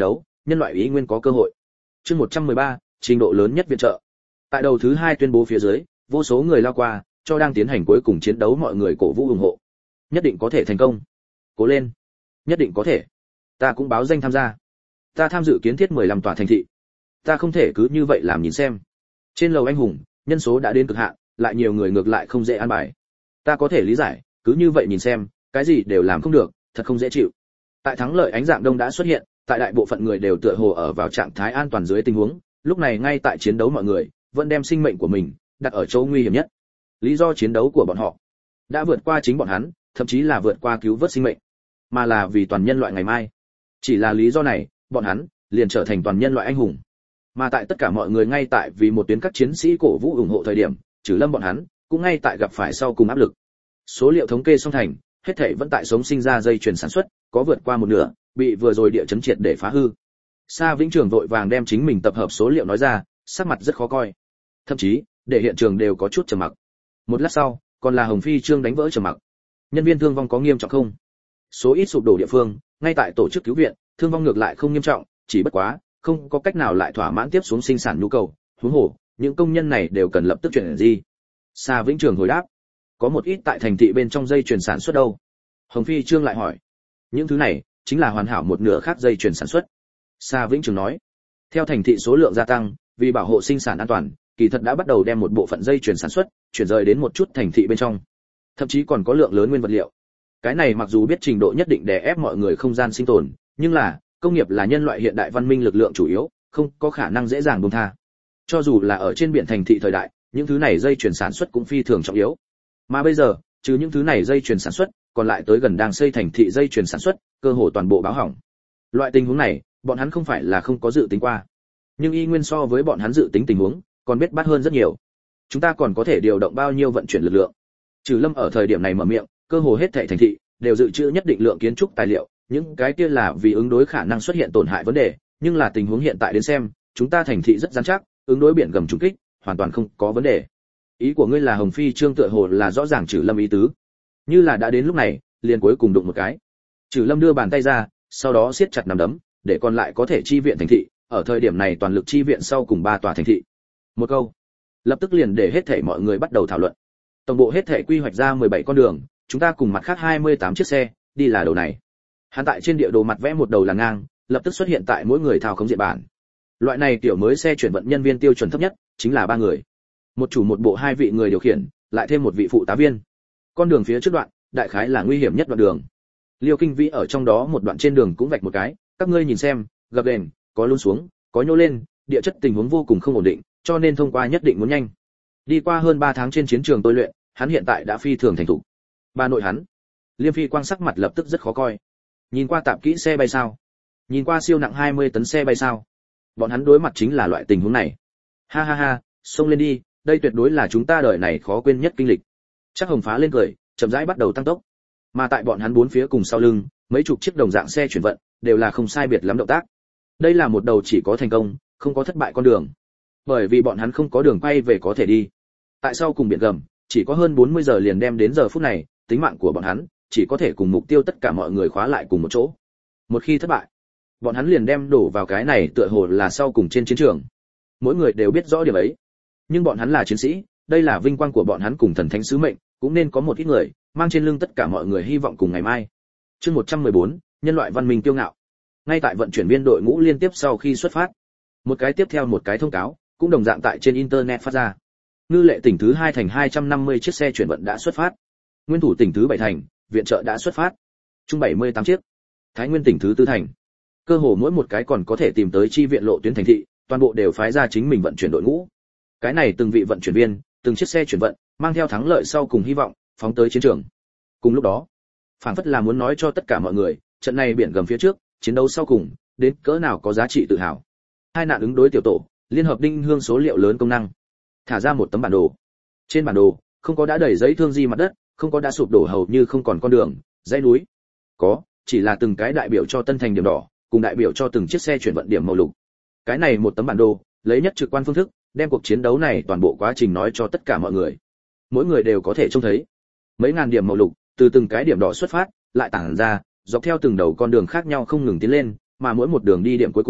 nhân loại ý nguyên có cơ hội. Chương một trăm mười ba, trình độ lớn nhất viện trợ. Tại đầu thứ hai tuyên bố phía dưới, vô số người lao qua, cho đang tiến hành cuối cùng chiến đấu mọi người cổ vũ ủng hộ. Nhất định có thể thành công. Cố lên. Nhất định có thể. Ta cũng báo danh tham gia. Ta tham dự kiến thiết mười lăm tòa thành thị. Ta không thể cứ như vậy làm nhìn xem. Trên lầu anh hùng, nhân số đã đến cực hạn, lại nhiều người ngược lại không dễ an bài. Ta có thể lý giải, cứ như vậy nhìn xem, cái gì đều làm không được, thật không dễ chịu. Tại thắng lợi ánh dạng đông đã xuất hiện, tại đại bộ phận người đều tựa hồ ở vào trạng thái an toàn dưới tình huống, lúc này ngay tại chiến đấu mọi người vẫn đem sinh mệnh của mình đặt ở chỗ nguy hiểm nhất. Lý do chiến đấu của bọn họ đã vượt qua chính bọn hắn, thậm chí là vượt qua cứu vớt sinh mệnh, mà là vì toàn nhân loại ngày mai. Chỉ là lý do này, bọn hắn liền trở thành toàn nhân loại anh hùng. Mà tại tất cả mọi người ngay tại vì một tuyến các chiến sĩ cổ vũ ủng hộ thời điểm, Trừ Lâm bọn hắn cũng ngay tại gặp phải sau cùng áp lực. Số liệu thống kê song thành, hết thảy vẫn tại sống sinh ra dây chuyền sản xuất, có vượt qua một nửa bị vừa rồi địa chấn triệt để phá hư. Sa Vĩnh Trường vội vàng đem chính mình tập hợp số liệu nói ra, sắc mặt rất khó coi. Thậm chí, để hiện trường đều có chút trầm mặc. Một lát sau, còn là Hồng Phi Trương đánh vỡ trầm mặc. Nhân viên thương vong có nghiêm trọng không? Số ít sụp đổ địa phương, ngay tại tổ chức cứu viện, thương vong ngược lại không nghiêm trọng, chỉ bất quá, không có cách nào lại thỏa mãn tiếp xuống sinh sản nhu cầu, huống hồ, những công nhân này đều cần lập tức chuyển gì. Sa Vĩnh Trường hồi đáp, có một ít tại thành thị bên trong dây chuyền sản xuất đâu? Hồng Phi Trương lại hỏi. Những thứ này chính là hoàn hảo một nửa khác dây chuyền sản xuất. Sa Vĩnh Trường nói, theo thành thị số lượng gia tăng, vì bảo hộ sinh sản an toàn, kỳ thật đã bắt đầu đem một bộ phận dây chuyền sản xuất chuyển rời đến một chút thành thị bên trong, thậm chí còn có lượng lớn nguyên vật liệu. Cái này mặc dù biết trình độ nhất định đè ép mọi người không gian sinh tồn, nhưng là công nghiệp là nhân loại hiện đại văn minh lực lượng chủ yếu, không có khả năng dễ dàng buông tha. Cho dù là ở trên biển thành thị thời đại, những thứ này dây chuyền sản xuất cũng phi thường trọng yếu. Mà bây giờ, trừ những thứ này dây chuyền sản xuất, còn lại tới gần đang xây thành thị dây chuyền sản xuất, cơ hồ toàn bộ báo hỏng. Loại tình huống này, bọn hắn không phải là không có dự tính qua, nhưng y nguyên so với bọn hắn dự tính tình huống, còn biết bát hơn rất nhiều. Chúng ta còn có thể điều động bao nhiêu vận chuyển lực lượng? Trừ Lâm ở thời điểm này mở miệng, cơ hồ hết thảy thành thị đều dự trữ nhất định lượng kiến trúc tài liệu, những cái kia là vì ứng đối khả năng xuất hiện tổn hại vấn đề, nhưng là tình huống hiện tại đến xem, chúng ta thành thị rất rắn chắc, ứng đối biển gầm trùng kích, hoàn toàn không có vấn đề. Ý của ngươi là Hồng Phi Trương tựa hồ là rõ ràng Trừ Lâm ý tứ, như là đã đến lúc này, liền cuối cùng đụng một cái. Trừ Lâm đưa bàn tay ra, sau đó siết chặt nắm đấm, để còn lại có thể chi viện thành thị, ở thời điểm này toàn lực chi viện sau cùng ba tòa thành thị. Một câu, lập tức liền để hết thảy mọi người bắt đầu thảo luận. Tổng bộ hết thảy quy hoạch ra mười bảy con đường, chúng ta cùng mặt khác hai mươi tám chiếc xe, đi là đầu này. Hắn tại trên địa đồ mặt vẽ một đầu là ngang, lập tức xuất hiện tại mỗi người thao khống diện bản. Loại này tiểu mới xe chuyển vận nhân viên tiêu chuẩn thấp nhất, chính là ba người. Một chủ một bộ hai vị người điều khiển, lại thêm một vị phụ tá viên. Con đường phía trước đoạn, đại khái là nguy hiểm nhất đoạn đường. Liêu Kinh Vĩ ở trong đó một đoạn trên đường cũng vạch một cái, các ngươi nhìn xem, gập ghềnh, có lún xuống, có nhô lên, địa chất tình huống vô cùng không ổn định, cho nên thông qua nhất định muốn nhanh. Đi qua hơn ba tháng trên chiến trường tôi luyện, hắn hiện tại đã phi thường thành thục. Bà nội hắn, Liêm Phi Quang sắc mặt lập tức rất khó coi. Nhìn qua tạm kỹ xe bay sao? Nhìn qua siêu nặng hai mươi tấn xe bay sao? Bọn hắn đối mặt chính là loại tình huống này. Ha ha ha, xông lên đi, đây tuyệt đối là chúng ta đời này khó quên nhất kinh lịch. Chắc Hồng phá lên cười, chậm rãi bắt đầu tăng tốc. Mà tại bọn hắn bốn phía cùng sau lưng, mấy chục chiếc đồng dạng xe chuyển vận, đều là không sai biệt lắm động tác. Đây là một đầu chỉ có thành công, không có thất bại con đường. Bởi vì bọn hắn không có đường quay về có thể đi. Tại sao cùng biển gầm, chỉ có hơn bốn mươi giờ liền đem đến giờ phút này, tính mạng của bọn hắn chỉ có thể cùng mục tiêu tất cả mọi người khóa lại cùng một chỗ. Một khi thất bại, bọn hắn liền đem đổ vào cái này tựa hồ là sau cùng trên chiến trường. Mỗi người đều biết rõ điểm ấy. Nhưng bọn hắn là chiến sĩ, đây là vinh quang của bọn hắn cùng thần thánh sứ mệnh, cũng nên có một ít người mang trên lưng tất cả mọi người hy vọng cùng ngày mai. Chương một trăm mười bốn, nhân loại văn minh kiêu ngạo. Ngay tại vận chuyển viên đội ngũ liên tiếp sau khi xuất phát, một cái tiếp theo một cái thông cáo cũng đồng dạng tại trên internet phát ra. Ngư Lệ tỉnh thứ hai thành hai trăm năm mươi chiếc xe chuyển vận đã xuất phát. Nguyên Thủ tỉnh thứ bảy thành, viện trợ đã xuất phát. Chung bảy mươi tám chiếc. Thái Nguyên tỉnh thứ tư thành. Cơ hồ mỗi một cái còn có thể tìm tới chi viện lộ tuyến thành thị, toàn bộ đều phái ra chính mình vận chuyển đội ngũ. Cái này từng vị vận chuyển viên, từng chiếc xe chuyển vận, mang theo thắng lợi sau cùng hy vọng, phóng tới chiến trường. Cùng lúc đó, phảng phất là muốn nói cho tất cả mọi người, trận này biển gầm phía trước, chiến đấu sau cùng, đến cỡ nào có giá trị tự hào. Hai nạn ứng đối tiểu tổ, liên hợp đinh hương số liệu lớn công năng. Thả ra một tấm bản đồ. Trên bản đồ, không có đã đầy giấy thương di mặt đất, không có đã sụp đổ hầu như không còn con đường, dãy núi. Có, chỉ là từng cái đại biểu cho tân thành điểm đỏ, cùng đại biểu cho từng chiếc xe chuyển vận điểm màu lục. Cái này một tấm bản đồ, lấy nhất trực quan phương thức, đem cuộc chiến đấu này toàn bộ quá trình nói cho tất cả mọi người. Mỗi người đều có thể trông thấy. Mấy ngàn điểm màu lục, từ từng cái điểm đỏ xuất phát, lại tản ra, dọc theo từng đầu con đường khác nhau không ngừng tiến lên, mà mỗi một đường đi điểm cuối cùng,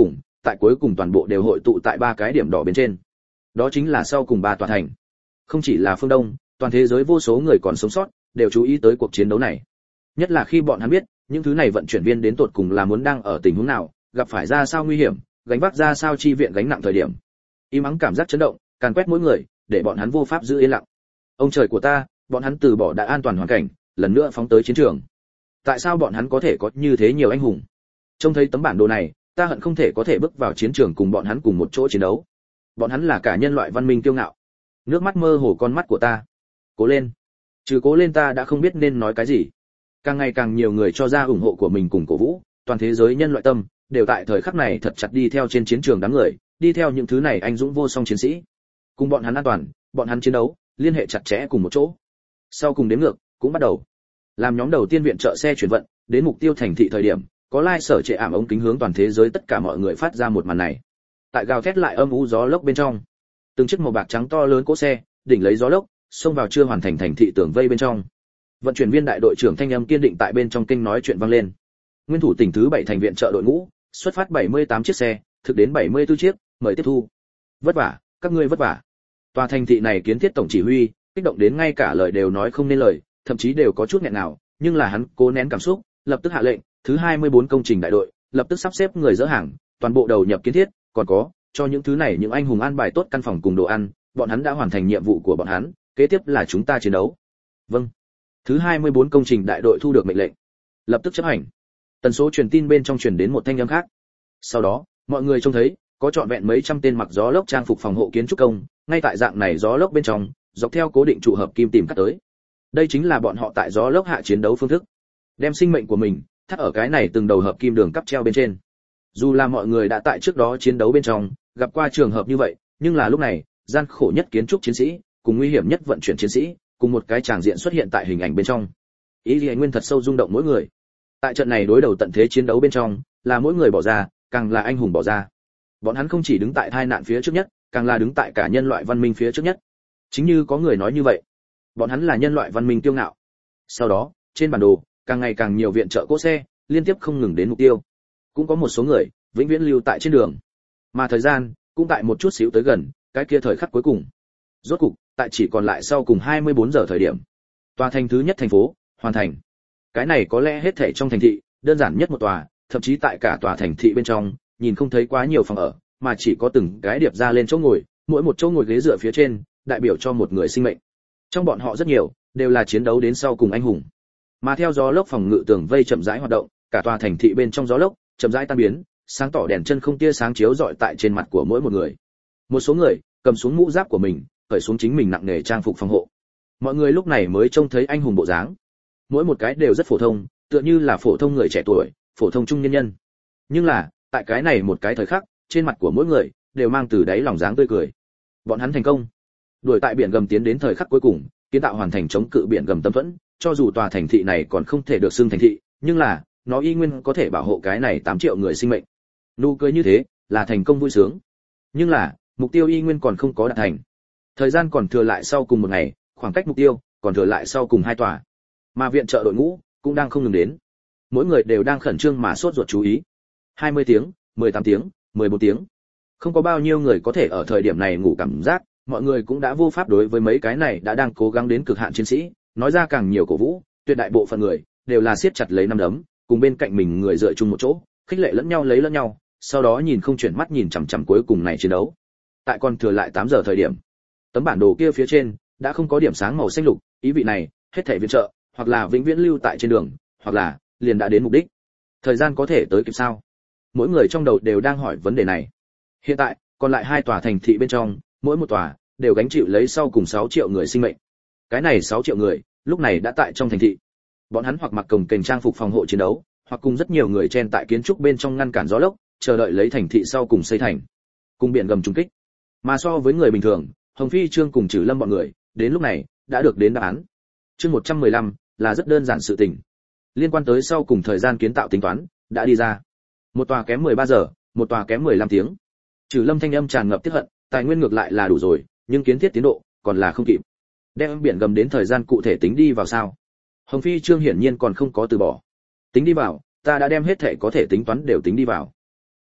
tại cuối cùng toàn bộ đều hội tụ tại ba cái điểm đỏ bên trên. Đó chính là sau cùng ba tòa thành. Không chỉ là phương Đông, toàn thế giới vô số người còn sống sót đều chú ý tới cuộc chiến đấu này. Nhất là khi bọn hắn biết, những thứ này vận chuyển viên đến tột cùng là muốn đang ở tình huống nào, gặp phải ra sao nguy hiểm, gánh vác ra sao chi viện gánh nặng thời điểm. Im ắng cảm giác chấn động, càn quét mỗi người, để bọn hắn vô pháp giữ yên lặng. Ông trời của ta, bọn hắn từ bỏ đã an toàn hoàn cảnh, lần nữa phóng tới chiến trường. Tại sao bọn hắn có thể có như thế nhiều anh hùng? Trông thấy tấm bản đồ này, ta hận không thể có thể bước vào chiến trường cùng bọn hắn cùng một chỗ chiến đấu. Bọn hắn là cả nhân loại văn minh kiêu ngạo. Nước mắt mơ hồ con mắt của ta. Cố lên. Trừ cố lên ta đã không biết nên nói cái gì. Càng ngày càng nhiều người cho ra ủng hộ của mình cùng cổ vũ, toàn thế giới nhân loại tâm đều tại thời khắc này thật chặt đi theo trên chiến trường đám người, đi theo những thứ này anh dũng vô song chiến sĩ. Cùng bọn hắn an toàn, bọn hắn chiến đấu, liên hệ chặt chẽ cùng một chỗ. Sau cùng đếm ngược cũng bắt đầu. Làm nhóm đầu tiên viện trợ xe chuyển vận đến mục tiêu thành thị thời điểm, có lai sở trệ ảm ống kính hướng toàn thế giới tất cả mọi người phát ra một màn này. Tại gào thét lại âm u gió lốc bên trong, từng chiếc màu bạc trắng to lớn cỗ xe đỉnh lấy gió lốc xông vào chưa hoàn thành thành thị tường vây bên trong. Vận chuyển viên đại đội trưởng thanh âm kiên định tại bên trong kinh nói chuyện vang lên. Nguyên thủ tỉnh thứ bảy thành viện trợ đội ngũ, xuất phát bảy mươi tám chiếc xe, thực đến bảy mươi tư chiếc, mời tiếp thu. Vất vả, các ngươi vất vả. Tòa thành thị này kiến thiết tổng chỉ huy, kích động đến ngay cả lời đều nói không nên lời, thậm chí đều có chút nghẹn nào, nhưng là hắn cố nén cảm xúc, lập tức hạ lệnh, thứ hai mươi bốn công trình đại đội, lập tức sắp xếp người dỡ hàng, toàn bộ đầu nhập kiến thiết, còn có, cho những thứ này những anh hùng an bài tốt căn phòng cùng đồ ăn, bọn hắn đã hoàn thành nhiệm vụ của bọn hắn, kế tiếp là chúng ta chiến đấu. Vâng. Thứ hai mươi bốn công trình đại đội thu được mệnh lệnh, lập tức chấp hành. Tần số truyền tin bên trong truyền đến một thanh âm khác. Sau đó, mọi người trông thấy, có trọn vẹn mấy trăm tên mặc gió lốc trang phục phòng hộ kiến trúc công, ngay tại dạng này gió lốc bên trong, dọc theo cố định trụ hợp kim tìm cắt tới. Đây chính là bọn họ tại gió lốc hạ chiến đấu phương thức. Đem sinh mệnh của mình thắt ở cái này từng đầu hợp kim đường cắp treo bên trên. Dù là mọi người đã tại trước đó chiến đấu bên trong, gặp qua trường hợp như vậy, nhưng là lúc này, gian khổ nhất kiến trúc chiến sĩ, cùng nguy hiểm nhất vận chuyển chiến sĩ, cùng một cái tràng diện xuất hiện tại hình ảnh bên trong. Ý Liễu Nguyên thật sâu rung động mỗi người. Tại trận này đối đầu tận thế chiến đấu bên trong, là mỗi người bỏ ra, càng là anh hùng bỏ ra. Bọn hắn không chỉ đứng tại tai nạn phía trước nhất, càng là đứng tại cả nhân loại văn minh phía trước nhất. Chính như có người nói như vậy, bọn hắn là nhân loại văn minh kiêu ngạo. Sau đó, trên bản đồ, càng ngày càng nhiều viện trợ cỗ xe, liên tiếp không ngừng đến mục tiêu. Cũng có một số người vĩnh viễn lưu tại trên đường, mà thời gian cũng tại một chút xíu tới gần cái kia thời khắc cuối cùng. Rốt cục, tại chỉ còn lại sau cùng hai mươi bốn giờ thời điểm, tòa thành thứ nhất thành phố hoàn thành. Cái này có lẽ hết thảy trong thành thị, đơn giản nhất một tòa, thậm chí tại cả tòa thành thị bên trong, nhìn không thấy quá nhiều phòng ở, mà chỉ có từng cái điệp ra lên chỗ ngồi, mỗi một chỗ ngồi ghế dựa phía trên, đại biểu cho một người sinh mệnh. Trong bọn họ rất nhiều đều là chiến đấu đến sau cùng anh hùng. Mà theo gió lốc phòng ngự tường vây chậm rãi hoạt động, cả tòa thành thị bên trong gió lốc chậm rãi tan biến, sáng tỏ đèn chân không tia sáng chiếu rọi tại trên mặt của mỗi một người. Một số người cầm xuống mũ giáp của mình, cởi xuống chính mình nặng nề trang phục phòng hộ. Mọi người lúc này mới trông thấy anh hùng bộ dáng. Mỗi một cái đều rất phổ thông, tựa như là phổ thông người trẻ tuổi, phổ thông trung nhân nhân. Nhưng là, tại cái này một cái thời khắc, trên mặt của mỗi người đều mang từ đáy lòng dáng tươi cười. Bọn hắn thành công. Đuổi tại biển gầm tiến đến thời khắc cuối cùng, kiến tạo hoàn thành chống cự biển gầm tâm thuẫn, cho dù tòa thành thị này còn không thể được xưng thành thị, nhưng là nó y nguyên có thể bảo hộ cái này tám triệu người sinh mệnh. Nụ cười như thế là thành công vui sướng. Nhưng là, mục tiêu y nguyên còn không có đạt thành. Thời gian còn thừa lại sau cùng một ngày, khoảng cách mục tiêu còn thừa lại sau cùng hai tòa. Mà viện trợ đội ngũ cũng đang không ngừng đến. Mỗi người đều đang khẩn trương mà sốt ruột chú ý. hai mươi tiếng, mười tám tiếng, mười bốn tiếng. Không có bao nhiêu người có thể ở thời điểm này ngủ cảm giác, mọi người cũng đã vô pháp đối với mấy cái này đã đang cố gắng đến cực hạn chiến sĩ, nói ra càng nhiều cổ vũ, tuyệt đại bộ phận người đều là siết chặt lấy nắm đấm, cùng bên cạnh mình người dựa chung một chỗ, khích lệ lẫn nhau lấy lẫn nhau, sau đó nhìn không chuyển mắt nhìn chằm chằm cuối cùng này chiến đấu. Tại còn thừa lại tám giờ thời điểm, tấm bản đồ kia phía trên đã không có điểm sáng màu xanh lục, ý vị này, hết thảy viện trợ, hoặc là vĩnh viễn lưu tại trên đường, hoặc là liền đã đến mục đích. Thời gian có thể tới kịp sao? Mỗi người trong đầu đều đang hỏi vấn đề này. Hiện tại, còn lại hai tòa thành thị bên trong, mỗi một tòa đều gánh chịu lấy sau cùng sáu triệu người sinh mệnh. Cái này sáu triệu người, lúc này đã tại trong thành thị. Bọn hắn hoặc mặc cồng kềnh trang phục phòng hộ chiến đấu, hoặc cùng rất nhiều người chen tại kiến trúc bên trong ngăn cản gió lốc, chờ đợi lấy thành thị sau cùng xây thành, cùng biển gầm trùng kích. Mà so với người bình thường, Hồng Phi Trương cùng Trử Lâm bọn người, đến lúc này đã được đến đáp án. Chương một trăm mười lăm là rất đơn giản sự tình. Liên quan tới sau cùng thời gian kiến tạo tính toán đã đi ra. Một tòa kém mười ba giờ, một tòa kém mười lăm tiếng. Trử Lâm thanh âm tràn ngập tiếc hận, tài nguyên ngược lại là đủ rồi, nhưng kiến thiết tiến độ còn là không kịp. Đem biển gầm đến thời gian cụ thể tính đi vào sao? Hồng Phi Trương hiển nhiên còn không có từ bỏ. Tính đi vào, ta đã đem hết thể có thể tính toán đều tính đi vào.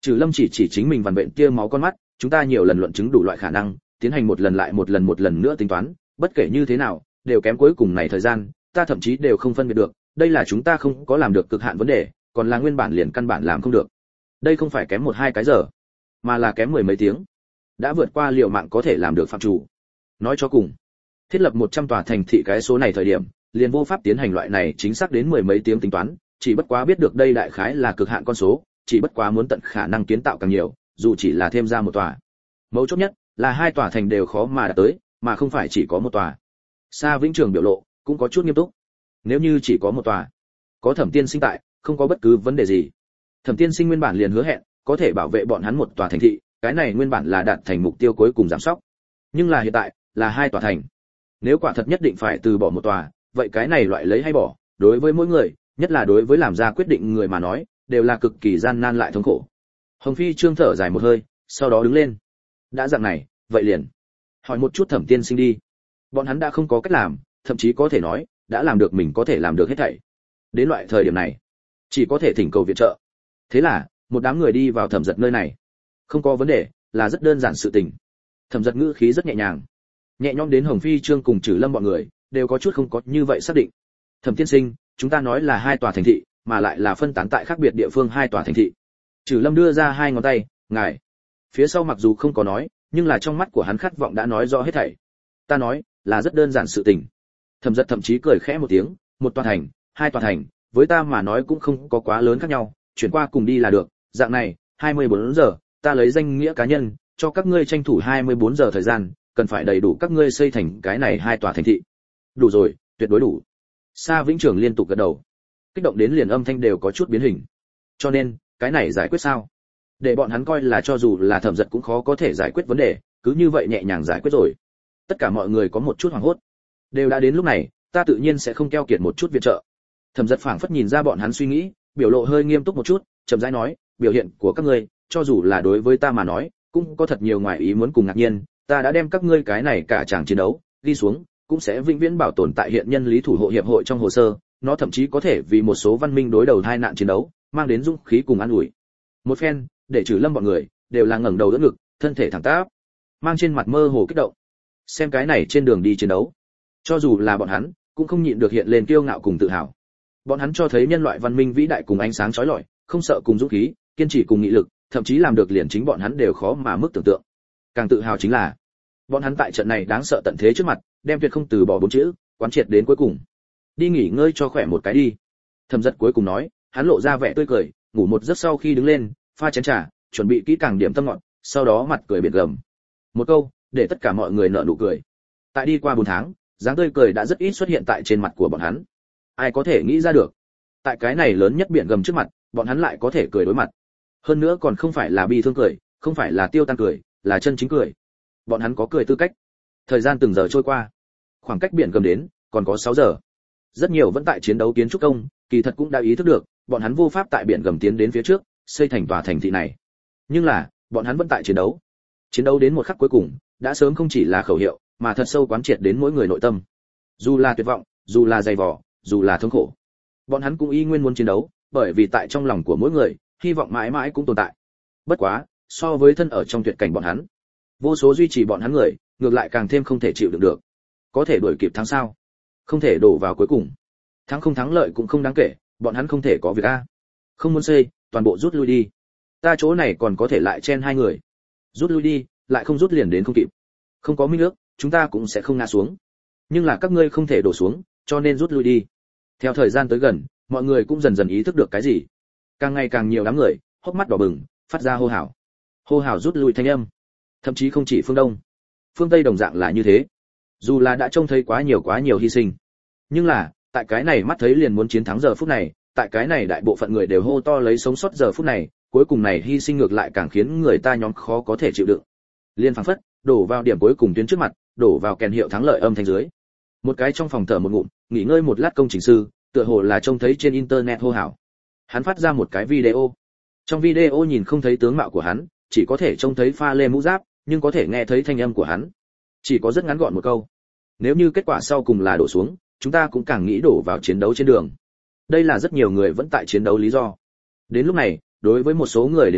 Trừ Lâm chỉ chỉ chính mình vằn vện kia máu con mắt, chúng ta nhiều lần luận chứng đủ loại khả năng, tiến hành một lần lại một lần một lần nữa tính toán, bất kể như thế nào, đều kém cuối cùng này thời gian, ta thậm chí đều không phân biệt được, đây là chúng ta không có làm được cực hạn vấn đề, còn là nguyên bản liền căn bản làm không được. Đây không phải kém một hai cái giờ, mà là kém mười mấy tiếng. Đã vượt qua liều mạng có thể làm được phạm chủ. Nói cho cùng, thiết lập một trăm tòa thành thị cái số này thời điểm, liền vô pháp tiến hành loại này chính xác đến mười mấy tiếng tính toán, chỉ bất quá biết được đây đại khái là cực hạn con số, chỉ bất quá muốn tận khả năng kiến tạo càng nhiều, dù chỉ là thêm ra một tòa. Mấu chốt nhất là hai tòa thành đều khó mà đạt tới, mà không phải chỉ có một tòa. Sa Vĩnh Trường biểu lộ cũng có chút nghiêm túc. Nếu như chỉ có một tòa, có Thẩm Tiên Sinh tại, không có bất cứ vấn đề gì. Thẩm Tiên Sinh nguyên bản liền hứa hẹn, có thể bảo vệ bọn hắn một tòa thành thị, cái này nguyên bản là đạt thành mục tiêu cuối cùng giám sóc. Nhưng là hiện tại, là hai tòa thành. Nếu quả thật nhất định phải từ bỏ một tòa, vậy cái này loại lấy hay bỏ, đối với mỗi người, nhất là đối với làm ra quyết định người mà nói, đều là cực kỳ gian nan lại thống khổ. Hồng Phi Trương thở dài một hơi, sau đó đứng lên. Đã dạng này, vậy liền hỏi một chút Thẩm Tiên Sinh đi. Bọn hắn đã không có cách làm, thậm chí có thể nói, đã làm được mình có thể làm được hết thảy. Đến loại thời điểm này, chỉ có thể thỉnh cầu viện trợ. Thế là, một đám người đi vào Thẩm Giật nơi này. Không có vấn đề, là rất đơn giản sự tình. Thẩm Giật ngữ khí rất nhẹ nhàng, nhẹ nhõm đến Hồng Phi Trương cùng Trử Lâm bọn người đều có chút không có như vậy xác định. Thẩm Tiên Sinh, chúng ta nói là hai tòa thành thị, mà lại là phân tán tại khác biệt địa phương hai tòa thành thị. Trử Lâm đưa ra hai ngón tay, ngài. Phía sau mặc dù không có nói, nhưng là trong mắt của hắn khát vọng đã nói rõ hết thảy. Ta nói, là rất đơn giản sự tình. Thẩm Giật thậm chí cười khẽ một tiếng, một tòa thành, hai tòa thành, với ta mà nói cũng không có quá lớn khác nhau, chuyển qua cùng đi là được, dạng này, hai mươi bốn giờ, ta lấy danh nghĩa cá nhân, cho các ngươi tranh thủ hai mươi bốn giờ thời gian, cần phải đầy đủ các ngươi xây thành cái này hai tòa thành thị. Đủ rồi, tuyệt đối đủ. Sa Vĩnh Trường liên tục gật đầu, kích động đến liền âm thanh đều có chút biến hình. Cho nên, cái này giải quyết sao? Để bọn hắn coi là cho dù là Thẩm Giật cũng khó có thể giải quyết vấn đề, cứ như vậy nhẹ nhàng giải quyết rồi. Tất cả mọi người có một chút hoảng hốt. Đều đã đến lúc này, ta tự nhiên sẽ không keo kiệt một chút viện trợ. Thẩm Giật phảng phất nhìn ra bọn hắn suy nghĩ, biểu lộ hơi nghiêm túc một chút, chậm rãi nói, biểu hiện của các ngươi, cho dù là đối với ta mà nói, cũng có thật nhiều ngoài ý muốn cùng ngạc nhiên, ta đã đem các ngươi cái này cả chàng chiến đấu ghi xuống, cũng sẽ vĩnh viễn bảo tồn tại hiện nhân lý thủ hộ hiệp hội trong hồ sơ, nó thậm chí có thể vì một số văn minh đối đầu hai nạn chiến đấu, mang đến dũng khí cùng an ủi. Một phen, để Trử Lâm bọn người đều là ngẩng đầu đỡ ngực, thân thể thẳng tắp, mang trên mặt mơ hồ kích động. Xem cái này trên đường đi chiến đấu, cho dù là bọn hắn, cũng không nhịn được hiện lên kiêu ngạo cùng tự hào. Bọn hắn cho thấy nhân loại văn minh vĩ đại cùng ánh sáng chói lọi, không sợ cùng dũng khí, kiên trì cùng nghị lực, thậm chí làm được liền chính bọn hắn đều khó mà mức tưởng tượng. Càng tự hào chính là, bọn hắn tại trận này đáng sợ tận thế trước mặt, đem tuyệt không từ bỏ bốn chữ, quán triệt đến cuối cùng. Đi nghỉ ngơi cho khỏe một cái đi. Thẩm Giật cuối cùng nói, hắn lộ ra vẻ tươi cười, ngủ một giấc sau khi đứng lên, pha chén trà, chuẩn bị kỹ càng điểm tâm ngọt, sau đó mặt cười biệt gầm. Một câu, để tất cả mọi người nở nụ cười. Tại đi qua bốn tháng, dáng tươi cười đã rất ít xuất hiện tại trên mặt của bọn hắn. Ai có thể nghĩ ra được, tại cái này lớn nhất biển gầm trước mặt, bọn hắn lại có thể cười đối mặt. Hơn nữa còn không phải là bi thương cười, không phải là tiêu tan cười, là chân chính cười. Bọn hắn có cười tư cách. Thời gian từng giờ trôi qua, khoảng cách biển gầm đến còn có sáu giờ. Rất nhiều vẫn tại chiến đấu kiến trúc công, kỳ thật cũng đã ý thức được, bọn hắn vô pháp tại biển gầm tiến đến phía trước, xây thành tòa thành thị này. Nhưng là, bọn hắn vẫn tại chiến đấu. Chiến đấu đến một khắc cuối cùng, đã sớm không chỉ là khẩu hiệu, mà thật sâu quán triệt đến mỗi người nội tâm. Dù là tuyệt vọng, dù là dày vò, dù là thống khổ, bọn hắn cũng y nguyên muốn chiến đấu, bởi vì tại trong lòng của mỗi người, hy vọng mãi mãi cũng tồn tại. Bất quá, so với thân ở trong tuyệt cảnh bọn hắn, vô số duy trì bọn hắn người, ngược lại càng thêm không thể chịu đựng được. Có thể đuổi kịp thắng sao? Không thể đổ vào cuối cùng. Thắng không thắng lợi cũng không đáng kể, bọn hắn không thể có việc a. Không muốn xây, toàn bộ rút lui đi. Ta chỗ này còn có thể lại chen hai người. Rút lui đi, lại không rút liền đến không kịp. Không có minh nước, chúng ta cũng sẽ không ngã xuống. Nhưng là các ngươi không thể đổ xuống, cho nên rút lui đi. Theo thời gian tới gần, mọi người cũng dần dần ý thức được cái gì. Càng ngày càng nhiều đám người, hốc mắt đỏ bừng, phát ra hô hào. Hô hào rút lui thanh âm. Thậm chí không chỉ phương Đông, phương Tây đồng dạng là như thế. Dù là đã trông thấy quá nhiều quá nhiều hy sinh, nhưng là, tại cái này mắt thấy liền muốn chiến thắng giờ phút này, tại cái này đại bộ phận người đều hô to lấy sống sót giờ phút này, cuối cùng này hy sinh ngược lại càng khiến người ta nhóm khó có thể chịu đựng. Liên phảng phất, đổ vào điểm cuối cùng tuyến trước mặt, đổ vào kèn hiệu thắng lợi âm thanh dưới. Một cái trong phòng thở một ngụm, nghỉ ngơi một lát công trình sư, tựa hồ là trông thấy trên internet hô hào. Hắn phát ra một cái video. Trong video nhìn không thấy tướng mạo của hắn, chỉ có thể trông thấy pha lê mũ giáp, nhưng có thể nghe thấy thanh âm của hắn. Chỉ có rất ngắn gọn một câu. Nếu như kết quả sau cùng là đổ xuống, chúng ta cũng càng nghĩ đổ vào chiến đấu trên đường. Đây là rất nhiều người vẫn tại chiến đấu lý do. Đến lúc này, đối với một số người đến nói,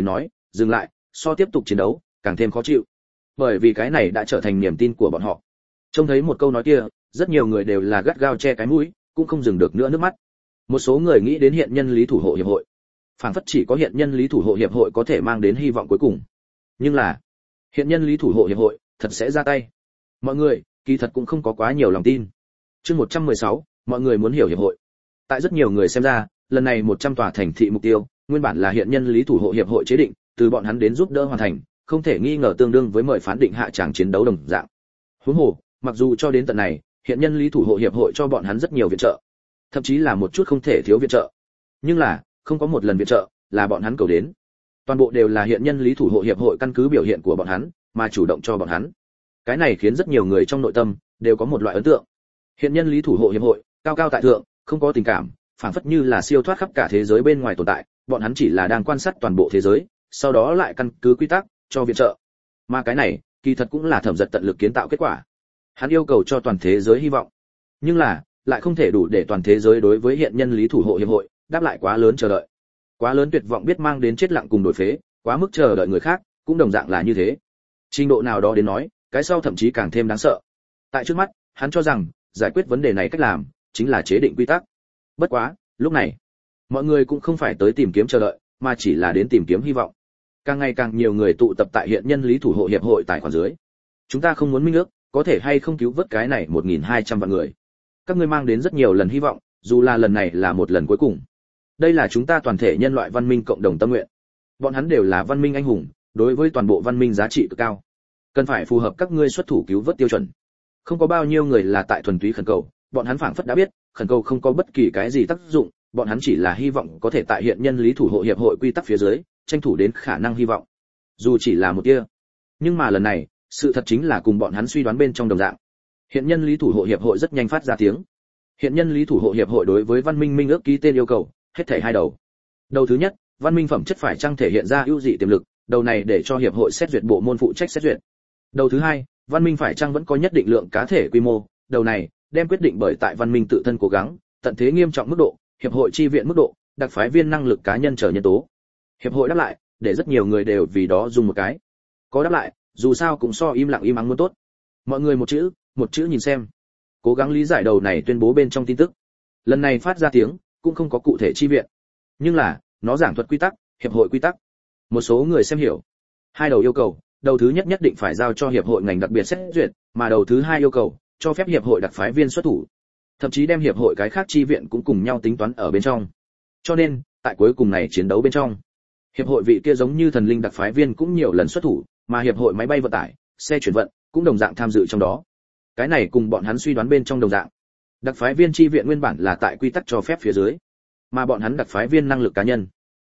dừng lại, so tiếp tục chiến đấu càng thêm khó chịu. Bởi vì cái này đã trở thành niềm tin của bọn họ. Trông thấy một câu nói kia, rất nhiều người đều là gắt gao che cái mũi, cũng không dừng được nữa nước mắt. Một số người nghĩ đến hiện nhân lý thủ hộ hiệp hội, phảng phất chỉ có hiện nhân lý thủ hộ hiệp hội có thể mang đến hy vọng cuối cùng. Nhưng là, hiện nhân lý thủ hộ hiệp hội thật sẽ ra tay. Mọi người, kỳ thật cũng không có quá nhiều lòng tin. Chương một trăm mười sáu, mọi người muốn hiểu hiệp hội. Tại rất nhiều người xem ra, lần này một trăm tòa thành thị mục tiêu, nguyên bản là hiện nhân lý thủ hộ hiệp hội chế định, từ bọn hắn đến giúp đỡ hoàn thành, không thể nghi ngờ tương đương với mời phán định hạ tràng chiến đấu đồng dạng. Huống hồ, mặc dù cho đến tận này, hiện nhân lý thủ hộ hiệp hội cho bọn hắn rất nhiều viện trợ, thậm chí là một chút không thể thiếu viện trợ. Nhưng là, không có một lần viện trợ là bọn hắn cầu đến. Toàn bộ đều là hiện nhân lý thủ hộ hiệp hội căn cứ biểu hiện của bọn hắn mà chủ động cho bọn hắn. Cái này khiến rất nhiều người trong nội tâm đều có một loại ấn tượng. Hiện nhân lý thủ hộ hiệp hội, cao cao tại thượng, không có tình cảm, phảng phất như là siêu thoát khắp cả thế giới bên ngoài tồn tại, bọn hắn chỉ là đang quan sát toàn bộ thế giới, sau đó lại căn cứ quy tắc cho viện trợ. Mà cái này, kỳ thật cũng là Thẩm Dật tận lực kiến tạo kết quả. Hắn yêu cầu cho toàn thế giới hy vọng, nhưng là lại không thể đủ để toàn thế giới đối với hiện nhân lý thủ hộ hiệp hội đáp lại quá lớn chờ đợi. Quá lớn tuyệt vọng biết mang đến chết lặng cùng đổi phế, quá mức chờ đợi người khác, cũng đồng dạng là như thế. Trình độ nào đó đến nói, cái sau thậm chí càng thêm đáng sợ. Tại trước mắt, hắn cho rằng giải quyết vấn đề này cách làm chính là chế định quy tắc. Bất quá, lúc này, mọi người cũng không phải tới tìm kiếm chờ đợi, mà chỉ là đến tìm kiếm hy vọng. Càng ngày càng nhiều người tụ tập tại hiện nhân lý thủ hộ hiệp hội tài khoản dưới. Chúng ta không muốn minh ước, có thể hay không cứu vớt cái này một nghìn hai trăm vạn người. Các ngươi mang đến rất nhiều lần hy vọng, dù là lần này là một lần cuối cùng. Đây là chúng ta toàn thể nhân loại văn minh cộng đồng tâm nguyện. Bọn hắn đều là văn minh anh hùng, đối với toàn bộ văn minh giá trị cực cao. Cần phải phù hợp các ngươi xuất thủ cứu vớt tiêu chuẩn. Không có bao nhiêu người là tại thuần túy khẩn cầu, bọn hắn phảng phất đã biết, khẩn cầu không có bất kỳ cái gì tác dụng, bọn hắn chỉ là hy vọng có thể tại hiện nhân lý thủ hộ hiệp hội quy tắc phía dưới, tranh thủ đến khả năng hy vọng. Dù chỉ là một tia. Nhưng mà lần này, sự thật chính là cùng bọn hắn suy đoán bên trong đồng dạng. Hiện nhân lý thủ hộ hiệp hội rất nhanh phát ra tiếng. Hiện nhân lý thủ hộ hiệp hội đối với văn minh minh ước ký tên yêu cầu, hết thảy hai đầu. Đầu thứ nhất, văn minh phẩm chất phải chăng thể hiện ra ưu dị tiềm lực, đầu này để cho hiệp hội xét duyệt bộ môn phụ trách xét duyệt. Đầu thứ hai, văn minh phải chăng vẫn có nhất định lượng cá thể quy mô, đầu này đem quyết định bởi tại văn minh tự thân cố gắng, tận thế nghiêm trọng mức độ, hiệp hội chi viện mức độ, đặc phái viên năng lực cá nhân trở nhân tố. Hiệp hội đáp lại, để rất nhiều người đều vì đó dùng một cái. Có đáp lại, dù sao cũng so im lặng im ắng muốn tốt. Mọi người một chữ, một chữ nhìn xem. Cố gắng lý giải đầu này tuyên bố bên trong tin tức. Lần này phát ra tiếng, cũng không có cụ thể chi viện. Nhưng là, nó giảng thuật quy tắc, hiệp hội quy tắc. Một số người xem hiểu. Hai đầu yêu cầu, đầu thứ nhất nhất định phải giao cho hiệp hội ngành đặc biệt xét duyệt, mà đầu thứ hai yêu cầu, cho phép hiệp hội đặc phái viên xuất thủ. Thậm chí đem hiệp hội cái khác chi viện cũng cùng nhau tính toán ở bên trong. Cho nên, tại cuối cùng này chiến đấu bên trong, hiệp hội vị kia giống như thần linh đặc phái viên cũng nhiều lần xuất thủ, mà hiệp hội máy bay vận tải, xe chuyển vận cũng đồng dạng tham dự trong đó. Cái này cùng bọn hắn suy đoán bên trong đồng dạng. Đặc phái viên chi viện nguyên bản là tại quy tắc cho phép phía dưới, mà bọn hắn đặc phái viên năng lực cá nhân.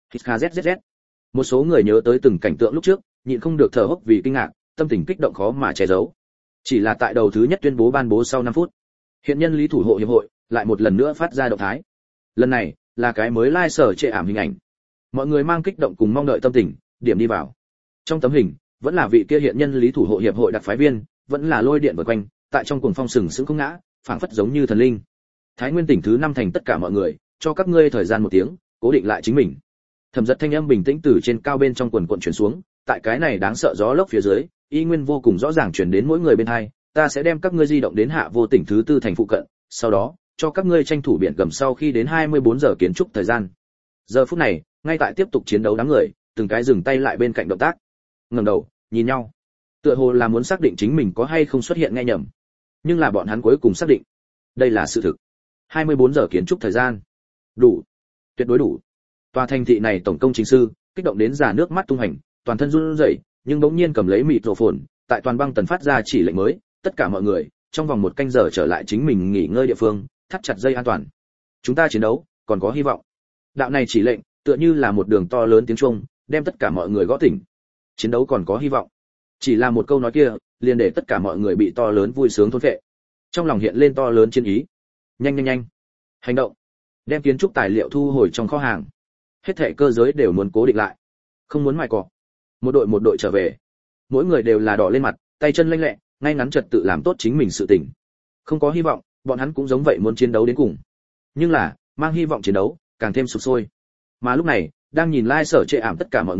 zzz. Một số người nhớ tới từng cảnh tượng lúc trước, nhịn không được thở hốc vì kinh ngạc, tâm tình kích động khó mà che giấu. Chỉ là tại đầu thứ nhất tuyên bố ban bố sau năm phút, hiện nhân lý thủ hộ hiệp hội lại một lần nữa phát ra động thái. Lần này là cái mới lai sở trệ ảm hình ảnh. Mọi người mang kích động cùng mong đợi tâm tình, điểm đi vào. Trong tấm hình, vẫn là vị kia hiện nhân lý thủ hộ hiệp hội đặc phái viên, vẫn là lôi điện vần quanh, tại trong cuồng phong sừng sững không ngã, phảng phất giống như thần linh. Thái Nguyên tỉnh thứ năm thành tất cả mọi người, cho các ngươi thời gian một tiếng, cố định lại chính mình. Thẩm Dật thanh âm bình tĩnh từ trên cao bên trong quần quần truyền xuống, tại cái này đáng sợ gió lốc phía dưới, y nguyên vô cùng rõ ràng truyền đến mỗi người bên hai, ta sẽ đem các ngươi di động đến Hạ Vô tỉnh thứ tư thành phụ cận, sau đó cho các ngươi tranh thủ biển gầm sau khi đến hai mươi bốn giờ kiến trúc thời gian. Giờ phút này, ngay tại tiếp tục chiến đấu đám người, từng cái dừng tay lại bên cạnh động tác, ngẩng đầu, nhìn nhau. Tựa hồ là muốn xác định chính mình có hay không xuất hiện nghe nhầm. Nhưng là bọn hắn cuối cùng xác định, đây là sự thực. hai mươi bốn giờ kiến trúc thời gian. Đủ, tuyệt đối đủ. Tòa thành thị này tổng công chính sư, kích động đến già nước mắt tung hành, toàn thân run rẩy, nhưng bỗng nhiên cầm lấy mịt rổ phồn, tại toàn băng tần phát ra chỉ lệnh mới, tất cả mọi người, trong vòng một canh giờ trở lại chính mình nghỉ ngơi địa phương, thắt chặt dây an toàn. Chúng ta chiến đấu, còn có hy vọng. Đạo này chỉ lệnh, tựa như là một đường to lớn tiếng chuông, đem tất cả mọi người gõ tỉnh. Chiến đấu còn có hy vọng. Chỉ là một câu nói kia, liền để tất cả mọi người bị to lớn vui sướng thôn phệ. Trong lòng hiện lên to lớn chiến ý. Nhanh nhanh nhanh, hành động. Đem kiến trúc tài liệu thu hồi trong kho hàng. Hết thảy cơ giới đều muốn cố định lại, không muốn mài cọ. Một đội một đội trở về. Mỗi người đều là đỏ lên mặt, tay chân lênh lẹ, ngay ngắn trật tự làm tốt chính mình sự tình. Không có hy vọng, bọn hắn cũng giống vậy muốn chiến đấu đến cùng. Nhưng là, mang hy vọng chiến đấu, càng thêm sục sôi. Mà lúc này, đang nhìn lai sở trệ ảm tất cả mọi người,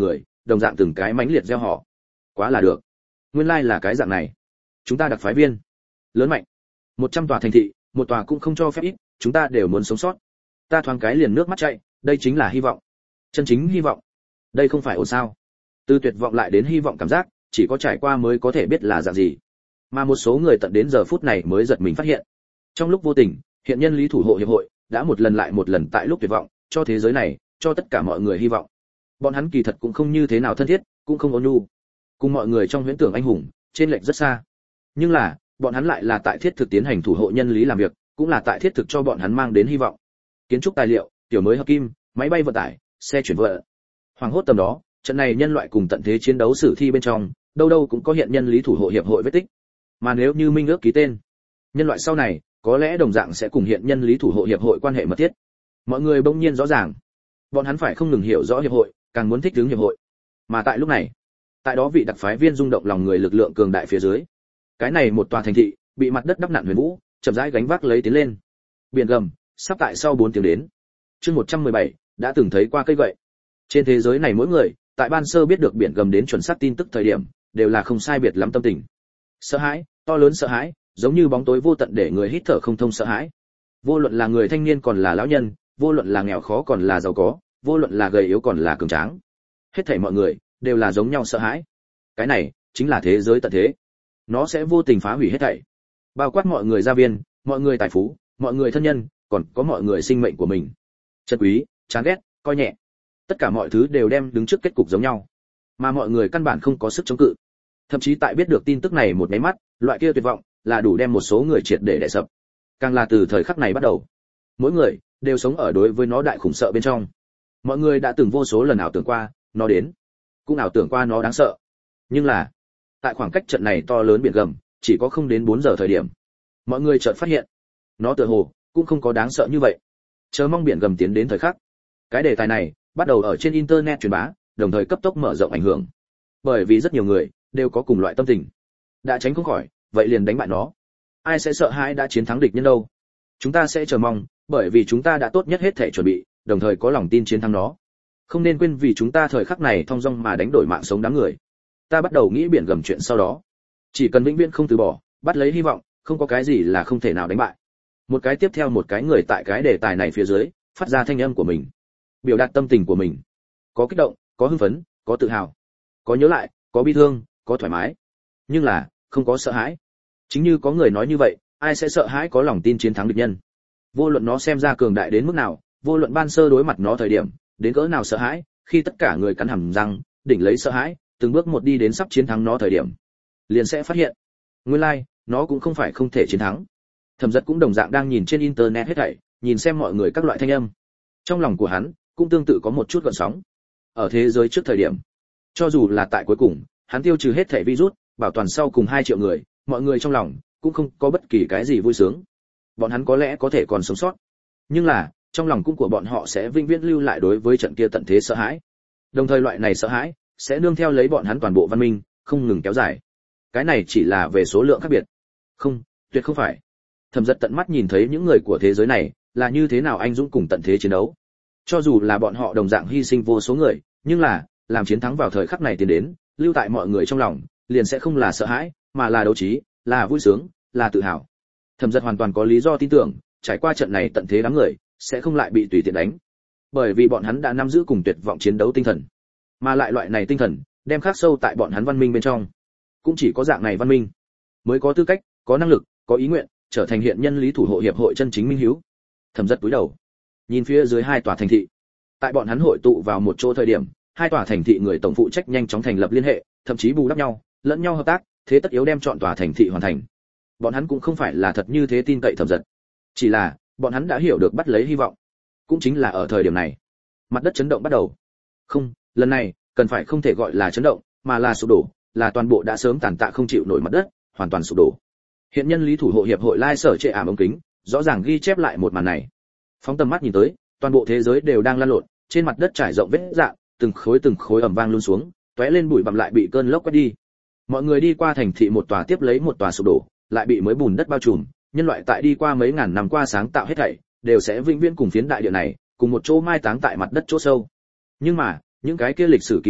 đồng dạng từng cái mãnh liệt gieo họ. Quá là được. Nguyên lai là cái dạng này. Chúng ta đặc phái viên lớn mạnh, một trăm tòa thành thị, một tòa cũng không cho phép ít, chúng ta đều muốn sống sót. Ta thoáng cái liền nước mắt chảy, đây chính là hy vọng. Chân chính hy vọng. Đây không phải ổn sao? Từ tuyệt vọng lại đến hy vọng cảm giác, chỉ có trải qua mới có thể biết là dạng gì. Mà một số người tận đến giờ phút này mới giật mình phát hiện. Trong lúc vô tình, hiện nhân lý thủ hộ hiệp hội đã một lần lại một lần tại lúc tuyệt vọng, cho thế giới này, cho tất cả mọi người hy vọng. Bọn hắn kỳ thật cũng không như thế nào thân thiết, cũng không ôn nhu. Cùng mọi người trong huyễn tưởng anh hùng, trên lệch rất xa. Nhưng là, bọn hắn lại là tại thiết thực tiến hành thủ hộ nhân lý làm việc, cũng là tại thiết thực cho bọn hắn mang đến hy vọng. Kiến trúc tài liệu, tiểu mới hợp kim, máy bay vận tải, xe chuyển vận. Hoàng hốt tầm đó, trận này nhân loại cùng tận thế chiến đấu sử thi bên trong, đâu đâu cũng có hiện nhân lý thủ hộ hiệp hội vết tích. Mà nếu như minh ước ký tên, nhân loại sau này có lẽ đồng dạng sẽ cùng hiện nhân lý thủ hộ hiệp hội quan hệ mật thiết. Mọi người bỗng nhiên rõ ràng, bọn hắn phải không ngừng hiểu rõ hiệp hội, càng muốn thích ứng hiệp hội. Mà tại lúc này, tại đó vị đặc phái viên rung động lòng người lực lượng cường đại phía dưới, cái này một tòa thành thị bị mặt đất đắp nặn huyền vũ, chậm rãi gánh vác lấy tiến lên. Biển gầm sắp tại sau bốn tiếng đến. Chương một trăm mười bảy đã từng thấy qua cây gậy. Trên thế giới này mỗi người, tại ban sơ biết được biển gầm đến chuẩn xác tin tức thời điểm, đều là không sai biệt lắm tâm tình. Sợ hãi, to lớn sợ hãi, giống như bóng tối vô tận để người hít thở không thông sợ hãi. Vô luận là người thanh niên còn là lão nhân, vô luận là nghèo khó còn là giàu có, vô luận là gầy yếu còn là cường tráng, hết thảy mọi người đều là giống nhau sợ hãi. Cái này chính là thế giới tận thế. Nó sẽ vô tình phá hủy hết thảy, bao quát mọi người gia viên, mọi người tài phú, mọi người thân nhân, còn có mọi người sinh mệnh của mình. Chân quý, chán ghét, coi nhẹ, tất cả mọi thứ đều đem đứng trước kết cục giống nhau, mà mọi người căn bản không có sức chống cự. Thậm chí tại biết được tin tức này một cái mắt, loại kia tuyệt vọng là đủ đem một số người triệt để đè sập. Càng là từ thời khắc này bắt đầu, mỗi người đều sống ở đối với nó đại khủng sợ bên trong. Mọi người đã từng vô số lần ảo tưởng qua nó đến, cũng ảo tưởng qua nó đáng sợ. Nhưng là, tại khoảng cách trận này to lớn biển gầm, chỉ có không đến bốn giờ thời điểm, mọi người chợt phát hiện, nó tựa hồ cũng không có đáng sợ như vậy. Chờ mong biển gầm tiến đến thời khắc. Cái đề tài này bắt đầu ở trên internet truyền bá, đồng thời cấp tốc mở rộng ảnh hưởng. Bởi vì rất nhiều người đều có cùng loại tâm tình. Đã tránh không khỏi, vậy liền đánh bại nó. Ai sẽ sợ hãi đã chiến thắng địch nhân đâu? Chúng ta sẽ chờ mong, bởi vì chúng ta đã tốt nhất hết thể chuẩn bị, đồng thời có lòng tin chiến thắng nó. Không nên quên vì chúng ta thời khắc này thong dong mà đánh đổi mạng sống đám người. Ta bắt đầu nghĩ biển gầm chuyện sau đó. Chỉ cần vĩnh viễn không từ bỏ, bắt lấy hy vọng, không có cái gì là không thể nào đánh bại. Một cái tiếp theo một cái người tại cái đề tài này phía dưới, phát ra thanh âm của mình, biểu đạt tâm tình của mình. Có kích động, có hưng phấn, có tự hào, có nhớ lại, có bi thương, có thoải mái, nhưng là không có sợ hãi. Chính như có người nói như vậy, ai sẽ sợ hãi có lòng tin chiến thắng địch nhân? Vô luận nó xem ra cường đại đến mức nào, vô luận ban sơ đối mặt nó thời điểm đến cỡ nào sợ hãi, khi tất cả người cắn hàm răng, đỉnh lấy sợ hãi, từng bước một đi đến sắp chiến thắng nó thời điểm, liền sẽ phát hiện, nguyên lai, like, nó cũng không phải không thể chiến thắng. Thẩm Dật cũng đồng dạng đang nhìn trên internet hết thảy, nhìn xem mọi người các loại thanh âm. Trong lòng của hắn cũng tương tự có một chút gợn sóng. Ở thế giới trước thời điểm, cho dù là tại cuối cùng, hắn tiêu trừ hết thảy virus, bảo toàn sau cùng hai triệu người, mọi người trong lòng cũng không có bất kỳ cái gì vui sướng. Bọn hắn có lẽ có thể còn sống sót, nhưng là, trong lòng cũng của bọn họ sẽ vĩnh viễn lưu lại đối với trận kia tận thế sợ hãi. Đồng thời loại này sợ hãi sẽ nương theo lấy bọn hắn toàn bộ văn minh, không ngừng kéo dài. Cái này chỉ là về số lượng khác biệt. Không, tuyệt không phải. Thẩm Dật tận mắt nhìn thấy những người của thế giới này là như thế nào anh dũng cùng tận thế chiến đấu. Cho dù là bọn họ đồng dạng hy sinh vô số người, nhưng là, làm chiến thắng vào thời khắc này tiến đến, lưu tại mọi người trong lòng, liền sẽ không là sợ hãi, mà là đấu trí, là vui sướng, là tự hào. Thẩm Dật hoàn toàn có lý do tin tưởng, trải qua trận này tận thế đám người sẽ không lại bị tùy tiện đánh, bởi vì bọn hắn đã nắm giữ cùng tuyệt vọng chiến đấu tinh thần, mà lại loại này tinh thần đem khắc sâu tại bọn hắn văn minh bên trong. Cũng chỉ có dạng này văn minh mới có tư cách, có năng lực, có ý nguyện trở thành hiện nhân lý thủ hộ hiệp hội chân chính minh hiếu. Thẩm Dật cúi đầu, nhìn phía dưới hai tòa thành thị. Tại bọn hắn hội tụ vào một chỗ thời điểm, hai tòa thành thị người tổng phụ trách nhanh chóng thành lập liên hệ, thậm chí bù đắp nhau, lẫn nhau hợp tác, thế tất yếu đem chọn tòa thành thị hoàn thành. Bọn hắn cũng không phải là thật như thế tin cậy Thẩm Dật, chỉ là bọn hắn đã hiểu được bắt lấy hy vọng. Cũng chính là ở thời điểm này, mặt đất chấn động bắt đầu. Không, lần này cần phải không thể gọi là chấn động, mà là sụp đổ, là toàn bộ đã sớm tàn tạ không chịu nổi mặt đất, hoàn toàn sụp đổ. Hiện nhân lý thủ hộ hiệp hội lai sở trệ ảm ống kính, rõ ràng ghi chép lại một màn này. Phóng tầm mắt nhìn tới, toàn bộ thế giới đều đang lăn lộn, trên mặt đất trải rộng vết rạn, từng khối từng khối ầm vang luôn xuống, tóe lên bụi bặm lại bị cơn lốc quét đi. Mọi người đi qua thành thị một tòa tiếp lấy một tòa sụp đổ, lại bị mới bùn đất bao trùm. Nhân loại tại đi qua mấy ngàn năm qua sáng tạo hết thảy, đều sẽ vĩnh viễn cùng phiến đại địa này, cùng một chỗ mai táng tại mặt đất chỗ sâu. Nhưng mà, những cái kia lịch sử ký ức,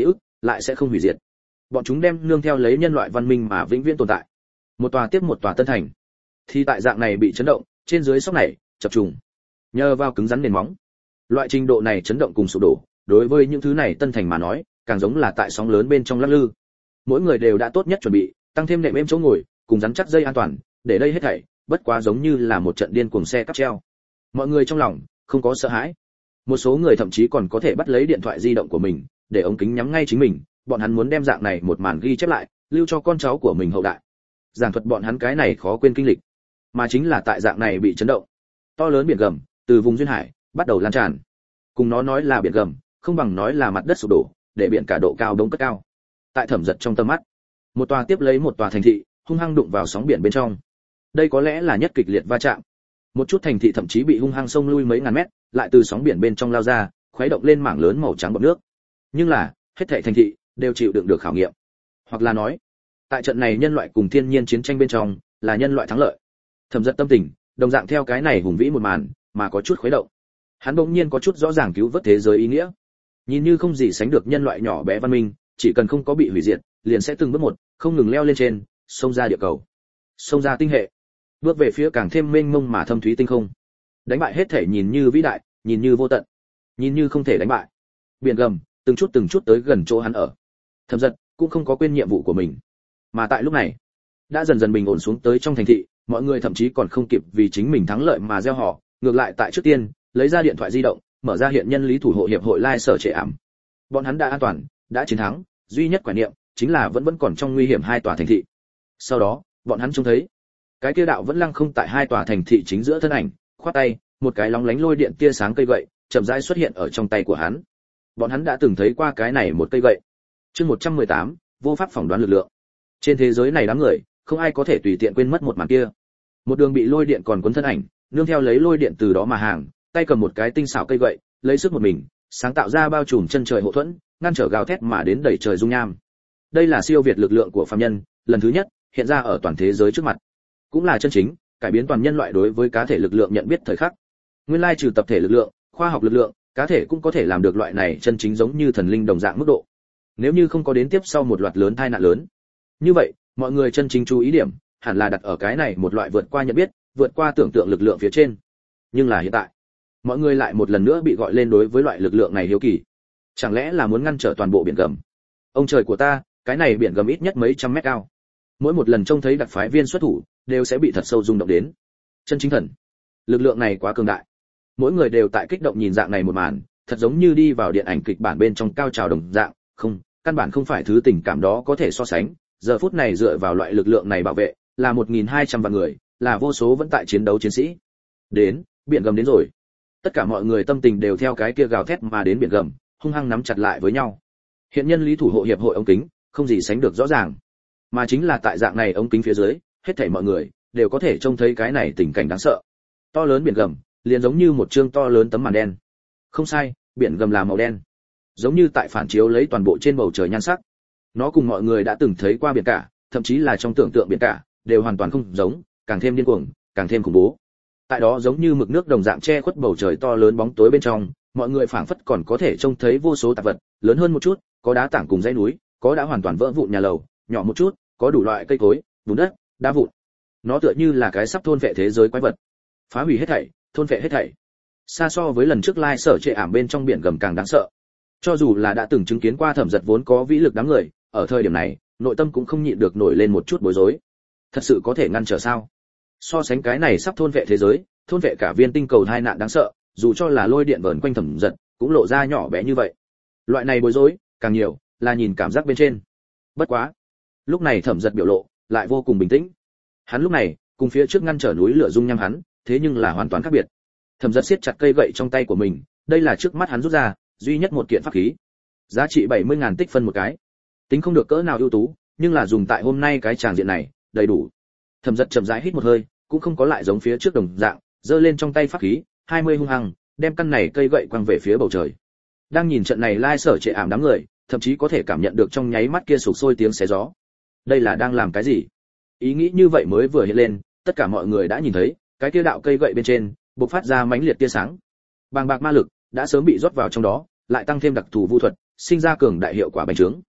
lại sẽ không hủy diệt. Bọn chúng đem nương theo lấy nhân loại văn minh mà vĩnh viễn tồn tại. Một tòa tiếp một tòa tân thành, thì tại dạng này bị chấn động, trên dưới sóc này, chập trùng. Nhờ vào cứng rắn nền móng, loại trình độ này chấn động cùng sụp đổ, đối với những thứ này tân thành mà nói, càng giống là tại sóng lớn bên trong lắc lư. Mỗi người đều đã tốt nhất chuẩn bị, tăng thêm nệm êm chỗ ngồi, cùng rắn chắc dây an toàn, để đây hết thảy bất quá giống như là một trận điên cuồng xe cáp treo. Mọi người trong lòng không có sợ hãi. Một số người thậm chí còn có thể bắt lấy điện thoại di động của mình, để ống kính nhắm ngay chính mình, bọn hắn muốn đem dạng này một màn ghi chép lại, lưu cho con cháu của mình hậu đại. Giảng thuật bọn hắn cái này khó quên kinh lịch, mà chính là tại dạng này bị chấn động. To lớn biển gầm, từ vùng duyên hải bắt đầu lan tràn. Cùng nó nói là biển gầm, không bằng nói là mặt đất sụp đổ, để biển cả độ cao đông cất cao. Tại Thẩm Dật trong tầm mắt, một tòa tiếp lấy một tòa thành thị, hung hăng đụng vào sóng biển bên trong. Đây có lẽ là nhất kịch liệt va chạm. Một chút thành thị thậm chí bị hung hăng xông lui mấy ngàn mét, lại từ sóng biển bên trong lao ra, khuấy động lên mảng lớn màu trắng bọt nước. Nhưng là, hết thảy thành thị đều chịu đựng được khảo nghiệm. Hoặc là nói, tại trận này nhân loại cùng thiên nhiên chiến tranh bên trong, là nhân loại thắng lợi. Thẩm Dật tâm tình, đồng dạng theo cái này hùng vĩ một màn, mà có chút khuấy động. Hắn bỗng nhiên có chút rõ ràng cứu vớt thế giới ý nghĩa. Nhìn như không gì sánh được nhân loại nhỏ bé văn minh, chỉ cần không có bị hủy diệt, liền sẽ từng bước một, không ngừng leo lên trên, xông ra địa cầu, xông ra tinh hệ, bước về phía càng thêm mênh mông mà thâm thúy tinh không. Đánh bại hết thể nhìn như vĩ đại, nhìn như vô tận, nhìn như không thể đánh bại. Biển gầm, từng chút từng chút tới gần chỗ hắn ở. Thẩm Dật cũng không có quên nhiệm vụ của mình. Mà tại lúc này, đã dần dần bình ổn xuống tới trong thành thị, mọi người thậm chí còn không kịp vì chính mình thắng lợi mà reo hò, ngược lại tại trước tiên, lấy ra điện thoại di động, mở ra hiện nhân lý thủ hộ hiệp hội Lai Sở Trệ Ảm. Bọn hắn đã an toàn, đã chiến thắng, duy nhất quả niệm chính là vẫn vẫn còn trong nguy hiểm hai tòa thành thị. Sau đó, bọn hắn trông thấy cái kia đạo vẫn lăng không tại hai tòa thành thị chính giữa thân ảnh, khoát tay, một cái lóng lánh lôi điện tia sáng cây gậy chậm rãi xuất hiện ở trong tay của hắn. Bọn hắn đã từng thấy qua cái này một cây gậy. Chương một trăm mười tám, vô pháp phỏng đoán lực lượng. Trên thế giới này đám người, không ai có thể tùy tiện quên mất một màn kia. Một đường bị lôi điện còn cuốn thân ảnh, nương theo lấy lôi điện từ đó mà hàng, tay cầm một cái tinh xảo cây gậy, lấy sức một mình, sáng tạo ra bao trùm chân trời hộ thuẫn, ngăn trở gào thét mà đến đẩy trời dung nham. Đây là siêu việt lực lượng của phàm nhân, lần thứ nhất hiện ra ở toàn thế giới trước mặt, cũng là chân chính cải biến toàn nhân loại đối với cá thể lực lượng nhận biết thời khắc. Nguyên lai trừ tập thể lực lượng, khoa học lực lượng, cá thể cũng có thể làm được loại này chân chính giống như thần linh đồng dạng mức độ. Nếu như không có đến tiếp sau một loạt lớn tai nạn lớn, như vậy, mọi người chân chính chú ý điểm hẳn là đặt ở cái này một loại vượt qua nhận biết, vượt qua tưởng tượng lực lượng phía trên. Nhưng là hiện tại, mọi người lại một lần nữa bị gọi lên đối với loại lực lượng này hiếu kỳ. Chẳng lẽ là muốn ngăn trở toàn bộ biển gầm? Ông trời của ta, cái này biển gầm ít nhất mấy trăm mét cao. Mỗi một lần trông thấy đặc phái viên xuất thủ, đều sẽ bị thật sâu rung động đến. Chân chính thần, lực lượng này quá cường đại. Mỗi người đều tại kích động nhìn dạng này một màn, thật giống như đi vào điện ảnh kịch bản bên trong cao trào đồng dạng, không, căn bản không phải thứ tình cảm đó có thể so sánh. Giờ phút này dựa vào loại lực lượng này bảo vệ, là một nghìn hai trăm vạn người, là vô số vẫn tại chiến đấu chiến sĩ. Đến, biển gầm đến rồi. Tất cả mọi người tâm tình đều theo cái kia gào thét mà đến biển gầm, hung hăng nắm chặt lại với nhau. Hiện nhân lý thủ hộ hiệp hội ống kính, không gì sánh được rõ ràng. Mà chính là tại dạng này ống kính phía dưới, hết thảy mọi người đều có thể trông thấy cái này tình cảnh đáng sợ. To lớn biển gầm, liền giống như một trương to lớn tấm màn đen. Không sai, biển gầm là màu đen, giống như tại phản chiếu lấy toàn bộ trên bầu trời nhan sắc. Nó cùng mọi người đã từng thấy qua biển cả, thậm chí là trong tưởng tượng biển cả, đều hoàn toàn không giống, càng thêm điên cuồng, càng thêm khủng bố. Tại đó giống như mực nước đồng dạng che khuất bầu trời to lớn bóng tối bên trong, mọi người phảng phất còn có thể trông thấy vô số tạp vật, lớn hơn một chút, có đá tảng cùng dãy núi, có đã hoàn toàn vỡ vụn nhà lầu, nhỏ một chút, có đủ loại cây cối, bùn đất, đá vụn. Nó tựa như là cái sắp thôn phệ thế giới quái vật, phá hủy hết thảy, thôn phệ hết thảy. Xa so với lần trước Lai Sở Trệ Ảm bên trong biển gầm càng đáng sợ. Cho dù là đã từng chứng kiến qua Thẩm Dật vốn có vĩ lực đám người, ở thời điểm này, nội tâm cũng không nhịn được nổi lên một chút bối rối. Thật sự có thể ngăn trở sao? So sánh cái này sắp thôn vệ thế giới, thôn vệ cả viên tinh cầu hai nạn đáng sợ, dù cho là lôi điện vờn quanh Thẩm Dật, cũng lộ ra nhỏ bé như vậy. Loại này bối rối, càng nhiều là nhìn cảm giác bên trên. Bất quá, lúc này Thẩm Dật biểu lộ lại vô cùng bình tĩnh. Hắn lúc này, cùng phía trước ngăn trở núi lửa dung nham hắn, thế nhưng là hoàn toàn khác biệt. Thẩm Dật siết chặt cây gậy trong tay của mình, đây là trước mắt hắn rút ra duy nhất một kiện pháp khí, giá trị bảy mươi ngàn tích phân một cái. Tính không được cỡ nào ưu tú, nhưng là dùng tại hôm nay cái tràng diện này, đầy đủ. Thẩm Dật chậm rãi hít một hơi, cũng không có lại giống phía trước đồng dạng, giơ lên trong tay pháp khí, hai mươi hung hăng, đem căn này cây gậy quăng về phía bầu trời. Đang nhìn trận này Lai Sở Trệ Ảm đám người, thậm chí có thể cảm nhận được trong nháy mắt kia sục sôi tiếng xé gió. Đây là đang làm cái gì? Ý nghĩ như vậy mới vừa hiện lên, tất cả mọi người đã nhìn thấy, cái kia đạo cây gậy bên trên, bộc phát ra mãnh liệt tia sáng. Bàng bạc ma lực đã sớm bị rót vào trong đó, lại tăng thêm đặc thù vu thuật, sinh ra cường đại hiệu quả bành trướng.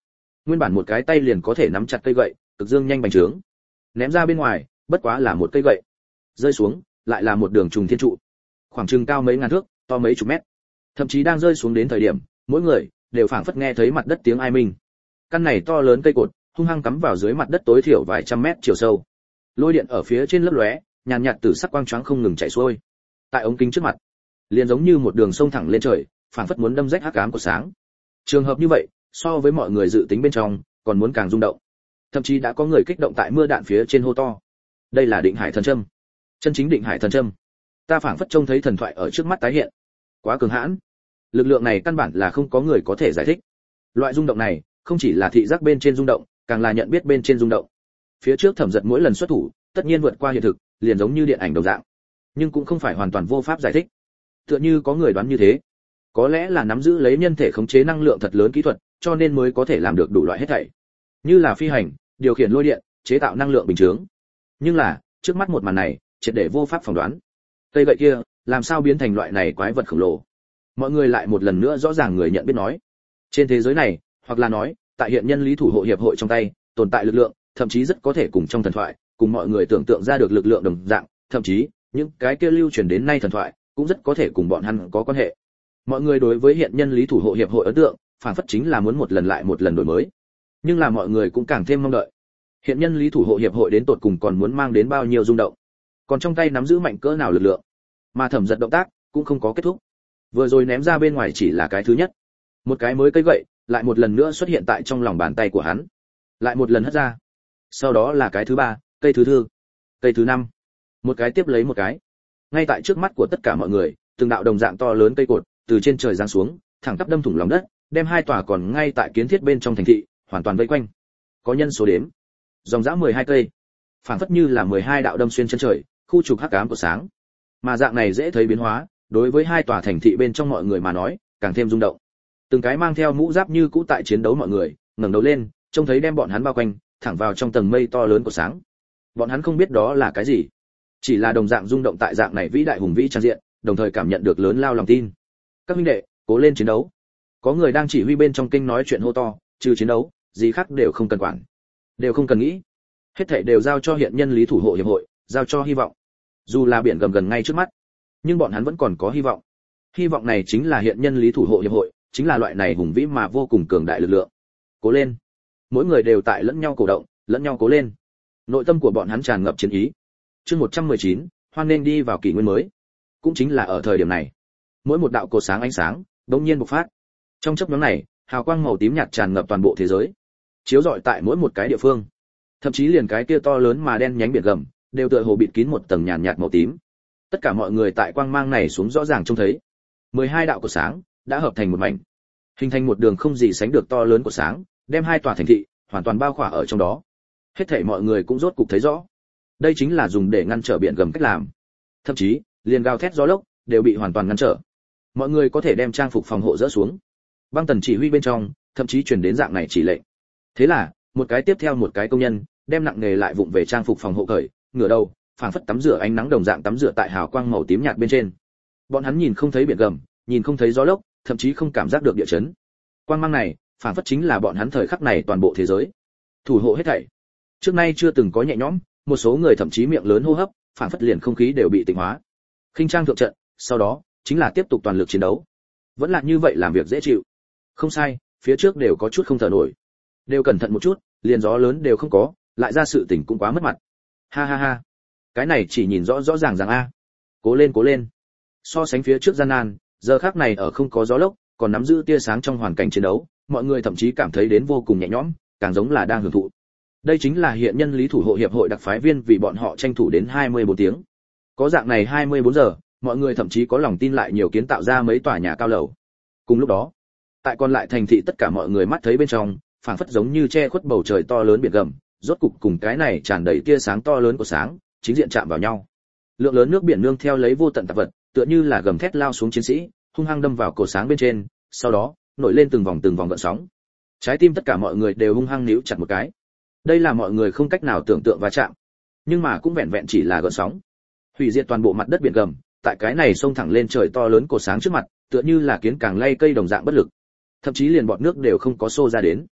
Nguyên bản một cái tay liền có thể nắm chặt cây gậy, cực dương nhanh bành trướng. Ném ra bên ngoài, bất quá là một cây gậy. Rơi xuống, lại là một đường trùng thiên trụ. Khoảng chừng cao mấy ngàn thước, to mấy chục mét. Thậm chí đang rơi xuống đến thời điểm, mỗi người đều phảng phất nghe thấy mặt đất tiếng ai minh. Căn này to lớn cây cột, hung hăng cắm vào dưới mặt đất tối thiểu vài trăm mét chiều sâu. Lôi điện ở phía trên lấp lóe, nhàn nhạt từ sắc quang choáng không ngừng chảy xuôi. Tại ống kính trước mặt, liền giống như một đường sông thẳng lên trời, phảng phất muốn đâm rách hắc ám của sáng. Trường hợp như vậy, so với mọi người dự tính bên trong, còn muốn càng rung động. Thậm chí đã có người kích động tại mưa đạn phía trên hô to. Đây là Định Hải thần châm. Chân chính Định Hải thần châm. Ta phảng phất trông thấy thần thoại ở trước mắt tái hiện. Quá cường hãn. Lực lượng này căn bản là không có người có thể giải thích. Loại rung động này, không chỉ là thị giác bên trên rung động, càng là nhận biết bên trên rung động. Phía trước Thẩm Giật mỗi lần xuất thủ, tất nhiên vượt qua hiện thực, liền giống như điện ảnh đồng dạng. Nhưng cũng không phải hoàn toàn vô pháp giải thích. Tựa như có người đoán như thế. Có lẽ là nắm giữ lấy nhân thể khống chế năng lượng thật lớn kỹ thuật, cho nên mới có thể làm được đủ loại hết thảy. Như là phi hành, điều khiển lôi điện, chế tạo năng lượng bình thường. Nhưng là, trước mắt một màn này, triệt để vô pháp phỏng đoán. Cây gậy kia, làm sao biến thành loại này quái vật khổng lồ? Mọi người lại một lần nữa rõ ràng người nhận biết nói. Trên thế giới này, hoặc là nói, tại hiện nhân lý thủ hộ hiệp hội trong tay, tồn tại lực lượng, thậm chí rất có thể cùng trong thần thoại, cùng mọi người tưởng tượng ra được lực lượng đồng dạng, thậm chí, những cái kia lưu truyền đến nay thần thoại, cũng rất có thể cùng bọn hắn có quan hệ. Mọi người đối với hiện nhân lý thủ hộ hiệp hội ấn tượng, phản phất chính là muốn một lần lại một lần đổi mới. Nhưng là mọi người cũng càng thêm mong đợi. Hiện nhân lý thủ hộ hiệp hội đến tột cùng còn muốn mang đến bao nhiêu rung động, còn trong tay nắm giữ mạnh cỡ nào lực lượng. Mà Thẩm Giật động tác cũng không có kết thúc. Vừa rồi ném ra bên ngoài chỉ là cái thứ nhất. Một cái mới cây gậy, lại một lần nữa xuất hiện tại trong lòng bàn tay của hắn. Lại một lần hất ra. Sau đó là cái thứ ba, cây thứ tư, cây thứ năm. Một cái tiếp lấy một cái. Ngay tại trước mắt của tất cả mọi người, từng đạo đồng dạng to lớn cây cột từ trên trời giáng xuống, thẳng tắp đâm thủng lòng đất, đem hai tòa còn ngay tại kiến thiết bên trong thành thị hoàn toàn vây quanh. Có nhân số đếm, dòng dã mười hai cây, phảng phất như là mười hai đạo đâm xuyên chân trời, khu trục hắc ám của sáng. Mà dạng này dễ thấy biến hóa, đối với hai tòa thành thị bên trong mọi người mà nói, càng thêm rung động. Từng cái mang theo mũ giáp như cũ tại chiến đấu mọi người, ngẩng đầu lên, trông thấy đem bọn hắn bao quanh, thẳng vào trong tầng mây to lớn của sáng. Bọn hắn không biết đó là cái gì, chỉ là đồng dạng rung động tại dạng này vĩ đại hùng vĩ trang diện, đồng thời cảm nhận được lớn lao lòng tin. Các huynh đệ, cố lên chiến đấu. Có người đang chỉ huy bên trong kinh nói chuyện hô to, trừ chiến đấu, gì khác đều không cần quản, đều không cần nghĩ. Hết thảy đều giao cho hiện nhân lý thủ hộ hiệp hội, giao cho hy vọng. Dù là biển gầm gần ngay trước mắt, nhưng bọn hắn vẫn còn có hy vọng. Hy vọng này chính là hiện nhân lý thủ hộ hiệp hội, chính là loại này hùng vĩ mà vô cùng cường đại lực lượng. Cố lên. Mỗi người đều tại lẫn nhau cổ động, lẫn nhau cố lên. Nội tâm của bọn hắn tràn ngập chiến ý. Chương một trăm mười chín, hoan nên đi vào kỷ nguyên mới. Cũng chính là ở thời điểm này, mỗi một đạo cột sáng ánh sáng đột nhiên bộc phát. Trong chớp nhoáng này, hào quang màu tím nhạt tràn ngập toàn bộ thế giới, chiếu rọi tại mỗi một cái địa phương. Thậm chí liền cái kia to lớn mà đen nhánh biển gầm, đều tựa hồ bịt kín một tầng nhàn nhạt màu tím. Tất cả mọi người tại quang mang này xuống rõ ràng trông thấy, mười hai đạo cột sáng đã hợp thành một mảnh, hình thành một đường không gì sánh được to lớn của sáng, đem hai tòa thành thị hoàn toàn bao khỏa ở trong đó. Hết thảy mọi người cũng rốt cục thấy rõ, đây chính là dùng để ngăn trở biển gầm cách làm. Thậm chí, liền gào thét gió lốc đều bị hoàn toàn ngăn trở. Mọi người có thể đem trang phục phòng hộ dỡ xuống. Băng tần chỉ huy bên trong, thậm chí truyền đến dạng này chỉ lệnh. Thế là, một cái tiếp theo một cái công nhân, đem nặng nghề lại vụng về trang phục phòng hộ cởi, ngửa đầu, phảng phất tắm rửa ánh nắng đồng dạng tắm rửa tại hào quang màu tím nhạt bên trên. Bọn hắn nhìn không thấy biển gầm, nhìn không thấy gió lốc, thậm chí không cảm giác được địa chấn. Quang mang này, phảng phất chính là bọn hắn thời khắc này toàn bộ thế giới. Thủ hộ hết thảy. Trước nay chưa từng có nhẹ nhõm, một số người thậm chí miệng lớn hô hấp, phảng phất liền không khí đều bị tịnh hóa. Khinh trang thượng trận, sau đó chính là tiếp tục toàn lực chiến đấu. Vẫn là như vậy làm việc dễ chịu. Không sai, phía trước đều có chút không thở nổi. Đều cẩn thận một chút, liền gió lớn đều không có, lại ra sự tình cũng quá mất mặt. Ha ha ha. Cái này chỉ nhìn rõ rõ ràng ràng a. Cố lên cố lên. So sánh phía trước gian nan, giờ khắc này ở không có gió lốc, còn nắm giữ tia sáng trong hoàn cảnh chiến đấu, mọi người thậm chí cảm thấy đến vô cùng nhẹ nhõm, càng giống là đang hưởng thụ. Đây chính là hiện nhân lý thủ hộ hiệp hội đặc phái viên vì bọn họ tranh thủ đến hai mươi bốn tiếng. Có dạng này hai mươi bốn giờ, mọi người thậm chí có lòng tin lại nhiều kiến tạo ra mấy tòa nhà cao lầu. Cùng lúc đó, tại còn lại thành thị tất cả mọi người mắt thấy bên trong, phảng phất giống như che khuất bầu trời to lớn biển gầm, rốt cục cùng cái này tràn đầy tia sáng to lớn của sáng, chính diện chạm vào nhau. Lượng lớn nước biển nương theo lấy vô tận tạp vật, tựa như là gầm thét lao xuống chiến sĩ, hung hăng đâm vào cổ sáng bên trên, sau đó nổi lên từng vòng từng vòng gợn sóng. Trái tim tất cả mọi người đều hung hăng níu chặt một cái. Đây là mọi người không cách nào tưởng tượng va chạm, nhưng mà cũng vẹn vẹn chỉ là gợn sóng, hủy diệt toàn bộ mặt đất biển gầm. Tại cái này xông thẳng lên trời to lớn cổ sáng trước mặt, tựa như là kiến càng lay cây đồng dạng bất lực, thậm chí liền bọt nước đều không có xô ra đến.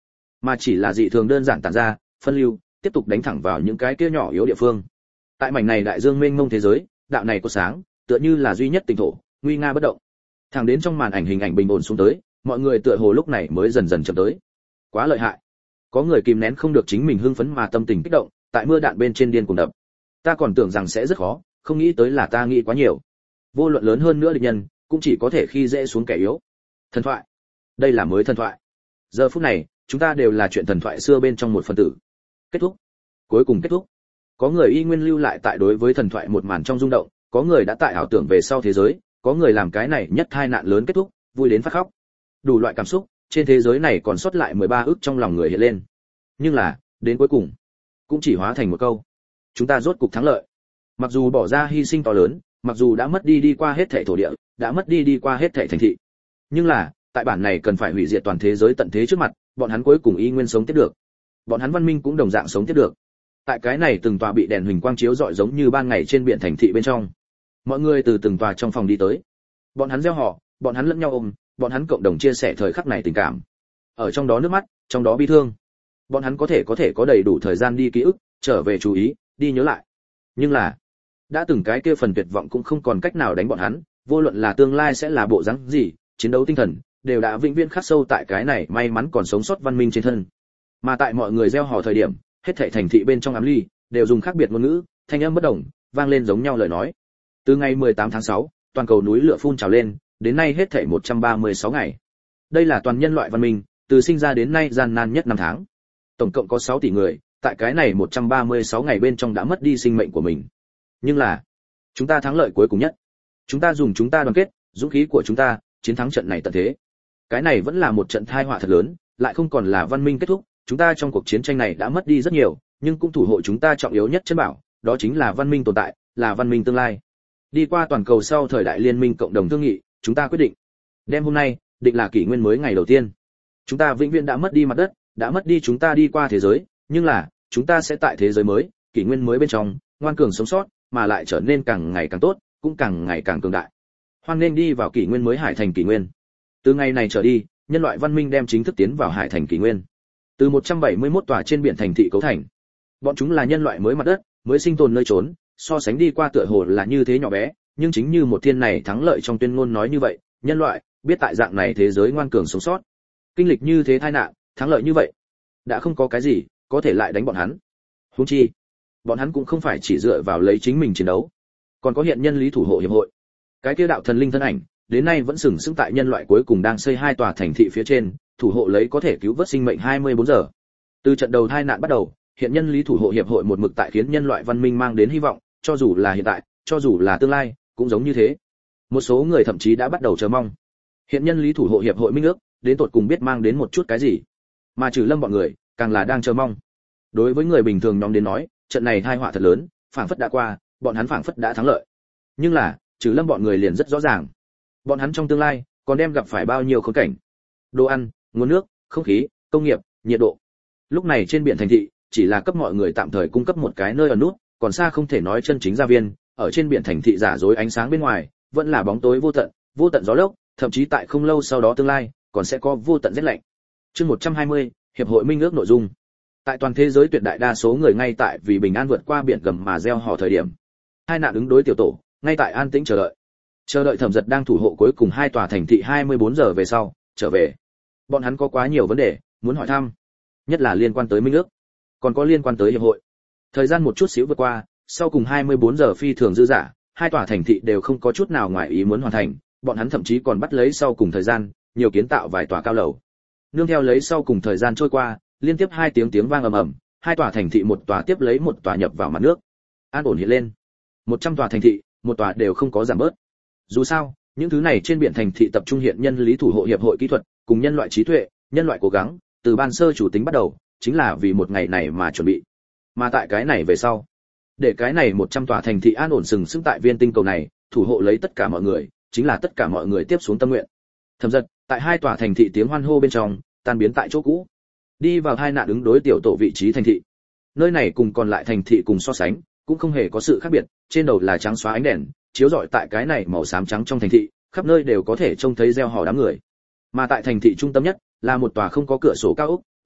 mà chỉ là dị thường đơn giản tản ra, phân lưu, tiếp tục đánh thẳng vào những cái kia nhỏ yếu địa phương. Tại mảnh này đại dương mênh mông thế giới, đạo này có sáng, tựa như là duy nhất tỉnh thổ, nguy nga bất động. Thẳng đến trong màn ảnh hình ảnh bình ổn xuống tới, mọi người tựa hồ lúc này mới dần dần chậm tới. Quá lợi hại. Có người kìm nén không được chính mình hưng phấn mà tâm tình kích động, tại mưa đạn bên trên điên cuồng đập. Ta còn tưởng rằng sẽ rất khó, không nghĩ tới là ta nghĩ quá nhiều. Vô luận lớn hơn nữa địch nhân, cũng chỉ có thể khi dễ xuống kẻ yếu. Thần thoại. Đây là mới thần thoại. Giờ phút này, chúng ta đều là chuyện thần thoại xưa bên trong một phần tử. Kết thúc. Cuối cùng kết thúc. Có người y nguyên lưu lại tại đối với thần thoại một màn trong rung động, có người đã tại ảo tưởng về sau thế giới, có người làm cái này nhất tai nạn lớn kết thúc, vui đến phát khóc. Đủ loại cảm xúc, trên thế giới này còn sót lại mười ba ức trong lòng người hiện lên. Nhưng là, đến cuối cùng, cũng chỉ hóa thành một câu. Chúng ta rốt cục thắng lợi. Mặc dù bỏ ra hy sinh to lớn, mặc dù đã mất đi đi qua hết thảy thổ địa, đã mất đi đi qua hết thảy thành thị. Nhưng là, tại bản này cần phải hủy diệt toàn thế giới tận thế trước mặt, bọn hắn cuối cùng y nguyên sống tiếp được. Bọn hắn văn minh cũng đồng dạng sống tiếp được. Tại cái này từng tòa bị đèn huỳnh quang chiếu rọi giống như ban ngày trên biển thành thị bên trong. Mọi người từ từng tòa trong phòng đi tới. Bọn hắn reo hò, bọn hắn lẫn nhau ôm, bọn hắn cộng đồng chia sẻ thời khắc này tình cảm. Ở trong đó nước mắt, trong đó bi thương. Bọn hắn có thể có thể có đầy đủ thời gian đi ký ức, trở về chú ý, đi nhớ lại. Nhưng là, đã từng cái kia phần tuyệt vọng cũng không còn cách nào đánh bọn hắn, vô luận là tương lai sẽ là bộ dáng gì, chiến đấu tinh thần đều đã vĩnh viễn khắc sâu tại cái này may mắn còn sống sót văn minh trên thân. Mà tại mọi người reo hò thời điểm, hết thảy thành thị bên trong ám ly đều dùng khác biệt ngôn ngữ, thanh âm bất đồng, vang lên giống nhau lời nói. Từ ngày mười tám tháng sáu, toàn cầu núi lửa phun trào lên, đến nay hết thảy một trăm ba mươi sáu ngày. Đây là toàn nhân loại văn minh, từ sinh ra đến nay gian nan nhất năm tháng. Tổng cộng có sáu tỷ người, tại cái này một trăm ba mươi sáu ngày bên trong đã mất đi sinh mệnh của mình. Nhưng là, chúng ta thắng lợi cuối cùng nhất. Chúng ta dùng chúng ta đoàn kết, dũng khí của chúng ta, chiến thắng trận này tận thế. Cái này vẫn là một trận tai họa thật lớn, lại không còn là văn minh kết thúc, chúng ta trong cuộc chiến tranh này đã mất đi rất nhiều, nhưng cũng thủ hộ chúng ta trọng yếu nhất chân bảo, đó chính là văn minh tồn tại, là văn minh tương lai. Đi qua toàn cầu sau thời đại liên minh cộng đồng thương nghị, chúng ta quyết định, đêm hôm nay, định là kỷ nguyên mới ngày đầu tiên. Chúng ta vĩnh viễn đã mất đi mặt đất, đã mất đi chúng ta đi qua thế giới, nhưng là, chúng ta sẽ tại thế giới mới, kỷ nguyên mới bên trong, ngoan cường sống sót, mà lại trở nên càng ngày càng tốt, cũng càng ngày càng cường đại. Hoan nên đi vào kỷ nguyên mới Hải Thành kỷ nguyên. Từ ngày này trở đi, nhân loại văn minh đem chính thức tiến vào Hải Thành kỷ nguyên. Từ một trăm bảy mươi mốt tòa trên biển thành thị cấu thành. Bọn chúng là nhân loại mới mặt đất, mới sinh tồn nơi trốn, so sánh đi qua tựa hồ là như thế nhỏ bé, nhưng chính như một thiên này thắng lợi trong tuyên ngôn nói như vậy, nhân loại biết tại dạng này thế giới ngoan cường sống sót. Kinh lịch như thế tai nạn, thắng lợi như vậy, đã không có cái gì có thể lại đánh bọn hắn. Huống chi, bọn hắn cũng không phải chỉ dựa vào lấy chính mình chiến đấu, còn có hiện nhân lý thủ hộ hiệp hội. Cái kia đạo thần linh thân ảnh, đến nay vẫn sừng sững tại nhân loại cuối cùng đang xây hai tòa thành thị phía trên, thủ hộ lấy có thể cứu vớt sinh mệnh hai mươi bốn giờ. Từ trận đầu tai nạn bắt đầu, hiện nhân lý thủ hộ hiệp hội một mực tại khiến nhân loại văn minh mang đến hy vọng, cho dù là hiện tại, cho dù là tương lai, cũng giống như thế. Một số người thậm chí đã bắt đầu chờ mong. Hiện nhân lý thủ hộ hiệp hội minh ước, đến tột cùng biết mang đến một chút cái gì. Mà Trừ Lâm bọn người, càng là đang chờ mong. Đối với người bình thường nhóm đến nói, trận này tai họa thật lớn, phảng phất đã qua, bọn hắn phảng phất đã thắng lợi. Nhưng là, Trừ Lâm bọn người liền rất rõ ràng. Bọn hắn trong tương lai, còn đem gặp phải bao nhiêu khốn cảnh. Đồ ăn, nguồn nước, không khí, công nghiệp, nhiệt độ. Lúc này trên biển thành thị, chỉ là cấp mọi người tạm thời cung cấp một cái nơi ở nút, còn xa không thể nói chân chính gia viên, ở trên biển thành thị giả dối ánh sáng bên ngoài, vẫn là bóng tối vô tận, vô tận gió lốc, thậm chí tại không lâu sau đó tương lai, còn sẽ có vô tận rét lạnh. Chương một trăm hai mươi, hiệp hội minh ước nội dung. Tại toàn thế giới tuyệt đại đa số người ngay tại vì bình an vượt qua biển gầm mà gieo hò thời điểm, hai nạn ứng đối tiểu tổ, ngay tại an tĩnh chờ đợi. Chờ đợi Thẩm Giật đang thủ hộ cuối cùng hai tòa thành thị hai mươi bốn giờ về sau, trở về. Bọn hắn có quá nhiều vấn đề muốn hỏi thăm, nhất là liên quan tới minh ước, còn có liên quan tới hiệp hội. Thời gian một chút xíu vượt qua, sau cùng hai mươi bốn giờ phi thường dư dả, hai tòa thành thị đều không có chút nào ngoài ý muốn hoàn thành, bọn hắn thậm chí còn bắt lấy sau cùng thời gian, nhiều kiến tạo vài tòa cao lầu. Nương theo lấy sau cùng thời gian trôi qua, liên tiếp hai tiếng tiếng vang ầm ầm, hai tòa thành thị một tòa tiếp lấy một tòa nhập vào mặt nước. An ổn hiện lên. một trăm tòa thành thị, một tòa đều không có giảm bớt. Dù sao, những thứ này trên biển thành thị tập trung hiện nhân lý thủ hộ hiệp hội kỹ thuật, cùng nhân loại trí tuệ, nhân loại cố gắng, từ ban sơ chủ tính bắt đầu, chính là vì một ngày này mà chuẩn bị. Mà tại cái này về sau, để cái này một trăm tòa thành thị an ổn sừng sững tại viên tinh cầu này, thủ hộ lấy tất cả mọi người, chính là tất cả mọi người tiếp xuống tâm nguyện. Thẩm Giật, tại hai tòa thành thị tiếng hoan hô bên trong, tan biến tại chỗ cũ, đi vào hai nạn ứng đối tiểu tổ vị trí thành thị. Nơi này cùng còn lại thành thị cùng so sánh, cũng không hề có sự khác biệt, trên đầu là trắng xóa ánh đèn, chiếu rọi tại cái này màu xám trắng trong thành thị, khắp nơi đều có thể trông thấy reo hò đám người. Mà tại thành thị trung tâm nhất, là một tòa không có cửa sổ cao ốc,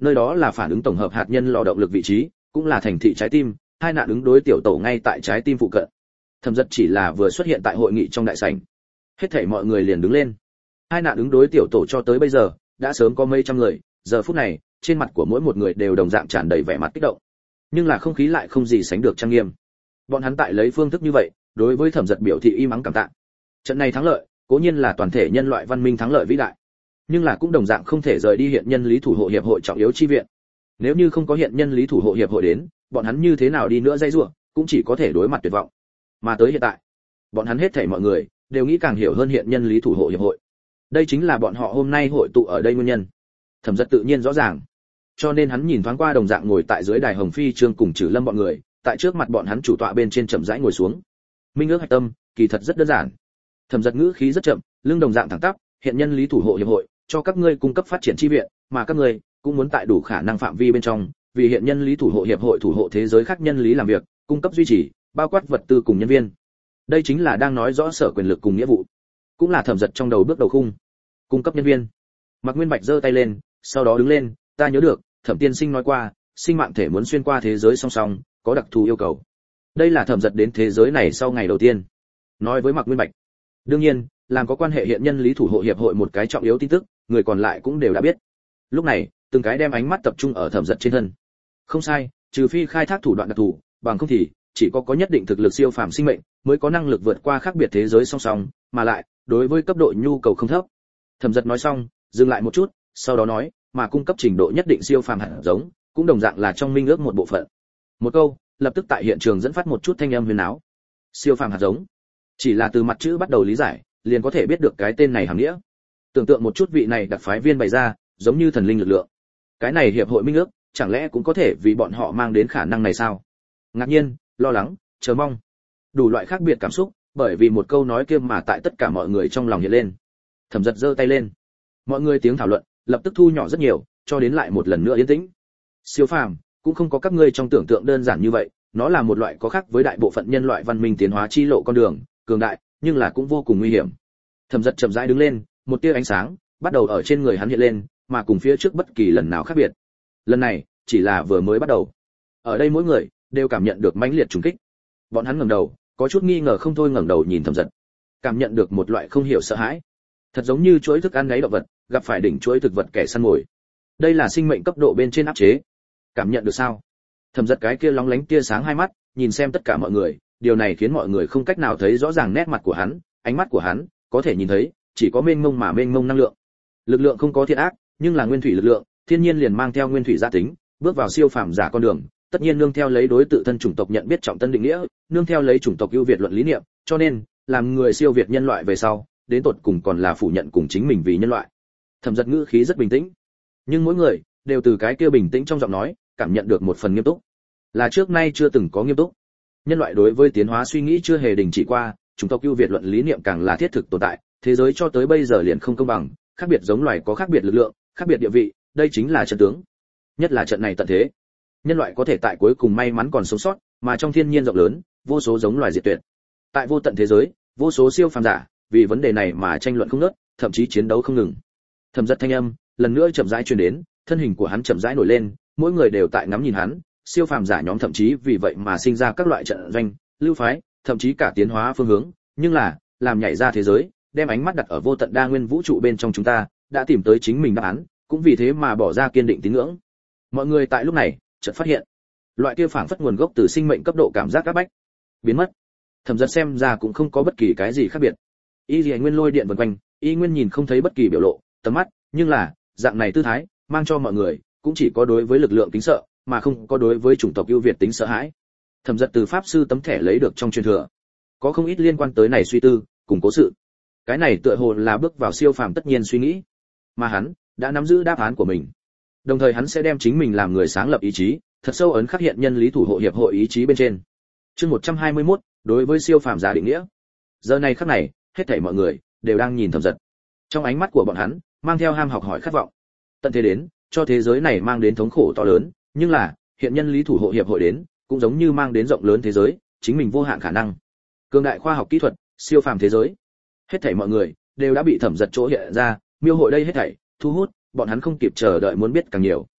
nơi đó là phản ứng tổng hợp hạt nhân lò động lực vị trí, cũng là thành thị trái tim, hai nạn ứng đối tiểu tổ ngay tại trái tim phụ cận. Thẩm Dật chỉ là vừa xuất hiện tại hội nghị trong đại sảnh, hết thảy mọi người liền đứng lên. Hai nạn ứng đối tiểu tổ cho tới bây giờ đã sớm có mấy trăm người, giờ phút này trên mặt của mỗi một người đều đồng dạng tràn đầy vẻ mặt kích động, nhưng là không khí lại không gì sánh được trang nghiêm. Bọn hắn tại lấy phương thức như vậy đối với Thẩm Dật biểu thị im ắng cảm tạ. Trận này thắng lợi cố nhiên là toàn thể nhân loại văn minh thắng lợi vĩ đại, nhưng là cũng đồng dạng không thể rời đi hiện nhân lý thủ hộ hiệp hội trọng yếu chi viện. Nếu như không có hiện nhân lý thủ hộ hiệp hội đến, bọn hắn như thế nào đi nữa dây rủa, cũng chỉ có thể đối mặt tuyệt vọng. Mà tới hiện tại, bọn hắn hết thảy mọi người đều nghĩ càng hiểu hơn hiện nhân lý thủ hộ hiệp hội. Đây chính là bọn họ hôm nay hội tụ ở đây nguyên nhân. Thẩm Dật tự nhiên rõ ràng, cho nên hắn nhìn thoáng qua đồng dạng ngồi tại dưới đài Hồng Phi Trương cùng Trử Lâm bọn người, tại trước mặt bọn hắn chủ tọa bên trên chậm rãi ngồi xuống. Minh ước hạch tâm, kỳ thật rất đơn giản. Thẩm Dật ngữ khí rất chậm, lưng đồng dạng thẳng tắp, hiện nhân lý thủ hộ hiệp hội cho các ngươi cung cấp phát triển chi viện, mà các ngươi cũng muốn tại đủ khả năng phạm vi bên trong, vì hiện nhân lý thủ hộ hiệp hội thủ hộ thế giới khác nhân lý làm việc, cung cấp duy trì, bao quát vật tư cùng nhân viên. Đây chính là đang nói rõ sở quyền lực cùng nghĩa vụ, cũng là Thẩm Dật trong đầu bước đầu khung. Cung cấp nhân viên. Mạc Nguyên Bạch giơ tay lên, sau đó đứng lên, ta nhớ được, Thẩm tiên sinh nói qua, sinh mạng thể muốn xuyên qua thế giới song song, có đặc thù yêu cầu. Đây là Thẩm Dật đến thế giới này sau ngày đầu tiên. Nói với Mạc Nguyên Bạch. Đương nhiên, làm có quan hệ hiện nhân lý thủ hộ hiệp hội một cái trọng yếu tin tức, người còn lại cũng đều đã biết. Lúc này, từng cái đem ánh mắt tập trung ở Thẩm Dật trên thân. Không sai, trừ phi khai thác thủ đoạn đặc thù, bằng không thì chỉ có có nhất định thực lực siêu phàm sinh mệnh mới có năng lực vượt qua khác biệt thế giới song song, mà lại đối với cấp độ nhu cầu không thấp. Thẩm Dật nói xong, dừng lại một chút, sau đó nói, mà cung cấp trình độ nhất định siêu phàm hạt giống, cũng đồng dạng là trong minh ước một bộ phận. Một câu, lập tức tại hiện trường dẫn phát một chút thanh âm huyền áo. Siêu phàm hạt giống, chỉ là từ mặt chữ bắt đầu lý giải, liền có thể biết được cái tên này hàm nghĩa. Tưởng tượng một chút vị này đặc phái viên bày ra, giống như thần linh lực lượng. Cái này hiệp hội minh ước, chẳng lẽ cũng có thể vì bọn họ mang đến khả năng này sao? Ngạc nhiên, lo lắng, chờ mong, đủ loại khác biệt cảm xúc, bởi vì một câu nói kia mà tại tất cả mọi người trong lòng hiện lên. Thẩm Dật giơ tay lên, mọi người tiếng thảo luận lập tức thu nhỏ rất nhiều, cho đến lại một lần nữa yên tĩnh. Siêu phàm cũng không có các ngươi trong tưởng tượng đơn giản như vậy, nó là một loại có khác với đại bộ phận nhân loại văn minh tiến hóa chi lộ con đường, cường đại, nhưng là cũng vô cùng nguy hiểm. Thẩm Dật chậm rãi đứng lên, một tia ánh sáng bắt đầu ở trên người hắn hiện lên, mà cùng phía trước bất kỳ lần nào khác biệt. Lần này chỉ là vừa mới bắt đầu. Ở đây mỗi người đều cảm nhận được mãnh liệt trùng kích. Bọn hắn ngẩng đầu, có chút nghi ngờ không thôi ngẩng đầu nhìn Thẩm Dật, cảm nhận được một loại không hiểu sợ hãi. Thật giống như chuỗi thức ăn gáy động vật gặp phải đỉnh chuỗi thực vật kẻ săn mồi. Đây là sinh mệnh cấp độ bên trên áp chế. Cảm nhận được sao? Thẩm Dật cái kia lóng lánh tia sáng hai mắt, nhìn xem tất cả mọi người, điều này khiến mọi người không cách nào thấy rõ ràng nét mặt của hắn, ánh mắt của hắn, có thể nhìn thấy, chỉ có mênh mông mà mênh mông năng lượng. Lực lượng không có thiện ác, nhưng là nguyên thủy lực lượng, thiên nhiên liền mang theo nguyên thủy gia tính, bước vào siêu phàm giả con đường, tất nhiên nương theo lấy đối tự thân chủng tộc nhận biết trọng tân định nghĩa, nương theo lấy chủng tộc ưu việt luận lý niệm, cho nên, làm người siêu việt nhân loại về sau, đến tột cùng còn là phủ nhận cùng chính mình vì nhân loại. Thẩm Dật ngữ khí rất bình tĩnh, nhưng mỗi người đều từ cái kia bình tĩnh trong giọng nói, cảm nhận được một phần nghiêm túc, là trước nay chưa từng có nghiêm túc. Nhân loại đối với tiến hóa suy nghĩ chưa hề đình chỉ qua, chủng tộc ưu việt luận lý niệm càng là thiết thực tồn tại, thế giới cho tới bây giờ liền không công bằng, khác biệt giống loài có khác biệt lực lượng, khác biệt địa vị, đây chính là trận tướng. Nhất là trận này tận thế, nhân loại có thể tại cuối cùng may mắn còn sống sót, mà trong thiên nhiên rộng lớn, vô số giống loài diệt tuyệt. Tại vô tận thế giới, vô số siêu phàm giả vì vấn đề này mà tranh luận không ngớt, thậm chí chiến đấu không ngừng. Thẩm Dật thanh âm lần nữa chậm rãi truyền đến, thân hình của hắn chậm rãi nổi lên, mỗi người đều tại ngắm nhìn hắn, siêu phàm giả nhóm thậm chí vì vậy mà sinh ra các loại trận doanh, lưu phái, thậm chí cả tiến hóa phương hướng, nhưng là, làm nhảy ra thế giới, đem ánh mắt đặt ở vô tận đa nguyên vũ trụ bên trong chúng ta, đã tìm tới chính mình đáp án, cũng vì thế mà bỏ ra kiên định tín ngưỡng. Mọi người tại lúc này, chợt phát hiện, loại kia phảng phất nguồn gốc từ sinh mệnh cấp độ cảm giác áp bách biến mất. Thẩm Dật xem ra cũng không có bất kỳ cái gì khác biệt. Y Liễu Nguyên lôi điện vần quanh, y nguyên nhìn không thấy bất kỳ biểu lộ, tầm mắt, nhưng là, dạng này tư thái, mang cho mọi người, cũng chỉ có đối với lực lượng kính sợ, mà không có đối với chủng tộc ưu việt tính sợ hãi. Thẩm Dật từ pháp sư tấm thẻ lấy được trong truyền thừa, có không ít liên quan tới này suy tư, cùng cố sự. Cái này tựa hồ là bước vào siêu phàm tất nhiên suy nghĩ, mà hắn đã nắm giữ đáp án của mình. Đồng thời hắn sẽ đem chính mình làm người sáng lập ý chí, thật sâu ấn khắc hiện nhân lý thủ hộ hiệp hội ý chí bên trên. Chương một trăm hai mươi mốt, đối với siêu phàm giả định nghĩa. Giờ này khắc này, hết thảy mọi người đều đang nhìn Thẩm Dật. Trong ánh mắt của bọn hắn, mang theo ham học hỏi khát vọng. Tận thế đến, cho thế giới này mang đến thống khổ to lớn, nhưng là, hiện nhân lý thủ hộ hiệp hội đến, cũng giống như mang đến rộng lớn thế giới, chính mình vô hạn khả năng. Cường đại khoa học kỹ thuật, siêu phàm thế giới. Hết thảy mọi người đều đã bị Thẩm Dật chỗ hiện ra, miêu hội đây hết thảy, thu hút, bọn hắn không kịp chờ đợi muốn biết càng nhiều.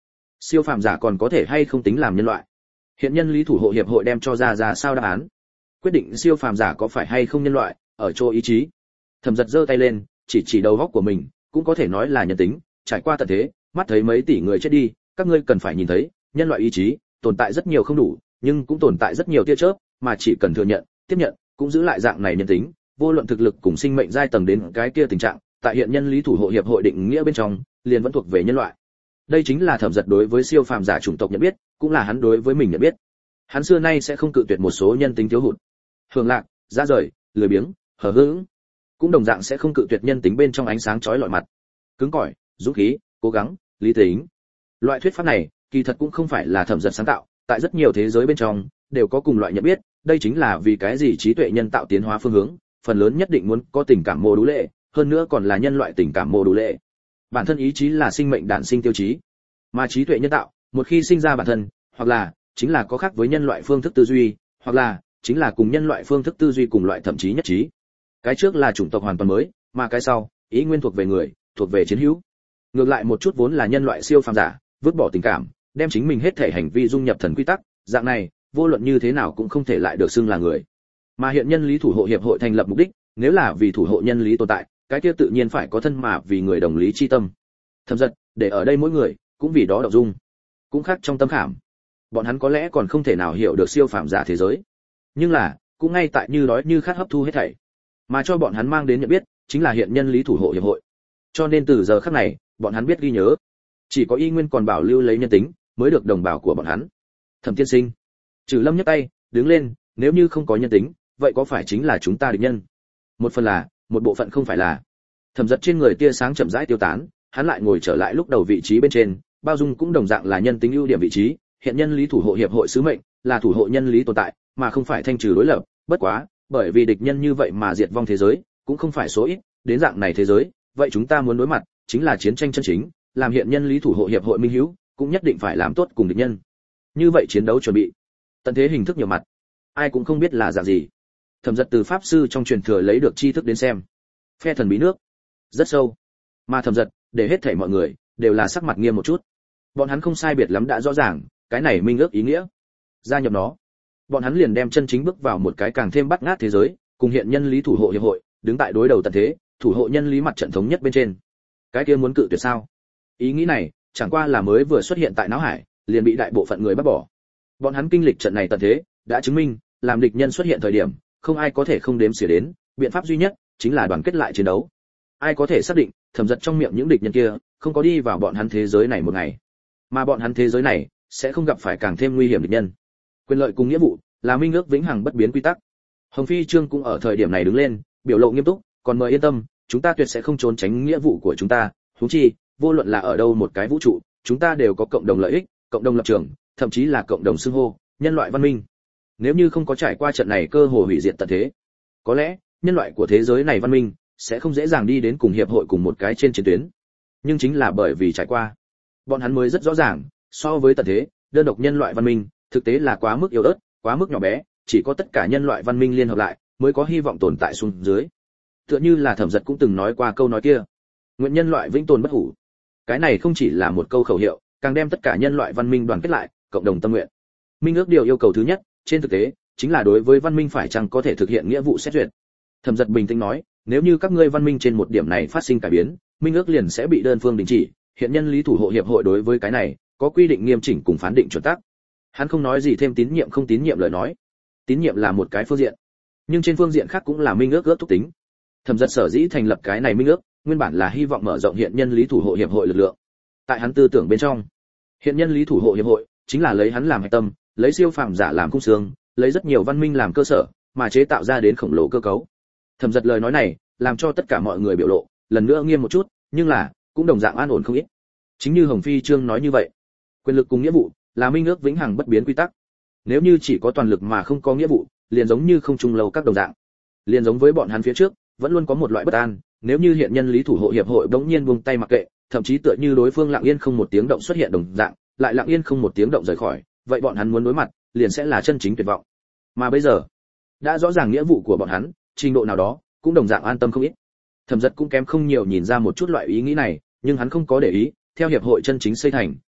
Siêu phàm giả còn có thể hay không tính làm nhân loại? Hiện nhân lý thủ hộ hiệp hội đem cho ra ra sao đáp án? Quyết định siêu phàm giả có phải hay không nhân loại, ở chỗ ý chí. Thẩm Giật giơ tay lên, chỉ chỉ đầu góc của mình, cũng có thể nói là nhân tính, trải qua tận thế, mắt thấy mấy tỷ người chết đi, các ngươi cần phải nhìn thấy, nhân loại ý chí tồn tại rất nhiều không đủ, nhưng cũng tồn tại rất nhiều tia chớp, mà chỉ cần thừa nhận, tiếp nhận, cũng giữ lại dạng này nhân tính, vô luận thực lực cùng sinh mệnh giai tầng đến cái kia tình trạng, tại hiện nhân lý thủ hộ hiệp hội định nghĩa bên trong, liền vẫn thuộc về nhân loại. Đây chính là Thẩm Giật đối với siêu phàm giả chủng tộc nhận biết, cũng là hắn đối với mình nhận biết. Hắn xưa nay sẽ không cự tuyệt một số nhân tính thiếu hụt. Hưởng lạc, ra rời, lười biếng, hờ hững, cũng đồng dạng sẽ không cự tuyệt nhân tính bên trong ánh sáng chói lọi mặt. Cứng cỏi, dũng khí, cố gắng, lý tính. Loại thuyết pháp này, kỳ thật cũng không phải là Thẩm Giật sáng tạo, tại rất nhiều thế giới bên trong đều có cùng loại nhận biết, đây chính là vì cái gì trí tuệ nhân tạo tiến hóa phương hướng, phần lớn nhất định muốn có tình cảm mô đũ lệ, hơn nữa còn là nhân loại tình cảm mô đũ lệ. Bản thân ý chí là sinh mệnh đản sinh tiêu chí, mà trí tuệ nhân tạo, một khi sinh ra bản thân, hoặc là chính là có khác với nhân loại phương thức tư duy, hoặc là chính là cùng nhân loại phương thức tư duy cùng loại thậm chí nhất trí. Cái trước là chủng tộc hoàn toàn mới, mà cái sau, ý nguyên thuộc về người, thuộc về chiến hữu. Ngược lại một chút vốn là nhân loại siêu phàm giả, vứt bỏ tình cảm, đem chính mình hết thể hành vi dung nhập thần quy tắc, dạng này, vô luận như thế nào cũng không thể lại được xưng là người. Mà hiện nhân lý thủ hộ hiệp hội thành lập mục đích, nếu là vì thủ hộ nhân lý tồn tại, cái kia tự nhiên phải có thân mà vì người đồng lý chi tâm. Thẩm Giật, để ở đây mỗi người cũng vì đó động dung, cũng khác trong tâm khảm. Bọn hắn có lẽ còn không thể nào hiểu được siêu phàm giả thế giới, nhưng là cũng ngay tại như đói như khát hấp thu hết thảy, mà cho bọn hắn mang đến nhận biết chính là hiện nhân lý thủ hộ hiệp hội. Cho nên từ giờ khắc này, bọn hắn biết ghi nhớ, chỉ có y nguyên còn bảo lưu lấy nhân tính, mới được đồng bào của bọn hắn. Thẩm tiên sinh, Trừ Lâm nhấc tay, đứng lên, nếu như không có nhân tính, vậy có phải chính là chúng ta địch nhân? Một phần là, một bộ phận không phải là. Thẩm Giật trên người tia sáng chậm rãi tiêu tán, hắn lại ngồi trở lại lúc đầu vị trí bên trên, bao dung cũng đồng dạng là nhân tính ưu điểm vị trí, hiện nhân lý thủ hộ hiệp hội sứ mệnh là thủ hộ nhân lý tồn tại, mà không phải thanh trừ đối lập, bất quá, bởi vì địch nhân như vậy mà diệt vong thế giới, cũng không phải số ít, đến dạng này thế giới, vậy chúng ta muốn đối mặt chính là chiến tranh chân chính, làm hiện nhân lý thủ hộ hiệp hội minh hữu, cũng nhất định phải làm tốt cùng địch nhân. Như vậy chiến đấu chuẩn bị, tận thế hình thức nhiều mặt, ai cũng không biết là dạng gì. Thẩm Giật từ pháp sư trong truyền thừa lấy được tri thức đến xem, phe thần bí nước rất sâu, mà Thẩm Giật để hết thảy mọi người đều là sắc mặt nghiêm một chút. Bọn hắn không sai biệt lắm đã rõ ràng cái này minh ước ý nghĩa. Gia nhập nó, bọn hắn liền đem chân chính bước vào một cái càng thêm bắt ngát thế giới, cùng hiện nhân lý thủ hộ hiệp hội đứng tại đối đầu tận thế, thủ hộ nhân lý mặt trận thống nhất bên trên. Cái kia muốn cự tuyệt sao? Ý nghĩ này chẳng qua là mới vừa xuất hiện tại não hải, liền bị đại bộ phận người bắt bỏ. Bọn hắn kinh lịch trận này tận thế, đã chứng minh, làm địch nhân xuất hiện thời điểm, không ai có thể không đếm xỉa đến, biện pháp duy nhất chính là đoàn kết lại chiến đấu. Ai có thể xác định, Thẩm Giật trong miệng những địch nhân kia, không có đi vào bọn hắn thế giới này một ngày, mà bọn hắn thế giới này sẽ không gặp phải càng thêm nguy hiểm địch nhân. Quyền lợi cùng nghĩa vụ là minh ước vĩnh hằng bất biến quy tắc. Hồng Phi Trương cũng ở thời điểm này đứng lên, biểu lộ nghiêm túc, còn mời yên tâm, chúng ta tuyệt sẽ không trốn tránh nghĩa vụ của chúng ta, huống chi, vô luận là ở đâu một cái vũ trụ, chúng ta đều có cộng đồng lợi ích, cộng đồng lập trường, thậm chí là cộng đồng xưng hô, nhân loại văn minh. Nếu như không có trải qua trận này cơ hồ hủy diệt tận thế, có lẽ nhân loại của thế giới này văn minh sẽ không dễ dàng đi đến cùng hiệp hội cùng một cái trên chiến tuyến. Nhưng chính là bởi vì trải qua, bọn hắn mới rất rõ ràng, so với tận thế, đơn độc nhân loại văn minh thực tế là quá mức yếu ớt, quá mức nhỏ bé, chỉ có tất cả nhân loại văn minh liên hợp lại mới có hy vọng tồn tại xuống dưới. Tựa như là Thẩm Giật cũng từng nói qua câu nói kia, nguyện nhân loại vĩnh tồn bất hủ. Cái này không chỉ là một câu khẩu hiệu, càng đem tất cả nhân loại văn minh đoàn kết lại, cộng đồng tâm nguyện. Minh ước điều yêu cầu thứ nhất, trên thực tế, chính là đối với văn minh phải chăng có thể thực hiện nghĩa vụ xét duyệt. Thẩm Giật bình tĩnh nói, nếu như các ngươi văn minh trên một điểm này phát sinh cải biến, minh ước liền sẽ bị đơn phương đình chỉ, hiện nhân lý thủ hộ hiệp hội đối với cái này có quy định nghiêm chỉnh cùng phán định chuẩn tắc. Hắn không nói gì thêm tín nhiệm không tín nhiệm lời nói. Tín nhiệm là một cái phương diện, nhưng trên phương diện khác cũng là minh ước ước thúc tính. Thẩm Giật sở dĩ thành lập cái này minh ước, nguyên bản là hy vọng mở rộng hiện nhân lý thủ hộ hiệp hội lực lượng. Tại hắn tư tưởng bên trong, hiện nhân lý thủ hộ hiệp hội chính là lấy hắn làm hạch tâm, lấy siêu phàm giả làm khung xương, lấy rất nhiều văn minh làm cơ sở, mà chế tạo ra đến khổng lồ cơ cấu. Thẩm Giật lời nói này, làm cho tất cả mọi người biểu lộ lần nữa nghiêm một chút, nhưng là cũng đồng dạng an ổn không ít. Chính như Hồng Phi Trương nói như vậy, quyền lực cùng nghĩa vụ là minh ước vĩnh hằng bất biến quy tắc. Nếu như chỉ có toàn lực mà không có nghĩa vụ, liền giống như không trung lâu các đồng dạng. Liền giống với bọn hắn phía trước, vẫn luôn có một loại bất an, nếu như hiện nhân lý thủ hộ hiệp hội bỗng nhiên buông tay mặc kệ, thậm chí tựa như đối phương lặng yên không một tiếng động xuất hiện đồng dạng, lại lặng yên không một tiếng động rời khỏi, vậy bọn hắn muốn đối mặt, liền sẽ là chân chính tuyệt vọng. Mà bây giờ, đã rõ ràng nghĩa vụ của bọn hắn, trình độ nào đó cũng đồng dạng an tâm không ít. Thẩm Giật cũng kém không nhiều nhìn ra một chút loại ý nghĩ này, nhưng hắn không có để ý, theo hiệp hội chân chính xây thành,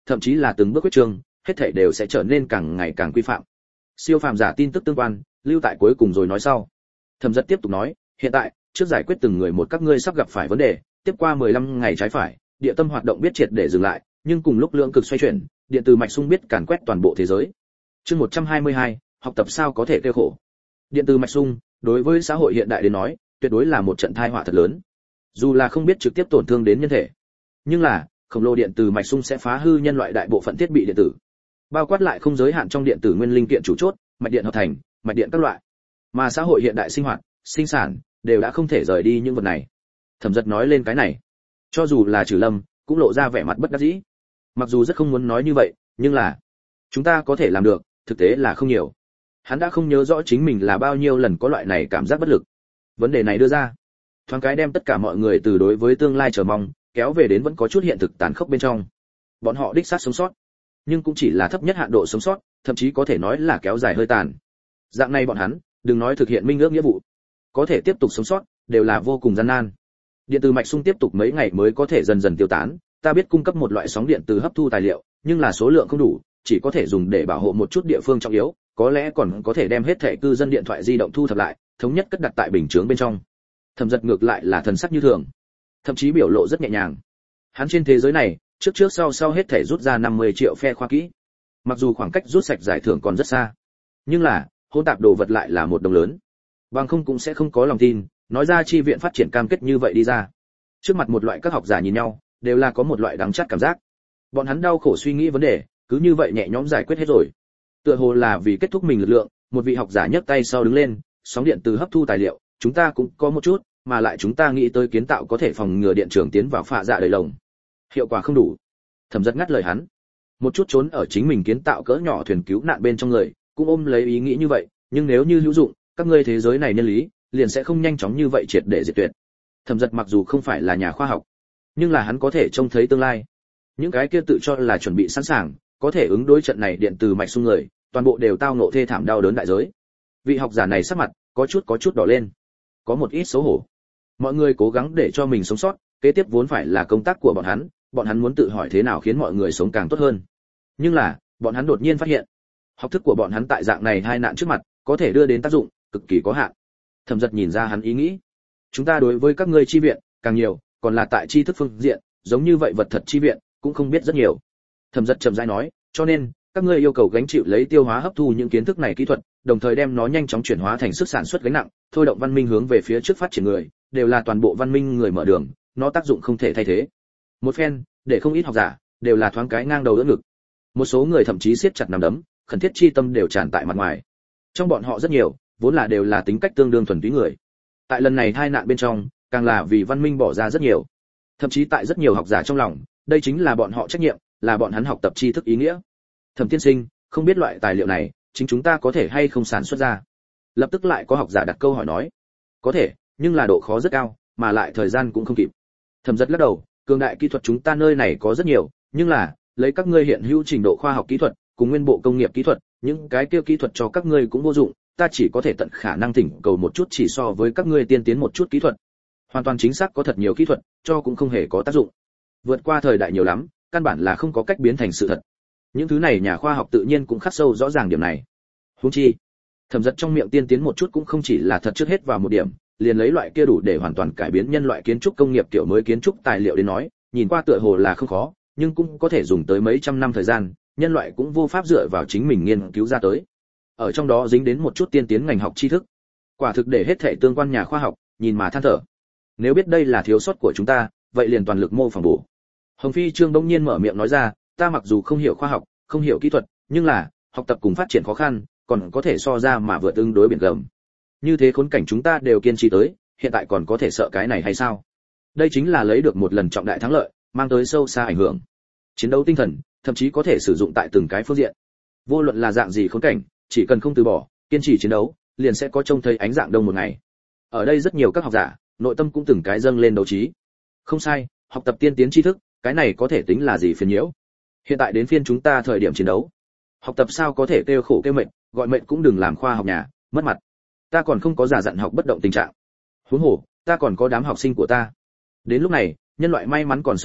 thậm chí là từng bước quyết trương, hết thảy đều sẽ trở nên càng ngày càng quy phạm. Siêu phàm giả tin tức tương quan, lưu tại cuối cùng rồi nói sau. Thẩm Dật tiếp tục nói, hiện tại, trước giải quyết từng người một các ngươi sắp gặp phải vấn đề, tiếp qua mười lăm ngày trái phải, địa tâm hoạt động biết triệt để dừng lại, nhưng cùng lúc lượng cực xoay chuyển, điện từ mạch xung biết càn quét toàn bộ thế giới. Chương một trăm hai mươi hai, học tập sao có thể tiêu khổ. Điện từ mạch xung, đối với xã hội hiện đại đến nói, tuyệt đối là một trận tai họa thật lớn. Dù là không biết trực tiếp tổn thương đến nhân thể, nhưng là, khổng lồ điện từ mạch xung sẽ phá hư nhân loại đại bộ phận thiết bị điện tử, bao quát lại không giới hạn trong điện tử nguyên linh kiện chủ chốt, mạch điện hợp thành, mạch điện các loại. Mà xã hội hiện đại sinh hoạt, sinh sản đều đã không thể rời đi những vật này. Thẩm Dật nói lên cái này, cho dù là Trừ Lâm cũng lộ ra vẻ mặt bất đắc dĩ. Mặc dù rất không muốn nói như vậy, nhưng là chúng ta có thể làm được, thực tế là không nhiều. Hắn đã không nhớ rõ chính mình là bao nhiêu lần có loại này cảm giác bất lực. Vấn đề này đưa ra, thoáng cái đem tất cả mọi người từ đối với tương lai chờ mong kéo về đến vẫn có chút hiện thực tàn khốc bên trong. Bọn họ đích xác sống sót, nhưng cũng chỉ là thấp nhất hạn độ sống sót, thậm chí có thể nói là kéo dài hơi tàn. Dạng này bọn hắn, đừng nói thực hiện minh ước nghĩa vụ, có thể tiếp tục sống sót, đều là vô cùng gian nan. Điện từ mạch xung tiếp tục mấy ngày mới có thể dần dần tiêu tán, ta biết cung cấp một loại sóng điện từ hấp thu tài liệu, nhưng là số lượng không đủ, chỉ có thể dùng để bảo hộ một chút địa phương trọng yếu, có lẽ còn có thể đem hết thẻ cư dân điện thoại di động thu thập lại, thống nhất cất đặt tại bình chướng bên trong. Thẩm Dật ngược lại là thần sắc như thường, thậm chí biểu lộ rất nhẹ nhàng. Hắn trên thế giới này, trước trước sau sau hết thảy rút ra năm mươi triệu phe khoa kỹ. Mặc dù khoảng cách rút sạch giải thưởng còn rất xa, nhưng là, hỗn tạp đồ vật lại là một đồng lớn. Bằng không cũng sẽ không có lòng tin, nói ra chi viện phát triển cam kết như vậy đi ra. Trước mặt một loại các học giả nhìn nhau, đều là có một loại đắng chát cảm giác. Bọn hắn đau khổ suy nghĩ vấn đề, cứ như vậy nhẹ nhõm giải quyết hết rồi. Tựa hồ là vì kết thúc mình lực lượng, một vị học giả nhấc tay sau đứng lên, sóng điện từ hấp thu tài liệu, chúng ta cũng có một chút, mà lại chúng ta nghĩ tới kiến tạo có thể phòng ngừa điện trường tiến vào phạ dạ đầy lồng. Hiệu quả không đủ. Thẩm Dật ngắt lời hắn. Một chút trốn ở chính mình kiến tạo cỡ nhỏ thuyền cứu nạn bên trong người, cũng ôm lấy ý nghĩ như vậy, nhưng nếu như hữu dụng, các ngươi thế giới này nhân lý, liền sẽ không nhanh chóng như vậy triệt để diệt tuyệt. Thẩm Dật mặc dù không phải là nhà khoa học, nhưng là hắn có thể trông thấy tương lai. Những cái kia tự cho là chuẩn bị sẵn sàng, có thể ứng đối trận này điện từ mạch xung người, toàn bộ đều tao ngộ thê thảm đau đớn đại giới. Vị học giả này sắc mặt có chút có chút đỏ lên, có một ít xấu hổ. Mọi người cố gắng để cho mình sống sót, kế tiếp vốn phải là công tác của bọn hắn, bọn hắn muốn tự hỏi thế nào khiến mọi người sống càng tốt hơn. Nhưng là, bọn hắn đột nhiên phát hiện, học thức của bọn hắn tại dạng này hai nạn trước mặt, có thể đưa đến tác dụng cực kỳ có hạn. Thẩm Dật nhìn ra hắn ý nghĩ. Chúng ta đối với các ngươi chi viện càng nhiều, còn là tại tri thức phương diện, giống như vậy vật thật chi viện cũng không biết rất nhiều. Thẩm Dật trầm rãi nói, cho nên các ngươi yêu cầu gánh chịu lấy tiêu hóa hấp thu những kiến thức này kỹ thuật, đồng thời đem nó nhanh chóng chuyển hóa thành sức sản xuất gánh nặng, thôi động văn minh hướng về phía trước phát triển người, đều là toàn bộ văn minh người mở đường, nó tác dụng không thể thay thế. Một phen, để không ít học giả đều là thoáng cái ngang đầu đỡ ngực. Một số người thậm chí siết chặt nắm đấm, khẩn thiết chi tâm đều tràn tại mặt ngoài. Trong bọn họ rất nhiều, vốn là đều là tính cách tương đương thuần túy người. Tại lần này tai nạn bên trong, càng là vì văn minh bỏ ra rất nhiều. Thậm chí tại rất nhiều học giả trong lòng, đây chính là bọn họ trách nhiệm, là bọn hắn học tập tri thức ý nghĩa. Thẩm tiên sinh, không biết loại tài liệu này, chính chúng ta có thể hay không sản xuất ra? Lập tức lại có học giả đặt câu hỏi nói. Có thể, nhưng là độ khó rất cao, mà lại thời gian cũng không kịp. Thẩm Dật lắc đầu, cường đại kỹ thuật chúng ta nơi này có rất nhiều, nhưng là, lấy các ngươi hiện hữu trình độ khoa học kỹ thuật, cùng nguyên bộ công nghiệp kỹ thuật, những cái kia kỹ thuật cho các ngươi cũng vô dụng, ta chỉ có thể tận khả năng thỉnh cầu một chút chỉ so với các ngươi tiên tiến một chút kỹ thuật. Hoàn toàn chính xác có thật nhiều kỹ thuật, cho cũng không hề có tác dụng. Vượt qua thời đại nhiều lắm, căn bản là không có cách biến thành sự thật. Những thứ này nhà khoa học tự nhiên cũng khắc sâu rõ ràng điểm này. Huống chi, Thẩm Dật trong miệng tiên tiến một chút cũng không chỉ là thật trước hết vào một điểm, liền lấy loại kia đủ để hoàn toàn cải biến nhân loại kiến trúc công nghiệp kiểu mới kiến trúc tài liệu đến nói, nhìn qua tựa hồ là không khó, nhưng cũng có thể dùng tới mấy trăm năm thời gian, nhân loại cũng vô pháp dựa vào chính mình nghiên cứu ra tới. Ở trong đó dính đến một chút tiên tiến ngành học tri thức. Quả thực để hết thảy tương quan nhà khoa học nhìn mà than thở. Nếu biết đây là thiếu sót của chúng ta, vậy liền toàn lực mô phỏng bổ. Hồng Phi Trương đông nhiên mở miệng nói ra, ta mặc dù không hiểu khoa học, không hiểu kỹ thuật, nhưng là học tập cùng phát triển khó khăn, còn có thể so ra mà vượt ứng đối biển gầm. Như thế khốn cảnh chúng ta đều kiên trì tới, hiện tại còn có thể sợ cái này hay sao? Đây chính là lấy được một lần trọng đại thắng lợi, mang tới sâu xa ảnh hưởng. Chiến đấu tinh thần, thậm chí có thể sử dụng tại từng cái phương diện. Vô luận là dạng gì khốn cảnh, chỉ cần không từ bỏ, kiên trì chiến đấu, liền sẽ có trông thấy ánh dạng đông một ngày. Ở đây rất nhiều các học giả, nội tâm cũng từng cái dâng lên đấu trí. Không sai, học tập tiên tiến tri thức, cái này có thể tính là gì phiền nhiễu. Hiện tại đến phiên chúng ta thời điểm chiến đấu. Học tập sao có thể kêu khổ kêu mệt, gọi mệt cũng đừng làm khoa học nhà, mất mặt. Ta còn không có giả dặn học bất động tình trạng. Huống hồ, ta còn có đám học sinh của ta. Đến lúc này, nhân loại may mắn còn sống sót,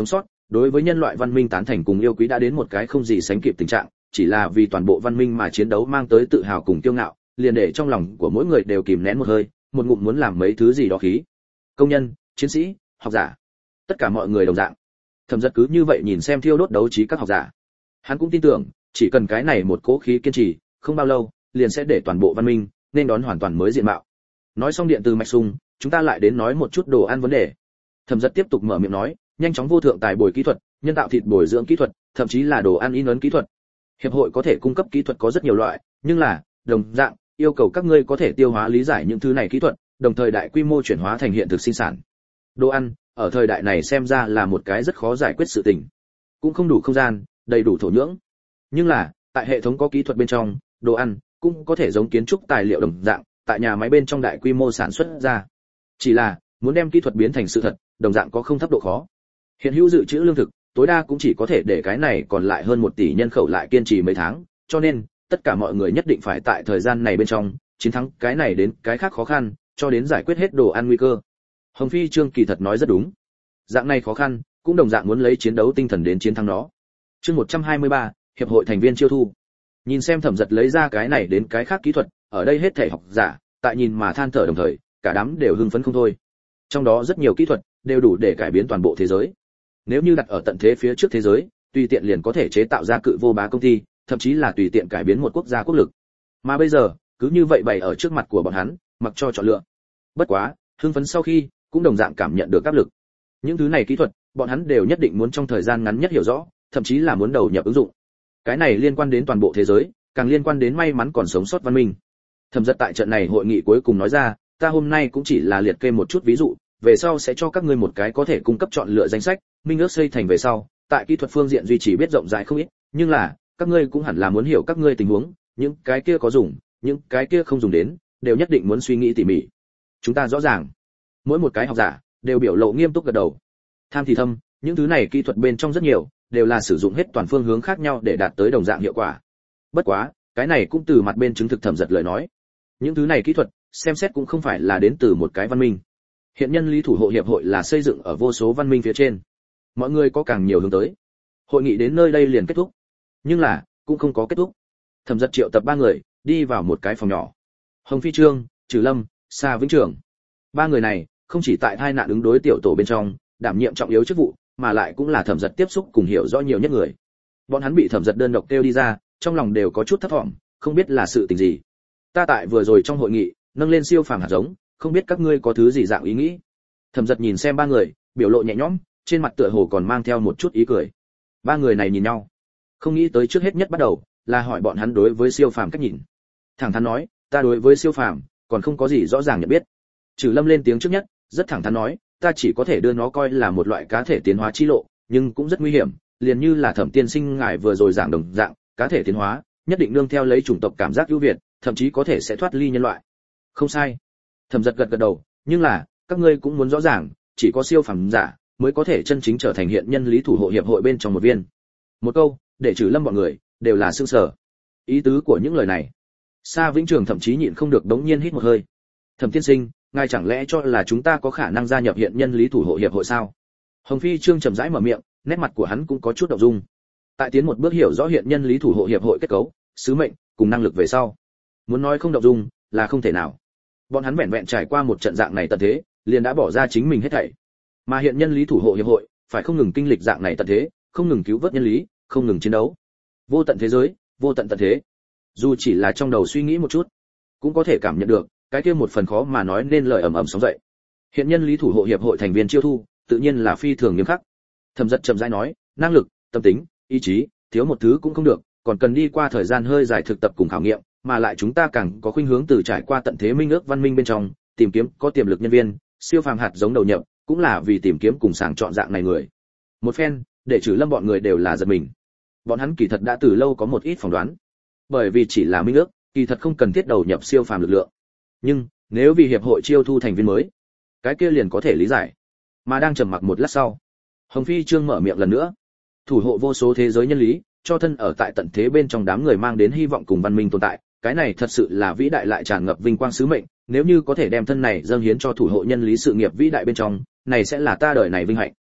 đối với nhân loại văn minh tán thành cùng yêu quý đã đến một cái không gì sánh kịp tình trạng, chỉ là vì toàn bộ văn minh mà chiến đấu mang tới tự hào cùng kiêu ngạo, liền để trong lòng của mỗi người đều kìm nén một hơi, một ngụm muốn làm mấy thứ gì đó khí. Công nhân, chiến sĩ, học giả, tất cả mọi người đồng dạng. Thẩm Dật cứ như vậy nhìn xem thiêu đốt đấu trí các học giả. Hắn cũng tin tưởng, chỉ cần cái này một cố khí kiên trì, không bao lâu, liền sẽ để toàn bộ văn minh nên đón hoàn toàn mới diện mạo. Nói xong điện từ mạch sung, chúng ta lại đến nói một chút đồ ăn vấn đề. Thẩm Dật tiếp tục mở miệng nói, nhanh chóng vô thượng tài bồi kỹ thuật, nhân tạo thịt bồi dưỡng kỹ thuật, thậm chí là đồ ăn in ấn kỹ thuật. Hiệp hội có thể cung cấp kỹ thuật có rất nhiều loại, nhưng là, đồng dạng, yêu cầu các ngươi có thể tiêu hóa lý giải những thứ này kỹ thuật, đồng thời đại quy mô chuyển hóa thành hiện thực sinh sản. Đồ ăn, ở thời đại này xem ra là một cái rất khó giải quyết sự tình. Cũng không đủ không gian, đầy đủ thổ nhưỡng. Nhưng là, tại hệ thống có kỹ thuật bên trong, đồ ăn cũng có thể giống kiến trúc tài liệu đồng dạng, tại nhà máy bên trong đại quy mô sản xuất ra. Chỉ là, muốn đem kỹ thuật biến thành sự thật, đồng dạng có không thấp độ khó. Hiện hữu dự trữ lương thực, tối đa cũng chỉ có thể để cái này còn lại hơn một tỷ nhân khẩu lại kiên trì mấy tháng, cho nên, tất cả mọi người nhất định phải tại thời gian này bên trong, chiến thắng cái này đến cái khác khó khăn, cho đến giải quyết hết đồ ăn nguy cơ. Hồng Phi Trương kỳ thật nói rất đúng. Dạng này khó khăn, cũng đồng dạng muốn lấy chiến đấu tinh thần đến chiến thắng nó. Chương một trăm hai mươi ba, hiệp hội thành viên chiêu thu. Nhìn xem Thẩm Dật lấy ra cái này đến cái khác kỹ thuật, ở đây hết thảy học giả, tại nhìn mà than thở đồng thời, cả đám đều hưng phấn không thôi. Trong đó rất nhiều kỹ thuật đều đủ để cải biến toàn bộ thế giới. Nếu như đặt ở tận thế phía trước thế giới, tùy tiện liền có thể chế tạo ra cự vô bá công ty, thậm chí là tùy tiện cải biến một quốc gia quốc lực. Mà bây giờ, cứ như vậy bày ở trước mặt của bọn hắn, mặc cho chọn lựa. Bất quá, hưng phấn sau khi, cũng đồng dạng cảm nhận được áp lực. Những thứ này kỹ thuật, bọn hắn đều nhất định muốn trong thời gian ngắn nhất hiểu rõ, thậm chí là muốn đầu nhập ứng dụng. Cái này liên quan đến toàn bộ thế giới, càng liên quan đến may mắn còn sống sót văn minh. Thẩm Dật tại trận này hội nghị cuối cùng nói ra, ta hôm nay cũng chỉ là liệt kê một chút ví dụ, về sau sẽ cho các ngươi một cái có thể cung cấp chọn lựa danh sách, minh ước xây thành về sau, tại kỹ thuật phương diện duy trì biết rộng rãi không ít, nhưng là, các ngươi cũng hẳn là muốn hiểu các ngươi tình huống, những cái kia có dùng, những cái kia không dùng đến, đều nhất định muốn suy nghĩ tỉ mỉ. Chúng ta rõ ràng. Mỗi một cái học giả đều biểu lộ nghiêm túc gật đầu. Tham thì thâm, những thứ này kỹ thuật bên trong rất nhiều, đều là sử dụng hết toàn phương hướng khác nhau để đạt tới đồng dạng hiệu quả. Bất quá, cái này cũng từ mặt bên chứng thực Thẩm Dật lời nói. Những thứ này kỹ thuật, xem xét cũng không phải là đến từ một cái văn minh. Hiện nhân lý thủ hộ hiệp hội là xây dựng ở vô số văn minh phía trên. Mọi người có càng nhiều hướng tới. Hội nghị đến nơi đây liền kết thúc. Nhưng là, cũng không có kết thúc. Thẩm Dật triệu tập ba người, đi vào một cái phòng nhỏ. Hồng Phi Trương, Trừ Lâm, Sa Vĩnh Trường. Ba người này, không chỉ tại hai nạn ứng đối tiểu tổ bên trong, đảm nhiệm trọng yếu chức vụ, mà lại cũng là Thẩm Dật tiếp xúc cùng hiểu rõ nhiều nhất người. Bọn hắn bị Thẩm Dật đơn độc kêu đi ra, trong lòng đều có chút thất vọng, không biết là sự tình gì. Ta tại vừa rồi trong hội nghị, nâng lên siêu phàm hạt giống, không biết các ngươi có thứ gì dạng ý nghĩ. Thẩm Dật nhìn xem ba người, biểu lộ nhẹ nhõm, trên mặt tựa hồ còn mang theo một chút ý cười. Ba người này nhìn nhau, không nghĩ tới trước hết nhất bắt đầu là hỏi bọn hắn đối với siêu phàm cách nhìn. Thẳng thắn nói, ta đối với siêu phàm còn không có gì rõ ràng nhận biết. Trừ Lâm lên tiếng trước nhất, rất thẳng thắn nói, ta chỉ có thể đưa nó coi là một loại cá thể tiến hóa chi lộ, nhưng cũng rất nguy hiểm, liền như là Thẩm tiên sinh ngài vừa rồi giảng đồng dạng, cá thể tiến hóa nhất định nương theo lấy chủng tộc cảm giác ưu việt, thậm chí có thể sẽ thoát ly nhân loại. Không sai. Thẩm Dật gật gật đầu, nhưng là, các ngươi cũng muốn rõ ràng, chỉ có siêu phàm giả mới có thể chân chính trở thành hiện nhân lý thủ hộ hiệp hội bên trong một viên. Một câu, để Trừ Lâm bọn người đều là sương sở. Ý tứ của những lời này, Sa Vĩnh Trường thậm chí nhịn không được đống nhiên hít một hơi. Thẩm tiên sinh, ngài chẳng lẽ cho là chúng ta có khả năng gia nhập hiện nhân lý thủ hộ hiệp hội sao? Hồng Phi Trương chậm rãi mở miệng, nét mặt của hắn cũng có chút động dung. Tại tiến một bước hiểu rõ hiện nhân lý thủ hộ hiệp hội kết cấu, sứ mệnh cùng năng lực về sau, muốn nói không động dung là không thể nào. Bọn hắn vẹn vẹn trải qua một trận dạng này tận thế, liền đã bỏ ra chính mình hết thảy. Mà hiện nhân lý thủ hộ hiệp hội phải không ngừng kinh lịch dạng này tận thế, không ngừng cứu vớt nhân lý, không ngừng chiến đấu. Vô tận thế giới, vô tận tận thế. Dù chỉ là trong đầu suy nghĩ một chút, cũng có thể cảm nhận được cái kia một phần khó mà nói nên lời ầm ầm sóng dậy. Hiện nhân lý thủ hộ hiệp hội thành viên chiêu thu, tự nhiên là phi thường nghiêm khắc. Thẩm Dật chậm rãi nói, năng lực, tâm tính, ý chí, thiếu một thứ cũng không được, còn cần đi qua thời gian hơi dài thực tập cùng khảo nghiệm, mà lại chúng ta càng có khuynh hướng từ trải qua tận thế minh ước văn minh bên trong, tìm kiếm có tiềm lực nhân viên, siêu phàm hạt giống đầu nhập, cũng là vì tìm kiếm cùng sàng chọn dạng này người. Một phen, để Trừ Lâm bọn người đều là giật mình. Bọn hắn kỳ thật đã từ lâu có một ít phỏng đoán. Bởi vì chỉ là minh ước, kỳ thật không cần thiết đầu nhập siêu phàm lực lượng. Nhưng, nếu vì hiệp hội chiêu thu thành viên mới, cái kia liền có thể lý giải. Mà đang trầm mặc một lát sau, Hồng Phi Trương mở miệng lần nữa. Thủ hộ vô số thế giới nhân lý, cho thân ở tại tận thế bên trong đám người mang đến hy vọng cùng văn minh tồn tại, cái này thật sự là vĩ đại lại tràn ngập vinh quang sứ mệnh, nếu như có thể đem thân này dâng hiến cho thủ hộ nhân lý sự nghiệp vĩ đại bên trong, này sẽ là ta đời này vinh hạnh.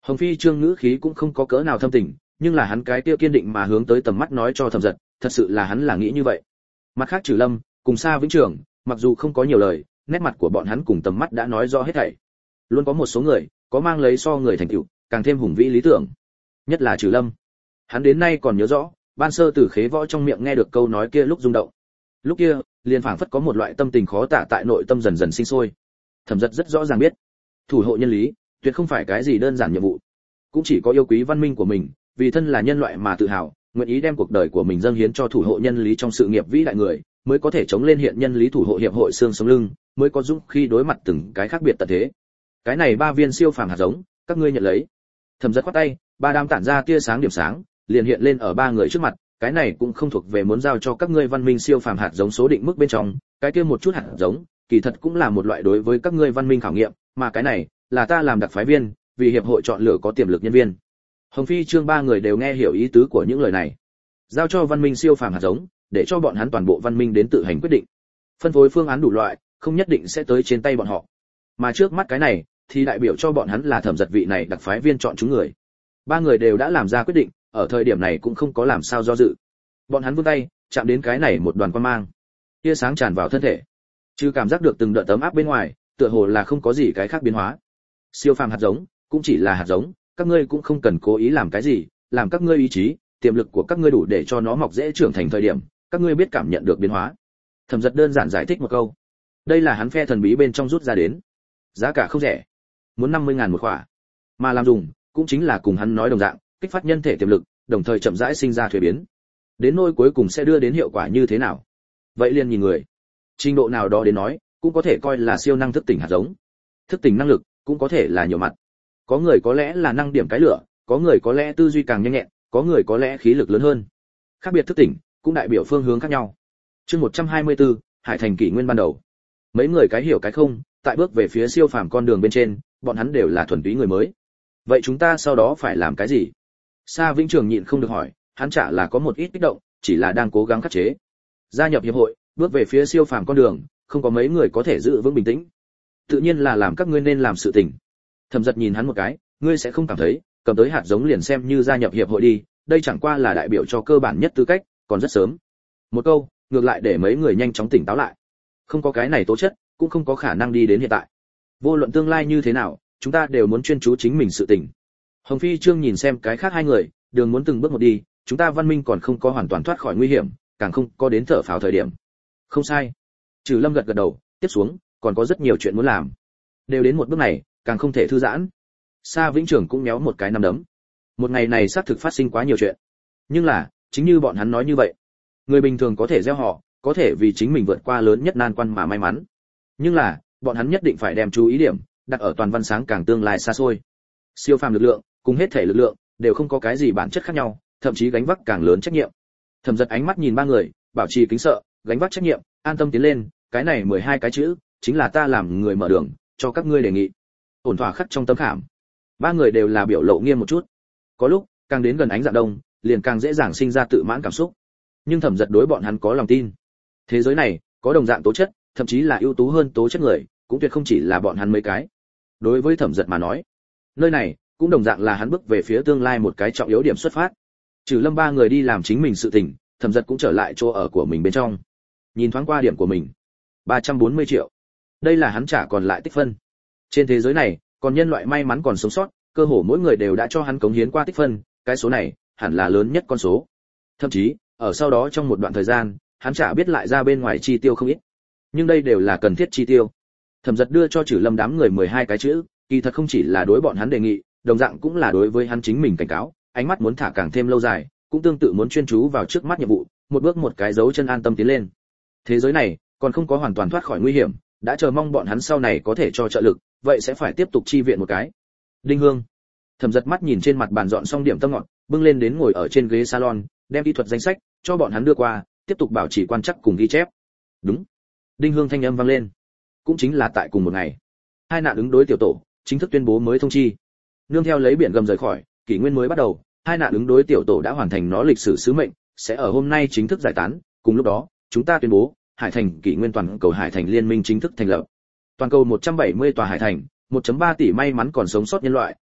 Hồng Phi Trương ngữ khí cũng không có cỡ nào thâm tình, nhưng là hắn cái kia kiên định mà hướng tới tầm mắt nói cho Thẩm Dật, thật sự là hắn là nghĩ như vậy. Mặt khác Trừ Lâm, cùng Sa Vĩnh Trường, mặc dù không có nhiều lời, nét mặt của bọn hắn cùng tầm mắt đã nói rõ hết thảy. Luôn có một số người, có mang lấy so người thành tựu, càng thêm hùng vĩ lý tưởng. Nhất là Trừ Lâm. Hắn đến nay còn nhớ rõ, ban sơ từ Khế Võ trong miệng nghe được câu nói kia lúc rung động. Lúc kia, liền phảng phất có một loại tâm tình khó tả tại nội tâm dần dần sinh sôi. Thẩm Dật rất rõ ràng biết, thủ hộ nhân lý, tuyệt không phải cái gì đơn giản nhiệm vụ, cũng chỉ có yêu quý văn minh của mình, vì thân là nhân loại mà tự hào, nguyện ý đem cuộc đời của mình dâng hiến cho thủ hộ nhân lý trong sự nghiệp vĩ đại người, mới có thể chống lên hiện nhân lý thủ hộ hiệp hội xương sống lưng, mới có dũng khi đối mặt từng cái khác biệt tận thế. Cái này ba viên siêu phàm hạt giống, các ngươi nhận lấy. Thẩm Dật quát tay, ba đám tản ra tia sáng điểm sáng, liền hiện lên ở ba người trước mặt, cái này cũng không thuộc về muốn giao cho các ngươi văn minh siêu phàm hạt giống số định mức bên trong, cái kia một chút hạt giống, kỳ thật cũng là một loại đối với các ngươi văn minh khảo nghiệm, mà cái này là ta làm đặc phái viên, vì hiệp hội chọn lựa có tiềm lực nhân viên. Hồng Phi Trương ba người đều nghe hiểu ý tứ của những lời này. Giao cho văn minh siêu phàm hạt giống, để cho bọn hắn toàn bộ văn minh đến tự hành quyết định. Phân phối phương án đủ loại, không nhất định sẽ tới trên tay bọn họ. Mà trước mắt cái này, thì đại biểu cho bọn hắn là Thẩm Dật vị này đặc phái viên chọn chúng người. Ba người đều đã làm ra quyết định, ở thời điểm này cũng không có làm sao do dự. Bọn hắn vươn tay, chạm đến cái này một đoàn quang mang. Tia sáng tràn vào thân thể. Chứ cảm giác được từng đợt ấm áp bên ngoài, tựa hồ là không có gì cái khác biến hóa. Siêu phàm hạt giống, cũng chỉ là hạt giống, các ngươi cũng không cần cố ý làm cái gì, làm các ngươi ý chí, tiềm lực của các ngươi đủ để cho nó mọc dễ trưởng thành thời điểm, các ngươi biết cảm nhận được biến hóa. Thẩm Dật đơn giản giải thích một câu. Đây là hắn phe thần bí bên trong rút ra đến. Giá cả không rẻ, muốn năm mươi ngàn một khỏa. Mà làm dùng, cũng chính là cùng hắn nói đồng dạng, kích phát nhân thể tiềm lực, đồng thời chậm rãi sinh ra thuế biến. Đến nỗi cuối cùng sẽ đưa đến hiệu quả như thế nào? Vậy liền nhìn người. Trình độ nào đó đến nói, cũng có thể coi là siêu năng thức tỉnh hạt giống. Thức tỉnh năng lực, cũng có thể là nhiều mặt. Có người có lẽ là năng điểm cái lửa, có người có lẽ tư duy càng nhanh nhẹn, có người có lẽ khí lực lớn hơn. Khác biệt thức tỉnh, cũng đại biểu phương hướng khác nhau. Chương một trăm hai mươi tư, Hải Thành kỷ nguyên ban đầu. Mấy người cái hiểu cái không, tại bước về phía siêu phàm con đường bên trên, bọn hắn đều là thuần túy người mới. Vậy chúng ta sau đó phải làm cái gì? Sa Vĩnh Trường nhịn không được hỏi, hắn chả là có một ít kích động, chỉ là đang cố gắng khắc chế. Gia nhập hiệp hội, bước về phía siêu phàm con đường, không có mấy người có thể giữ vững bình tĩnh. Tự nhiên là làm các ngươi nên làm sự tình. Thẩm Dật nhìn hắn một cái, ngươi sẽ không cảm thấy, cầm tới hạt giống liền xem như gia nhập hiệp hội đi, đây chẳng qua là đại biểu cho cơ bản nhất tư cách, còn rất sớm. Một câu, ngược lại để mấy người nhanh chóng tỉnh táo lại. Không có cái này tố chất, cũng không có khả năng đi đến hiện tại. Vô luận tương lai như thế nào, chúng ta đều muốn chuyên chú chính mình sự tình. Hồng Phi Trương nhìn xem cái khác hai người, đường muốn từng bước một đi, chúng ta văn minh còn không có hoàn toàn thoát khỏi nguy hiểm, càng không có đến thở phào thời điểm. Không sai. Trừ Lâm gật gật đầu, tiếp xuống, còn có rất nhiều chuyện muốn làm. Đều đến một bước này, càng không thể thư giãn. Sa Vĩnh Trường cũng méo một cái nắm đấm. Một ngày này xác thực phát sinh quá nhiều chuyện. Nhưng là, chính như bọn hắn nói như vậy, người bình thường có thể gieo họ, có thể vì chính mình vượt qua lớn nhất nan quan mà may mắn. Nhưng là, bọn hắn nhất định phải đem chú ý điểm đặt ở toàn văn sáng càng tương lai xa xôi. Siêu phàm lực lượng, cùng hết thể lực lượng, đều không có cái gì bản chất khác nhau, thậm chí gánh vác càng lớn trách nhiệm. Thẩm Dật ánh mắt nhìn ba người, bảo trì kính sợ, gánh vác trách nhiệm, an tâm tiến lên, cái này mười hai cái chữ, chính là ta làm người mở đường, cho các ngươi đề nghị. Ổn thỏa khắc trong tấm khảm. Ba người đều là biểu lộ nghiêm một chút. Có lúc, càng đến gần ánh dạng đông, liền càng dễ dàng sinh ra tự mãn cảm xúc. Nhưng Thẩm Dật đối bọn hắn có lòng tin. Thế giới này, có đồng dạng tố chất, thậm chí là ưu tú hơn tố chất người, cũng tuyệt không chỉ là bọn hắn mấy cái. Đối với Thẩm Dật mà nói, nơi này cũng đồng dạng là hắn bước về phía tương lai một cái trọng yếu điểm xuất phát. Trừ Lâm ba người đi làm chính mình sự tình, Thẩm Dật cũng trở lại chỗ ở của mình bên trong. Nhìn thoáng qua điểm của mình, ba trăm bốn mươi triệu. Đây là hắn trả còn lại tích phân. Trên thế giới này, còn nhân loại may mắn còn sống sót, cơ hồ mỗi người đều đã cho hắn cống hiến qua tích phân, cái số này hẳn là lớn nhất con số. Thậm chí, ở sau đó trong một đoạn thời gian, hắn chả biết lại ra bên ngoài chi tiêu không ít. Nhưng đây đều là cần thiết chi tiêu. Thẩm Dật đưa cho Trừ Lâm đám người mười hai cái chữ, kỳ thật không chỉ là đối bọn hắn đề nghị, đồng dạng cũng là đối với hắn chính mình cảnh cáo, ánh mắt muốn thả càng thêm lâu dài, cũng tương tự muốn chuyên chú vào trước mắt nhiệm vụ, một bước một cái dấu chân an tâm tiến lên. Thế giới này còn không có hoàn toàn thoát khỏi nguy hiểm, đã chờ mong bọn hắn sau này có thể cho trợ lực, vậy sẽ phải tiếp tục chi viện một cái. Đinh Hương. Thẩm Dật mắt nhìn trên mặt bàn dọn xong điểm tâm ngọt, bưng lên đến ngồi ở trên ghế salon, đem kỹ thuật danh sách cho bọn hắn đưa qua, tiếp tục bảo trì quan trắc cùng ghi chép. Đúng. Đinh Hương thanh âm vang lên. Cũng chính là tại cùng một ngày, hai nạn ứng đối tiểu tổ chính thức tuyên bố mới thông chi. Nương theo lấy biển gầm rời khỏi, kỷ nguyên mới bắt đầu, hai nạn ứng đối tiểu tổ đã hoàn thành nó lịch sử sứ mệnh, sẽ ở hôm nay chính thức giải tán. Cùng lúc đó, chúng ta tuyên bố, Hải Thành kỷ nguyên toàn cầu Hải Thành liên minh chính thức thành lập. Toàn cầu một trăm bảy mươi tòa hải thành, một phẩy ba tỷ may mắn còn sống sót nhân loại,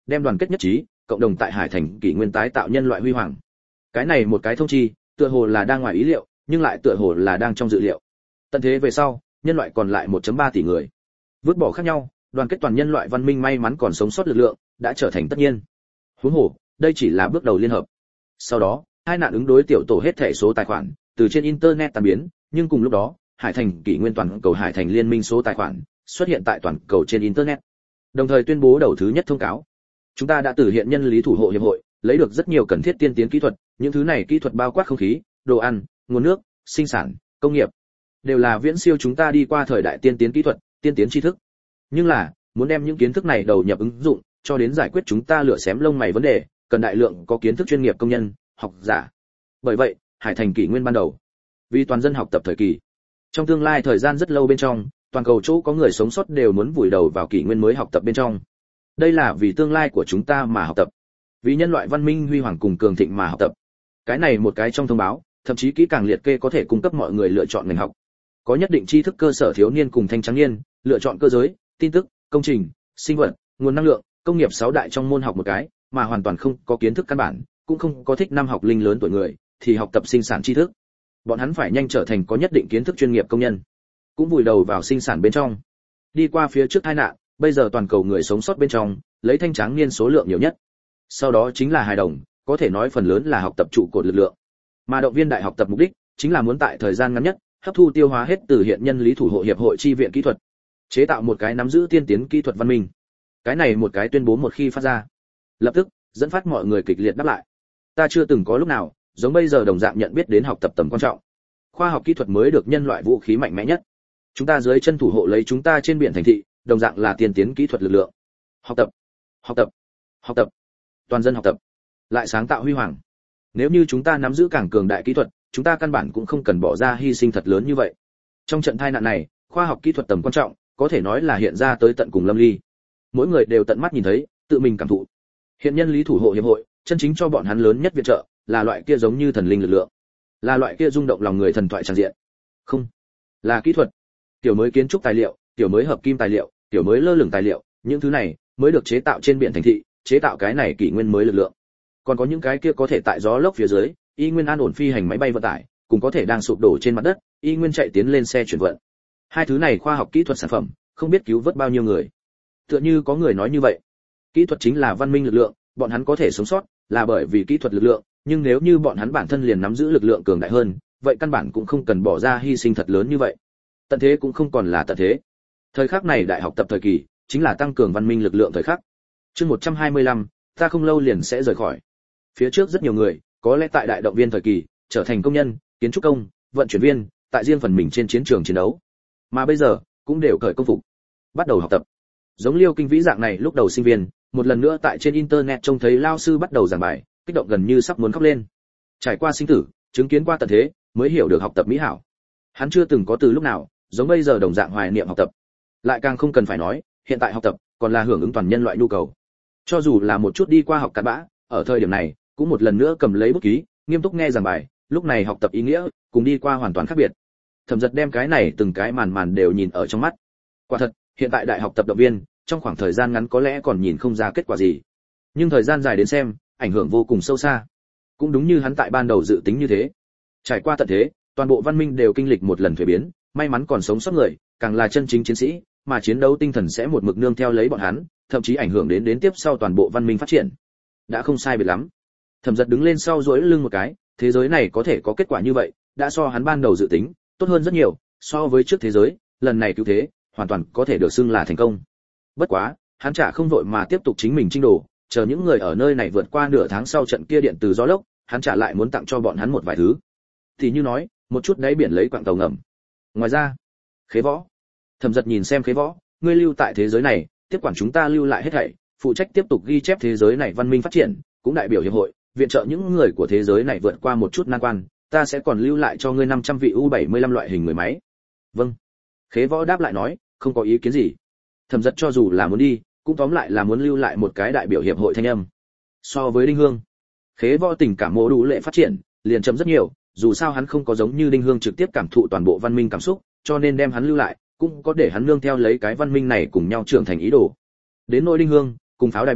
đem đoàn kết nhất trí, cộng đồng tại Hải Thành kỷ nguyên tái tạo nhân loại huy hoàng. Cái này một cái thông chi, tựa hồ là đang ngoài ý liệu, nhưng lại tựa hồ là đang trong dự liệu. Tận thế về sau, nhân loại còn lại một phẩy ba tỷ người. Vứt bỏ khác nhau, đoàn kết toàn nhân loại văn minh may mắn còn sống sót lực lượng, đã trở thành tất nhiên. Huống hồ, đây chỉ là bước đầu liên hợp. Sau đó, hai nạn ứng đối tiểu tổ hết thảy số tài khoản, từ trên internet tan biến, nhưng cùng lúc đó, Hải Thành kỷ nguyên toàn cầu Hải Thành liên minh số tài khoản xuất hiện tại toàn cầu trên internet. Đồng thời tuyên bố đầu thứ nhất thông cáo. Chúng ta đã từ hiện nhân lý thủ hộ hiệp hội lấy được rất nhiều cần thiết tiên tiến kỹ thuật, những thứ này kỹ thuật bao quát không khí, đồ ăn, nguồn nước, sinh sản, công nghiệp, đều là viễn siêu chúng ta đi qua thời đại tiên tiến kỹ thuật, tiên tiến tri thức. Nhưng là, muốn đem những kiến thức này đầu nhập ứng dụng, cho đến giải quyết chúng ta lựa xém lông mày vấn đề, cần đại lượng có kiến thức chuyên nghiệp công nhân, học giả. Bởi vậy, Hải Thành kỷ nguyên ban đầu, vì toàn dân học tập thời kỳ. Trong tương lai thời gian rất lâu bên trong, toàn cầu chỗ có người sống sót đều muốn vùi đầu vào kỷ nguyên mới học tập bên trong. Đây là vì tương lai của chúng ta mà học tập, vì nhân loại văn minh huy hoàng cùng cường thịnh mà học tập. Cái này một cái trong thông báo, thậm chí kỹ càng liệt kê có thể cung cấp mọi người lựa chọn ngành học. Có nhất định tri thức cơ sở thiếu niên cùng thanh trắng niên, lựa chọn cơ giới, tin tức, công trình, sinh vật, nguồn năng lượng, công nghiệp sáu đại trong môn học một cái, mà hoàn toàn không có kiến thức căn bản, cũng không có thích năm học linh lớn tuổi người, thì học tập sinh sản tri thức. Bọn hắn phải nhanh trở thành có nhất định kiến thức chuyên nghiệp công nhân, cũng vùi đầu vào sinh sản bên trong. Đi qua phía trước tai nạn, bây giờ toàn cầu người sống sót bên trong, lấy thanh tráng niên số lượng nhiều nhất. Sau đó chính là hài đồng, có thể nói phần lớn là học tập trụ cột lực lượng. Mà động viên đại học tập mục đích chính là muốn tại thời gian ngắn nhất, hấp thu tiêu hóa hết từ hiện nhân lý thủ hộ hiệp hội chi viện kỹ thuật, chế tạo một cái nắm giữ tiên tiến kỹ thuật văn minh. Cái này một cái tuyên bố một khi phát ra, lập tức dẫn phát mọi người kịch liệt đáp lại. Ta chưa từng có lúc nào giống bây giờ đồng dạng nhận biết đến học tập tầm quan trọng. Khoa học kỹ thuật mới được nhân loại vũ khí mạnh mẽ nhất. Chúng ta dưới chân thủ hộ lấy chúng ta trên biển thành thị, đồng dạng là tiên tiến kỹ thuật lực lượng. Học tập, học tập, học tập, toàn dân học tập, lại sáng tạo huy hoàng. Nếu như chúng ta nắm giữ càng cường đại kỹ thuật, chúng ta căn bản cũng không cần bỏ ra hy sinh thật lớn như vậy. Trong trận tai nạn này, khoa học kỹ thuật tầm quan trọng, có thể nói là hiện ra tới tận cùng lâm ly. Mỗi người đều tận mắt nhìn thấy, tự mình cảm thụ. Hiện nhân lý thủ hộ hiệp hội, chân chính cho bọn hắn lớn nhất viện trợ, là loại kia giống như thần linh lực lượng, là loại kia rung động lòng người thần thoại tràn diện. Không, là kỹ thuật, tiểu mới kiến trúc tài liệu, tiểu mới hợp kim tài liệu, tiểu mới lơ lửng tài liệu, những thứ này mới được chế tạo trên biển thành thị, chế tạo cái này kỷ nguyên mới lực lượng. Còn có những cái kia có thể tại gió lốc phía dưới, y nguyên an ổn phi hành máy bay vận tải, cũng có thể đang sụp đổ trên mặt đất, y nguyên chạy tiến lên xe chuyển vận. Hai thứ này khoa học kỹ thuật sản phẩm, không biết cứu vớt bao nhiêu người. Tựa như có người nói như vậy, kỹ thuật chính là văn minh lực lượng, bọn hắn có thể sống sót là bởi vì kỹ thuật lực lượng, nhưng nếu như bọn hắn bản thân liền nắm giữ lực lượng cường đại hơn, vậy căn bản cũng không cần bỏ ra hy sinh thật lớn như vậy. Tận thế cũng không còn là tận thế. Thời khắc này đại học tập thời kỳ, chính là tăng cường văn minh lực lượng thời khắc. Chương một trăm hai mươi lăm, ta không lâu liền sẽ rời khỏi. Phía trước rất nhiều người, có lẽ tại đại động viên thời kỳ, trở thành công nhân, kiến trúc công, vận chuyển viên, tại riêng phần mình trên chiến trường chiến đấu. Mà bây giờ, cũng đều cởi công phục, bắt đầu học tập. Giống Liêu Kinh Vĩ dạng này lúc đầu sinh viên, một lần nữa tại trên internet trông thấy lao sư bắt đầu giảng bài, kích động gần như sắp muốn khóc lên. Trải qua sinh tử, chứng kiến qua tận thế, mới hiểu được học tập mỹ hảo. Hắn chưa từng có từ lúc nào, giống bây giờ đồng dạng hoài niệm học tập. Lại càng không cần phải nói, hiện tại học tập còn là hưởng ứng toàn nhân loại nhu cầu. Cho dù là một chút đi qua học cặn bã, ở thời điểm này, cũng một lần nữa cầm lấy bút ký, nghiêm túc nghe giảng bài, lúc này học tập ý nghĩa, cùng đi qua hoàn toàn khác biệt. Thẩm Dật đem cái này từng cái màn màn đều nhìn ở trong mắt. Quả thật, hiện tại đại học tập động viên, trong khoảng thời gian ngắn có lẽ còn nhìn không ra kết quả gì. Nhưng thời gian dài đến xem, ảnh hưởng vô cùng sâu xa. Cũng đúng như hắn tại ban đầu dự tính như thế. Trải qua tận thế, toàn bộ văn minh đều kinh lịch một lần thuế biến, may mắn còn sống sót người, càng là chân chính chiến sĩ, mà chiến đấu tinh thần sẽ một mực nương theo lấy bọn hắn, thậm chí ảnh hưởng đến đến tiếp sau toàn bộ văn minh phát triển. Đã không sai biệt lắm. Thẩm Dật đứng lên sau duỗi lưng một cái, thế giới này có thể có kết quả như vậy, đã so hắn ban đầu dự tính, tốt hơn rất nhiều, so với trước thế giới, lần này cứu thế, hoàn toàn có thể được xưng là thành công. Bất quá, hắn chả không vội mà tiếp tục chính mình chinh đồ, chờ những người ở nơi này vượt qua nửa tháng sau trận kia điện từ gió lốc, hắn trả lại muốn tặng cho bọn hắn một vài thứ. Thì như nói, một chút đáy biển lấy quặng tàu ngầm. Ngoài ra, Khế Võ. Thẩm Dật nhìn xem Khế Võ, ngươi lưu tại thế giới này, tiếp quản chúng ta lưu lại hết thảy, phụ trách tiếp tục ghi chép thế giới này văn minh phát triển, cũng đại biểu hiệp hội, viện trợ những người của thế giới này vượt qua một chút nan quan, ta sẽ còn lưu lại cho ngươi năm trăm vị U bảy mươi lăm loại hình người máy. Vâng. Khế Võ đáp lại nói, không có ý kiến gì. Thẩm Dật cho dù là muốn đi, cũng tóm lại là muốn lưu lại một cái đại biểu hiệp hội thanh âm. So với Đinh Hương, Khế Võ tình cảm mô đủ lệ phát triển, liền chậm rất nhiều, dù sao hắn không có giống như Đinh Hương trực tiếp cảm thụ toàn bộ văn minh cảm xúc, cho nên đem hắn lưu lại, cũng có để hắn nương theo lấy cái văn minh này cùng nhau trưởng thành ý đồ. Đến nỗi Đinh Hương, cùng pháo đài bay,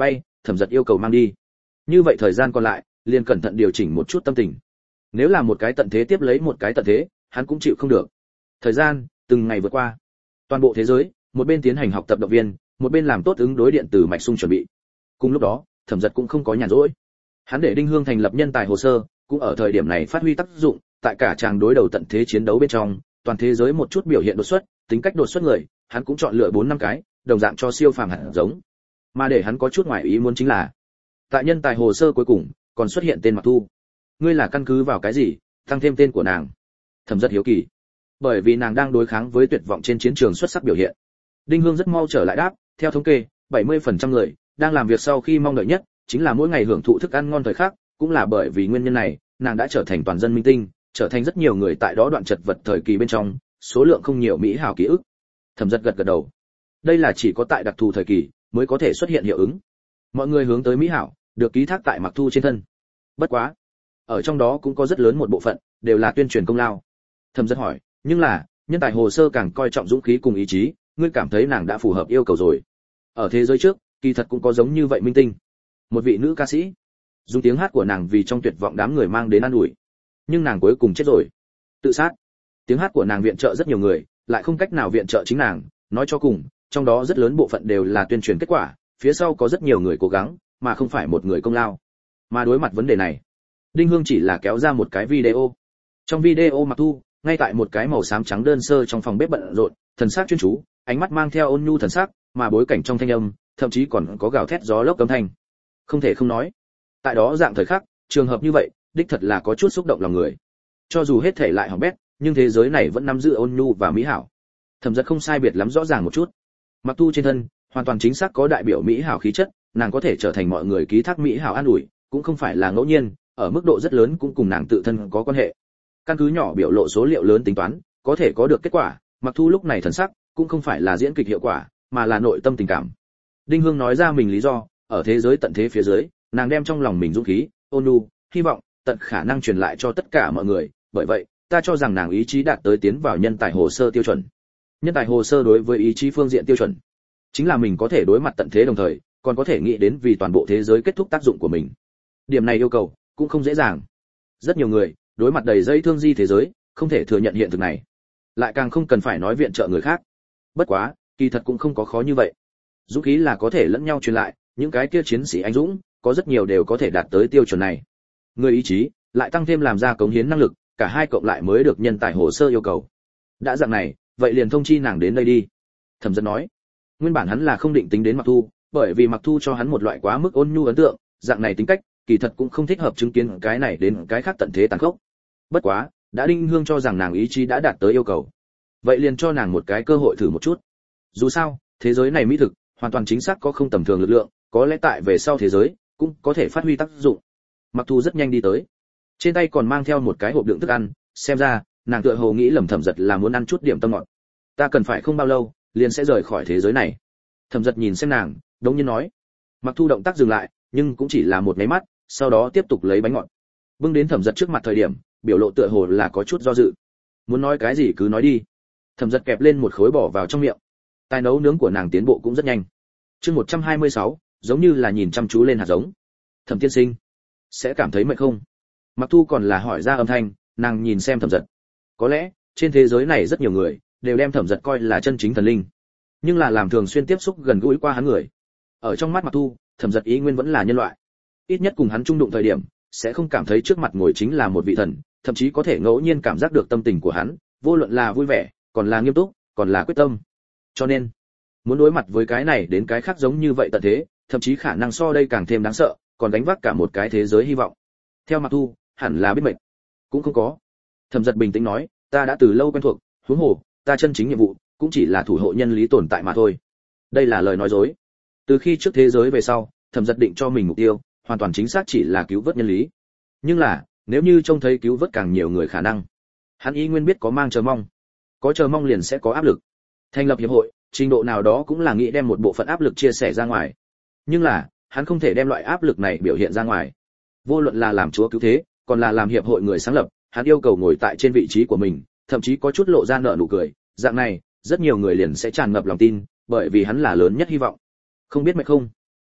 Thẩm Dật yêu cầu mang đi. Như vậy thời gian còn lại, liền cẩn thận điều chỉnh một chút tâm tình. Nếu là một cái tận thế tiếp lấy một cái tận thế, hắn cũng chịu không được. Thời gian từng ngày vượt qua. Toàn bộ thế giới, một bên tiến hành học tập động viên, một bên làm tốt ứng đối điện tử mạch sung chuẩn bị. Cùng lúc đó, Thẩm Dật cũng không có nhàn rỗi. Hắn để Đinh Hương thành lập nhân tài hồ sơ, cũng ở thời điểm này phát huy tác dụng, tại cả tràng đối đầu tận thế chiến đấu bên trong, toàn thế giới một chút biểu hiện đột xuất, tính cách đột xuất người, hắn cũng chọn lựa bốn năm cái, đồng dạng cho siêu phàm hạt giống. Mà để hắn có chút ngoài ý muốn chính là, tại nhân tài hồ sơ cuối cùng, còn xuất hiện tên Mặc Thu. Ngươi là căn cứ vào cái gì, tăng thêm tên của nàng? Thẩm Dật hiếu kỳ. Bởi vì nàng đang đối kháng với tuyệt vọng trên chiến trường xuất sắc biểu hiện. Đinh Hương rất mau trở lại đáp, theo thống kê, bảy mươi phần trăm người đang làm việc sau khi mong đợi nhất, chính là mỗi ngày hưởng thụ thức ăn ngon thời khắc, cũng là bởi vì nguyên nhân này, nàng đã trở thành toàn dân minh tinh, trở thành rất nhiều người tại đó đoạn chật vật thời kỳ bên trong, số lượng không nhiều mỹ hảo ký ức. Thẩm Dật gật gật đầu. Đây là chỉ có tại đặc thù thời kỳ mới có thể xuất hiện hiệu ứng. Mọi người hướng tới mỹ hảo, được ký thác tại Mặc Thu trên thân. Bất quá, ở trong đó cũng có rất lớn một bộ phận đều là tuyên truyền công lao. Thẩm Dật hỏi, nhưng là, nhân tài hồ sơ càng coi trọng dũng khí cùng ý chí, ngươi cảm thấy nàng đã phù hợp yêu cầu rồi. Ở thế giới trước, kỳ thật cũng có giống như vậy minh tinh. Một vị nữ ca sĩ, dùng tiếng hát của nàng vì trong tuyệt vọng đám người mang đến an ủi. Nhưng nàng cuối cùng chết rồi. Tự sát. Tiếng hát của nàng viện trợ rất nhiều người, lại không cách nào viện trợ chính nàng, nói cho cùng, trong đó rất lớn bộ phận đều là tuyên truyền kết quả, phía sau có rất nhiều người cố gắng, mà không phải một người công lao. Mà đối mặt vấn đề này, Đinh Hương chỉ là kéo ra một cái video. Trong video Mặc Thu, ngay tại một cái màu xám trắng đơn sơ trong phòng bếp bận rộn, thần sắc chuyên chú, ánh mắt mang theo ôn nhu thần sắc, mà bối cảnh trong thanh âm, thậm chí còn có gào thét gió lốc âm thanh. Không thể không nói, tại đó dạng thời khắc, trường hợp như vậy, đích thật là có chút xúc động lòng người. Cho dù hết thể lại hỏng bét, nhưng thế giới này vẫn nắm giữ ôn nhu và mỹ hảo. Thẩm Dật không sai biệt lắm rõ ràng một chút. Mặc Thu trên thân, hoàn toàn chính xác có đại biểu mỹ hảo khí chất, nàng có thể trở thành mọi người ký thác mỹ hảo an ủi, cũng không phải là ngẫu nhiên, ở mức độ rất lớn cũng cùng nàng tự thân có quan hệ. Căn cứ nhỏ biểu lộ số liệu lớn tính toán, có thể có được kết quả, Mặc Thu lúc này thần sắc cũng không phải là diễn kịch hiệu quả, mà là nội tâm tình cảm. Đinh Hương nói ra mình lý do, ở thế giới tận thế phía dưới, nàng đem trong lòng mình dũng khí, ôn nhu, hy vọng, tận khả năng truyền lại cho tất cả mọi người, bởi vậy, ta cho rằng nàng ý chí đạt tới tiến vào nhân tài hồ sơ tiêu chuẩn. Nhân tài hồ sơ đối với ý chí phương diện tiêu chuẩn, chính là mình có thể đối mặt tận thế đồng thời, còn có thể nghĩ đến vì toàn bộ thế giới kết thúc tác dụng của mình. Điểm này yêu cầu cũng không dễ dàng. Rất nhiều người đối mặt đầy dây thương di thế giới, không thể thừa nhận hiện thực này, lại càng không cần phải nói viện trợ người khác. Bất quá, kỳ thật cũng không có khó như vậy. Dũng khí là có thể lẫn nhau truyền lại, những cái kia chiến sĩ anh dũng, có rất nhiều đều có thể đạt tới tiêu chuẩn này. Người ý chí, lại tăng thêm làm ra cống hiến năng lực, cả hai cộng lại mới được nhân tài hồ sơ yêu cầu. Đã dạng này, vậy liền thông chi nàng đến đây đi. Thẩm Dật nói. Nguyên bản hắn là không định tính đến Mặc Thu, bởi vì Mặc Thu cho hắn một loại quá mức ôn nhu ấn tượng, dạng này tính cách, kỳ thật cũng không thích hợp chứng kiến cái này đến cái khác tận thế tàn khốc. Bất quá, đã Đinh Hương cho rằng nàng ý chí đã đạt tới yêu cầu, vậy liền cho nàng một cái cơ hội thử một chút. Dù sao, thế giới này mỹ thực, hoàn toàn chính xác có không tầm thường lực lượng, có lẽ tại về sau thế giới cũng có thể phát huy tác dụng. Mặc Thu rất nhanh đi tới, trên tay còn mang theo một cái hộp đựng thức ăn, xem ra nàng tựa hồ nghĩ lầm Thẩm Dật là muốn ăn chút điểm tâm ngọt. Ta cần phải không bao lâu liền sẽ rời khỏi thế giới này. Thẩm Dật nhìn xem nàng, đống nhiên nói. Mặc Thu động tác dừng lại, nhưng cũng chỉ là một cái mắt, sau đó tiếp tục lấy bánh ngọt, bưng đến Thẩm Dật trước mặt thời điểm, biểu lộ tựa hồ là có chút do dự. Muốn nói cái gì cứ nói đi. Thẩm Dật kẹp lên một khối bỏ vào trong miệng. Tài nấu nướng của nàng tiến bộ cũng rất nhanh. Chương một trăm hai mươi sáu, giống như là nhìn chăm chú lên hạt giống. Thẩm tiên sinh, sẽ cảm thấy mệt không? Mặc Thu còn là hỏi ra âm thanh, nàng nhìn xem Thẩm Dật. Có lẽ, trên thế giới này rất nhiều người đều đem Thẩm Dật coi là chân chính thần linh, nhưng là làm thường xuyên tiếp xúc gần gũi qua hắn người. Ở trong mắt Mặc Thu, Thẩm Dật ý nguyên vẫn là nhân loại. Ít nhất cùng hắn chung đụng thời điểm, sẽ không cảm thấy trước mặt ngồi chính là một vị thần, thậm chí có thể ngẫu nhiên cảm giác được tâm tình của hắn, vô luận là vui vẻ, còn là nghiêm túc, còn là quyết tâm. Cho nên, muốn đối mặt với cái này đến cái khác giống như vậy tận thế, thậm chí khả năng so đây càng thêm đáng sợ, còn đánh vác cả một cái thế giới hy vọng. Theo Mặc Thu, hẳn là biết mệt. Cũng không có. Thẩm Dật bình tĩnh nói, ta đã từ lâu quen thuộc, huống hồ, ta chân chính nhiệm vụ cũng chỉ là thủ hộ nhân lý tồn tại mà thôi. Đây là lời nói dối. Từ khi trước thế giới về sau, Thẩm Dật định cho mình mục tiêu, hoàn toàn chính xác chỉ là cứu vớt nhân lý. Nhưng là, nếu như trông thấy cứu vớt càng nhiều người khả năng, hắn ý nguyên biết có mang chờ mong. Có chờ mong liền sẽ có áp lực. Thành lập hiệp hội, trình độ nào đó cũng là nghĩ đem một bộ phận áp lực chia sẻ ra ngoài. Nhưng là, hắn không thể đem loại áp lực này biểu hiện ra ngoài. Vô luận là làm chúa cứu thế, còn là làm hiệp hội người sáng lập, hắn yêu cầu ngồi tại trên vị trí của mình, thậm chí có chút lộ ra nở nụ cười, dạng này, rất nhiều người liền sẽ tràn ngập lòng tin, bởi vì hắn là lớn nhất hy vọng. Không biết mệt không?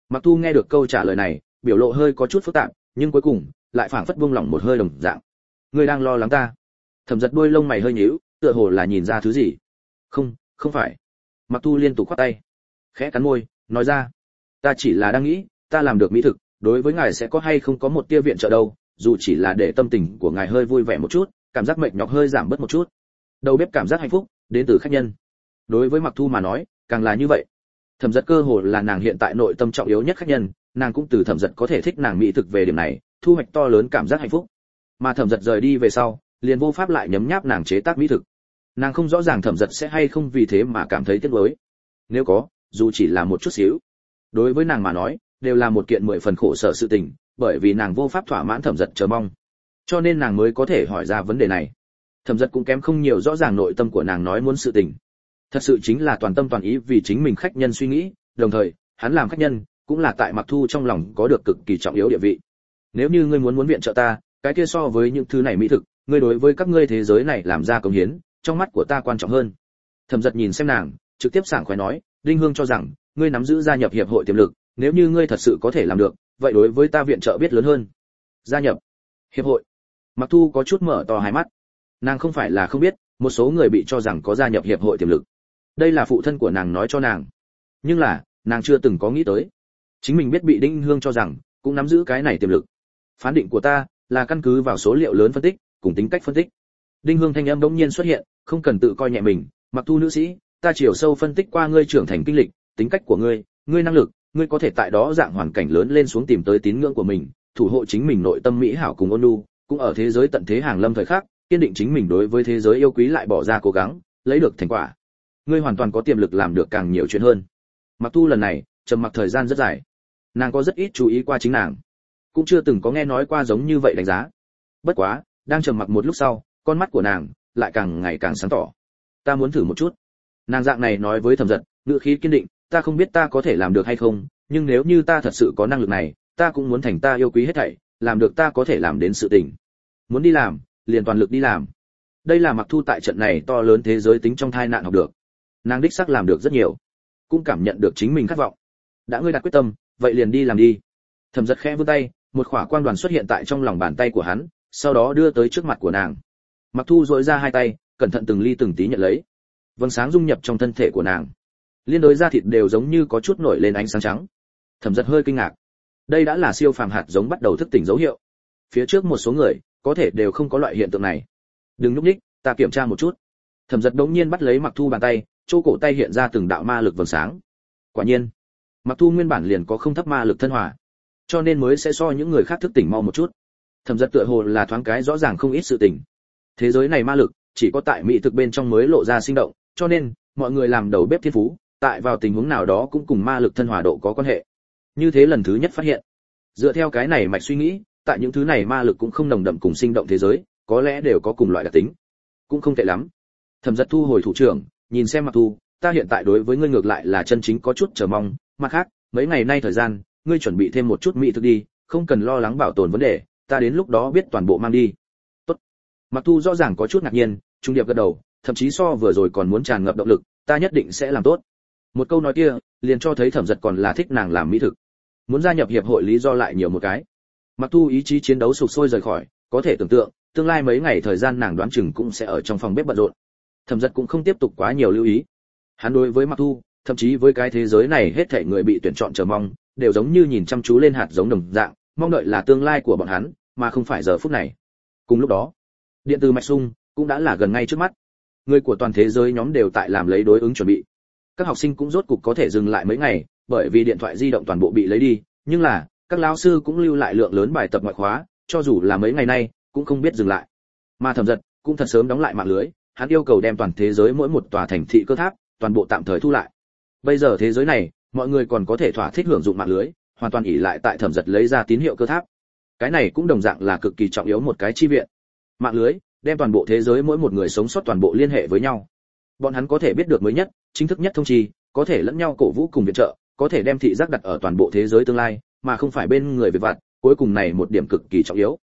Mặc Thu nghe được câu trả lời này, biểu lộ hơi có chút phức tạp, nhưng cuối cùng lại phảng phất buông lỏng một hơi đồng dạng. Ngươi đang lo lắng ta? Thẩm Giật đuôi lông mày hơi nhíu, tựa hồ là nhìn ra thứ gì. Không, không phải. Mặc Thu liên tục khoát tay, khẽ cắn môi, nói ra, ta chỉ là đang nghĩ, ta làm được mỹ thực, đối với ngài sẽ có hay không có một tia viện trợ đâu, dù chỉ là để tâm tình của ngài hơi vui vẻ một chút, cảm giác mệt nhọc hơi giảm bớt một chút. Đầu bếp cảm giác hạnh phúc đến từ khách nhân. Đối với Mặc Thu mà nói, càng là như vậy. Thẩm Giật cơ hồ là nàng hiện tại nội tâm trọng yếu nhất khách nhân, nàng cũng từ Thẩm Giật có thể thích nàng mỹ thực về điểm này, thu hoạch to lớn cảm giác hạnh phúc. Mà Thẩm Giật rời đi về sau, liền vô pháp lại nhấm nháp nàng chế tác mỹ thực. Nàng không rõ ràng Thẩm Giật sẽ hay không vì thế mà cảm thấy tiếc nuối. Nếu có, dù chỉ là một chút xíu, đối với nàng mà nói, đều là một kiện mười phần khổ sở sự tình, bởi vì nàng vô pháp thỏa mãn Thẩm Giật chờ mong. Cho nên nàng mới có thể hỏi ra vấn đề này. Thẩm Giật cũng kém không nhiều rõ ràng nội tâm của nàng nói muốn sự tình. Thật sự chính là toàn tâm toàn ý vì chính mình khách nhân suy nghĩ, đồng thời, hắn làm khách nhân, cũng là tại Mặc Thu trong lòng có được cực kỳ trọng yếu địa vị. Nếu như ngươi muốn muốn viện trợ ta, cái kia so với những thứ này mỹ thực, ngươi đối với các ngươi thế giới này làm ra công hiến, trong mắt của ta quan trọng hơn. Thẩm Giật nhìn xem nàng, trực tiếp sảng khoái nói, Đinh Hương cho rằng, ngươi nắm giữ gia nhập hiệp hội tiềm lực, nếu như ngươi thật sự có thể làm được, vậy đối với ta viện trợ biết lớn hơn. Gia nhập hiệp hội? Mặc Thu có chút mở to hai mắt. Nàng không phải là không biết, một số người bị cho rằng có gia nhập hiệp hội tiềm lực. Đây là phụ thân của nàng nói cho nàng. Nhưng là, nàng chưa từng có nghĩ tới. Chính mình biết bị Đinh Hương cho rằng, cũng nắm giữ cái này tiềm lực. Phán định của ta là căn cứ vào số liệu lớn phân tích, cùng tính cách phân tích. Đinh Hương thanh âm bỗng nhiên xuất hiện, không cần tự coi nhẹ mình, Mặc Thu nữ sĩ, ta chiều sâu phân tích qua ngươi trưởng thành kinh lịch, tính cách của ngươi, ngươi năng lực, ngươi có thể tại đó dạng hoàn cảnh lớn lên xuống tìm tới tín ngưỡng của mình, thủ hộ chính mình nội tâm mỹ hảo cùng ôn nhu, cũng ở thế giới tận thế hàng lâm thời khắc, kiên định chính mình đối với thế giới yêu quý lại bỏ ra cố gắng, lấy được thành quả. Ngươi hoàn toàn có tiềm lực làm được càng nhiều chuyện hơn. Mặc Thu lần này trầm mặc thời gian rất dài, nàng có rất ít chú ý qua chính nàng, cũng chưa từng có nghe nói qua giống như vậy đánh giá. Bất quá, đang trầm mặc một lúc sau, con mắt của nàng lại càng ngày càng sáng tỏ. Ta muốn thử một chút. Nàng dạng này nói với Thẩm Giật, ngữ khí kiên định, ta không biết ta có thể làm được hay không, nhưng nếu như ta thật sự có năng lực này, ta cũng muốn thành ta yêu quý hết thảy, làm được ta có thể làm đến sự tình. Muốn đi làm, liền toàn lực đi làm. Đây là Mặc Thu tại trận này to lớn thế giới tính trong thai nạn học được. Nàng đích xác làm được rất nhiều, cũng cảm nhận được chính mình khát vọng. Đã ngươi đặt quyết tâm, vậy liền đi làm đi. Thẩm Giật khẽ vươn tay, một khỏa quang đoàn xuất hiện tại trong lòng bàn tay của hắn, sau đó đưa tới trước mặt của nàng. Mặc Thu duỗi ra hai tay, cẩn thận từng ly từng tí nhận lấy. Vầng sáng dung nhập trong thân thể của nàng, liên đối da thịt đều giống như có chút nổi lên ánh sáng trắng. Thẩm Giật hơi kinh ngạc, đây đã là siêu phàm hạt giống bắt đầu thức tỉnh dấu hiệu. Phía trước một số người có thể đều không có loại hiện tượng này. Đừng nhúc nhích, ta kiểm tra một chút. Thẩm Giật đống nhiên bắt lấy Mặc Thu bàn tay, chỗ cổ tay hiện ra từng đạo ma lực vầng sáng. Quả nhiên, Mặc Thu nguyên bản liền có không thấp ma lực thân hòa, cho nên mới sẽ so những người khác thức tỉnh mau một chút. Thẩm Giật tựa hồ là thoáng cái rõ ràng không ít sự tình. Thế giới này ma lực chỉ có tại mỹ thực bên trong mới lộ ra sinh động, cho nên mọi người làm đầu bếp thiên phú, tại vào tình huống nào đó cũng cùng ma lực thân hòa độ có quan hệ. Như thế lần thứ nhất phát hiện. Dựa theo cái này mạch suy nghĩ, tại những thứ này ma lực cũng không nồng đậm cùng sinh động thế giới, có lẽ đều có cùng loại đặc tính. Cũng không tệ lắm. Thẩm Giật thu hồi thủ trưởng, nhìn xem Mặc Thu, ta hiện tại đối với ngươi ngược lại là chân chính có chút chờ mong, mặt khác, mấy ngày nay thời gian, ngươi chuẩn bị thêm một chút mỹ thực đi, không cần lo lắng bảo tồn vấn đề, ta đến lúc đó biết toàn bộ mang đi. Tốt. Mặc Thu rõ ràng có chút ngạc nhiên, trung điệp gật đầu, thậm chí so vừa rồi còn muốn tràn ngập động lực, ta nhất định sẽ làm tốt. Một câu nói kia, liền cho thấy Thẩm Giật còn là thích nàng làm mỹ thực. Muốn gia nhập hiệp hội lý do lại nhiều một cái. Mặc Thu ý chí chiến đấu sục sôi rời khỏi, có thể tưởng tượng, tương lai mấy ngày thời gian nàng đoán chừng cũng sẽ ở trong phòng bếp bận rộn. Thẩm Giật cũng không tiếp tục quá nhiều lưu ý. Hắn đối với Mặc Thu, thậm chí với cái thế giới này hết thảy người bị tuyển chọn chờ mong, đều giống như nhìn chăm chú lên hạt giống đồng dạng, mong đợi là tương lai của bọn hắn, mà không phải giờ phút này. Cùng lúc đó, điện từ mạch sung cũng đã là gần ngay trước mắt. Người của toàn thế giới nhóm đều tại làm lấy đối ứng chuẩn bị. Các học sinh cũng rốt cục có thể dừng lại mấy ngày, bởi vì điện thoại di động toàn bộ bị lấy đi, nhưng là các lão sư cũng lưu lại lượng lớn bài tập ngoại khóa, cho dù là mấy ngày nay cũng không biết dừng lại. Mà Thẩm Giật cũng thật sớm đóng lại mạng lưới, hắn yêu cầu đem toàn thế giới mỗi một tòa thành thị cơ tháp toàn bộ tạm thời thu lại. Bây giờ thế giới này, mọi người còn có thể thỏa thích hưởng dụng mạng lưới, hoàn toàn ỷ lại tại Thẩm Giật lấy ra tín hiệu cơ tháp. Cái này cũng đồng dạng là cực kỳ trọng yếu một cái chi viện. Mạng lưới đem toàn bộ thế giới mỗi một người sống sót toàn bộ liên hệ với nhau. Bọn hắn có thể biết được mới nhất, chính thức nhất thông chi, có thể lẫn nhau cổ vũ cùng viện trợ, có thể đem thị giác đặt ở toàn bộ thế giới tương lai, mà không phải bên người việc vặt, cuối cùng này một điểm cực kỳ trọng yếu.